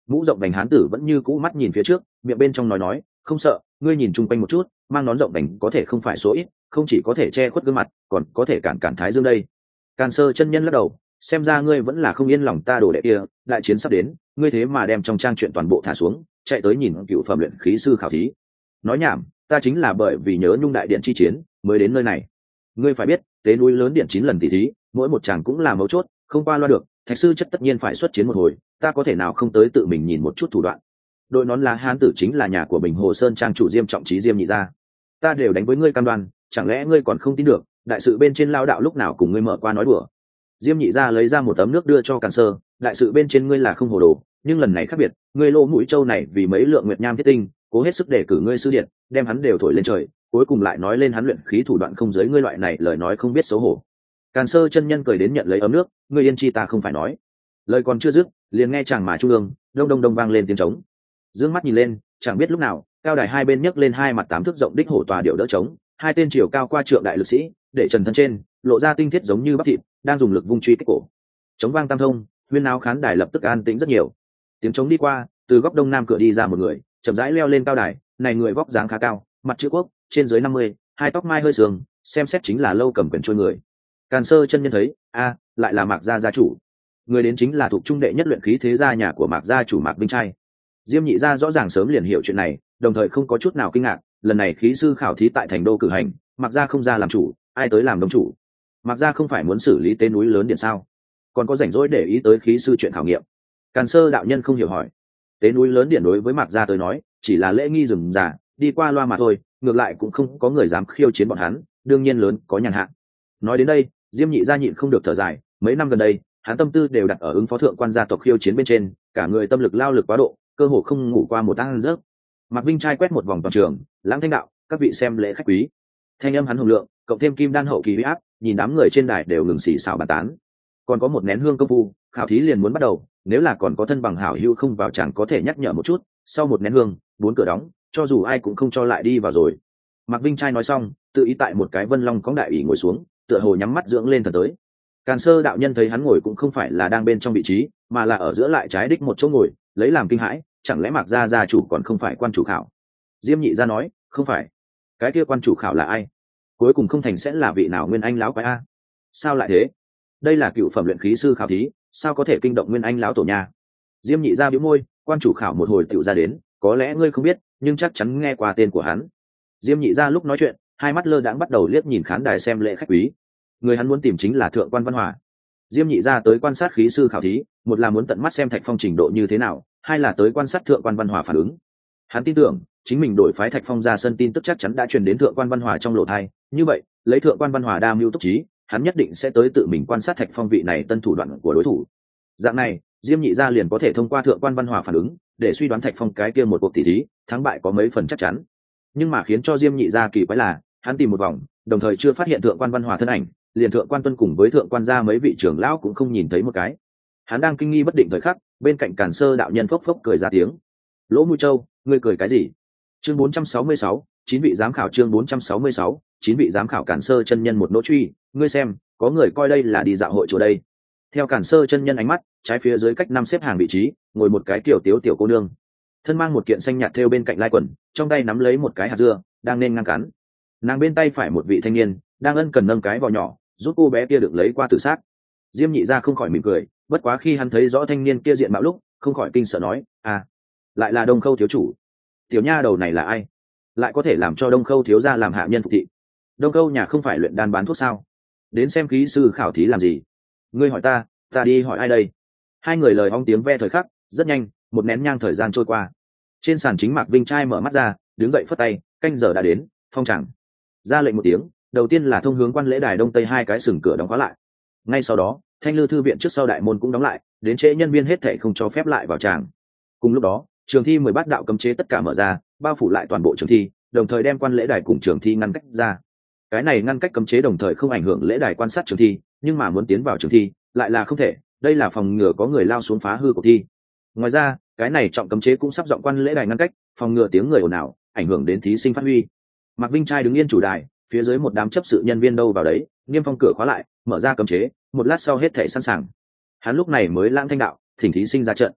Mũ rộng vành hán tử vẫn như cũ mắt nhìn phía trước, miệng bên trong nói không sợ, ngươi nhìn chung quanh một chút, mang nón rộng vành có thể không phải số ít, không chỉ có thể che khuất gương mặt, còn có thể cản thái dương đây. Càn Sơ chân nhân lắc đầu, xem ra ngươi vẫn là không yên lòng ta đồ đệ kia, đại chiến sắp đến, ngươi thế mà đem trong trang chuyện toàn bộ thả xuống, chạy tới nhìn cựu phẩm luyện khí sư khảo thí. Nói nhảm, ta chính là bởi vì nhớ nhung đại điện chi chiến mới đến nơi này. Ngươi phải biết, tế núi lớn điện 9 lần tỷ thí, mỗi một chàng cũng là mấu chốt, không qua loa được, thạch sư chất tất nhiên phải xuất chiến một hồi, ta có thể nào không tới tự mình nhìn một chút thủ đoạn. Đội nón lá hán tử chính là nhà của Bình Hồ Sơn trang chủ Diêm Trọng Trí Diêm Nhị gia, ta đều đánh với ngươi cam đoan, chẳng lẽ ngươi còn không tin được, đại sự bên trên lao đạo lúc nào cùng ngươi mở qua nói đùa. Diêm Nhị gia lấy ra một tấm nước đưa cho Càn Sơ, đại sự bên trên ngươi là không hồ đồ, nhưng lần này khác biệt, ngươi lô mũi châu này vì mấy lượng nguyệt nham thiết tinh, cố hết sức để cử ngươi sư điện, đem hắn đều thổi lên trời, cuối cùng lại nói lên hắn luyện khí thủ đoạn không giới ngươi loại này lời nói không biết xấu hổ. Càn Sơ chân nhân cười đến nhận lấy ấm nước, ngươi yên chi ta không phải nói. Lời còn chưa dứt, liền nghe chàng mà trung ương, đông đông đông vang lên tiếng trống. Dương mắt nhìn lên, chẳng biết lúc nào, cao đài hai bên nhấc lên hai mặt 8 thước rộng đích hổ tòa điệu đỡ trống, hai tên chiều cao qua trượng đại lực sĩ, để trần thân trên, lộ ra tinh thiết giống như bắp thịt, đang dùng lực vung truy kích cổ. Trống vang tam thông, huyên náo khán đài lập tức an tĩnh rất nhiều. Tiếng trống đi qua, từ góc đông nam cửa đi ra một người, chậm rãi leo lên cao đài, này người vóc dáng khá cao, mặt chữ quốc, trên dưới 50, hai tóc mai hơi sương, xem xét chính là lâu cầm quyền trôi người. Càn Sơ chân nhân thấy, lại là Mạc gia gia chủ. Người đến chính là thuộc trung đệ nhất luyện khí thế gia nhà của Mạc gia chủ Mạc Vinh Trai. Diêm Nhị gia rõ ràng sớm liền hiểu chuyện này, đồng thời không có chút nào kinh ngạc, lần này khí sư khảo thí tại thành đô cử hành, Mạc gia không ra làm chủ, ai tới làm đông chủ? Mạc gia không phải muốn xử lý tế núi lớn điện sao? Còn có rảnh rỗi để ý tới khí sư chuyện khảo nghiệm? Càn Sơ đạo nhân không hiểu hỏi. Tế núi lớn điện đối với Mạc gia tới nói, chỉ là lễ nghi rườm rà, đi qua loa mà thôi, ngược lại cũng không có người dám khiêu chiến bọn hắn, đương nhiên lớn có nhàn hạ. Nói đến đây, Diêm Nhị gia nhịn không được thở dài, mấy năm gần đây, hắn tâm tư đều đặt ở ứng phó thượng quan gia tộc khiêu chiến bên trên, cả người tâm lực lao lực quá độ, cơ hồ không ngủ qua một tăng giấc. Mạc Vinh Trai quét một vòng toàn trường, lãng thanh đạo, các vị xem lễ khách quý. Thanh âm hắn hùng lượng, cộng thêm kim đan hậu kỳ uy áp, nhìn đám người trên đài đều ngừng xì xào bàn tán. Còn có một nén hương công phu, khảo thí liền muốn bắt đầu, nếu là còn có thân bằng hảo hữu không vào chẳng có thể nhắc nhở một chút, sau một nén hương, 4 cửa đóng, cho dù ai cũng không cho lại đi vào rồi. Mạc Vinh Trai nói xong, tự ý tại một cái vân long cõng đại ủy ngồi xuống, tựa hồ nhắm mắt dưỡng lên thần tới. Càn Sơ đạo nhân thấy hắn ngồi cũng không phải là đang bên trong vị trí, mà là ở giữa lại trái đích một chỗ ngồi, lấy làm kinh hãi, chẳng lẽ Mạc gia gia chủ còn không phải quan chủ khảo? Diêm Nhị gia nói, không phải. Cái kia quan chủ khảo là ai? Cuối cùng không thành sẽ là vị nào nguyên anh lão quái a? Sao lại thế? Đây là cựu phẩm luyện khí sư khảo thí, sao có thể kinh động nguyên anh lão tổ nha? Diêm Nhị gia bĩu môi, quan chủ khảo một hồi tiểu ra đến, có lẽ ngươi không biết, nhưng chắc chắn nghe qua tên của hắn. Diêm Nhị gia lúc nói chuyện, hai mắt lơ đãng bắt đầu liếc nhìn khán đài xem lễ khách quý. Người hắn muốn tìm chính là thượng quan Văn Hòa. Diêm Nhị gia tới quan sát khí sư khảo thí, một là muốn tận mắt xem Thạch Phong trình độ như thế nào, hai là tới quan sát thượng quan Văn Hòa phản ứng. Hắn tin tưởng, chính mình đổi phái Thạch Phong ra sân tin tức chắc chắn đã truyền đến thượng quan Văn Hòa trong lỗ tai, như vậy, lấy thượng quan Văn Hòa đa mưu túc trí, hắn nhất định sẽ tới tự mình quan sát Thạch Phong vị này tân thủ đoạn của đối thủ. Dạng này, Diêm Nhị gia liền có thể thông qua thượng quan Văn Hòa phản ứng, để suy đoán Thạch Phong cái kia một cuộc tỷ thí, thắng bại có mấy phần chắc chắn. Nhưng mà khiến cho Diêm Nhị gia kỳ quái là, hắn tìm một vòng, đồng thời chưa phát hiện thượng quan Văn Hòa thân ảnh, liền thượng quan tuân cùng với thượng quan gia mấy vị trưởng lão cũng không nhìn thấy một cái. Hắn đang kinh nghi bất định thời khắc, bên cạnh Càn Sơ đạo nhân phốc phốc cười ra tiếng. Lỗ Mũi Châu, ngươi cười cái gì? Chương 466, 9 vị giám khảo. Chương 466, 9 vị giám khảo. Càn Sơ chân nhân một nỗ truy, ngươi xem, có người coi đây là đi dạo hội chùa đây. Theo Càn Sơ chân nhân ánh mắt, trái phía dưới cách 5 xếp hàng vị trí, ngồi một cái kiểu tiểu cô nương, thân mang một kiện xanh nhạt thêu bên cạnh lai quần, trong tay nắm lấy một cái hạt dưa, đang nên ngang cắn. Nàng bên tay phải một vị thanh niên, đang ân cần nâng cái vò nhỏ, giúp cô bé kia được lấy qua tử xác. Diêm Nhị gia không khỏi mỉm cười, bất quá khi hắn thấy rõ thanh niên kia diện mạo lúc, không khỏi kinh sợ nói, lại là Đông Khâu thiếu chủ. Tiểu nha đầu này là ai? Lại có thể làm cho Đông Khâu thiếu gia làm hạ nhân phục thị? Đông Khâu nhà không phải luyện đan bán thuốc sao? Đến xem khí sư khảo thí làm gì? Ngươi hỏi ta đi hỏi ai đây? Hai người lời ong tiếng ve thời khắc, rất nhanh, một nén nhang thời gian trôi qua. Trên sàn chính Mạc Vinh Trai mở mắt ra, đứng dậy phất tay, canh giờ đã đến, phong chẳng. Ra lệnh một tiếng, đầu tiên là thông hướng quan lễ đài đông tây hai cái sừng cửa đóng khóa lại. Ngay sau đó, Thanh Lư thư viện trước sau đại môn cũng đóng lại, đến trễ nhân viên hết thảy không cho phép lại vào tràng. Cùng lúc đó, trường thi 18 đạo cấm chế tất cả mở ra, bao phủ lại toàn bộ trường thi, đồng thời đem quan lễ đài cùng trường thi ngăn cách ra. Cái này ngăn cách cấm chế đồng thời không ảnh hưởng lễ đài quan sát trường thi, nhưng mà muốn tiến vào trường thi lại là không thể, đây là phòng ngừa có người lao xuống phá hư cuộc thi. Ngoài ra, cái này trọng cấm chế cũng sắp dọn quan lễ đài ngăn cách, phòng ngừa tiếng người ồn ào ảnh hưởng đến thí sinh phát huy. Mạc Vinh Trai đứng yên chủ đài, phía dưới một đám chấp sự nhân viên đâu vào đấy, niêm phong cửa khóa lại, mở ra cấm chế, một lát sau hết thảy sẵn sàng. Hắn lúc này mới lãng thanh đạo, thỉnh thí sinh ra trận.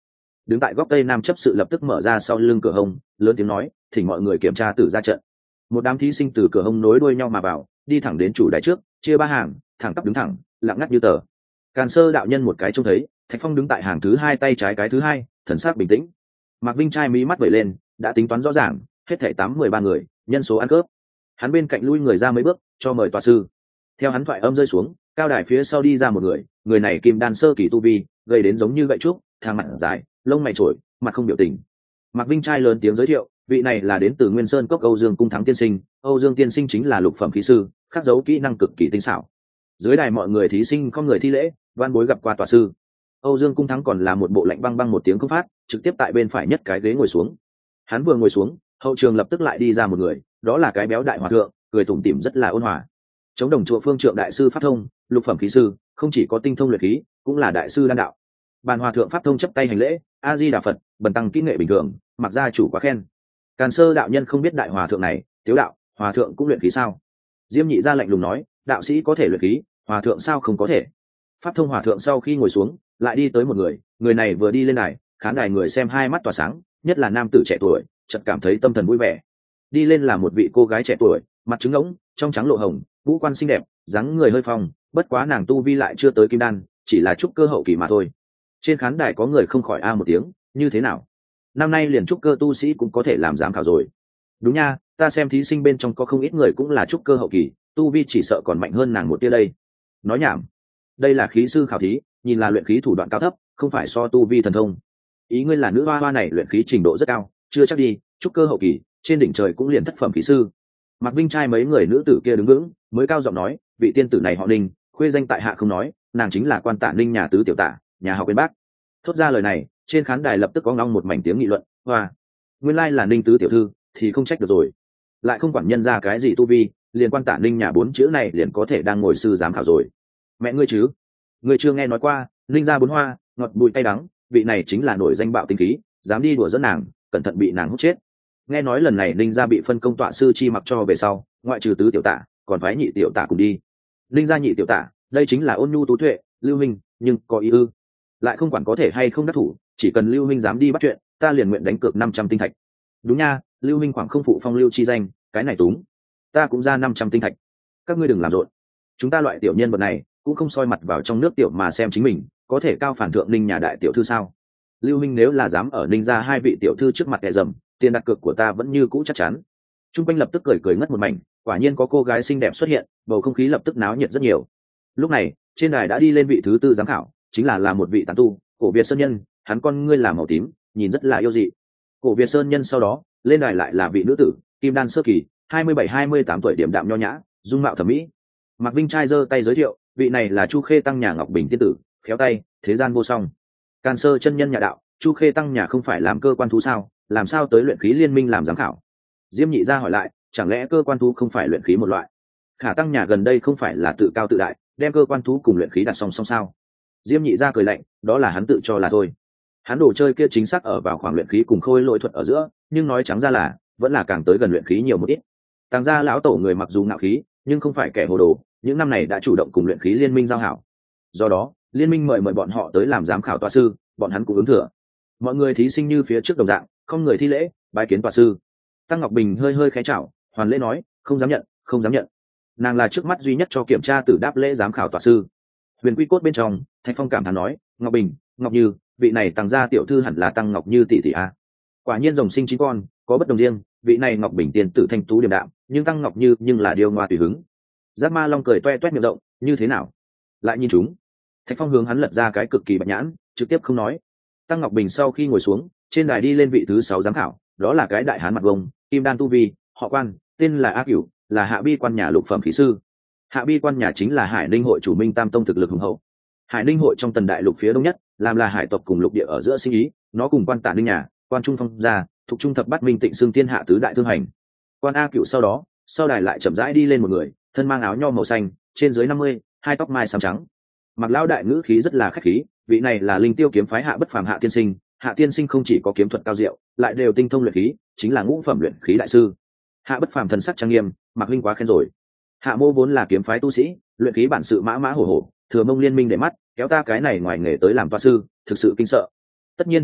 đứng tại góc tây nam chấp sự lập tức mở ra sau lưng cửa hông, lớn tiếng nói, thỉnh mọi người kiểm tra tử ra trận. Một đám thí sinh từ cửa hông nối đuôi nhau mà vào, đi thẳng đến chủ đài trước, chia ba hàng, thẳng tắp đứng thẳng, lặng ngắt như tờ. Càn Sơ đạo nhân một cái trông thấy, Thạch Phong đứng tại hàng thứ hai tay trái cái thứ hai, thần sắc bình tĩnh. Mạc Vinh trai mí mắt vẩy lên, đã tính toán rõ ràng, hết thảy 8-13 người, nhân số ăn cướp. Hắn bên cạnh lui người ra mấy bước, cho mời tọa sư. Theo hắn thoại âm rơi xuống, cao đài phía sau đi ra một người, người này kim đan sơ kỳ tu vi, gây đến giống như gậy trúc, thang mặt dài, lông mày trổi, mặt không biểu tình. Mạc Vinh trai lớn tiếng giới thiệu, vị này là đến từ Nguyên Sơn Cốc Âu Dương cung thắng tiên sinh. Âu Dương tiên sinh chính là lục phẩm khí sư, khắc dấu kỹ năng cực kỳ tinh xảo. Dưới đài mọi người thí sinh không người thi lễ, van bối gặp qua tọa sư. Âu Dương cung thắng còn là một bộ lạnh băng băng một tiếng không phát, trực tiếp tại bên phải nhất cái ghế ngồi xuống. Hắn vừa ngồi xuống, hậu trường lập tức lại đi ra một người, đó là cái béo đại hòa thượng, cười tủm tỉm rất là ôn hòa. Chống đồng chùa Phương Trượng đại sư pháp thông, lục phẩm khí sư, không chỉ có tinh thông luyện khí, cũng là đại sư đan đạo. Bàn hòa thượng pháp thông chấp tay hành lễ, a di đà Phật, bần tăng kỹ nghệ bình thường, mặc gia chủ quá khen. Càn Sơ đạo nhân không biết đại hòa thượng này, tiếu đạo, hòa thượng cũng luyện khí sao? Diêm Nhị gia lạnh lùng nói, đạo sĩ có thể luyện khí, hòa thượng sao không có thể? Pháp thông hòa thượng sau khi ngồi xuống, lại đi tới một người, người này vừa đi lên đài, khán đài người xem hai mắt tỏa sáng, nhất là nam tử trẻ tuổi, chợt cảm thấy tâm thần vui vẻ. Đi lên là một vị cô gái trẻ tuổi, mặt trứng ngỗng, trong trắng lộ hồng, ngũ quan xinh đẹp, dáng người hơi phong, bất quá nàng tu vi lại chưa tới kim đan, chỉ là trúc cơ hậu kỳ mà thôi. Trên khán đài có người không khỏi a một tiếng, như thế nào? Năm nay liền trúc cơ tu sĩ cũng có thể làm giám khảo rồi. Đúng nha, ta xem thí sinh bên trong có không ít người cũng là trúc cơ hậu kỳ, tu vi chỉ sợ còn mạnh hơn nàng một tia đây. Nói nhảm, đây là khí sư khảo thí, nhìn là luyện khí thủ đoạn cao thấp, không phải so tu vi thần thông. Ý ngươi là nữ hoa hoa này luyện khí trình độ rất cao, chưa chắc đi, trúc cơ hậu kỳ, trên đỉnh trời cũng liền thất phẩm khí sư. Mạc Vinh trai mấy người nữ tử kia đứng vững, mới cao giọng nói, vị tiên tử này họ Ninh, khuê danh tại hạ không nói, nàng chính là quan tạ Ninh nhà tứ tiểu tả, nhà học bên bác. Thốt ra lời này, trên khán đài lập tức có ngong một mảnh tiếng nghị luận, hoa, nguyên lai là Ninh tứ tiểu thư, thì không trách được rồi. Lại không quản nhân ra cái gì tu vi, liền quan tạ Ninh nhà 4 chữ này liền có thể đang ngồi sư giám khảo rồi. Mẹ ngươi chứ, ngươi chưa nghe nói qua, Ninh gia 4 hoa, ngọt bùi tay đắng, vị này chính là nổi danh bạo tinh khí, dám đi đùa dẫn nàng, cẩn thận bị nàng hút chết. Nghe nói lần này Ninh gia bị phân công tọa sư chi mặc cho về sau, ngoại trừ tứ tiểu tả, còn phái nhị tiểu tả cùng đi. Ninh gia nhị tiểu tả, đây chính là Ôn Nhu Tú Tuệ, Lưu Minh, nhưng có ý ư? Lại không quản có thể hay không đắc thủ, chỉ cần Lưu Minh dám đi bắt chuyện, ta liền nguyện đánh cược 500 tinh thạch. Đúng nha, Lưu Minh khoảng không phụ phong lưu chi danh, cái này túng. Ta cũng ra 500 tinh thạch. Các ngươi đừng làm rộn. Chúng ta loại tiểu nhân vật này, cũng không soi mặt vào trong nước tiểu mà xem chính mình, có thể cao phản thượng Ninh nhà đại tiểu thư sao? Lưu Minh nếu là dám ở Ninh gia hai vị tiểu thư trước mặt đè dầm, tiền đặt cược của ta vẫn như cũ chắc chắn. Trung quanh lập tức cười ngất một mảnh, quả nhiên có cô gái xinh đẹp xuất hiện, bầu không khí lập tức náo nhiệt rất nhiều. Lúc này, trên đài đã đi lên vị thứ tư giám khảo, chính là một vị tán tu, Cổ Việt Sơn Nhân, hắn con ngươi là màu tím, nhìn rất là yêu dị. Cổ Việt Sơn Nhân sau đó, lên đài lại là vị nữ tử, kim đan sơ kỳ, 27-28 tuổi, điểm đạm nho nhã, dung mạo thẩm mỹ. Mạc Vinh trai giơ tay giới thiệu, vị này là Chu Khê tăng nhà Ngọc Bình tiên tử, khéo tay, thế gian vô song. Càn Sơ chân nhân nhà đạo, Chu Khê tăng nhà không phải làm cơ quan thú sao, làm sao tới luyện khí liên minh làm giám khảo? Diêm Nhị gia hỏi lại, chẳng lẽ cơ quan thú không phải luyện khí một loại? Khả tăng nhà gần đây không phải là tự cao tự đại, đem cơ quan thú cùng luyện khí đặt song song sao? Diêm Nhị gia cười lạnh, đó là hắn tự cho là thôi. Hắn đồ chơi kia chính xác ở vào khoảng luyện khí cùng khôi lỗi thuật ở giữa, nhưng nói trắng ra là vẫn là càng tới gần luyện khí nhiều một ít. Tàng gia lão tổ người mặc dù ngạo khí, nhưng không phải kẻ hồ đồ, những năm này đã chủ động cùng luyện khí liên minh giao hảo. Do đó, liên minh mời bọn họ tới làm giám khảo tọa sư, bọn hắn cũng ứng thừa. Mọi người thí sinh như phía trước đồng dạng, không người thi lễ, bái kiến tọa sư. Tăng Ngọc Bình hơi khẽ chào, hoàn lễ nói, không dám nhận, không dám nhận. Nàng là trước mắt duy nhất cho kiểm tra tử đáp lễ giám khảo tọa sư. Huyền Quy Cốt bên trong, Thạch Phong cảm thán nói, Ngọc Bình, Ngọc Như, vị này Tăng gia tiểu thư hẳn là Tăng Ngọc Như tỷ tỷ a. Quả nhiên rồng sinh chín con, có bất đồng riêng, vị này Ngọc Bình tiên tử thanh tú điềm đạm, nhưng Tăng Ngọc Như nhưng là điêu ngoa tùy hứng. Giác Ma Long cười toe toét miệng rộng, như thế nào? Lại nhìn chúng. Thạch Phong hướng hắn lật ra cái cực kỳ bạch nhãn, trực tiếp không nói. Tăng Ngọc Bình sau khi ngồi xuống, trên đài đi lên vị thứ 6 giám khảo, đó là cái đại hán mặt vông, kim đan tu vi, họ Quan, tên là A Cửu, là Hạ Bi quan nhà lục phẩm khí sư. Hạ Bi quan nhà chính là Hải Ninh hội chủ Minh Tam tông thực lực hùng hậu. Hải Ninh hội trong tần đại lục phía đông nhất, làm là hải tộc cùng lục địa ở giữa sinh ý, nó cùng Quan Tả Ninh nhà, Quan Trung Phong gia, thuộc trung thập bát minh tịnh xương thiên hạ tứ đại thương hành. Quan A Cửu sau đó, sau đài lại chậm rãi đi lên một người, thân mang áo nho màu xanh, trên dưới 50, hai tóc mai xám trắng. Mặc lão đại ngữ khí rất là khách khí, vị này là Linh Tiêu kiếm phái Hạ Bất Phàm Hạ tiên sinh, Hạ tiên sinh không chỉ có kiếm thuật cao diệu, lại đều tinh thông luyện khí, chính là ngũ phẩm luyện khí đại sư. Hạ Bất Phàm thần sắc trang nghiêm, Mạc Linh quá khen rồi. Hạ mô vốn là kiếm phái tu sĩ, luyện khí bản sự mã hổ hổ, thừa mông liên minh để mắt, kéo ta cái này ngoài nghề tới làm toa sư, thực sự kinh sợ. Tất nhiên thụ mệnh,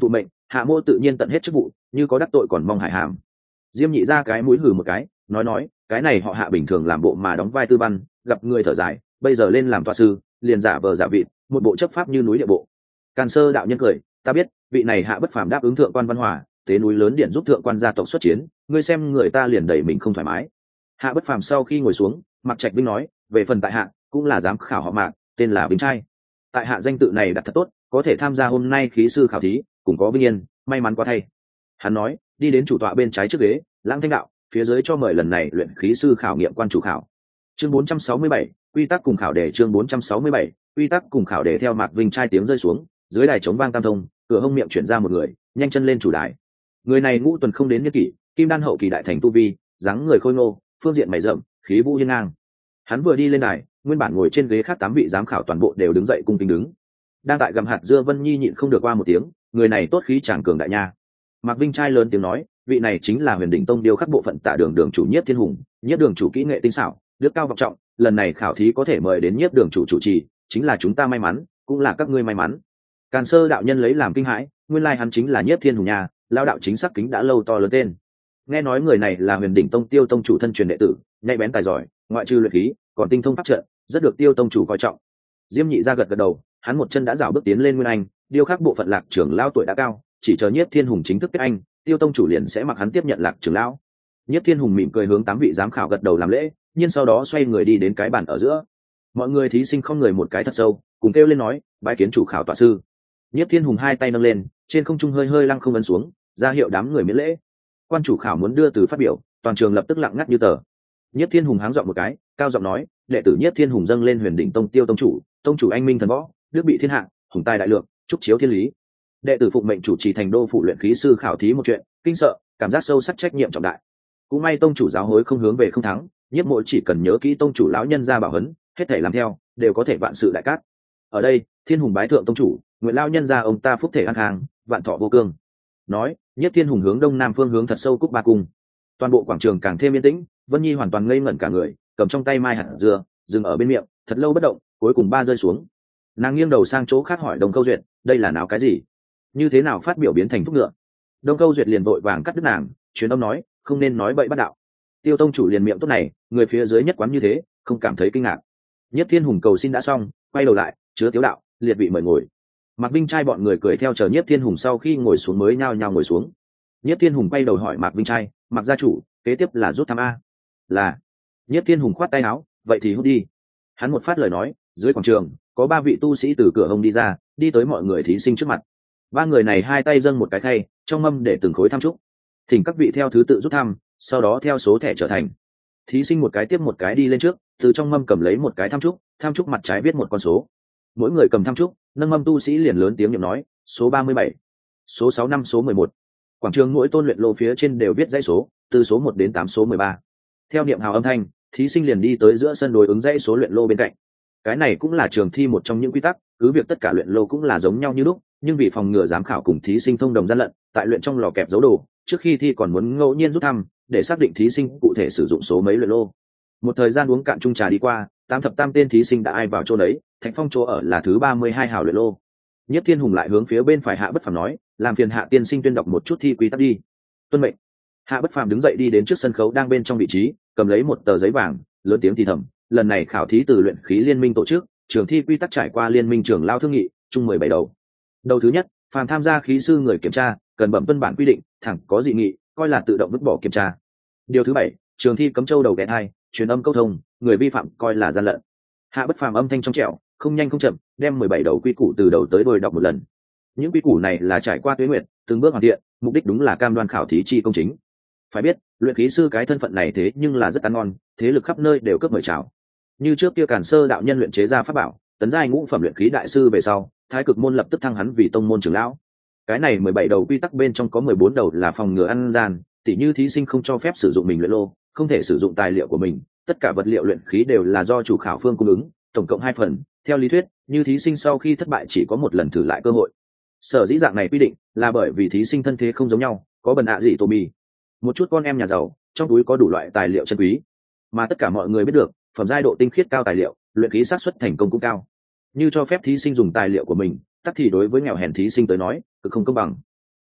hạ mô tự nhiên tận hết chức vụ, như có đắc tội còn mong hải hàm. Diêm Nhị ra cái mũi hừ một cái, nói cái này họ Hạ bình thường làm bộ mà đóng vai tư văn, gặp người thở dài, bây giờ lên làm tọa sư, liền giả vờ giả vị, một bộ chấp pháp như núi địa bộ. Càn Sơ đạo nhân cười, ta biết vị này Hạ bất phàm đáp ứng thượng quan Văn Hòa, tế núi lớn điện giúp thượng quan gia tộc xuất chiến, ngươi xem người ta liền đẩy mình không thoải mái. Hạ bất phàm sau khi ngồi xuống, Mạc Trạch Vinh nói, về phần tại Hạ cũng là giám khảo họ Mạc, tên là Vinh trai. Tại Hạ danh tự này đặt thật tốt, có thể tham gia hôm nay khí sư khảo thí, cũng có vinh yên, may mắn quá thay. Hắn nói, đi đến chủ tọa bên trái trước ghế, Lãng Thanh đạo, phía dưới cho mời lần này luyện khí sư khảo nghiệm quan chủ khảo. Chương 467, quy tắc cùng khảo đề. Chương 467, quy tắc cùng khảo đề. Theo Mạc Vinh trai tiếng rơi xuống, dưới đài chống vang tam thông, cửa hông miệng chuyển ra một người, nhanh chân lên chủ đài. Người này ngũ tuần không đến niên kỷ, kim đan hậu kỳ đại thành tu vi, dáng người khôi ngô, phương diện mày rậm, khí vũ hiên ngang. Hắn vừa đi lên đài, nguyên bản ngồi trên ghế khác 8 vị giám khảo toàn bộ đều đứng dậy cung kính đứng. Đang tại gầm hạt dưa Vân Nhi nhịn không được qua một tiếng, người này tốt khí tràng cường đại nha. Mạc Vinh trai lớn tiếng nói, vị này chính là Huyền Đỉnh Tông điêu khắc bộ phận Tạ Đường đường chủ Nhiếp Thiên Hùng, Nhiếp đường chủ kỹ nghệ tinh xảo, đức cao vọng trọng, lần này khảo thí có thể mời đến Nhiếp đường chủ chủ trì, chính là chúng ta may mắn, cũng là các ngươi may mắn. Càn Sơ đạo nhân lấy làm kinh hãi, nguyên lai hắn chính là Nhiếp Thiên Hùng nhà, lao đạo chính xác kính đã lâu to lớn tên. Nghe nói người này là Huyền Đỉnh Tông Tiêu tông chủ thân truyền đệ tử, nhạy bén tài giỏi, ngoại trừ luyện khí, còn tinh thông pháp trận, rất được Tiêu tông chủ coi trọng. Diêm Nhị ra gật gật đầu, hắn một chân đã dạo bước tiến lên Nguyên Anh, điêu khắc bộ phận Lạc trưởng lao tuổi đã cao, chỉ chờ Nhiếp Thiên Hùng chính thức kết anh, Tiêu tông chủ liền sẽ mặc hắn tiếp nhận Lạc trưởng lão. Nhiếp Thiên Hùng mỉm cười hướng 8 vị giám khảo gật đầu làm lễ, nhưng sau đó xoay người đi đến cái bàn ở giữa. Mọi người thí sinh không người một cái thật sâu, cùng kêu lên nói, bái kiến chủ khảo tọa sư. Nhiếp Thiên Hùng hai tay nâng lên, trên không trung hơi hơi lăng không ấn xuống, ra hiệu đám người miễn lễ. Quan chủ khảo muốn đưa từ phát biểu, toàn trường lập tức lặng ngắt như tờ. Nhiếp Thiên Hùng háng giọng một cái, cao giọng nói, đệ tử Nhiếp Thiên Hùng dâng lên Huyền Đỉnh Tông Tiêu tông chủ anh minh thần võ, đức bị thiên hạ, hùng tài đại lượng, trúc chiếu thiên lý. Đệ tử phụng mệnh chủ trì thành đô phụ luyện khí sư khảo thí một chuyện, kinh sợ, cảm giác sâu sắc trách nhiệm trọng đại. Cũng may tông chủ giáo hối không hướng về không thắng, Nhiếp mỗi chỉ cần nhớ kỹ tông chủ lão nhân ra bảo huấn, hết thể làm theo, đều có thể vạn sự đại cát. Ở đây, Thiên Hùng bái thượng tông chủ, nguyện lão nhân ra ông ta phúc thể an khang, vạn thọ vô cương. Nói, Nhiếp Thiên Hùng hướng đông nam phương hướng thật sâu cúc ba cung. Toàn bộ quảng trường càng thêm yên tĩnh, Vân Nhi hoàn toàn ngây ngẩn cả người, cầm trong tay mai hạt dưa, dừng ở bên miệng, thật lâu bất động, cuối cùng ba rơi xuống. Nàng nghiêng đầu sang chỗ khác hỏi Đông Câu Duyệt, đây là nào cái gì? Như thế nào phát biểu biến thành thúc ngựa? Đông Câu Duyệt liền vội vàng cắt đứt nàng, truyền âm nói, không nên nói bậy bắt đạo. Tiêu tông chủ liền miệng tốt này, người phía dưới nhất quán như thế, không cảm thấy kinh ngạc. Nhiếp Thiên Hùng cầu xin đã xong, quay đầu lại, chứa tiếu đạo, liệt vị mời ngồi. Mạc Vinh trai bọn người cười theo chờ Nhiếp Thiên Hùng sau khi ngồi xuống mới nhao nhao ngồi xuống. Nhiếp Thiên Hùng quay đầu hỏi Mạc Vinh trai, Mạc gia chủ, kế tiếp là rút thăm a? Là. Nhiếp Thiên Hùng khoát tay áo, vậy thì hút đi. Hắn một phát lời nói, dưới quảng trường có 3 vị tu sĩ từ cửa hông đi ra, đi tới mọi người thí sinh trước mặt. 3 người này hai tay dâng một cái khay, trong mâm để từng khối tham trúc. Thỉnh các vị theo thứ tự rút thăm, sau đó theo số thẻ trở thành. Thí sinh một cái tiếp một cái đi lên trước, từ trong mâm cầm lấy một cái tham trúc mặt trái viết một con số. Mỗi người cầm tham trúc, nâng mâm tu sĩ liền lớn tiếng niệm nói, số 37, số 65, số 11. Quảng trường mỗi tôn luyện lô phía trên đều viết dãy số, từ số 1 đến 8 số 13. Theo niệm hào âm thanh, thí sinh liền đi tới giữa sân đối ứng dãy số luyện lô bên cạnh. Cái này cũng là trường thi một trong những quy tắc, cứ việc tất cả luyện lô cũng là giống nhau như lúc, nhưng vì phòng ngừa giám khảo cùng thí sinh thông đồng gian lận, tại luyện trong lò kẹp dấu đồ, trước khi thi còn muốn ngẫu nhiên rút thăm, để xác định thí sinh cụ thể sử dụng số mấy luyện lô. Một thời gian uống cạn chung trà đi qua, 8 thập tam tên thí sinh đã ai vào chỗ đấy, Thạch Phong chỗ ở là thứ 32 hào luyện lô. Nhất Thiên Hùng lại hướng phía bên phải Hạ Bất Phàm nói, làm phiền Hạ tiên sinh tuyên đọc một chút thi quy tắc đi. Tuân mệnh. Hạ Bất Phàm đứng dậy đi đến trước sân khấu đang bên trong vị trí, cầm lấy một tờ giấy vàng, lớn tiếng thì thầm, lần này khảo thí từ luyện khí liên minh tổ chức, trường thi quy tắc trải qua liên minh trưởng lao thương nghị, chung 17 đầu. Đầu thứ nhất, phàm tham gia khí sư người kiểm tra, cần bẩm tuân bản quy định, thẳng có dị nghị, coi là tự động vứt bỏ kiểm tra. Điều thứ 7, trường thi cấm châu đầu ghé hai, truyền âm câu thông, người vi phạm coi là gian lận. Hạ Bất Phàm âm thanh trong trẻo, không nhanh không chậm, đem 17 đầu quy củ từ đầu tới đuôi đọc một lần. Những quy củ này là trải qua tuế nguyệt, từng bước hoàn thiện, mục đích đúng là cam đoan khảo thí chi công chính. Phải biết, luyện khí sư cái thân phận này thế nhưng là rất ăn ngon, thế lực khắp nơi đều cướp mời chào. Như trước kia Càn Sơ đạo nhân luyện chế ra pháp bảo, tấn giai ngũ phẩm luyện khí đại sư về sau, Thái Cực môn lập tức thăng hắn vì tông môn trưởng lão. Cái này 17 đầu quy tắc bên trong có 14 đầu là phòng ngừa ăn gian, tỉ như thí sinh không cho phép sử dụng mình luyện lô, không thể sử dụng tài liệu của mình, tất cả vật liệu luyện khí đều là do chủ khảo phương cung ứng, tổng cộng 2 phần. Theo lý thuyết, như thí sinh sau khi thất bại chỉ có một lần thử lại cơ hội. Sở dĩ dạng này quy định là bởi vì thí sinh thân thế không giống nhau, có bần ạ gì tô bì, một chút con em nhà giàu, trong túi có đủ loại tài liệu chân quý, mà tất cả mọi người biết được, phẩm giai độ tinh khiết cao tài liệu, luyện khí xác suất thành công cũng cao. Như cho phép thí sinh dùng tài liệu của mình, tất thì đối với nghèo hèn thí sinh tới nói, cực không công bằng.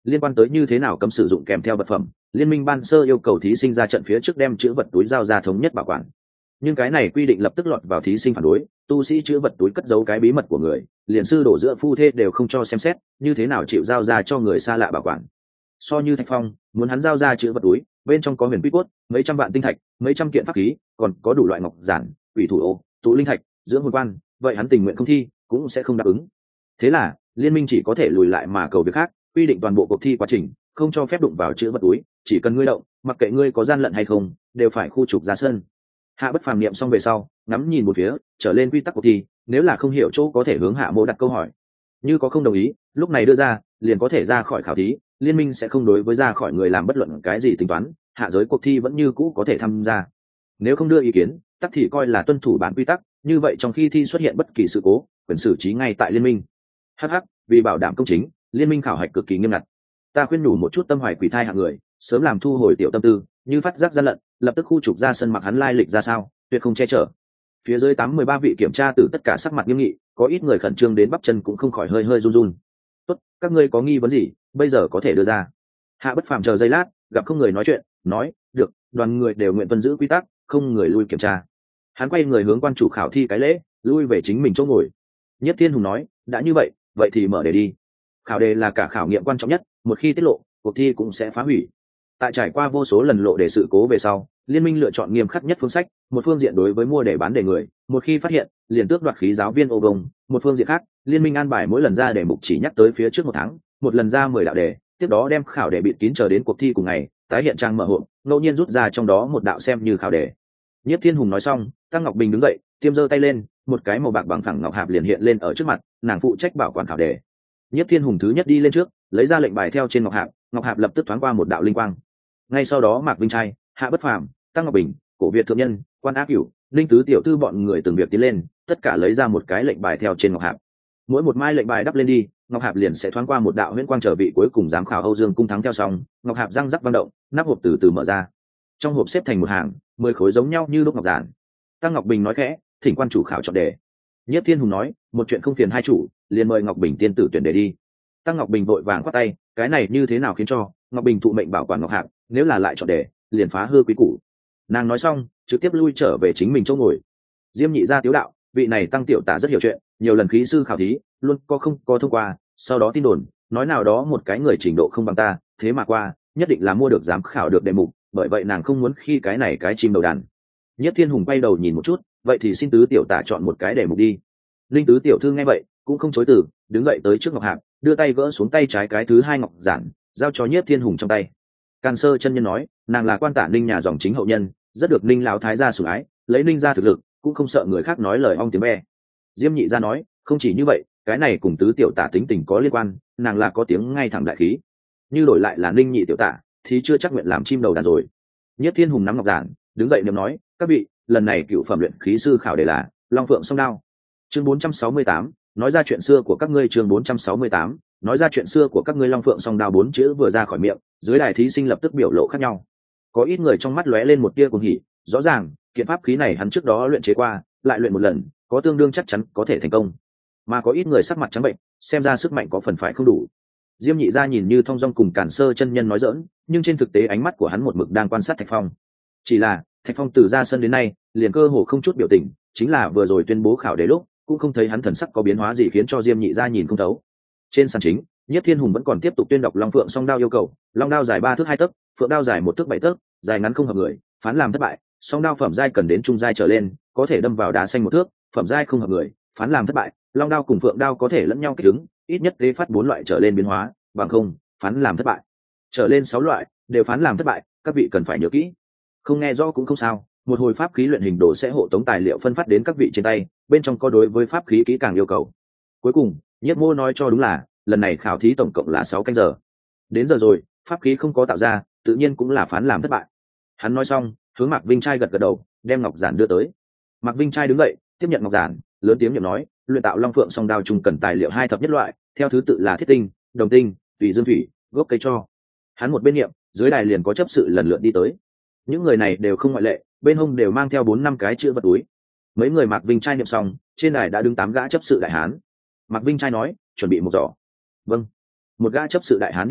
liên quan tới như thế nào cấm sử dụng kèm theo vật phẩm, liên minh ban sơ yêu cầu thí sinh ra trận phía trước đem chữ vật túi giao ra thống nhất bảo quản, nhưng cái này quy định lập tức lọt vào thí sinh phản đối. Tu sĩ chữ vật túi cất giấu cái bí mật của người, liền sư đổ giữa phu thê đều không cho xem xét, như thế nào chịu giao ra cho người xa lạ bảo quản. So như Thạch Phong muốn hắn giao ra chữ vật túi, bên trong có huyền quy cốt, mấy trăm vạn tinh thạch, mấy trăm kiện pháp khí, còn có đủ loại ngọc giản, quỷ thủ ô, tụ linh thạch, dưỡng hồn quan, vậy hắn tình nguyện không thi cũng sẽ không đáp ứng. Thế là liên minh chỉ có thể lùi lại mà cầu việc khác, quy định toàn bộ cuộc thi quá trình không cho phép đụng vào chữ vật túi, chỉ cần ngươi động, mặc kệ ngươi có gian lận hay không, đều phải khu trục ra sân. Hạ Bất Phàm niệm xong về sau, ngắm nhìn một phía, trở lên quy tắc cuộc thi, nếu là không hiểu chỗ có thể hướng Hạ Mộ đặt câu hỏi. Như có không đồng ý, lúc này đưa ra, liền có thể ra khỏi khảo thí, liên minh sẽ không đối với ra khỏi người làm bất luận cái gì tính toán, hạ giới cuộc thi vẫn như cũ có thể tham gia. Nếu không đưa ý kiến, tắc thì coi là tuân thủ bản quy tắc, như vậy trong khi thi xuất hiện bất kỳ sự cố, quyền xử trí ngay tại liên minh. Hắc, vì bảo đảm công chính, liên minh khảo hạch cực kỳ nghiêm ngặt. Ta khuyên nhủ một chút tâm hoài quỷ thai hạng người, sớm làm thu hồi tiểu tâm tư, như phát giác gian lận, lập tức khu trục ra sân, mặc hắn lai lịch ra sao, tuyệt không che chở. Phía dưới 13 vị kiểm tra từ tất cả sắc mặt nghiêm nghị, có ít người khẩn trương đến bắp chân cũng không khỏi hơi hơi run run. Tốt, các ngươi có nghi vấn gì, bây giờ có thể đưa ra. Hạ Bất Phàm chờ giây lát, gặp không người nói chuyện, nói, được, đoàn người đều nguyện tuân giữ quy tắc, không người lui kiểm tra. Hắn quay người hướng quan chủ khảo thi cái lễ, lui về chính mình chỗ ngồi. Nhất Thiên Hùng nói, đã như vậy, vậy thì mở đề đi. Khảo đề là cả khảo nghiệm quan trọng nhất, một khi tiết lộ, cuộc thi cũng sẽ phá hủy. Tại trải qua vô số lần lộ đề sự cố về sau, liên minh lựa chọn nghiêm khắc nhất phương sách, một phương diện đối với mua để bán đề người, một khi phát hiện, liền tước đoạt khí giáo viên ô vông. Một phương diện khác, liên minh an bài mỗi lần ra đề mục chỉ nhắc tới phía trước 1 tháng, một lần ra 10 đạo đề, tiếp đó đem khảo đề bịt kín chờ đến cuộc thi cùng ngày, tái hiện trang mở hộp, ngẫu nhiên rút ra trong đó một đạo xem như khảo đề. Nhất Thiên Hùng nói xong, Tăng Ngọc Bình đứng dậy, tiêm giơ tay lên, một cái màu bạc bằng phẳng ngọc hạp liền hiện lên ở trước mặt, nàng phụ trách bảo quản khảo đề. Nhất Thiên Hùng thứ nhất đi lên trước, lấy ra lệnh bài theo trên ngọc hạp lập tức thoáng qua một đạo linh quang. Ngay sau đó Mạc Vinh Trai, Hạ Bất Phàm, Tăng Ngọc Bình, Cổ Việt thượng nhân, Quan Ác Cửu, Linh Tứ tiểu thư bọn người từng việc tiến lên, tất cả lấy ra một cái lệnh bài theo trên ngọc hạp. Mỗi một mai lệnh bài đắp lên đi, ngọc hạp liền sẽ thoáng qua một đạo huyễn quang, trở vị cuối cùng giám khảo Âu Dương Cung thắng theo xong, ngọc hạp răng rắc vang động, nắp hộp từ từ mở ra. Trong hộp xếp thành một hàng, 10 khối giống nhau như lúc ngọc giản. Tăng Ngọc Bình nói khẽ, thỉnh quan chủ khảo chọn đề. Nhất Thiên Hùng nói, một chuyện không phiền hai chủ, liền mời Ngọc Bình tiên tử tuyển đề đi. Tăng Ngọc Bình vội vàng khoát tay, cái này như thế nào khiến cho Ngọc Bình thụ mệnh bảo quản ngọc hạp, nếu là lại chọn đề, liền phá hư quý củ. Nàng nói xong, trực tiếp lui trở về chính mình chỗ ngồi. Diêm Nhị gia tiếu đạo, vị này Tăng tiểu tả rất hiểu chuyện, nhiều lần khí sư khảo thí, luôn không có thông qua, sau đó tin đồn nói nào đó một cái người trình độ không bằng ta, thế mà qua, nhất định là mua được giám khảo được đề mục, bởi vậy nàng không muốn khi cái này cái chim đầu đàn. Nhất Thiên Hùng quay đầu nhìn một chút, vậy thì xin tứ tiểu tả chọn một cái đề mục đi. Linh Tứ tiểu thư nghe vậy cũng không chối từ, đứng dậy tới trước ngọc hạp, đưa tay gỡ xuống tay trái cái thứ 2 ngọc giản, giao cho Nhất Thiên Hùng trong tay. Càn Sơ chân nhân nói, nàng là quan tả Ninh nhà dòng chính hậu nhân, rất được Ninh lão thái gia sủng ái, lấy Ninh gia thực lực, cũng không sợ người khác nói lời ong tiếng be. Diêm Nhị gia nói, không chỉ như vậy, cái này cùng tứ tiểu tả tính tình có liên quan, nàng là có tiếng ngay thẳng đại khí. Như đổi lại là Ninh nhị tiểu tả, thì chưa chắc nguyện làm chim đầu đàn rồi. Nhất Thiên Hùng nắm ngọc giản, đứng dậy niệm nói, các vị, lần này cựu phẩm luyện khí sư khảo đề là Long Phượng Song Đao. Chương 468, nói ra chuyện xưa của các ngươi. Chương 468, nói ra chuyện xưa của các ngươi. Long Phượng Song Đao 4 chữ vừa ra khỏi miệng, dưới đài thí sinh lập tức biểu lộ khác nhau. Có ít người trong mắt lóe lên một tia cuồng hỉ, rõ ràng kiện pháp khí này hắn trước đó luyện chế qua, lại luyện một lần, có tương đương chắc chắn có thể thành công. Mà có ít người sắc mặt trắng bệnh, xem ra sức mạnh có phần phải không đủ. Diêm Nhị gia nhìn như thong dong cùng Càn Sơ chân nhân nói giỡn, nhưng trên thực tế ánh mắt của hắn một mực đang quan sát Thạch Phong. Chỉ là Thạch Phong từ ra sân đến nay, liền cơ hồ không chút biểu tình, chính là vừa rồi tuyên bố khảo đề lúc, cũng không thấy hắn thần sắc có biến hóa gì khiến cho Diêm Nhị gia nhìn không thấu. Trên sàn chính, Nhất Thiên Hùng vẫn còn tiếp tục tuyên đọc Long Phượng Song Đao yêu cầu. Long đao dài 3 thước 2 tấc, phượng đao dài 1 thước 7 tấc, dài ngắn không hợp người, phán làm thất bại. Song đao phẩm giai cần đến trung giai trở lên, có thể đâm vào đá xanh 1 thước, phẩm giai không hợp người, phán làm thất bại. Long đao cùng phượng đao có thể lẫn nhau kích ứng, ít nhất tế phát 4 loại trở lên biến hóa, bằng không, phán làm thất bại. Trở lên 6 loại đều phán làm thất bại, các vị cần phải nhớ kỹ. Không nghe rõ cũng không sao, một hồi pháp khí luyện hình đồ sẽ hộ tống tài liệu phân phát đến các vị trên tay, bên trong có đối với pháp khí kỹ càng yêu cầu. Cuối cùng, Nhất Mô nói cho đúng là, lần này khảo thí tổng cộng là 6 canh giờ. Đến giờ rồi, pháp khí không có tạo ra, tự nhiên cũng là phán làm thất bại. Hắn nói xong, hướng Mạc Vinh Trai gật gật đầu, đem ngọc giản đưa tới. Mạc Vinh Trai đứng dậy, tiếp nhận ngọc giản, lớn tiếng niệm nói, luyện tạo Long Phượng Song Đao chung cần tài liệu 2 thập nhất loại, theo thứ tự là thiết tinh, đồng tinh, tùy dương thủy, gốc cây cho. Hắn một bên niệm, dưới đài liền có chấp sự lần lượt đi tới. Những người này đều không ngoại lệ, bên hông đều mang theo 4-5 cái chữ vật túi. Mấy người Mạc Vinh Trai niệm xong, trên đài đã đứng 8 gã chấp sự đại hán. Mạc Vinh Trai nói, chuẩn bị một giỏ. Vâng. Một gã chấp sự đại hán đi tới,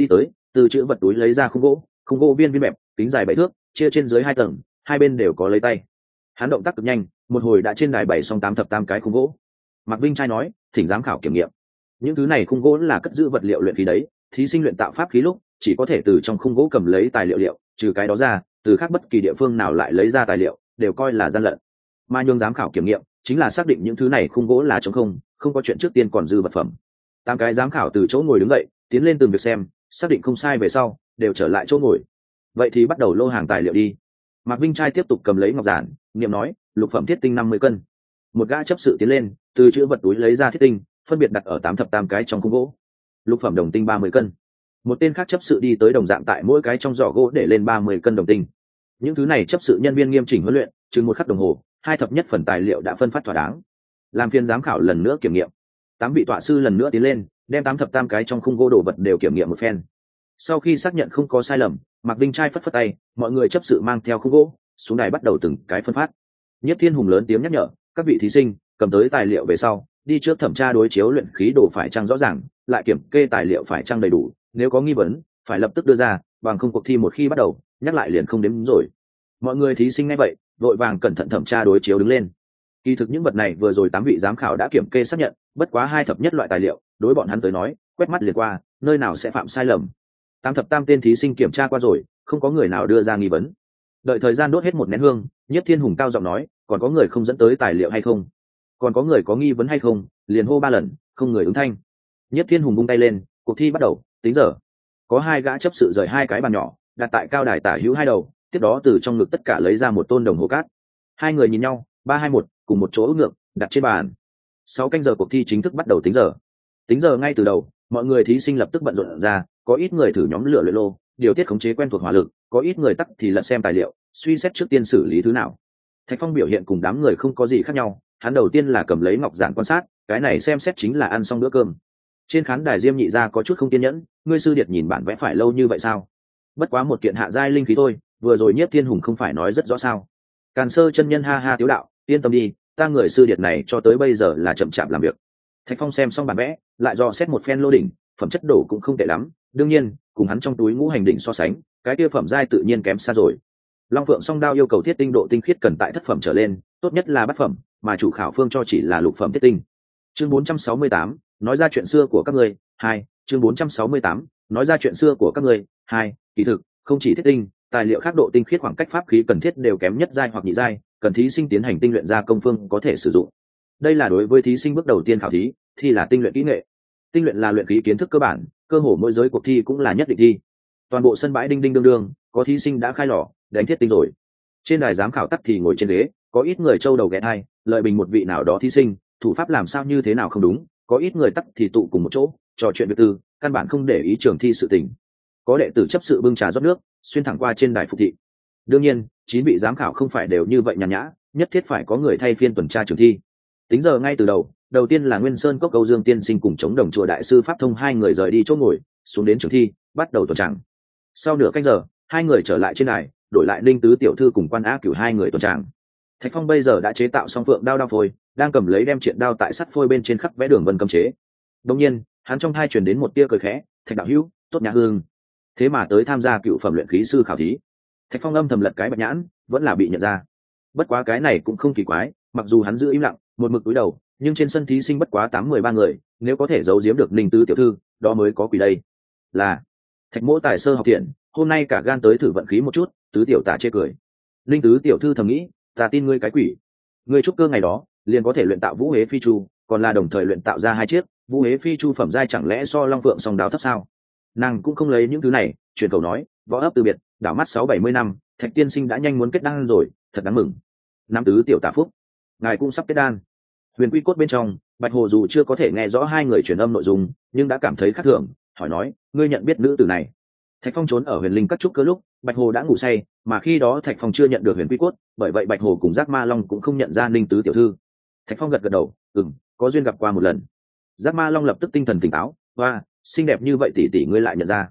từ chữ vật túi lấy ra khung gỗ viên viên bẹp kính dài 7 thước, chia trên dưới 2 tầng, hai bên đều có lấy tay. Hắn động tác cực nhanh, một hồi đã trên đài 7 xong 8 thập tam cái khung gỗ. Mạc Vinh trai nói, thỉnh giám khảo kiểm nghiệm. Những thứ này khung gỗ là cất giữ vật liệu luyện khí đấy, thí sinh luyện tạo pháp khí lúc chỉ có thể từ trong khung gỗ cầm lấy tài liệu, trừ cái đó ra, từ khác bất kỳ địa phương nào lại lấy ra tài liệu, đều coi là gian lận. Mà nhường giám khảo kiểm nghiệm, chính là xác định những thứ này khung gỗ là trống không có chuyện trước tiên còn dư vật phẩm. 8 cái giám khảo từ chỗ ngồi đứng dậy, tiến lên từng việc xem, xác định không sai về sau, đều trở lại chỗ ngồi. Vậy thì bắt đầu lô hàng tài liệu đi. Mạc Vinh trai tiếp tục cầm lấy ngọc giản, niệm nói, lục phẩm thiết tinh 50 cân. Một gã chấp sự tiến lên, từ chữ vật túi lấy ra thiết tinh, phân biệt đặt ở 8 thập tam cái trong khung gỗ. Lục phẩm đồng tinh 30 cân. Một tên khác chấp sự đi tới đồng dạng tại mỗi cái trong giỏ gỗ để lên 30 cân đồng tinh. Những thứ này chấp sự nhân viên nghiêm chỉnh huấn luyện, chừng 1 khắc đồng hồ, 2 thập nhất phần tài liệu đã phân phát thỏa đáng. Làm phiên giám khảo lần nữa kiểm nghiệm. 8 vị tọa sư lần nữa tiến lên, đem 8 thập tam cái trong khung gỗ đồ vật đều kiểm nghiệm một phen. Sau khi xác nhận không có sai lầm, Mạc Vinh trai phất phất tay, mọi người chấp sự mang theo khung gỗ xuống đài bắt đầu từng cái phân phát. Nhất Thiên Hùng lớn tiếng nhắc nhở các vị thí sinh, cầm tới tài liệu về sau, đi trước thẩm tra đối chiếu luyện khí đồ phải chăng rõ ràng, lại kiểm kê tài liệu phải chăng đầy đủ, nếu có nghi vấn phải lập tức đưa ra, bằng không cuộc thi một khi bắt đầu nhắc lại liền không đếm rồi. Mọi người thí sinh nghe vậy vội vàng cẩn thận thẩm tra đối chiếu đứng lên. Kỳ thực những vật này vừa rồi 8 vị giám khảo đã kiểm kê xác nhận, bất quá 2 thập nhất loại tài liệu đối bọn hắn tới nói quét mắt liền qua, nơi nào sẽ phạm sai lầm. 8 thập tam tên thí sinh kiểm tra qua rồi, không có người nào đưa ra nghi vấn. Đợi thời gian đốt hết một nén hương, Nhất Thiên Hùng cao giọng nói, còn có người không dẫn tới tài liệu hay không, còn có người có nghi vấn hay không, liền hô 3 lần, không người ứng thanh. Nhất Thiên Hùng vung tay lên, cuộc thi bắt đầu, tính giờ. Có 2 gã chấp sự rời 2 cái bàn nhỏ đặt tại cao đài tả hữu 2 đầu, tiếp đó từ trong ngực tất cả lấy ra một tôn đồng hồ cát. 2 người nhìn nhau, 3-2-1, cùng một chỗ ước ngược đặt trên bàn. 6 canh giờ cuộc thi chính thức bắt đầu tính giờ. Tính giờ ngay từ đầu, mọi người thí sinh lập tức bận rộn ra, có ít người thử nhóm lửa luyện lô, điều tiết khống chế quen thuộc hỏa lực, có ít người tắc thì lật xem tài liệu, suy xét trước tiên xử lý thứ nào. Thạch Phong biểu hiện cùng đám người không có gì khác nhau, hắn đầu tiên là cầm lấy ngọc giản quan sát, cái này xem xét chính là ăn xong bữa cơm. Trên khán đài Diêm Nhị gia có chút không kiên nhẫn, ngươi sư điệt nhìn bản vẽ phải lâu như vậy sao? Bất quá một kiện hạ giai linh khí thôi, vừa rồi Nhiếp Thiên Hùng không phải nói rất rõ sao? Càn Sơ chân nhân ha ha tiếu đạo, yên tâm đi, ta người sư điệt này cho tới bây giờ là chậm chạp làm việc. Thạch Phong xem xong bản vẽ, lại dò xét một phen lô đỉnh, phẩm chất đổ cũng không tệ lắm, đương nhiên, cùng hắn trong túi ngũ hành đỉnh so sánh, cái kia phẩm giai tự nhiên kém xa rồi. Long Phượng Song Đao yêu cầu thiết tinh độ tinh khiết cần tại thất phẩm trở lên, tốt nhất là bát phẩm, mà chủ khảo phương cho chỉ là lục phẩm thiết tinh. Chương 468, nói ra chuyện xưa của các ngươi, 2, chương 468, nói ra chuyện xưa của các ngươi, 2, kỳ thực, không chỉ thiết tinh, tài liệu khác độ tinh khiết khoảng cách pháp khí cần thiết đều kém nhất giai hoặc nhị giai, cần thí sinh tiến hành tinh luyện ra công phương có thể sử dụng. Đây là đối với thí sinh bước đầu tiên khảo thí, thi là tinh luyện kỹ nghệ. Tinh luyện là luyện khí kiến thức cơ bản, cơ hồ mỗi giới cuộc thi cũng là nhất định thi. Toàn bộ sân bãi đinh đinh đương đương, có thí sinh đã khai lò, đánh thiết tinh rồi. Trên đài giám khảo tắc thì ngồi trên ghế, có ít người trâu đầu ghé thai, lợi bình một vị nào đó thí sinh, thủ pháp làm sao như thế nào không đúng, có ít người tắc thì tụ cùng một chỗ, trò chuyện việc tư, căn bản không để ý trường thi sự tình. Có đệ tử chấp sự bưng trà rót nước, xuyên thẳng qua trên đài phục thị. Đương nhiên, 9 vị giám khảo không phải đều như vậy nhàn nhã, nhất thiết phải có người thay phiên tuần tra trường thi. Tính giờ ngay từ đầu tiên là Nguyên Sơn Cốc Câu Dương tiên sinh cùng chống đồng chùa đại sư Pháp Thông 2 người rời đi chỗ ngồi, xuống đến trường thi, bắt đầu tuần tràng. Sau nửa canh giờ, 2 người trở lại trên đài, đổi lại Ninh Tứ tiểu thư cùng Quan Á Cửu 2 người tuần tràng. Thạch Phong bây giờ đã chế tạo xong phượng đao phôi, đang cầm lấy đem triện đao tại sắt phôi bên trên khắc vẽ đường vân cấm chế. Đương nhiên, hắn trong thai truyền đến một tia cười khẽ, "Thạch đạo hữu, tốt nhã hương. Thế mà tới tham gia cựu phẩm luyện khí sư khảo thí." Thạch Phong âm thầm lật cái bạch nhãn, vẫn là bị nhận ra. Bất quá cái này cũng không kỳ quái, mặc dù hắn giữ im lặng, một mực cúi đầu, nhưng trên sân thí sinh bất quá 8-13 người, nếu có thể giấu giếm được Ninh Tứ tiểu thư, đó mới có quỷ đây. Là Thạch Mỗ tài sơ học thiện, hôm nay cả gan tới thử vận khí một chút. Tứ tiểu tả chê cười. Ninh Tứ tiểu thư thầm nghĩ, ta tin ngươi cái quỷ. Ngươi trúc cơ ngày đó liền có thể luyện tạo Vũ Hế Phi Chu, còn là đồng thời luyện tạo ra 2 chiếc Vũ Hế Phi Chu phẩm giai, chẳng lẽ so Long Phượng Song Đao thấp sao? Nàng cũng không lấy những thứ này, truyền cầu nói, võ ấp từ biệt, đảo mắt 6-70 năm, Thạch tiên sinh đã nhanh muốn kết đan rồi, thật đáng mừng. Nam Tứ tiểu tả phúc, ngài cũng sắp kết đan. Huyền Quy Cốt bên trong, Bạch Hồ dù chưa có thể nghe rõ 2 người truyền âm nội dung, nhưng đã cảm thấy khác thường, hỏi nói, ngươi nhận biết nữ tử này? Thạch Phong trốn ở Huyền Linh các trúc cơ lúc, Bạch Hồ đã ngủ say, mà khi đó Thạch Phong chưa nhận được Huyền Quy Cốt, bởi vậy Bạch Hồ cùng Giác Ma Long cũng không nhận ra Ninh Tứ tiểu thư. Thạch Phong gật gật đầu, có duyên gặp qua một lần. Giác Ma Long lập tức tinh thần tỉnh táo, hoa, xinh đẹp như vậy tỷ tỷ ngươi lại nhận ra?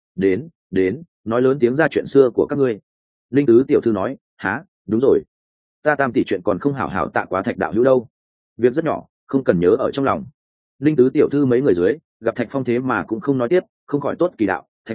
Đến, nói lớn tiếng ra chuyện xưa của các ngươi. Ninh Tứ tiểu thư nói, há, đúng rồi, ta Tam tỷ chuyện còn không hảo hảo tạ quá Thạch đạo hữu đâu. Việc rất nhỏ, không cần nhớ ở trong lòng. Ninh Tứ tiểu thư mấy người dưới gặp Thạch Phong thế mà cũng không nói tiếp, không khỏi tốt kỳ đạo, Thạch đạo hữu,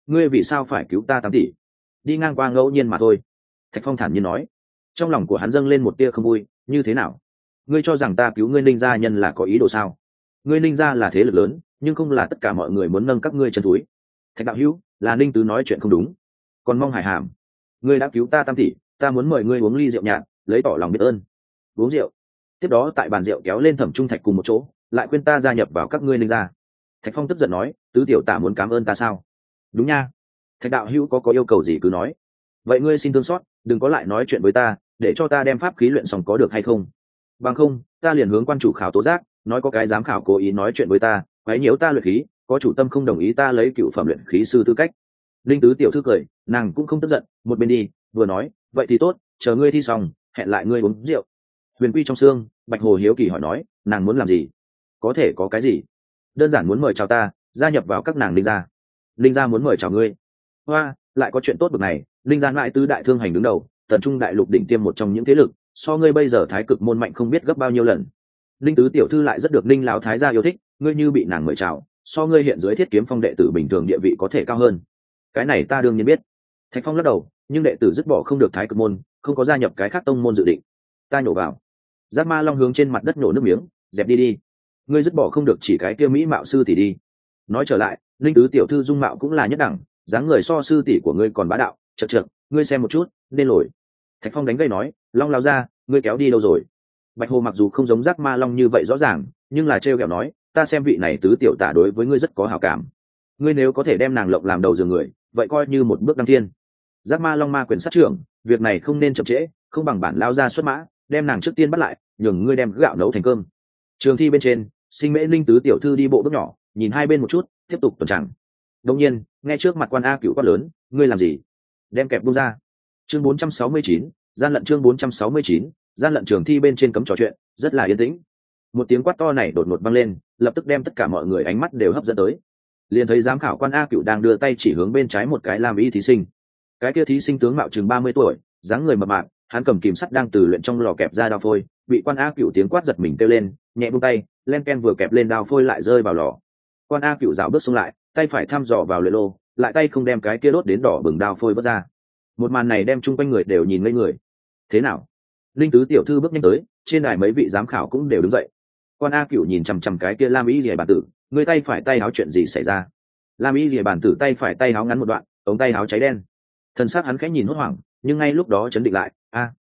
ngươi vì sao phải cứu ta 8 tỷ? Đi ngang qua ngẫu nhiên mà thôi. Thạch Phong thản nhiên nói. Trong lòng của hắn dâng lên một tia không vui. Như thế nào? Ngươi cho rằng ta cứu ngươi Ninh gia nhân là có ý đồ sao? Ngươi Ninh gia là thế lực lớn, nhưng không là tất cả mọi người muốn nâng các ngươi chân túi. Thạch đạo hữu, là Ninh tứ nói chuyện không đúng. Còn mong hải hàm, ngươi đã cứu ta 8 tỷ, ta muốn mời ngươi uống ly rượu nhạt, lấy tỏ lòng biết ơn. Uống rượu. Tiếp đó tại bàn rượu kéo lên Thẩm Trung Thạch cùng một chỗ, lại khuyên ta gia nhập vào các ngươi Ninh gia. Thạch Phong tức giận nói, tứ tiểu tả muốn cảm ơn ta sao? Đúng nha. Thạch đạo hữu có yêu cầu gì cứ nói. Vậy ngươi xin thương xót, đừng có lại nói chuyện với ta, để cho ta đem pháp khí luyện xong có được hay không? Bằng không, ta liền hướng quan chủ khảo tố giác, nói có cái giám khảo cố ý nói chuyện với ta, quấy nhiễu ta luyện khí, có chủ tâm không đồng ý ta lấy cựu phẩm luyện khí sư tư cách. Linh tứ tiểu thư cười, nàng cũng không tức giận, một bên đi, vừa nói, vậy thì tốt, chờ ngươi thi xong, hẹn lại ngươi uống rượu. Huyền Quy trong xương, Bạch Hồ hiếu kỳ hỏi nói, nàng muốn làm gì? Có thể có cái gì? Đơn giản muốn mời chào ta, gia nhập vào các nàng Linh gia. Linh gia muốn mời chào ngươi. Hoa, lại có chuyện tốt bực này. Linh gia lại tứ đại thương hành đứng đầu, tần trung đại lục đỉnh tiêm một trong những thế lực, so ngươi bây giờ thái cực môn mạnh không biết gấp bao nhiêu lần. Linh tứ tiểu thư lại rất được Linh lão thái gia yêu thích, ngươi như bị nàng mời chào, so ngươi hiện dưới Thiết Kiếm Phong đệ tử bình thường địa vị có thể cao hơn. Cái này ta đương nhiên biết. Thạch Phong lắc đầu, nhưng đệ tử dứt bỏ không được thái cực môn, không có gia nhập cái khác tông môn dự định. Ta nhổ vào. Giác Ma Long hướng trên mặt đất nhổ nước miếng, dẹp đi đi. Ngươi dứt bỏ không được chỉ cái kia mỹ mạo sư tỷ đi. Nói trở lại, Linh tứ tiểu thư dung mạo cũng là nhất đẳng, dáng người so sư tỷ của ngươi còn bá đạo, chật chật, ngươi xem một chút, nên lồi. Thạch Phong đánh gây nói, Long lao ra, ngươi kéo đi đâu rồi? Bạch Hồ mặc dù không giống Giác Ma Long như vậy rõ ràng, nhưng là trêu ghẹo nói, ta xem vị này tứ tiểu tả đối với ngươi rất có hảo cảm. Ngươi nếu có thể đem nàng lộng làm đầu giường người, vậy coi như một bước đăng thiên. Giác Ma Long ma quyền sát trưởng, việc này không nên chậm trễ, không bằng bản lao ra xuất mã, đem nàng trước tiên bắt lại, nhường ngươi đem gạo nấu thành cơm. Trường thi bên trên, Sinh Mễ Linh tứ tiểu thư đi bộ bước nhỏ, nhìn hai bên một chút, tiếp tục tuần tràng. Đột nhiên, nghe trước mặt quan A Cửu quát lớn, ngươi làm gì? Đem kẹp buông ra. Chương 469, gian lận chương 469, gian lận. Trường thi bên trên cấm trò chuyện, rất là yên tĩnh. Một tiếng quát to này đột ngột vang lên, lập tức đem tất cả mọi người ánh mắt đều hấp dẫn tới. Liền thấy giám khảo quan A Cửu đang đưa tay chỉ hướng bên trái một cái lam y thí sinh. Cái kia thí sinh tướng mạo chừng 30 tuổi, dáng người mập mạp, hắn cầm kìm sắt đang từ luyện trong lò kẹp ra đao phôi, bị quan A Cửu tiếng quát giật mình kêu lên, nhẹ buông tay, len ken vừa kẹp lên đao phôi lại rơi vào lò. Quan A Cửu dạo bước xông lại, tay phải thăm dò vào luyện lô, lại tay không đem cái kia đốt đến đỏ bừng đao phôi vớt ra. Một màn này đem chung quanh người đều nhìn ngây người. Thế nào? Linh tứ tiểu thư bước nhanh tới, trên đài mấy vị giám khảo cũng đều đứng dậy. Quan A Cửu nhìn chằm chằm cái kia lam y lìa bản tử, người tay phải tay áo chuyện gì xảy ra? Lam y lìa bản tử tay phải tay áo ngắn một đoạn, ống tay áo cháy đen. Thần sắc hắn khẽ nhìn hốt hoảng, nhưng ngay lúc đó chấn định lại,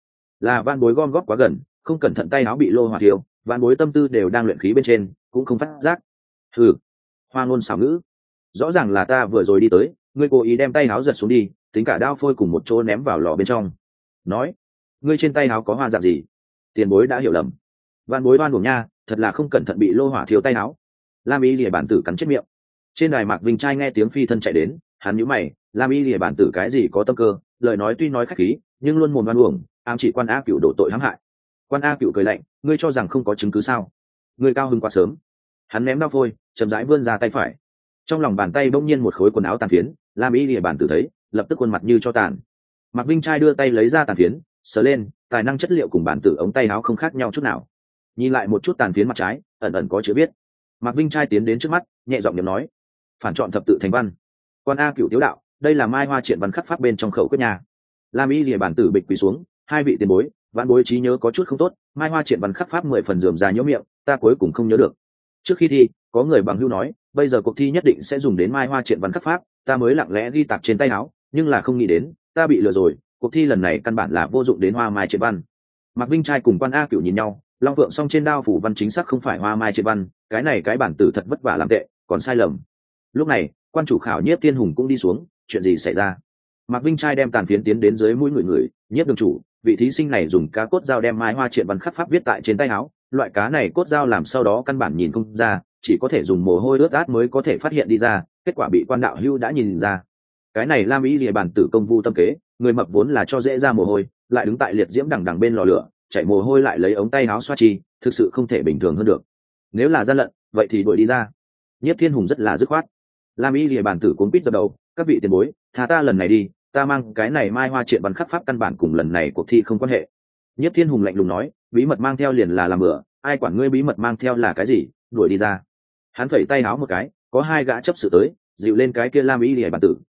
là van bối gom góp quá gần, không cẩn thận tay áo bị lô hỏa thiêu, van bối tâm tư đều đang luyện khí bên trên, cũng không phát giác. Hừ, hoa ngôn xảo ngữ, rõ ràng là ta vừa rồi đi tới, ngươi cố ý đem tay áo giật xuống đi, tính cả đao phôi cùng một chỗ ném vào lò bên trong. Nói, ngươi trên tay áo có hoa dạng gì? Tiền bối đã hiểu lầm. Van bối oan uổng nha, thật là không cẩn thận bị lô hỏa thiêu tay áo. Lam y lìa bản tử cắn chết miệng. Trên đài Mạc Vinh trai nghe tiếng phi thân chạy đến, hắn nhíu mày, Lam y lìa bản tử cái gì có tâm cơ, lời nói tuy nói khách khí, nhưng luôn mồm oan uổng, ám chỉ quan A Cửu đổ tội hãm hại. Quan A Cửu cười lạnh, ngươi cho rằng không có chứng cứ sao? Ngươi cao hứng quá sớm. Hắn ném đao phôi, chậm rãi vươn ra tay phải. Trong lòng bàn tay bỗng nhiên một khối quần áo tàn phiến, Lam y lìa bản tử thấy, lập tức khuôn mặt như cho tàn. Mạc Vinh trai đưa tay lấy ra tàn phiến, sờ lên, tài năng chất liệu cùng bản tử ống tay áo không khác nhau chút nào. Nhìn lại một chút tàn phiến mặt trái, ẩn ẩn có chữ viết. Mạc Vinh trai tiến đến trước mắt, nhẹ giọng nhầm nói, phản chọn thập tự thành văn. Quan A Cửu tiếu đạo, đây là mai hoa triện văn khắc pháp bên trong khẩu quyết nhà. Lam y lìa bản tử bịch quỳ xuống, hai vị tiền bối, vãn bối trí nhớ có chút không tốt, mai hoa triện văn khắc pháp 10 phần rườm rà nhớ miệng, ta cuối cùng không nhớ được. Trước khi thi, có người bằng hữu nói, bây giờ cuộc thi nhất định sẽ dùng đến mai hoa triện văn khắc pháp, ta mới lặng lẽ ghi tạc trên tay áo, nhưng là không nghĩ đến, ta bị lừa rồi, cuộc thi lần này căn bản là vô dụng đến hoa mai triện văn. Mạc Vinh trai cùng Quan A Cửu nhìn nhau, long vượng song trên đao phủ văn chính xác không phải hoa mai triện văn, cái này cái bản tử thật vất vả làm tệ, còn sai lầm. Lúc này, quan chủ khảo Nhiếp Thiên Hùng cũng đi xuống, chuyện gì xảy ra? Mạc Vinh trai đem tàn phiến tiến đến dưới mũi người, Nhiếp đường chủ, vị thí sinh này dùng cá cốt dao đem mai hoa triện văn khắc pháp viết tại trên tay áo, loại cá này cốt dao làm sau đó căn bản nhìn không ra, chỉ có thể dùng mồ hôi ướt át mới có thể phát hiện đi ra, kết quả bị quan đạo hưu đã nhìn ra. Cái này Lam ý lìa bản tử công vu tâm kế, người mập vốn là cho dễ ra mồ hôi, lại đứng tại liệt diễm đằng đằng bên lò lửa, chảy mồ hôi lại lấy ống tay áo xoa chi, thực sự không thể bình thường hơn được. Nếu là gian lận, vậy thì đuổi đi ra. Nhiếp Thiên Hùng rất là dứt khoát. Lam ý lìa bản tử cuốn quýt dập đầu, các vị tiền bối, tha ta lần này đi, ta mang cái này mai hoa triện văn khắc pháp căn bản cùng lần này cuộc thi không quan hệ. Nhiếp Thiên Hùng lạnh lùng nói, bí mật mang theo liền là làm bữa, ai quản ngươi bí mật mang theo là cái gì, đuổi đi ra. Hắn phẩy tay áo một cái, có hai gã chấp sự tới, dịu lên cái kia Lam ý lìa bản tử,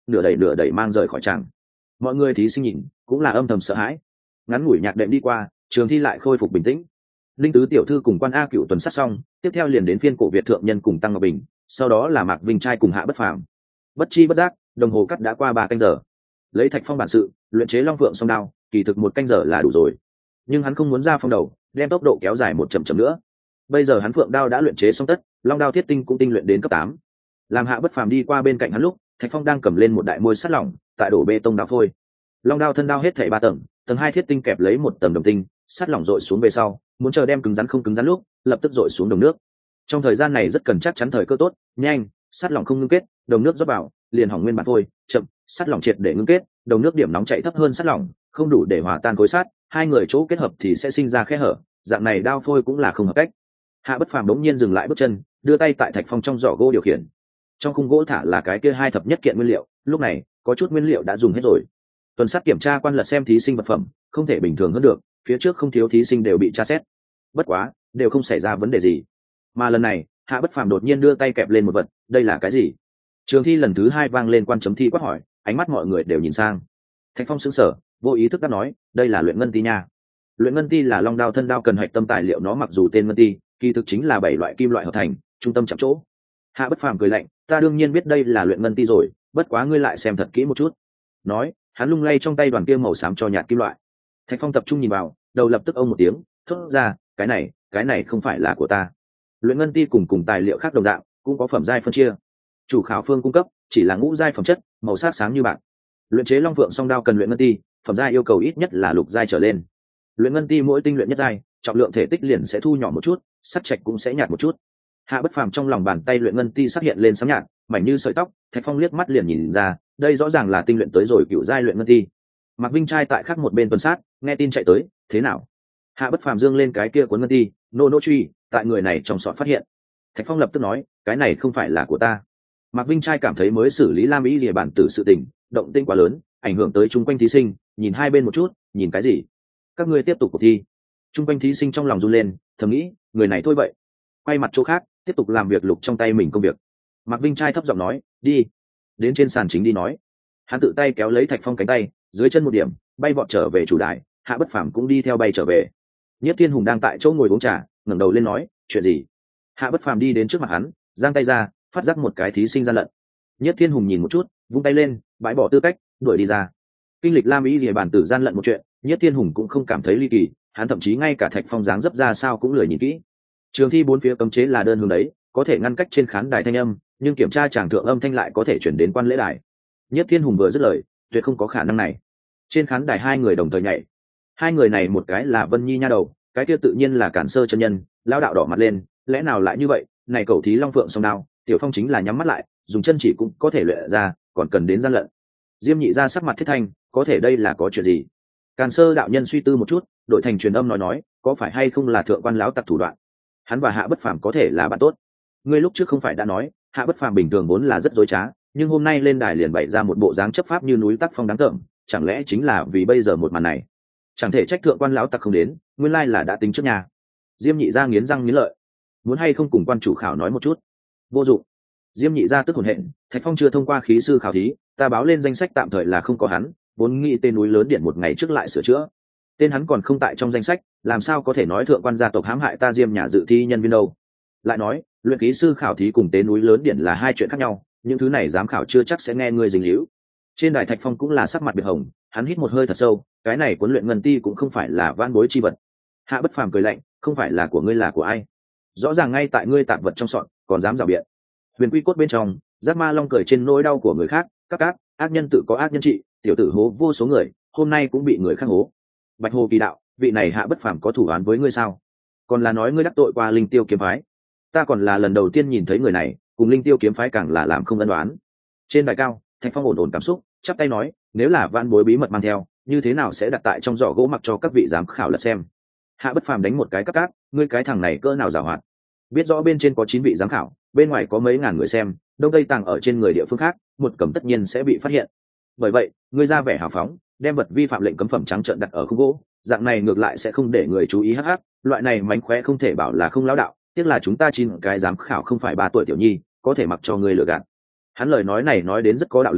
nửa đẩy mang rời khỏi tràng. Mọi người thí sinh nhìn cũng là âm thầm sợ hãi. Ngắn ngủi nhạc đệm đi qua, trường thi lại khôi phục bình tĩnh. Linh tứ tiểu thư cùng Quan A Cựu tuần sát xong, tiếp theo liền đến phiên Cổ Việt thượng nhân cùng Tăng Ngọc Bình, sau đó là Mạc Vinh trai cùng Hạ Bất Phàm. Bất chi bất giác, đồng hồ cắt đã qua 3 canh giờ. Lấy Thạch Phong bản sự, luyện chế Long Phượng song đao, kỳ thực 1 canh giờ là đủ rồi. Nhưng hắn không muốn ra phong đầu, đem tốc độ kéo dài 1 chậm nữa. Bây giờ hắn Phượng đao đã luyện chế xong tất, Long đao thiết tinh cũng tinh luyện đến cấp 8. Làm Hạ Bất Phàm đi qua bên cạnh hắn lúc, Thạch Phong đang cầm lên một đại môi sắt lỏng, tại đổ bê tông đao phôi. Long đao thân đao hết thảy 3 tầng, tầng 2 thiết tinh kẹp lấy 1 tầng đồng tinh, sắt lỏng dội xuống về sau, muốn chờ đem cứng rắn không cứng rắn lúc, lập tức dội xuống đồng nước. Trong thời gian này rất cần chắc chắn thời cơ tốt, nhanh, sắt lỏng không ngưng kết, đồng nước rót vào, liền hỏng nguyên bản phôi, chậm, sắt lỏng triệt để ngưng kết, đồng nước điểm nóng chạy thấp hơn sắt lỏng, không đủ để hòa tan khối sắt, hai người chỗ kết hợp thì sẽ sinh ra khe hở, dạng này đao phôi cũng là không hợp cách. Hạ Bất Phàm đống nhiên dừng lại bước chân, đưa tay tại Thạch Phong trong giỏ gỗ điều khiển. Trong khung gỗ thả là cái kia 2 thập nhất kiện nguyên liệu, lúc này có chút nguyên liệu đã dùng hết rồi. Tuần sát kiểm tra quan lật xem thí sinh vật phẩm, không thể bình thường hơn được, phía trước không thiếu thí sinh đều bị tra xét. Bất quá, đều không xảy ra vấn đề gì. Mà lần này, Hạ Bất Phàm đột nhiên đưa tay kẹp lên một vật, đây là cái gì? Trường thi lần thứ 2 vang lên quan chấm thi quát hỏi, ánh mắt mọi người đều nhìn sang. Thạch Phong sững sờ, vô ý thức đáp nói, đây là luyện ngân ti nha. Luyện ngân ti là long đao thân đao cần hạch tâm tài liệu, nó mặc dù tên ngân ti, kỳ thực chính là 7 loại kim loại hợp thành, trung tâm chạm chỗ. Hạ Bất Phàm cười lạnh, ta đương nhiên biết đây là luyện ngân ti rồi, bất quá ngươi lại xem thật kỹ một chút. Nói, hắn lung lay trong tay đoàn kia màu xám cho nhạt kim loại. Thạch Phong tập trung nhìn vào, đầu lập tức ông một tiếng, thốt ra, cái này không phải là của ta. Luyện ngân ti cùng tài liệu khác đồng dạng, cũng có phẩm giai phân chia. Chủ khảo phương cung cấp chỉ là ngũ giai phẩm chất, màu sắc sáng như bạc. Luyện chế long phượng song đao cần luyện ngân ti, phẩm giai yêu cầu ít nhất là lục giai trở lên. Luyện ngân ti mỗi tinh luyện nhất giai, trọng lượng thể tích liền sẽ thu nhỏ một chút, sắc trạch cũng sẽ nhạt một chút. Hạ Bất Phàm trong lòng bàn tay luyện ngân ti xuất hiện lên sáng nhạt, mảnh như sợi tóc, Thạch Phong liếc mắt liền nhìn ra, đây rõ ràng là tinh luyện tới rồi cựu giai luyện ngân ti. Mạc Vinh trai tại khác một bên tuần sát, nghe tin chạy tới, thế nào? Hạ Bất Phàm dương lên cái kia cuốn ngân ti, nô truy, tại người này trong sọt phát hiện. Thạch Phong lập tức nói, cái này không phải là của ta. Mạc Vinh trai cảm thấy mới xử lý Lam Ý Lìa bản tử sự tình, động tĩnh quá lớn, ảnh hưởng tới chung quanh thí sinh, nhìn hai bên một chút, nhìn cái gì? Các ngươi tiếp tục cuộc thi. Chung quanh thí sinh trong lòng run lên, thầm nghĩ, người này thôi vậy. Quay mặt chỗ khác, tiếp tục làm việc lục trong tay mình công việc. Mạc Vinh trai thấp giọng nói, đi, đến trên sàn chính đi nói. Hắn tự tay kéo lấy Thạch Phong cánh tay, dưới chân một điểm, bay vọt trở về chủ đài. Hạ Bất Phàm cũng đi theo bay trở về. Nhất Thiên Hùng đang tại chỗ ngồi uống trà, ngẩng đầu lên nói, chuyện gì? Hạ Bất Phàm đi đến trước mặt hắn, giang tay ra, phát giác một cái thí sinh gian lận. Nhất Thiên Hùng nhìn một chút, vung tay lên, bãi bỏ tư cách, đuổi đi ra. Kinh lịch Lam Ý Lìa bản tử gian lận một chuyện, Nhất Thiên Hùng cũng không cảm thấy ly kỳ, hắn thậm chí ngay cả Thạch Phong dáng dấp ra sao cũng lười nhìn kỹ. Trường thi bốn phía cấm chế là đơn hướng đấy, có thể ngăn cách trên khán đài thanh âm, nhưng kiểm tra tràng thượng âm thanh lại có thể chuyển đến quan lễ đài. Nhất Thiên Hùng vừa dứt lời, tuyệt không có khả năng này. Trên khán đài hai người đồng thời nhảy. Hai người này một cái là Vân Nhi nha đầu, cái kia tự nhiên là Cản Sơ chân nhân. Lão đạo đỏ mặt lên, lẽ nào lại như vậy? Này cậu thí long phượng song đao, Tiểu Phong chính là nhắm mắt lại, dùng chân chỉ cũng có thể luyện ra, còn cần đến gian lận. Diêm Nhị ra sắc mặt thiết thanh, có thể đây là có chuyện gì? Càn Sơ đạo nhân suy tư một chút, đội thành truyền âm nói, có phải hay không là thượng quan lão tặc thủ đoạn? Hắn và Hạ Bất Phàm có thể là bạn tốt. Ngươi lúc trước không phải đã nói, Hạ Bất Phàm bình thường vốn là rất dối trá, nhưng hôm nay lên đài liền bày ra một bộ dáng chấp pháp như núi tác phong đáng tởm, chẳng lẽ chính là vì bây giờ một màn này? Chẳng thể trách thượng quan lão tặc không đến, nguyên lai là đã tính trước nhà. Diêm Nhị ra nghiến răng nghiến lợi, muốn hay không cùng quan chủ khảo nói một chút? Vô dụng. Diêm Nhị ra tức hồn hện, Thạch Phong chưa thông qua khí sư khảo thí, ta báo lên danh sách tạm thời là không có hắn, vốn nghĩ tên núi lớn điện một ngày trước lại sửa chữa. Tên hắn còn không tại trong danh sách, làm sao có thể nói thượng quan gia tộc hãm hại ta Diêm nhà dự thi nhân viên đâu? Lại nói, luyện khí sư khảo thí cùng tế núi lớn điện là hai chuyện khác nhau, những thứ này giám khảo chưa chắc sẽ nghe ngươi dính líu. Trên đài Thạch Phong cũng là sắc mặt biệt hồng, hắn hít một hơi thật sâu, cái này cuốn luyện ngân ti cũng không phải là van bối chi vật. Hạ Bất Phàm cười lạnh, không phải là của ngươi là của ai? Rõ ràng ngay tại ngươi tạp vật trong sọt, còn dám rào biện. Huyền Quy cốt bên trong, Giác Ma Long cười trên nỗi đau của người khác, các ác nhân tự có ác nhân trị, tiểu tử hố vô số người, hôm nay cũng bị người khác hố. Bạch Hồ Kỳ đạo, vị này Hạ Bất Phàm có thủ án với ngươi sao? Còn là nói ngươi đắc tội qua Linh Tiêu kiếm phái? Ta còn là lần đầu tiên nhìn thấy người này, cùng Linh Tiêu kiếm phái càng là làm không ân đoán. Trên đài cao, Thạch Phong ổn cảm xúc, chắp tay nói, nếu là van bối bí mật mang theo, như thế nào sẽ đặt tại trong giỏ gỗ mặc cho các vị giám khảo lật xem? Hạ Bất Phàm đánh một cái cắt, ngươi cái thằng này cỡ nào giàu hoạt? Biết rõ bên trên có 9 vị giám khảo, bên ngoài có mấy ngàn người xem, đông tây tàng ở trên người địa phương khác, một cầm tất nhiên sẽ bị phát hiện. Bởi vậy, ngươi ra vẻ hào phóng, đem vật vi phạm lệnh cấm phẩm trắng trợn đặt ở khung gỗ, dạng này ngược lại sẽ không để người chú ý hắc, loại này mánh khóe không thể bảo là không lão đạo, tiếc là chúng ta 9 cái giám khảo không phải 3 tuổi tiểu nhi, có thể mặc cho ngươi lừa gạt. Hắn lời nói này nói đến rất có đạo lý,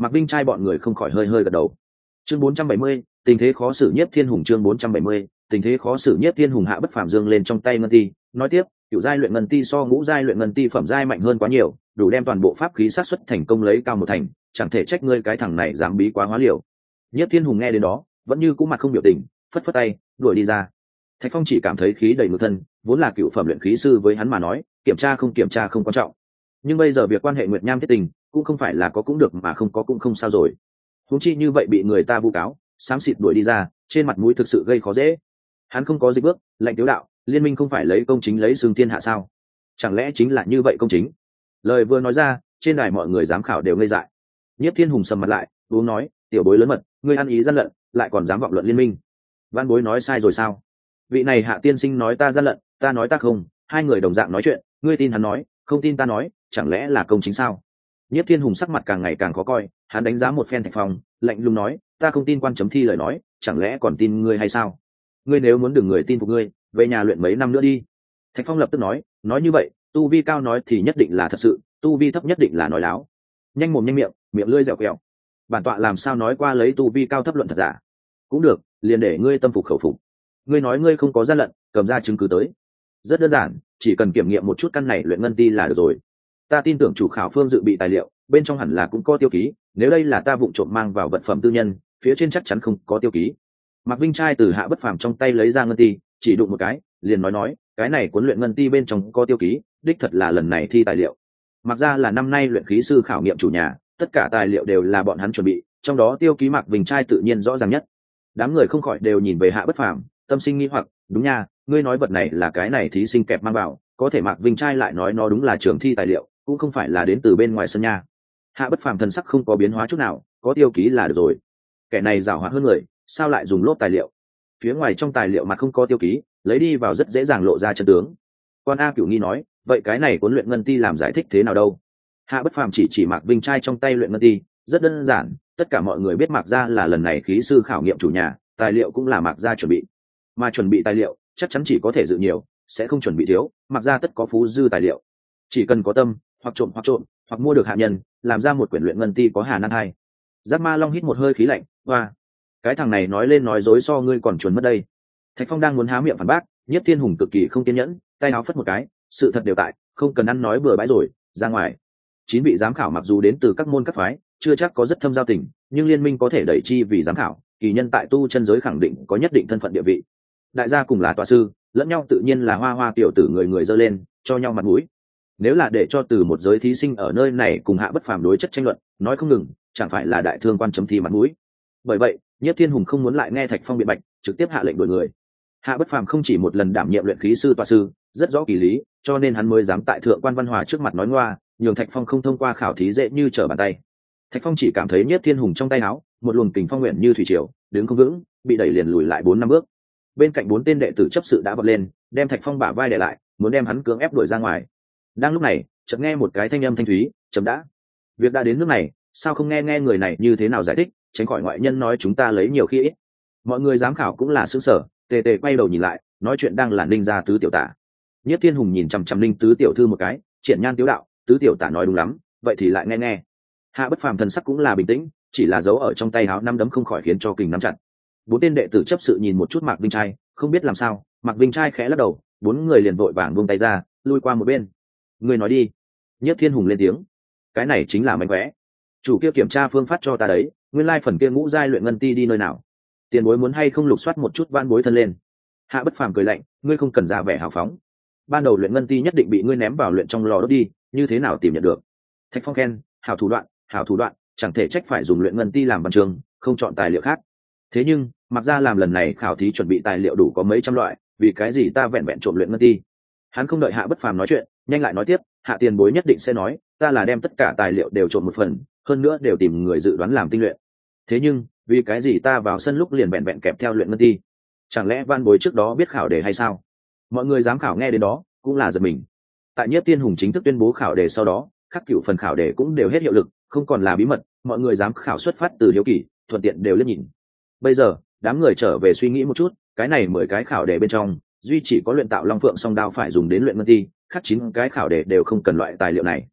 Mạc Vinh trai bọn người không khỏi hơi hơi gật đầu. Chương 470, tình thế khó xử Nhiếp Thiên Hùng. Chương 470, tình thế khó xử Nhiếp Thiên Hùng hạ bất phàm dương lên trong tay ngân ti, nói tiếp, cựu giai luyện ngân ti so ngũ giai luyện ngân ti phẩm giai mạnh hơn quá nhiều, đủ đem toàn bộ pháp khí sát xuất thành công lấy cao một thành, chẳng thể trách ngươi cái thằng này dám bí quá hóa liều. Nhiếp Thiên Hùng nghe đến đó, vẫn như cũ mặt không biểu tình, phất phất tay, đuổi đi ra. Thạch Phong chỉ cảm thấy khí đầy ngược thân, vốn là cựu phẩm luyện khí sư với hắn mà nói, kiểm tra không quan trọng. Nhưng bây giờ việc quan hệ Nguyệt Nham thiết tình, cũng không phải là có cũng được mà không có cũng không sao rồi. Huống chi như vậy bị người ta vu cáo, xám xịt đuổi đi ra, trên mặt mũi thực sự gây khó dễ. Hắn không có dịch bước, lệnh tiếu đạo, liên minh không phải lấy công chính lấy xương thiên hạ sao? Chẳng lẽ chính là như vậy công chính? Lời vừa nói ra, trên đài mọi người giám khảo đều ngây dại. Nhiếp Thiên Hùng sầm mặt lại, uống nói, tiểu bối lớn mật, ngươi ăn ý gian lận, lại còn dám vọng luận liên minh. Văn bối nói sai rồi sao? Vị này hạ tiên sinh nói ta gian lận, ta nói ta không, hai người đồng dạng nói chuyện, ngươi tin hắn nói, không tin ta nói, chẳng lẽ là công chính sao? Nhiếp Thiên Hùng sắc mặt càng ngày càng khó coi, hắn đánh giá một phen Thạch Phong, lạnh lùng nói, ta không tin quan chấm thi lời nói, chẳng lẽ còn tin ngươi hay sao? Ngươi nếu muốn đừng người tin phục ngươi, về nhà luyện mấy năm nữa đi. Thạch Phong lập tức nói như vậy, tu vi cao nói thì nhất định là thật sự, tu vi thấp nhất định là nói láo. Nhanh mồm nhanh miệng, miệng lưỡi dẻo quẹo. Bản tọa làm sao nói qua lấy tu vi cao thấp luận thật giả? Cũng được, liền để ngươi tâm phục khẩu phục. Ngươi nói ngươi không có gian lận, cầm ra chứng cứ tới. Rất đơn giản, chỉ cần kiểm nghiệm một chút căn này luyện ngân ti là được rồi. Ta tin tưởng chủ khảo phương dự bị tài liệu, bên trong hẳn là cũng có tiêu ký, nếu đây là ta vụng trộm mang vào vật phẩm tư nhân, phía trên chắc chắn không có tiêu ký. Mạc Vinh trai từ hạ bất phàm trong tay lấy ra ngân ti, chỉ đụng một cái, liền nói, cái này cuốn luyện ngân ti bên trong có tiêu ký, đích thật là lần này thi tài liệu. Mặc ra là năm nay luyện khí sư khảo nghiệm chủ nhà, tất cả tài liệu đều là bọn hắn chuẩn bị, trong đó tiêu ký Mạc Vinh trai tự nhiên rõ ràng nhất. Đám người không khỏi đều nhìn về hạ bất phàm, tâm sinh nghi hoặc, đúng nha, ngươi nói vật này là cái này thí sinh kẹp mang vào, có thể Mạc Vinh trai lại nói nó đúng là trường thi tài liệu, cũng không phải là đến từ bên ngoài sân nha. Hạ bất phàm thần sắc không có biến hóa chút nào, có tiêu ký là được rồi. Kẻ này giàu hoạt hơn người, sao lại dùng lốp tài liệu? Phía ngoài trong tài liệu mà không có tiêu ký, lấy đi vào rất dễ dàng lộ ra chân tướng. Quan A Cửu nghi nói, vậy cái này cuốn luyện ngân ti làm giải thích thế nào đâu? Hạ bất phàm chỉ Mạc Vinh trai trong tay luyện ngân ti, rất đơn giản, tất cả mọi người biết Mạc gia là lần này khí sư khảo nghiệm chủ nhà, tài liệu cũng là Mạc gia chuẩn bị. Mà chuẩn bị tài liệu, chắc chắn chỉ có thể dự nhiều, sẽ không chuẩn bị thiếu, Mạc gia tất có phú dư tài liệu. Chỉ cần có tâm, hoặc trộm, hoặc mua được hạ nhân, làm ra một quyển luyện ngân ti có hà nan hay. Giác Ma Long hít một hơi khí lạnh, hoa, cái thằng này nói lên nói dối so ngươi còn chuẩn mất đây. Thạch Phong đang muốn há miệng phản bác, Nhiếp Thiên Hùng cực kỳ không kiên nhẫn, tay áo phất một cái, sự thật đều tại, không cần ăn nói bừa bãi rồi, ra ngoài. 9 vị giám khảo mặc dù đến từ các môn các phái, chưa chắc có rất thâm giao tình, nhưng liên minh có thể đẩy chi vì giám khảo, kỳ nhân tại tu chân giới khẳng định có nhất định thân phận địa vị. Đại gia cùng là tọa sư, lẫn nhau tự nhiên là hoa hoa tiểu tử người giơ lên, cho nhau mặt mũi. Nếu là để cho từ một giới thí sinh ở nơi này cùng hạ bất phàm đối chất tranh luận, nói không ngừng, chẳng phải là đại thương quan chấm thi mặt mũi. Bởi vậy, Nhiếp Thiên Hùng không muốn lại nghe Thạch Phong biện bạch, trực tiếp hạ lệnh đuổi người. Hạ bất phàm không chỉ một lần đảm nhiệm luyện khí sư tọa sư, rất rõ kỳ lý, cho nên hắn mới dám tại thượng quan Văn Hòa trước mặt nói ngoa, nhường Thạch Phong không thông qua khảo thí dễ như trở bàn tay. Thạch Phong chỉ cảm thấy Nhiếp Thiên Hùng trong tay áo, một luồng kình phong nguyện như thủy triều, đứng không vững, bị đẩy liền lùi lại 4-5 bước. Bên cạnh 4 tên đệ tử chấp sự đã vọt lên, đem Thạch Phong bả vai đè lại, muốn đem hắn cưỡng ép đuổi ra ngoài. Đang lúc này, chợt nghe một cái thanh âm thanh thúy, chấm đã. Việc đã đến nước này, sao không nghe người này như thế nào giải thích, tránh khỏi ngoại nhân nói chúng ta lấy nhiều khi ít. Mọi người giám khảo cũng là sững sờ, tề tề quay đầu nhìn lại, nói chuyện đang là Ninh gia tứ tiểu tả. Nhiếp Thiên Hùng nhìn chằm chằm Ninh tứ tiểu thư một cái, triển nhan tiếu đạo, tứ tiểu tả nói đúng lắm, vậy thì lại nghe. Hạ bất phàm thần sắc cũng là bình tĩnh, chỉ là giấu ở trong tay áo năm đấm không khỏi khiến cho kình nắm chặt. 4 tên đệ tử chấp sự nhìn một chút Mạc Vinh trai, không biết làm sao, Mạc Vinh trai khẽ lắc đầu, 4 người liền vội vàng buông tay ra, lui qua một bên. Người nói đi. Nhiếp Thiên Hùng lên tiếng. Cái này chính là mánh khóe. Chủ kia kiểm tra phương pháp cho ta đấy, nguyên lai phần kia ngũ giai luyện ngân ti đi nơi nào? Tiền bối muốn hay không lục soát một chút van bối thân lên? Hạ bất phàm cười lạnh, ngươi không cần ra vẻ hào phóng. Ban đầu luyện ngân ti nhất định bị ngươi ném vào luyện trong lò đốt đi, như thế nào tìm nhận được? Thạch Phong khen, hảo thủ đoạn, chẳng thể trách phải dùng luyện ngân ti làm văn chương, không chọn tài liệu khác. Thế nhưng, mặc ra làm lần này khảo thí chuẩn bị tài liệu đủ có mấy trăm loại, vì cái gì ta vẹn vẹn trộm luyện ngân ti? Hắn không đợi Hạ bất phàm nói chuyện, nhanh lại nói tiếp, Hạ tiền bối nhất định sẽ nói, ta là đem tất cả tài liệu đều trộm một phần, hơn nữa đều tìm người dự đoán làm tinh luyện. Thế nhưng, vì cái gì ta vào sân lúc liền vẹn vẹn kẹp theo luyện ngân ti? Chẳng lẽ van bối trước đó biết khảo đề hay sao? Mọi người giám khảo nghe đến đó cũng là giật mình. Tại Nhiếp Thiên Hùng chính thức tuyên bố khảo đề sau đó, các cựu phần khảo đề cũng đều hết hiệu lực, không còn là bí mật, mọi người giám khảo xuất phát từ hiếu kỳ, thuận tiện đều liếc nhìn. Bây giờ, đám người trở về suy nghĩ một chút, cái này 10 cái khảo đề bên trong, duy chỉ có luyện tạo Long Phượng Song Đao phải dùng đến luyện ngân ti, khác 9 cái khảo đề đều không cần loại tài liệu này.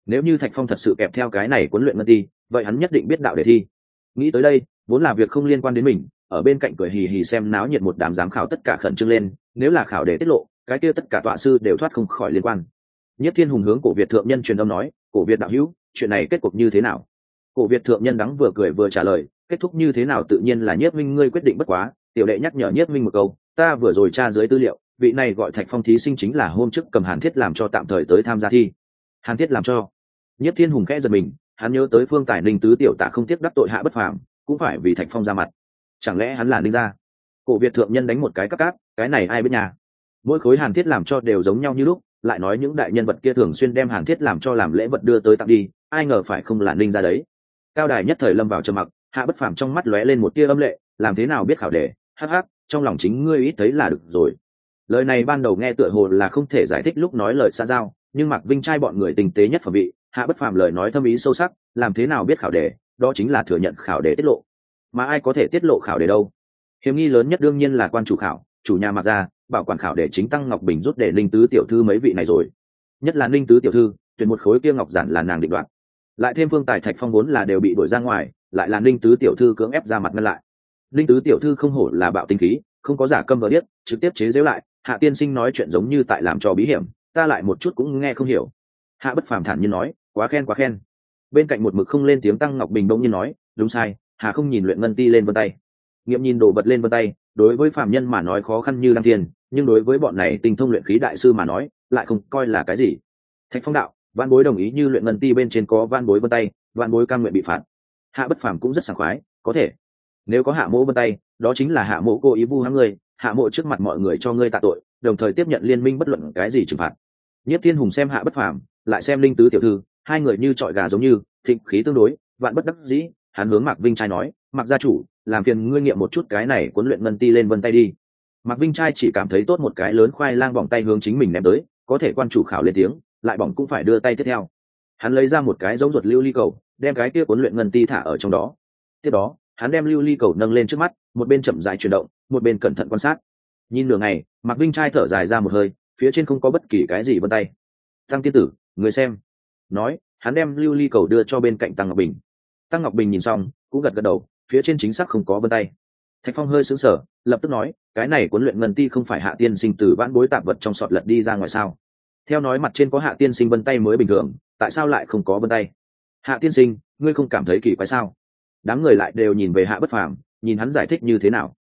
nếu như Thạch Phong thật sự kẹp theo cái này cuốn luyện ngân ti, vậy hắn nhất định biết đạo đề thi. Nghĩ tới đây, vốn là việc không liên quan đến mình, ở bên cạnh cười hì hì xem náo nhiệt một đám giám khảo tất cả khẩn trương lên, nếu là khảo đề tiết lộ, cái kia tất cả tọa sư đều thoát không khỏi liên quan. Nhất Thiên Hùng hướng Cổ Việt thượng nhân truyền âm nói, Cổ Việt đạo hữu, chuyện này kết cục như thế nào? Cổ Việt thượng nhân đắng vừa cười vừa trả lời, kết thúc như thế nào tự nhiên là Nhiếp Minh ngươi quyết định bất quá, tiểu đệ nhắc nhở Nhiếp Minh một câu, ta vừa rồi tra dưới tư liệu, vị này gọi Thạch Phong thí sinh chính là hôm trước cầm Hàn Thiết làm cho tạm thời tới tham gia thi. Hàn Thiết làm cho? Nhất Thiên Hùng khẽ giật mình, hắn nhớ tới Phương Tài Ninh tứ tiểu tạ không tiếc đắc tội Hạ Bất Phàm, cũng phải vì Thạch Phong ra mặt. Chẳng lẽ hắn là Ninh gia? Cổ Việt thượng nhân đánh một cái cáp, cái này ai biết nhà. Mỗi khối Hàn Thiết làm cho đều giống nhau như lúc, lại nói những đại nhân vật kia thường xuyên đem Hàn Thiết làm cho làm lễ vật đưa tới tặng đi, ai ngờ phải không là Ninh gia đấy. Cao đài nhất thời lâm vào trầm mặc, Hạ Bất Phàm trong mắt lóe lên một tia âm lệ, làm thế nào biết khảo đề, hắc hắc, trong lòng chính ngươi ít thấy là được rồi. Lời này ban đầu nghe tựa hồ là không thể giải thích lúc nói lời xa giao, nhưng Mạc Vinh trai bọn người tinh tế nhất phẩm vị, Hạ Bất Phàm lời nói thâm ý sâu sắc, làm thế nào biết khảo đề, đó chính là thừa nhận khảo đề tiết lộ. Mà ai có thể tiết lộ khảo đề đâu? Hiểm nghi lớn nhất đương nhiên là quan chủ khảo, chủ nhà Mạc gia, bảo quản khảo đề chính Tăng Ngọc Bình rút để Ninh tứ tiểu thư mấy vị này rồi. Nhất là Ninh tứ tiểu thư, tuyển một khối kia ngọc giản là nàng định đoạt. Lại thêm Phương Tài Thạch Phong vốn là đều bị đuổi ra ngoài, lại là Ninh tứ tiểu thư cưỡng ép ra mặt ngăn lại. Ninh tứ tiểu thư không hổ là bạo tinh khí, không có giả câm vờ điếc, trực tiếp chế giễu lại, Hạ tiên sinh nói chuyện giống như tại làm trò bí hiểm, ta lại một chút cũng nghe không hiểu. Hạ Bất Phàm thản nhiên nói, quá khen quá khen. Bên cạnh một mực không lên tiếng Tăng Ngọc Bình bỗng nhiên nói, đúng sai, Hà không nhìn luyện ngân ti lên vân tay. Nghiệm nhìn đồ vật lên vân tay, đối với phàm nhân mà nói khó khăn như đăng thiên, nhưng đối với bọn này tinh thông luyện khí đại sư mà nói, lại không coi là cái gì. Thạch Phong đạo, Vạn Bối đồng ý như luyện ngân ti bên trên có Vạn Bối vân tay, Vạn Bối cam nguyện bị phạt. Hạ Bất Phàm cũng rất sảng khoái, có thể. Nếu có Hạ Mỗ vân tay, đó chính là Hạ Mỗ cố ý vu hãm ngươi, Hạ Mỗ trước mặt mọi người cho ngươi tạ tội, đồng thời tiếp nhận liên minh bất luận cái gì trừng phạt. Nhất Thiên Hùng xem Hạ Bất Phàm, lại xem Linh tứ tiểu thư, hai người như trọi gà giống như, thịnh khí tương đối, vạn bất đắc dĩ, hắn hướng Mạc Vinh trai nói, Mạc gia chủ, làm phiền ngươi nghiệm một chút cái này cuốn luyện ngân ti lên vân tay đi. Mạc Vinh trai chỉ cảm thấy tốt một cái lớn khoai lang bỏng tay hướng chính mình ném tới, có thể quan chủ khảo lên tiếng, lại bỏng cũng phải đưa tay tiếp theo. Hắn lấy ra một cái giống ruột lưu ly cầu, đem cái kia cuốn luyện ngân ti thả ở trong đó. Tiếp đó, hắn đem lưu ly cầu nâng lên trước mắt, một bên chậm rãi chuyển động, một bên cẩn thận quan sát. Nhìn nửa ngày, Mạc Vinh trai thở dài ra một hơi, phía trên không có bất kỳ cái gì vân tay. Tăng tiên tử, người xem. Nói, hắn đem lưu ly cầu đưa cho bên cạnh Tăng Ngọc Bình. Tăng Ngọc Bình nhìn xong, cũng gật gật đầu, phía trên chính xác không có vân tay. Thạch Phong hơi sững sờ, lập tức nói, cái này cuốn luyện ngân ti không phải Hạ tiên sinh từ vãn bối tạp vật trong sọt lật đi ra ngoài sao? Theo nói mặt trên có Hạ tiên sinh vân tay mới bình thường, tại sao lại không có vân tay? Hạ tiên sinh, ngươi không cảm thấy kỳ quái sao? Đám người lại đều nhìn về Hạ Bất Phàm, nhìn hắn giải thích như thế nào.